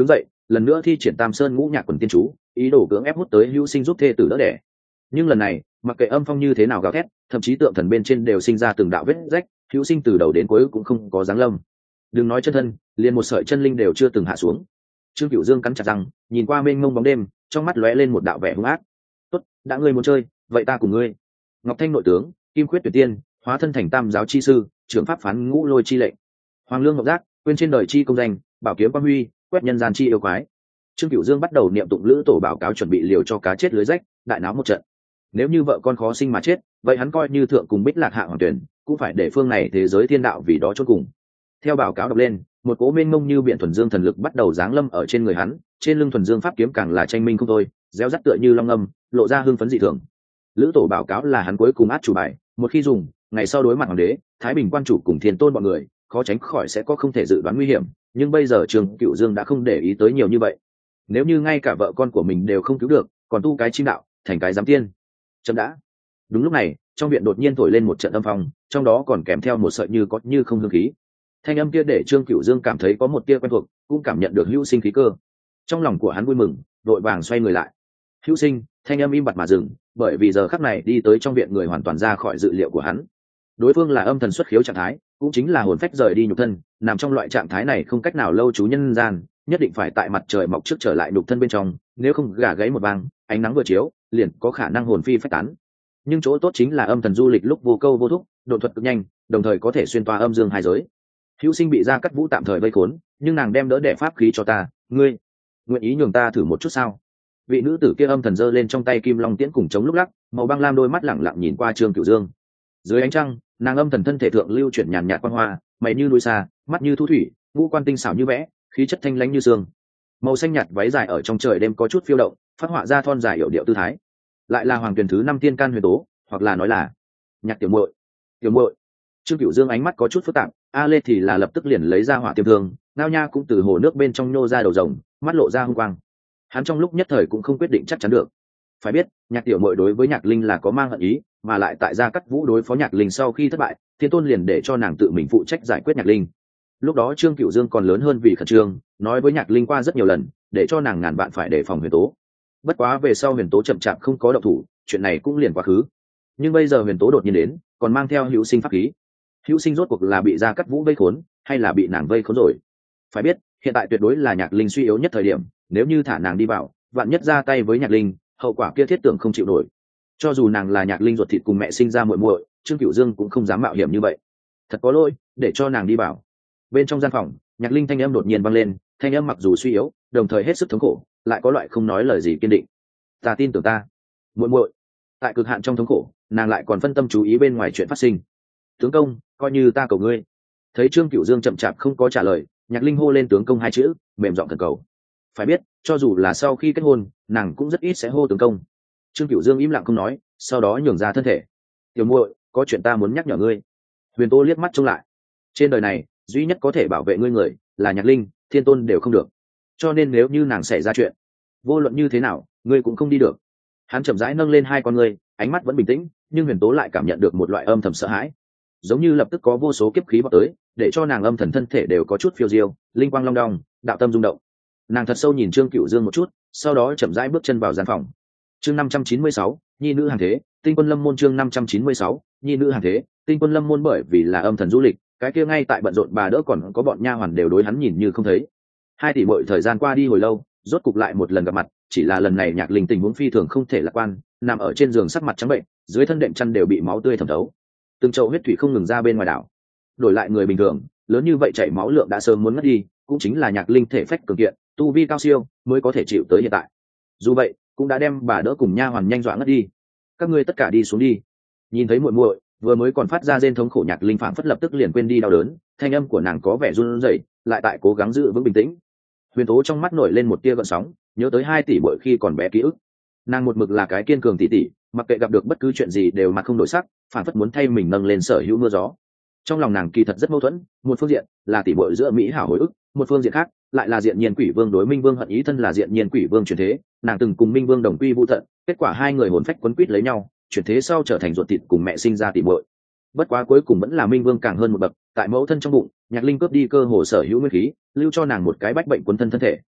lần nữa thi triển Tam Sơn Ngũ Nhạc Quần Tiên chú, ý đồ cưỡng ép hút tới hữu sinh giúp thê tử đỡ đẻ. Nhưng lần này mặc kệ âm phong như thế nào gào thét, thậm chí tượng thần bên trên đều sinh ra từng đạo vết rách, hữu sinh từ đầu đến cuối cũng không có dáng lâm. Đừng nói chân thân, liền một sợi chân linh đều chưa từng hạ xuống. Trương Cửu Dương cắn chặt răng, nhìn qua mênh mông bóng đêm, trong mắt lóe lên một đạo vẻ hung ác. Tốt, đã ngươi muốn chơi, vậy ta cùng ngươi. Ngọc Thanh nội tướng, Kim Khuyết tuyệt tiên, hóa thân thành Tam giáo chi sư, trưởng pháp phán ngũ lôi chi lệnh. Hoàng Lương Ngọc Giác, quên trên đời chi công danh, bảo kiếm quang huy, quét nhân gian chi yêu quái. Trương Cửu Dương bắt đầu niệm tụng lữ tổ báo cáo chuẩn bị liều cho cá chết lưới rách, đại náo một trận. Nếu như vợ con khó sinh mà chết, vậy hắn coi như thượng cùng Bích Lạc hạ hoàng tuyển, cũng phải để phương này thế giới thiên đạo vì đó chôn cùng. Theo báo cáo đọc lên, một cỗ mênh mông như biển thuần dương thần lực bắt đầu giáng lâm ở trên người hắn, trên lưng thuần dương pháp kiếm càng là tranh minh không thôi, réo rắt tựa như long âm, lộ ra hưng phấn dị thường. Lữ tổ báo cáo là hắn cuối cùng át chủ bài, một khi dùng, ngày sau đối mặt hoàng đế, Thái Bình quan chủ cùng Thiên Tôn bọn người, khó tránh khỏi sẽ có không thể dự đoán nguy hiểm, nhưng bây giờ Trương Cửu Dương đã không để ý tới nhiều như vậy. Nếu như ngay cả vợ con của mình đều không cứu được, còn tu cái chim đạo, thành cái giám tiên. Chấm đã. Đúng lúc này, trong viện đột nhiên thổi lên một trận âm phong, trong đó còn kèm theo một sợi như có như không hương khí. Thanh âm kia để Trương Cửu Dương cảm thấy có một tia quen thuộc, cũng cảm nhận được hữu sinh khí cơ. Trong lòng của hắn vui mừng, đội vàng xoay người lại. Hữu sinh, thanh âm im bặt mà dừng, bởi vì giờ khắc này đi tới trong viện người hoàn toàn ra khỏi dự liệu của hắn. Đối phương là âm thần xuất khiếu trạng thái, cũng chính là hồn phách rời đi nhục thân, nằm trong loại trạng thái này không cách nào lâu trú nhân gian, nhất định phải tại mặt trời mọc trước trở lại nhục thân bên trong, nếu không gà gáy một vang, ánh nắng vừa chiếu, liền có khả năng hồn phi phách tán. Nhưng chỗ tốt chính là âm thần du lịch lúc vô câu vô thúc, độ thuật cực nhanh, đồng thời có thể xuyên toa âm dương hai giới. Hữu sinh bị Gia Cát Vũ tạm thời vây khốn, nhưng nàng đem đỡ đẻ pháp khí cho ta, ngươi nguyện ý nhường ta thử một chút sao? Vị nữ tử kia âm thần giơ lên trong tay kim long tiễn cùng chống lúc lắc, màu băng lam đôi mắt lẳng lặng nhìn qua Trương Cửu Dương. Dưới ánh trăng, nàng âm thần thân thể thượng lưu chuyển nhàn nhạt quang hoa, mày như núi xa, mắt như thu thủy, ngũ quan tinh xảo như vẽ, khí chất thanh lãnh như sương. Màu xanh nhạt váy dài ở trong trời đêm có chút phiêu động, phát họa ra thon dài yểu điệu tư thái. Lại là hoàng tuyển thứ năm tiên can huyền tố, hoặc là nói là Nhạc tiểu muội. Tiểu muội. Trương Cửu Dương ánh mắt có chút phức tạp, a lê thì là lập tức liền lấy ra hỏa tiêm thương, ngao nha cũng từ hồ nước bên trong nhô ra đầu rồng, mắt lộ ra hung quang. Hắn trong lúc nhất thời cũng không quyết định chắc chắn được. Phải biết, Nhạc tiểu muội đối với Nhạc Linh là có mang hận ý, mà lại tại Gia Cát Vũ đối phó Nhạc Linh sau khi thất bại, Thiên Tôn liền để cho nàng tự mình phụ trách giải quyết Nhạc Linh. Lúc đó Trương Cửu Dương còn lớn hơn vì khẩn trương, nói với Nhạc Linh qua rất nhiều lần, để cho nàng ngàn vạn phải đề phòng huyền tố. Bất quá về sau huyền tố chậm chạp không có động thủ, chuyện này cũng liền quá khứ. Nhưng bây giờ huyền tố đột nhiên đến, còn mang theo hữu sinh pháp khí. Hữu sinh rốt cuộc là bị Gia Cát Vũ vây khốn, hay là bị nàng vây khốn rồi? Phải biết, hiện tại tuyệt đối là Nhạc Linh suy yếu nhất thời điểm, nếu như thả nàng đi vào, vạn nhất ra tay với Nhạc Linh, hậu quả kia thiết tưởng không chịu nổi. Cho dù nàng là Nhạc Linh ruột thịt cùng mẹ sinh ra muội muội, Trương Cửu Dương cũng không dám mạo hiểm như vậy. Thật có lỗi, để cho nàng đi vào. Bên trong gian phòng, Nhạc Linh thanh âm đột nhiên vang lên, thanh âm mặc dù suy yếu, đồng thời hết sức thống khổ, lại có loại không nói lời gì kiên định. Ta tin tưởng ta, muội muội. Tại cực hạn trong thống khổ, nàng lại còn phân tâm chú ý bên ngoài chuyện phát sinh. Tướng công, coi như ta cầu ngươi. Thấy Trương Cửu Dương chậm chạp không có trả lời, Nhạc Linh hô lên tướng công hai chữ, mềm giọng thần cầu. Phải biết, cho dù là sau khi kết hôn, nàng cũng rất ít sẽ hô tướng công. Trương Cửu Dương im lặng không nói, sau đó nhường ra thân thể. Tiểu muội, có chuyện ta muốn nhắc nhở ngươi. Huyền Tố liếc mắt trông lại. Trên đời này, duy nhất có thể bảo vệ ngươi người là Nhạc Linh, Thiên Tôn đều không được. Cho nên nếu như nàng xảy ra chuyện, vô luận như thế nào, ngươi cũng không đi được. Hắn chậm rãi nâng lên hai con ngươi, ánh mắt vẫn bình tĩnh, nhưng Huyền Tố lại cảm nhận được một loại âm thầm sợ hãi, giống như lập tức có vô số kiếp khí vọt tới, để cho nàng âm thần thân thể đều có chút phiêu diêu, linh quang long đong, đạo tâm rung động. Nàng thật sâu nhìn Trương Cửu Dương một chút, sau đó chậm rãi bước chân vào gian phòng. Chương năm trăm chín mươi sáu, nhi nữ hàng thế, tinh quân lâm môn. Chương năm trăm chín mươi sáu, nhi nữ hàng thế, tinh quân lâm môn. Bởi vì là âm thần du lịch, cái kia ngay tại bận rộn bà đỡ còn có bọn nha hoàn đều đối hắn nhìn như không thấy. Hai tỷ muội thời gian qua đi hồi lâu, rốt cục lại một lần gặp mặt, chỉ là lần này Nhạc Linh tình huống phi thường không thể lạc quan, nằm ở trên giường sắc mặt trắng bệnh, dưới thân đệm chăn đều bị máu tươi thẩm thấu, từng chậu huyết thủy không ngừng ra bên ngoài đảo. Đổi lại người bình thường, lớn như vậy chảy máu lượng đã sớm muốn mất đi, cũng chính là Nhạc Linh thể phách cường kiện, tu vi cao siêu mới có thể chịu tới hiện tại. Dù vậy, cũng đã đem bà đỡ cùng nha hoàn nhanh dọa ngất đi. Các ngươi tất cả đi xuống đi. Nhìn thấy muội muội vừa mới còn phát ra rên thống khổ, Nhạc Linh phảng phất lập tức liền quên đi đau đớn, thanh âm của nàng có vẻ run rẩy, lại tại cố gắng giữ vững bình tĩnh. Huyền Tố trong mắt nổi lên một tia gợn sóng, nhớ tới hai tỷ muội khi còn bé ký ức. Nàng một mực là cái kiên cường tỷ tỷ, mặc kệ gặp được bất cứ chuyện gì đều mặt không đổi sắc, phảng phất muốn thay mình nâng lên sở hữu mưa gió. Trong lòng nàng kỳ thật rất mâu thuẫn, một phương diện là tỷ muội giữa mỹ hảo hồi ức, một phương diện khác lại là Diện Nhiên Quỷ Vương đối Minh Vương hận ý. Thân là Diện Nhiên Quỷ Vương chuyển thế, nàng từng cùng Minh Vương đồng quy vu tận, kết quả hai người hồn phách quấn quýt lấy nhau, chuyển thế sau trở thành ruột thịt cùng mẹ sinh ra tỷ muội. Bất quá cuối cùng vẫn là Minh Vương càng hơn một bậc, tại mẫu thân trong bụng, Nhạc Linh cướp đi cơ hồ sở hữu nguyên khí, lưu cho nàng một cái bách bệnh cuốn thân thân thể.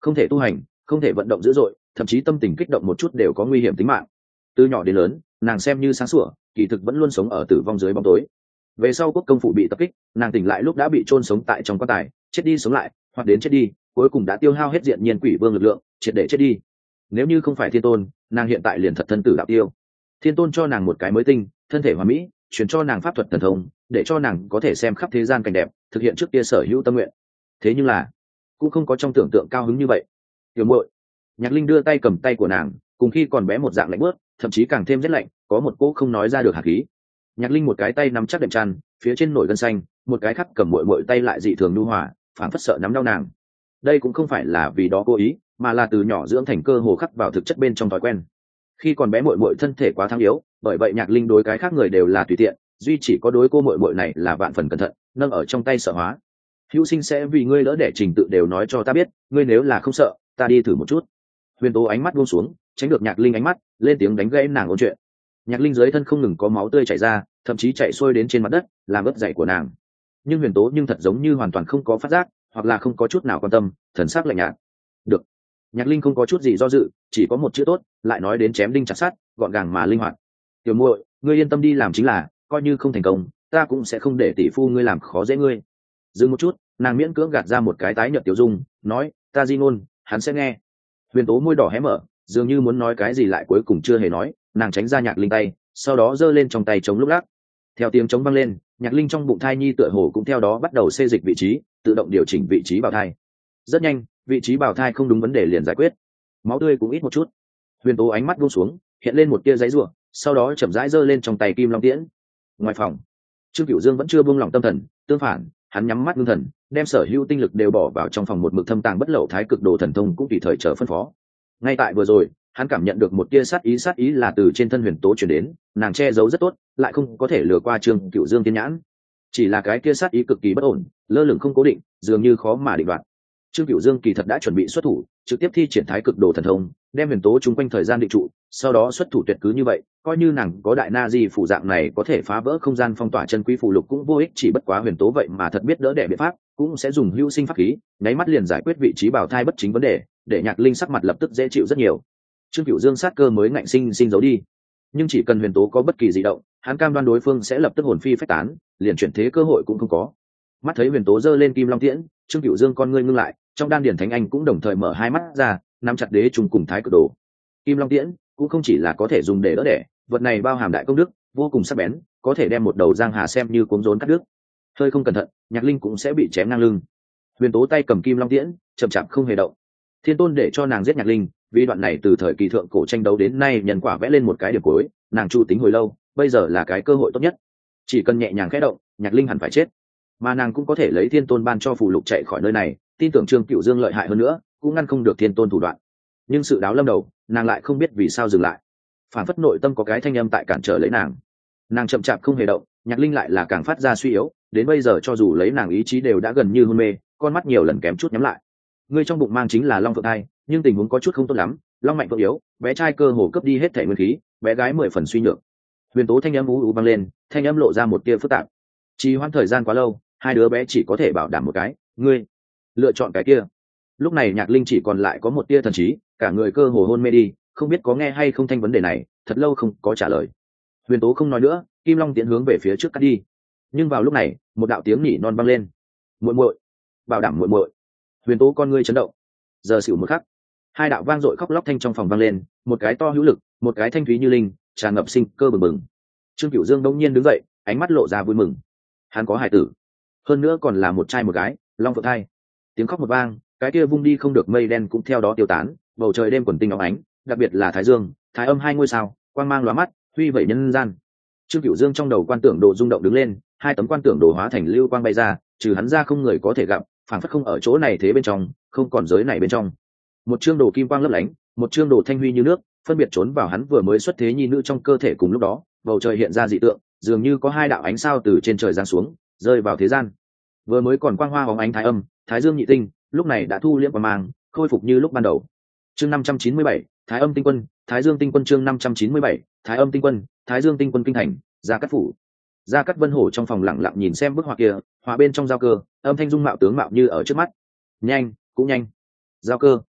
không thể tu hành, không thể vận động dữ dội, thậm chí tâm tình kích động một chút đều có nguy hiểm tính mạng. Từ nhỏ đến lớn, nàng xem như sáng sủa, kỳ thực vẫn luôn sống ở tử vong dưới bóng tối. Về sau quốc công phủ bị tập kích, nàng tỉnh lại lúc đã bị chôn sống tại trong quan tài, chết đi sống lại, hoặc đến chết đi, cuối cùng đã tiêu hao hết diện nhiên quỷ vương lực lượng, triệt để chết đi. Nếu như không phải thiên tôn, nàng hiện tại liền thật thân tử đạo tiêu. Thiên tôn cho nàng một cái mới tinh, thân thể hoàn mỹ, truyền cho nàng pháp thuật thần thông, để cho nàng có thể xem khắp thế gian cảnh đẹp, thực hiện trước kia sở hữu tâm nguyện. Thế nhưng là, cũng không có trong tưởng tượng cao hứng như vậy. Tiểu muội, Nhạc Linh đưa tay cầm tay của nàng, cùng khi còn bé một dạng lạnh bớt, thậm chí càng thêm rét lạnh, có một cỗ không nói ra được hạt khí. Nhạc Linh một cái tay nắm chắc đệm chăn, phía trên nổi gân xanh, một cái khác cầm muội muội tay lại dị thường nhu hòa, phản phất sợ nắm đau nàng. Đây cũng không phải là vì đó cố ý, mà là từ nhỏ dưỡng thành cơ hồ khắc vào thực chất bên trong thói quen. Khi còn bé muội muội thân thể quá thăng yếu, bởi vậy Nhạc Linh đối cái khác người đều là tùy tiện, duy chỉ có đối cô muội muội này là vạn phần cẩn thận, nâng ở trong tay sợ hóa. Hữu Sinh sẽ vì ngươi đỡ đẻ trình tự đều nói cho ta biết, ngươi nếu là không sợ, ta đi thử một chút. Huyền Tố ánh mắt buông xuống, tránh được Nhạc Linh ánh mắt, lên tiếng đánh gãy nàng ôn chuyện. Nhạc Linh dưới thân không ngừng có máu tươi chảy ra, thậm chí chảy xuôi đến trên mặt đất, làm ướt giày của nàng. Nhưng Huyền Tố nhưng thật giống như hoàn toàn không có phát giác, hoặc là không có chút nào quan tâm, thần sắc lạnh nhạt. Được. Nhạc Linh không có chút gì do dự, chỉ có một chữ tốt, lại nói đến chém đinh chặt sắt, gọn gàng mà linh hoạt. Tiểu muội, ngươi yên tâm đi làm chính là, coi như không thành công, ta cũng sẽ không để tỷ phu ngươi làm khó dễ ngươi. Dừng một chút, nàng miễn cưỡng gạt ra một cái tái nhợt tiểu dung, nói, ta di ngôn, hắn sẽ nghe. Huyền Tố môi đỏ hé mở, dường như muốn nói cái gì lại cuối cùng chưa hề nói, nàng tránh ra Nhạc Linh tay, sau đó giơ lên trong tay chống lúc lắc. Theo tiếng chống vang lên, Nhạc Linh trong bụng thai nhi tựa hồ cũng theo đó bắt đầu xê dịch vị trí, tự động điều chỉnh vị trí bào thai. Rất nhanh, vị trí bào thai không đúng vấn đề liền giải quyết, máu tươi cũng ít một chút. Huyền Tố ánh mắt buông xuống, hiện lên một tia giấy rủa, sau đó chậm rãi giơ lên trong tay kim long tiễn. Ngoài phòng, Trương Cửu Dương vẫn chưa buông lỏng tâm thần, tương phản, hắn nhắm mắt ngưng thần, đem sở hữu tinh lực đều bỏ vào trong phòng một mực thâm tàng bất lậu thái cực đồ thần thông cũng tùy thời chờ phân phó. Ngay tại vừa rồi, hắn cảm nhận được một tia sát ý sát ý là từ trên thân Huyền Tố truyền đến, nàng che giấu rất tốt, lại không có thể lừa qua Trương Cửu Dương tiên nhãn. Chỉ là cái kia sát ý cực kỳ bất ổn, lơ lửng không cố định, dường như khó mà định đoạt. Trương Cửu Dương kỳ thật đã chuẩn bị xuất thủ, trực tiếp thi triển thái cực đồ thần thông, đem Huyền Tố chung quanh thời gian định trụ, sau đó xuất thủ tuyệt cứ như vậy, coi như nàng có đại na di phụ dạng này có thể phá vỡ không gian phong tỏa chân quý phụ lục cũng vô ích, chỉ bất quá Huyền Tố vậy mà thật biết đỡ đẻ biện pháp, cũng sẽ dùng hữu sinh pháp khí, nháy mắt liền giải quyết vị trí bào thai bất chính vấn đề, để Nhạc Linh sắc mặt lập tức dễ chịu rất nhiều. Trương Cửu Dương sát cơ mới ngạnh sinh sinh giấu đi, nhưng chỉ cần Huyền Tố có bất kỳ dị động, hắn cam đoan đối phương sẽ lập tức hồn phi phách tán, liền chuyển thế cơ hội cũng không có. Mắt thấy Huyền Tố giơ lên kim long tiễn, Trương Cửu Dương con ngươi ngưng lại, trong đan điển thánh anh cũng đồng thời mở hai mắt ra, nắm chặt đế trùng cùng thái cực đồ. Kim long tiễn cũng không chỉ là có thể dùng để đỡ đẻ, vật này bao hàm đại công đức, vô cùng sắc bén, có thể đem một đầu giang hà xem như cuống rốn cắt đứt. Hơi không cẩn thận, Nhạc Linh cũng sẽ bị chém ngang lưng. Huyền Tố tay cầm kim long tiễn, chậm chạp không hề động. Thiên Tôn để cho nàng giết Nhạc Linh, vì đoạn này từ thời kỳ thượng cổ tranh đấu đến nay nhân quả vẽ lên một cái điểm cuối, nàng chu tính hồi lâu, bây giờ là cái cơ hội tốt nhất. Chỉ cần nhẹ nhàng khẽ động, Nhạc Linh hẳn phải chết, mà nàng cũng có thể lấy Thiên Tôn ban cho phù lục chạy khỏi nơi này, tin tưởng Trương Cửu Dương lợi hại hơn nữa, cũng ngăn không được Thiên Tôn thủ đoạn. Nhưng sự đáo lâm đầu, nàng lại không biết vì sao dừng lại. Phản phất nội tâm có cái thanh âm tại cản trở lấy nàng. Nàng chậm chạp không hề động, Nhạc Linh lại là càng phát ra suy yếu, đến bây giờ cho dù lấy nàng ý chí đều đã gần như hôn mê, con mắt nhiều lần kém chút nhắm lại. Người trong bụng mang chính là long phượng thai, nhưng tình huống có chút không tốt lắm, long mạnh phượng yếu, bé trai cơ hồ cướp đi hết thể nguyên khí, bé gái mười phần suy nhược. Huyền Tố thanh âm ú ú vang lên, thanh âm lộ ra một tia phức tạp. Trì hoãn thời gian quá lâu, hai đứa bé chỉ có thể bảo đảm một cái, ngươi lựa chọn cái kia. Lúc này Nhạc Linh chỉ còn lại có một tia thần trí, cả người cơ hồ hôn mê đi, không biết có nghe hay không thanh vấn đề này, thật lâu không có trả lời. Huyền Tố không nói nữa, kim long tiễn hướng về phía trước cắt đi. Nhưng vào lúc này, một đạo tiếng nỉ non vang lên. Muội muội, bảo đảm muội muội. Huyền Tố con ngươi chấn động. Giờ xỉu một khắc, hai đạo vang dội khóc lóc thanh trong phòng vang lên, một cái to hữu lực, một cái thanh thúy như linh, tràn ngập sinh cơ bừng bừng. Trương Cửu Dương đông nhiên đứng dậy, ánh mắt lộ ra vui mừng. Hắn có hài tử, hơn nữa còn là một trai một gái, long phượng thai. Tiếng khóc một vang, cái kia vung đi không được mây đen cũng theo đó tiêu tán, bầu trời đêm quần tinh óng ánh, đặc biệt là thái dương, thái âm hai ngôi sao, quang mang lóa mắt, huy vẩy nhân gian. Trương Cửu Dương trong đầu quan tưởng đồ rung động đứng lên, hai tấm quan tưởng đồ hóa thành lưu quang bay ra, trừ hắn ra không người có thể gặp, phảng phất không ở chỗ này thế bên trong, không còn giới này bên trong. Một chương đồ kim quang lấp lánh, một chương đồ thanh huy như nước, phân biệt trốn vào hắn vừa mới xuất thế nhi nữ trong cơ thể. Cùng lúc đó, bầu trời hiện ra dị tượng, dường như có hai đạo ánh sao từ trên trời giáng xuống, rơi vào thế gian. Vừa mới còn quang hoa bóng ánh thái âm, thái dương nhị tinh, lúc này đã thu liễm quang mang, khôi phục như lúc ban đầu. Chương năm trăm chín mươi bảy, Thái âm tinh quân, Thái dương tinh quân. Chương năm trăm chín mươi bảy, Thái âm tinh quân, Thái dương tinh quân. Kinh thành, Gia Cát phủ. Gia Cát Vân Hổ trong phòng lặng lặng nhìn xem bức họa kia, họa bên trong giao cơ, âm thanh dung mạo tướng mạo như ở trước mắt. Nhanh, cũng nhanh. Giao cơ,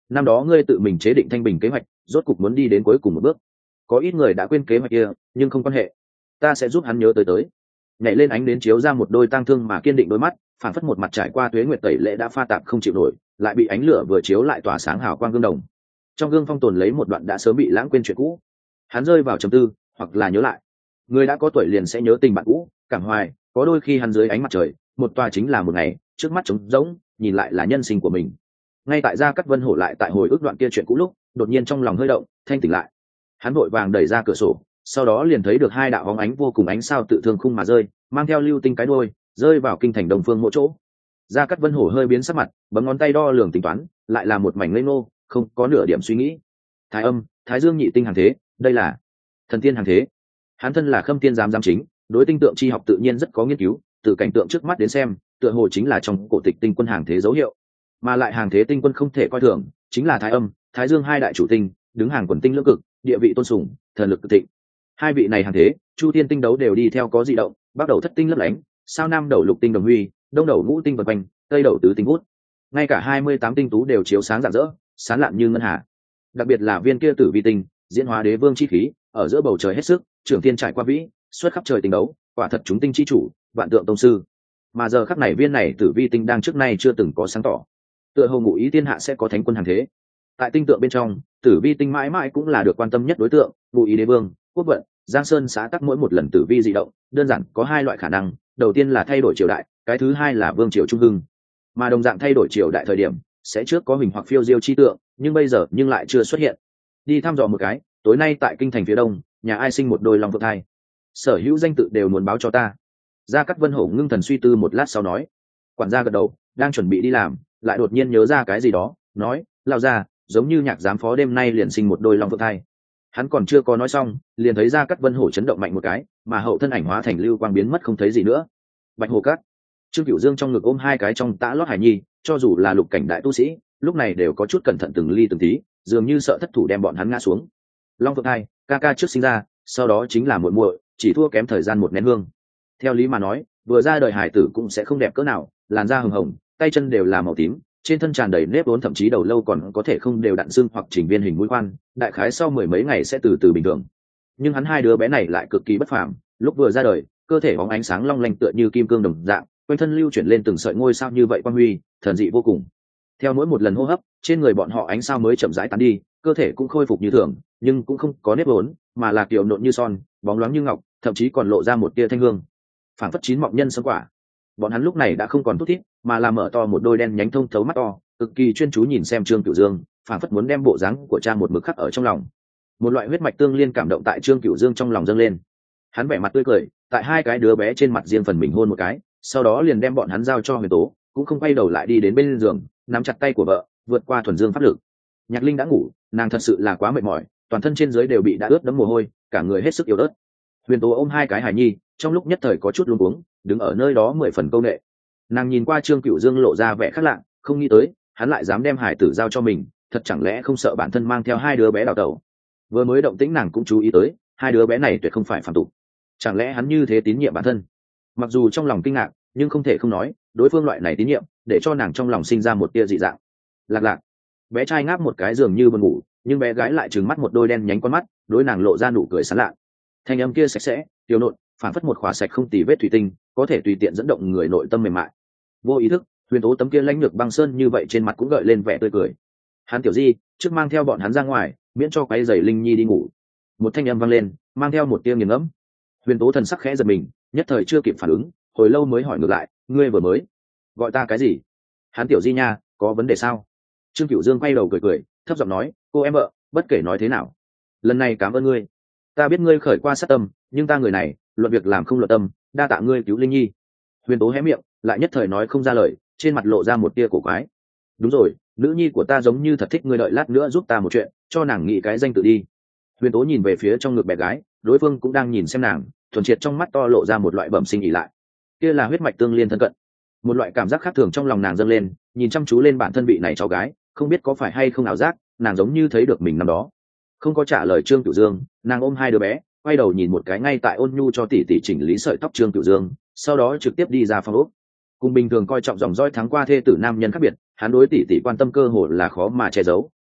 năm đó ngươi tự mình chế định thanh bình kế hoạch, rốt cục muốn đi đến cuối cùng một bước. Có ít người đã quên kế hoạch kia, nhưng không quan hệ, ta sẽ giúp hắn nhớ tới tới. Nhảy lên ánh đến chiếu ra một đôi tang thương mà kiên định đôi mắt, phản phất một mặt trải qua tuế nguyệt tẩy lệ đã pha tạp không chịu nổi, lại bị ánh lửa vừa chiếu lại tỏa sáng hào quang gương đồng. Trong gương phong tồn lấy một đoạn đã sớm bị lãng quên chuyện cũ. Hắn rơi vào trầm tư, hoặc là nhớ lại. Người đã có tuổi liền sẽ nhớ tình bạn cũ, cảm hoài, có đôi khi hắn dưới ánh mặt trời, một tòa chính là một ngày, trước mắt trống rỗng, nhìn lại là nhân sinh của mình. Ngay tại Gia Cát Vân Hổ lại tại hồi ức đoạn kia chuyện cũ lúc, đột nhiên trong lòng hơi động, thanh tỉnh lại. Hắn vội vàng đẩy ra cửa sổ, sau đó liền thấy được hai đạo bóng ánh vô cùng ánh sao tự thương khung mà rơi, mang theo lưu tinh cái đuôi, rơi vào kinh thành Đông Phương mỗi chỗ. Gia Cát Vân Hổ hơi biến sắc mặt, bấm ngón tay đo lường tính toán, lại là một mảnh ngây ngô, không có nửa điểm suy nghĩ. Thái âm, Thái Dương nhị tinh hàng thế, đây là thần tiên hàng thế. Hắn thân là Khâm Tiên giám giám chính, đối tinh tượng chi học tự nhiên rất có nghiên cứu, từ cảnh tượng trước mắt đến xem, tựa hồ chính là trong cổ tịch tinh quân hàng thế dấu hiệu. Mà lại hàng thế tinh quân không thể coi thường, chính là Thái âm, Thái Dương hai đại chủ tinh, đứng hàng quần tinh lưỡng cực, địa vị tôn sùng, thần lực cực thịnh. Hai vị này hàng thế, Chu Tiên tinh đấu đều đi theo có dị động, bắt đầu thất tinh lấp lánh, sao nam đầu lục tinh đồng huy, đông đầu ngũ tinh vần quanh, tây đầu tứ tinh hút. Ngay cả hai mươi tám tinh tú đều chiếu sáng rạng rỡ, sáng lạn như ngân hà. Đặc biệt là viên kia tử vi tinh, diễn hóa đế vương chi khí, ở giữa bầu trời hết sức, trưởng thiên trải qua vĩ, xuất khắp trời tinh đấu, quả thật chúng tinh chi chủ, vạn tượng tông sư. Mà giờ khắc này viên này tử vi tinh đang trước nay chưa từng có sáng tỏ. Tựa hồ ngụ ý thiên hạ sẽ có thánh quân hàng thế. Tại tinh tượng bên trong, tử vi tinh mãi mãi cũng là được quan tâm nhất đối tượng, ngụ ý đế vương, quốc vận, Giang Sơn xã tắc mỗi một lần tử vi dị động, đơn giản có hai loại khả năng, đầu tiên là thay đổi triều đại, cái thứ hai là vương triều trung hưng. Mà đồng dạng thay đổi triều đại thời điểm, sẽ trước có hình hoặc phiêu diêu chi tượng, nhưng bây giờ nhưng lại chưa xuất hiện. Đi thăm dò một cái, tối nay tại kinh thành phía đông, nhà ai sinh một đôi long phượng thai, sở hữu danh tự đều muốn báo cho ta. Gia Cát Vân Hổ ngưng thần suy tư một lát sau nói. Quản gia gật đầu, đang chuẩn bị đi làm, lại đột nhiên nhớ ra cái gì đó, nói, lao ra, giống như nhạc giám phó đêm nay liền sinh một đôi long phượng thai. Hắn còn chưa có nói xong, liền thấy Gia Cát Vân Hổ chấn động mạnh một cái, mà hậu thân ảnh hóa thành lưu quang biến mất không thấy gì nữa. Bạch Hồ Cát, Trương Cửu Dương trong ngực ôm hai cái trong tã lót hải nhi, cho dù là lục cảnh đại tu sĩ, lúc này đều có chút cẩn thận từng ly từng tí, dường như sợ thất thủ đem bọn hắn ngã xuống. Long phượng thai, ca ca trước sinh ra, sau đó chính là muội muội, chỉ thua kém thời gian một nén hương. Theo lý mà nói, vừa ra đời hải tử cũng sẽ không đẹp cỡ nào, làn da hồng hồng, tay chân đều là màu tím, trên thân tràn đầy nếp vốn, thậm chí đầu lâu còn có thể không đều đặn xương hoặc chỉnh viên hình mũi khoan, đại khái sau mười mấy ngày sẽ từ từ bình thường. Nhưng hắn hai đứa bé này lại cực kỳ bất phàm, lúc vừa ra đời, cơ thể bóng ánh sáng long lanh tựa như kim cương đồng dạng, quanh thân lưu chuyển lên từng sợi ngôi sao như vậy quang huy, thần dị vô cùng. Theo mỗi một lần hô hấp, trên người bọn họ ánh sao mới chậm rãi tán đi, cơ thể cũng khôi phục như thường, nhưng cũng không có nếp vốn, mà là kiểu nộn như son, bóng loáng như ngọc, thậm chí còn lộ ra một tia thanh hương, phảng phất chín mọng nhân sâm quả. Bọn hắn lúc này đã không còn thút thít, mà là mở to một đôi đen nhánh thông thấu mắt to, cực kỳ chuyên chú nhìn xem Trương Cửu Dương, phảng phất muốn đem bộ dáng của cha một mực khắc ở trong lòng. Một loại huyết mạch tương liên cảm động tại Trương Cửu Dương trong lòng dâng lên. Hắn vẻ mặt tươi cười, tại hai cái đứa bé trên mặt riêng phần mình hôn một cái, sau đó liền đem bọn hắn giao cho Huyền Tố, cũng không quay đầu lại đi đến bên giường, nắm chặt tay của vợ, vượt qua thuần dương pháp lực. Nhạc Linh đã ngủ, nàng thật sự là quá mệt mỏi, toàn thân trên dưới đều bị đã ướt đẫm mồ hôi, cả người hết sức yếu ớt. Huyền Tố ôm hai cái hài nhi, trong lúc nhất thời có chút luống cuống, đứng ở nơi đó mười phần câu nệ. Nàng nhìn qua Trương Cửu Dương lộ ra vẻ khác lạ, không nghĩ tới hắn lại dám đem hải tử giao cho mình, thật chẳng lẽ không sợ bản thân mang theo hai đứa bé đào tẩu. Vừa mới động tĩnh nàng cũng chú ý tới, hai đứa bé này tuyệt không phải phàm tục. Chẳng lẽ hắn như thế tín nhiệm bản thân? Mặc dù trong lòng kinh ngạc, nhưng không thể không nói, đối phương loại này tín nhiệm, để cho nàng trong lòng sinh ra một tia dị dạng. Lạc lạc, bé trai ngáp một cái dường như buồn ngủ, nhưng bé gái lại trừng mắt một đôi đen nhánh con mắt, đối nàng lộ ra nụ cười sán lạ. Thanh âm kia sạch sẽ, tiêu nộn, phản phất một khóa sạch không tì vết thủy tinh, có thể tùy tiện dẫn động người nội tâm mềm mại. Vô ý thức, Huyền Tố tấm kia lãnh lược băng sơn như vậy trên mặt cũng gợi lên vẻ tươi cười. Hắn tiểu di, trước mang theo bọn hắn ra ngoài, miễn cho quấy rầy Linh Nhi đi ngủ. Một thanh âm vang lên, mang theo một tia nghiền ngẫm. Huyền Tố thần sắc khẽ giật mình, nhất thời chưa kịp phản ứng, hồi lâu mới hỏi ngược lại, ngươi vừa mới gọi ta cái gì? Hắn tiểu di nha, có vấn đề sao? Trương Cửu Dương quay đầu cười cười, thấp giọng nói, cô em vợ, bất kể nói thế nào, lần này cảm ơn ngươi. Ta biết ngươi khởi qua sát tâm, nhưng ta người này, luận việc làm không luận tâm, đa tạ ngươi cứu Linh Nhi. Huyền Tố hé miệng, lại nhất thời nói không ra lời, trên mặt lộ ra một tia cổ quái. Đúng rồi, nữ nhi của ta giống như thật thích ngươi, đợi lát nữa giúp ta một chuyện, cho nàng nghĩ cái danh tự đi. Huyền Tố nhìn về phía trong ngực bé gái, đối phương cũng đang nhìn xem nàng, thuần triệt trong mắt to lộ ra một loại bẩm sinh ỉ lại. Kia là huyết mạch tương liên thân cận. Một loại cảm giác khác thường trong lòng nàng dâng lên, nhìn chăm chú lên bản thân vị này cháu gái, không biết có phải hay không ảo giác, nàng giống như thấy được mình năm đó. Không có trả lời Trương Cửu Dương, nàng ôm hai đứa bé, quay đầu nhìn một cái ngay tại ôn nhu cho tỷ tỷ chỉnh lý sợi tóc Trương Cửu Dương, sau đó trực tiếp đi ra phòng ốc. Cùng bình thường coi trọng dòng dõi thắng qua thê tử nam nhân khác biệt, hắn đối tỷ tỷ quan tâm cơ hồ là khó mà che giấu,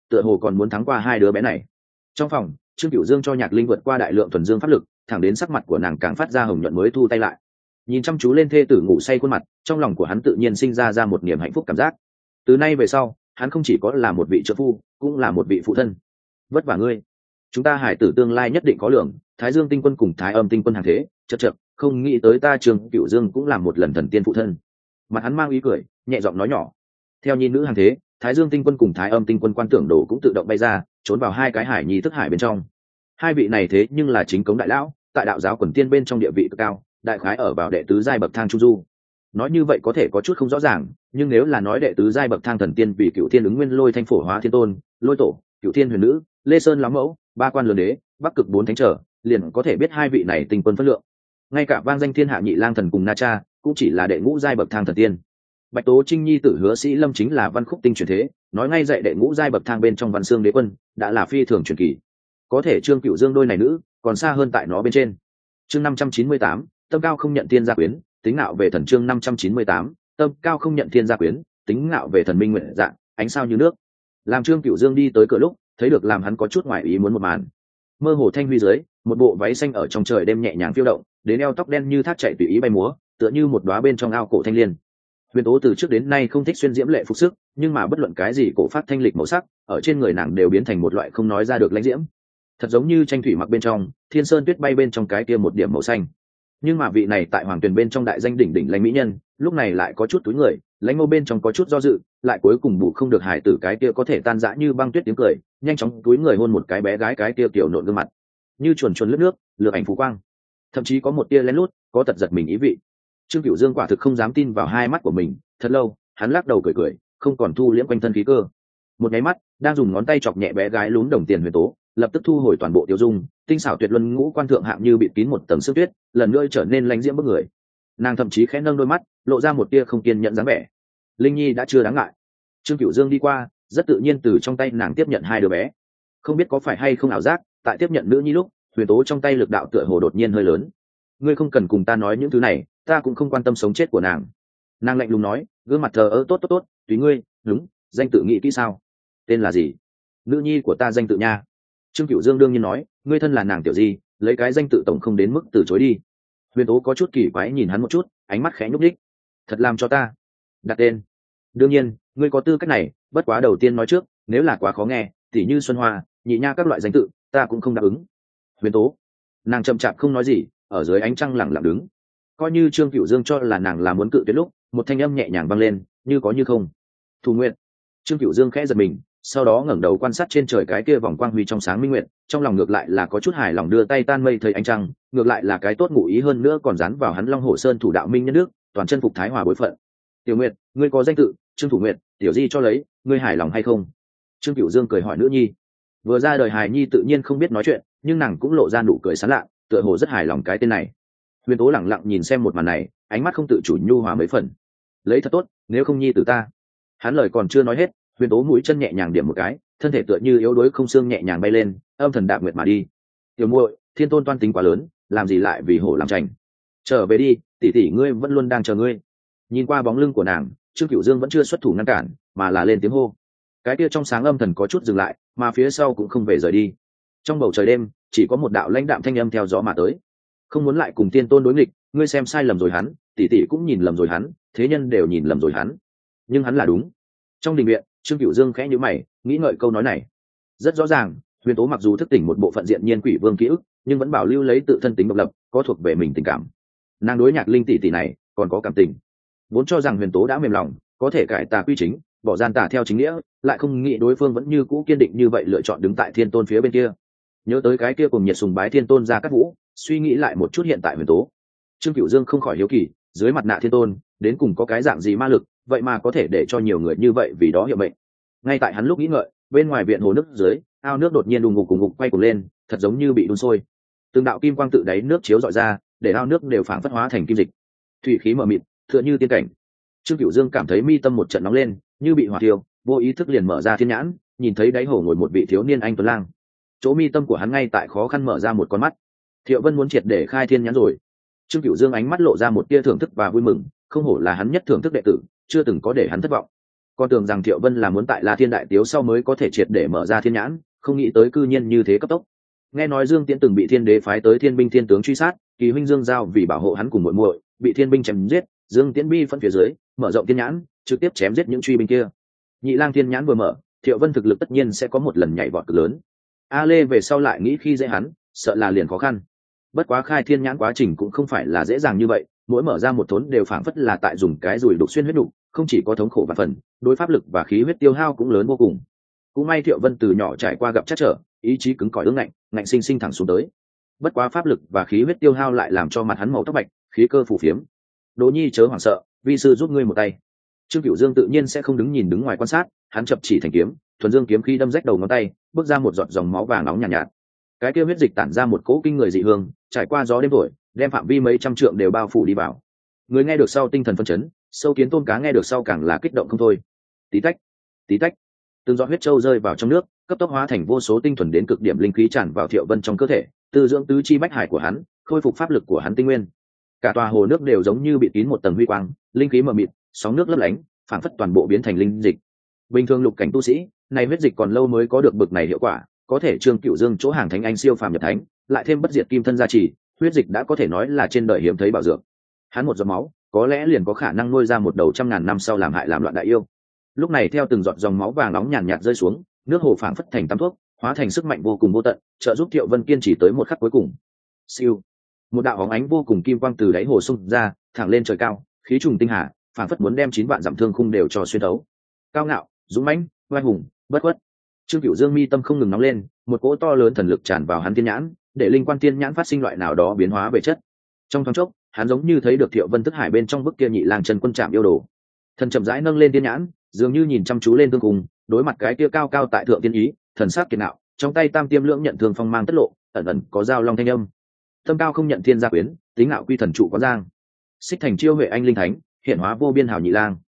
tựa hồ còn muốn thắng qua hai đứa bé này. Trong phòng, Trương Cửu Dương cho Nhạc Linh vượt qua đại lượng thuần dương pháp lực, thẳng đến sắc mặt của nàng càng phát ra hồng nhuận mới thu tay lại. Nhìn chăm chú lên thê tử ngủ say khuôn mặt, trong lòng của hắn tự nhiên sinh ra ra một niềm hạnh phúc cảm giác. Từ nay về sau, hắn không chỉ có là một vị trợ phu, cũng là một vị phụ thân. Vất vả ngươi, chúng ta hải tử tương lai nhất định có lượng. Thái Dương tinh quân cùng Thái Âm tinh quân hàng thế, chậc chậc, không nghĩ tới ta Trương Cửu Dương cũng làm một lần thần tiên phụ thân. Mặt hắn mang ý cười, nhẹ giọng nói nhỏ. Theo nhi nữ hàng thế, Thái Dương tinh quân cùng Thái Âm tinh quân quan tưởng đồ cũng tự động bay ra, trốn vào hai cái hải nhi thức hải bên trong. Hai vị này thế nhưng là chính cống đại lão, tại đạo giáo quần tiên bên trong địa vị cực cao, đại khái ở vào đệ tứ giai bậc thang trung du. Nói như vậy có thể có chút không rõ ràng, nhưng nếu là nói đệ tứ giai bậc thang thần tiên vì Cựu Thiên ứng nguyên lôi thanh phổ hóa thiên tôn, lôi tổ, Cựu Thiên huyền nữ, Lê Sơn lắm mẫu, ba quan lớn đế, bắc cực bốn thánh trở, liền có thể biết hai vị này tinh quân phân lượng. Ngay cả vang danh thiên hạ nhị lang thần cùng Na Cha, cũng chỉ là đệ ngũ giai bậc thang thần tiên. Bạch Tố Trinh nhi tử Hứa Sĩ Lâm chính là văn khúc tinh truyền thế, nói ngay dạy đệ ngũ giai bậc thang bên trong văn xương đế quân, đã là phi thường truyền kỳ. Có thể Trương Cửu Dương đôi này nữ, còn xa hơn tại nó bên trên. Chương năm trăm chín mươi tám, tâm cao không nhận thiên gia quyến, tính ngạo về thần. Chương năm trăm chín mươi tám, tâm cao không nhận thiên gia quyến, tính ngạo về thần minh nguyện dạng, ánh sao như nước. Làm Trương Cửu Dương đi tới cửa lúc, thấy được làm hắn có chút ngoài ý muốn một màn. Mơ hồ thanh huy dưới, một bộ váy xanh ở trong trời đêm nhẹ nhàng phiêu động, đến eo tóc đen như thác chạy tùy ý bay múa, tựa như một đóa bên trong ao cổ thanh liên. Huyền Tố từ trước đến nay không thích xuyên diễm lệ phục sức, nhưng mà bất luận cái gì cổ phát thanh lịch màu sắc, ở trên người nàng đều biến thành một loại không nói ra được lãnh diễm. Thật giống như tranh thủy mặc bên trong, thiên sơn tuyết bay bên trong cái kia một điểm màu xanh. Nhưng mà vị này tại hoàng tuyền bên trong đại danh đỉnh đỉnh lãnh mỹ nhân, lúc này lại có chút túi người, lãnh mâu bên trong có chút do dự, lại cuối cùng bù không được hải tử cái kia có thể tan rã như băng tuyết tiếng cười, nhanh chóng túi người hôn một cái bé gái cái kia tiểu nộn gương mặt, như chuồn chuồn lướt nước, lược ảnh phú quang, thậm chí có một tia lén lút, có tật giật mình ý vị. Trương Cửu Dương quả thực không dám tin vào hai mắt của mình, thật lâu, hắn lắc đầu cười cười, không còn thu liễm quanh thân khí cơ. Một cái mắt, đang dùng ngón tay chọc nhẹ bé gái lún đồng tiền Huyền Tố, lập tức thu hồi toàn bộ tiêu dung, tinh xảo tuyệt luân ngũ quan thượng hạng như bị kín một tầng sương tuyết, lần nữa trở nên lãnh diễm bức người. Nàng thậm chí khẽ nâng đôi mắt, lộ ra một tia không kiên nhẫn dáng vẻ. Linh Nhi đã chưa đáng ngại. Trương Cửu Dương đi qua, rất tự nhiên từ trong tay nàng tiếp nhận hai đứa bé. Không biết có phải hay không ảo giác, tại tiếp nhận nữ nhi lúc, Huyền Tố trong tay lực đạo tựa hồ đột nhiên hơi lớn. Ngươi không cần cùng ta nói những thứ này, ta cũng không quan tâm sống chết của nàng. Nàng lạnh lùng nói, gương mặt thờ ơ, tốt tốt tốt, tùy ngươi. Đúng, danh tự nghĩ kỹ sao? Tên là gì? Nữ nhi của ta danh tự nha. Trương Cửu Dương đương nhiên nói, ngươi thân là nàng tiểu di, lấy cái danh tự tổng không đến mức từ chối đi. Huyền Tố có chút kỳ quái nhìn hắn một chút, ánh mắt khẽ nhúc nhích. Thật làm cho ta đặt tên. Đương nhiên, ngươi có tư cách này, bất quá đầu tiên nói trước, nếu là quá khó nghe, tỉ như Xuân Hoa, Nhị Nha các loại danh tự, ta cũng không đáp ứng. Huyền Tố, nàng chậm chạp không nói gì, ở dưới ánh trăng lặng lặng đứng. Coi như Trương Cửu Dương cho là nàng là muốn cự tuyệt lúc, một thanh âm nhẹ nhàng vang lên, như có như không. Thủ nguyện. Trương Cửu Dương khẽ giật mình, sau đó ngẩng đầu quan sát trên trời cái kia vòng quang huy trong sáng minh nguyện, trong lòng ngược lại là có chút hài lòng, đưa tay tan mây thấy ánh trăng, ngược lại là cái tốt ngụ ý hơn nữa còn dán vào hắn Long Hổ Sơn thủ đạo minh nhân nước, toàn chân phục thái hòa bối phận. Tiểu Nguyệt, ngươi có danh tự, Trương Thủ Nguyệt, tiểu di cho lấy, ngươi hài lòng hay không? Trương Cửu Dương cười hỏi nữ nhi. Vừa ra đời hài nhi tự nhiên không biết nói chuyện, nhưng nàng cũng lộ ra nụ cười sán lạ, tựa hồ rất hài lòng cái tên này. Huyền Tố lẳng lặng nhìn xem một màn này, ánh mắt không tự chủ nhu hòa mấy phần. Lấy thật tốt, nếu không nhi tử ta. Hắn lời còn chưa nói hết, Huyền Tố mũi chân nhẹ nhàng điểm một cái, thân thể tựa như yếu đuối không xương nhẹ nhàng bay lên, âm thần đạm nguyệt mà đi. Tiểu muội, thiên tôn toan tính quá lớn, làm gì lại vì hổ làm tranh. Trở về đi, tỷ tỷ ngươi vẫn luôn đang chờ ngươi. Nhìn qua bóng lưng của nàng, Trương Cửu Dương vẫn chưa xuất thủ ngăn cản, mà là lên tiếng hô. Cái kia trong sáng âm thần có chút dừng lại, mà phía sau cũng không về rời đi. Trong bầu trời đêm, chỉ có một đạo lãnh đạm thanh âm theo gió mà tới. Không muốn lại cùng tiên tôn đối nghịch, ngươi xem sai lầm rồi hắn, tỷ tỷ cũng nhìn lầm rồi hắn, thế nhân đều nhìn lầm rồi hắn. Nhưng hắn là đúng. Trong đình viện, Trương Cửu Dương khẽ nhíu mày, nghĩ ngợi câu nói này. Rất rõ ràng, Huyền Tố mặc dù thức tỉnh một bộ phận diện nhiên quỷ vương ký ức, nhưng vẫn bảo lưu lấy tự thân tính độc lập, có thuộc về mình tình cảm. Nàng đối Nhạc Linh tỷ tỷ này còn có cảm tình. Vốn cho rằng Huyền Tố đã mềm lòng, có thể cải tà quy chính, bỏ gian tà theo chính nghĩa, lại không nghĩ đối phương vẫn như cũ kiên định như vậy lựa chọn đứng tại Thiên Tôn phía bên kia. Nhớ tới cái kia cùng nhiệt sùng bái Thiên Tôn ra cắt vũ, suy nghĩ lại một chút hiện tại Huyền Tố, Trương Cửu Dương không khỏi hiếu kỳ, dưới mặt nạ Thiên Tôn đến cùng có cái dạng gì ma lực, vậy mà có thể để cho nhiều người như vậy vì đó hiệu mệnh. Ngay tại hắn lúc nghĩ ngợi, bên ngoài viện hồ nước dưới, ao nước đột nhiên đùng ngục cùng ngục quay cuồng lên, thật giống như bị đun sôi. Từng đạo kim quang tự đáy nước chiếu rọi ra, để ao nước đều phảng phất hóa thành kim dịch. Thủy khí mờ mịt, tựa như tiên cảnh. Trương Cửu Dương cảm thấy mi tâm một trận nóng lên, như bị hỏa thiêu, vô ý thức liền mở ra thiên nhãn, nhìn thấy đáy hồ ngồi một vị thiếu niên anh tuấn lang. Chỗ mi tâm của hắn ngay tại khó khăn mở ra một con mắt. Thiệu Vân muốn triệt để khai thiên nhãn rồi. Trương Cửu Dương ánh mắt lộ ra một tia thưởng thức và vui mừng, không hổ là hắn nhất thưởng thức đệ tử, chưa từng có để hắn thất vọng. con tưởng rằng Thiệu Vân là muốn tại La Thiên đại tiếu sau mới có thể triệt để mở ra thiên nhãn, không nghĩ tới cư nhiên như thế cấp tốc. Nghe nói Dương Tiễn từng bị Thiên Đế phái tới Thiên binh thiên tướng truy sát, Kỳ huynh Dương Giao vì bảo hộ hắn cùng muội muội, bị Thiên binh chém giết, Dương Tiễn bi phân phía dưới, mở rộng thiên nhãn, trực tiếp chém giết những truy binh kia. Nhị lang thiên nhãn vừa mở, Thiệu Vân thực lực tất nhiên sẽ có một lần nhảy vọt cực lớn. A Lê về sau lại nghĩ khi dễ hắn, sợ là liền khó khăn. Bất quá khai thiên nhãn quá trình cũng không phải là dễ dàng như vậy, mỗi mở ra một thốn đều phảng phất là tại dùng cái dùi đục xuyên huyết đục, không chỉ có thống khổ và phần, đối pháp lực và khí huyết tiêu hao cũng lớn vô cùng. Cũng may Thiệu Vân từ nhỏ trải qua gặp chắc trở, ý chí cứng cỏi ương ngạnh, ngạnh sinh sinh thẳng xuống tới. Bất quá pháp lực và khí huyết tiêu hao lại làm cho mặt hắn màu tóc bạch, khí cơ phù phiếm. Đỗ Nhi chớ hoảng sợ, vi sư giúp ngươi một tay. Trương Cửu Dương tự nhiên sẽ không đứng nhìn đứng ngoài quan sát, hắn chập chỉ thành kiếm, thuần dương kiếm khí đâm rách đầu ngón tay, bước ra một giọt dòng máu vàng nóng nhàn nhạt, nhạt. Cái kia huyết dịch tản ra một cỗ kinh người dị hương, trải qua gió đêm thổi, đem phạm vi mấy trăm trượng đều bao phủ đi vào. Người nghe được sau tinh thần phân chấn, sâu kiến tôm cá nghe được sau càng là kích động không thôi. Tí tách, tí tách, từng giọt huyết châu rơi vào trong nước, cấp tốc hóa thành vô số tinh thuần đến cực điểm linh khí tràn vào Thiệu Vân trong cơ thể, tư dưỡng tứ chi bách hải của hắn, khôi phục pháp lực của hắn tinh nguyên. Cả tòa hồ nước đều giống như bị kín một tầng huy quang, linh khí mờ mịt, sóng nước lấp lánh, phảng phất toàn bộ biến thành linh dịch. Bình thường lục cảnh tu sĩ, này huyết dịch còn lâu mới có được bực này hiệu quả, có thể Trương Cửu Dương chỗ hàng thánh anh siêu phàm nhập thánh, lại thêm bất diệt kim thân gia trì, huyết dịch đã có thể nói là trên đời hiếm thấy bảo dược. Hắn một giọt máu, có lẽ liền có khả năng nuôi ra một đầu trăm ngàn năm sau làm hại làm loạn đại yêu. Lúc này theo từng giọt dòng máu vàng nóng nhàn nhạt rơi xuống, nước hồ phảng phất thành tắm thuốc, hóa thành sức mạnh vô cùng vô tận, trợ giúp Thiệu Vân kiên trì tới một khắc cuối cùng. Siêu, một đạo bóng ánh vô cùng kim quang từ đáy hồ xung ra, thẳng lên trời cao, khí trùng tinh hà, phảng phất muốn đem chín vạn dặm thương khung đều cho xuyên thấu. Cao ngạo, dũng mãnh, oai hùng, bất khuất. Trương Cửu Dương mi tâm không ngừng nóng lên, một cỗ to lớn thần lực tràn vào hắn thiên nhãn, để linh quan thiên nhãn phát sinh loại nào đó biến hóa về chất. Trong thoáng chốc, hắn giống như thấy được Thiệu Vân thức hải bên trong bức kia nhị lang chân quân trạm yêu đồ. Thần chậm rãi nâng lên thiên nhãn, dường như nhìn chăm chú lên thương cùng, đối mặt cái kia cao cao tại thượng tiên ý, thần sắc kiệt ngạo, trong tay tam tiêm lưỡng nhận thương phong mang tất lộ, ẩn ẩn có dao long thanh âm. Tâm cao không nhận thiên gia quyến, tính ngạo quy thần trụ có giang. Xích thành chiêu huệ anh linh thánh, hiện hóa vô biên hào nhị lang.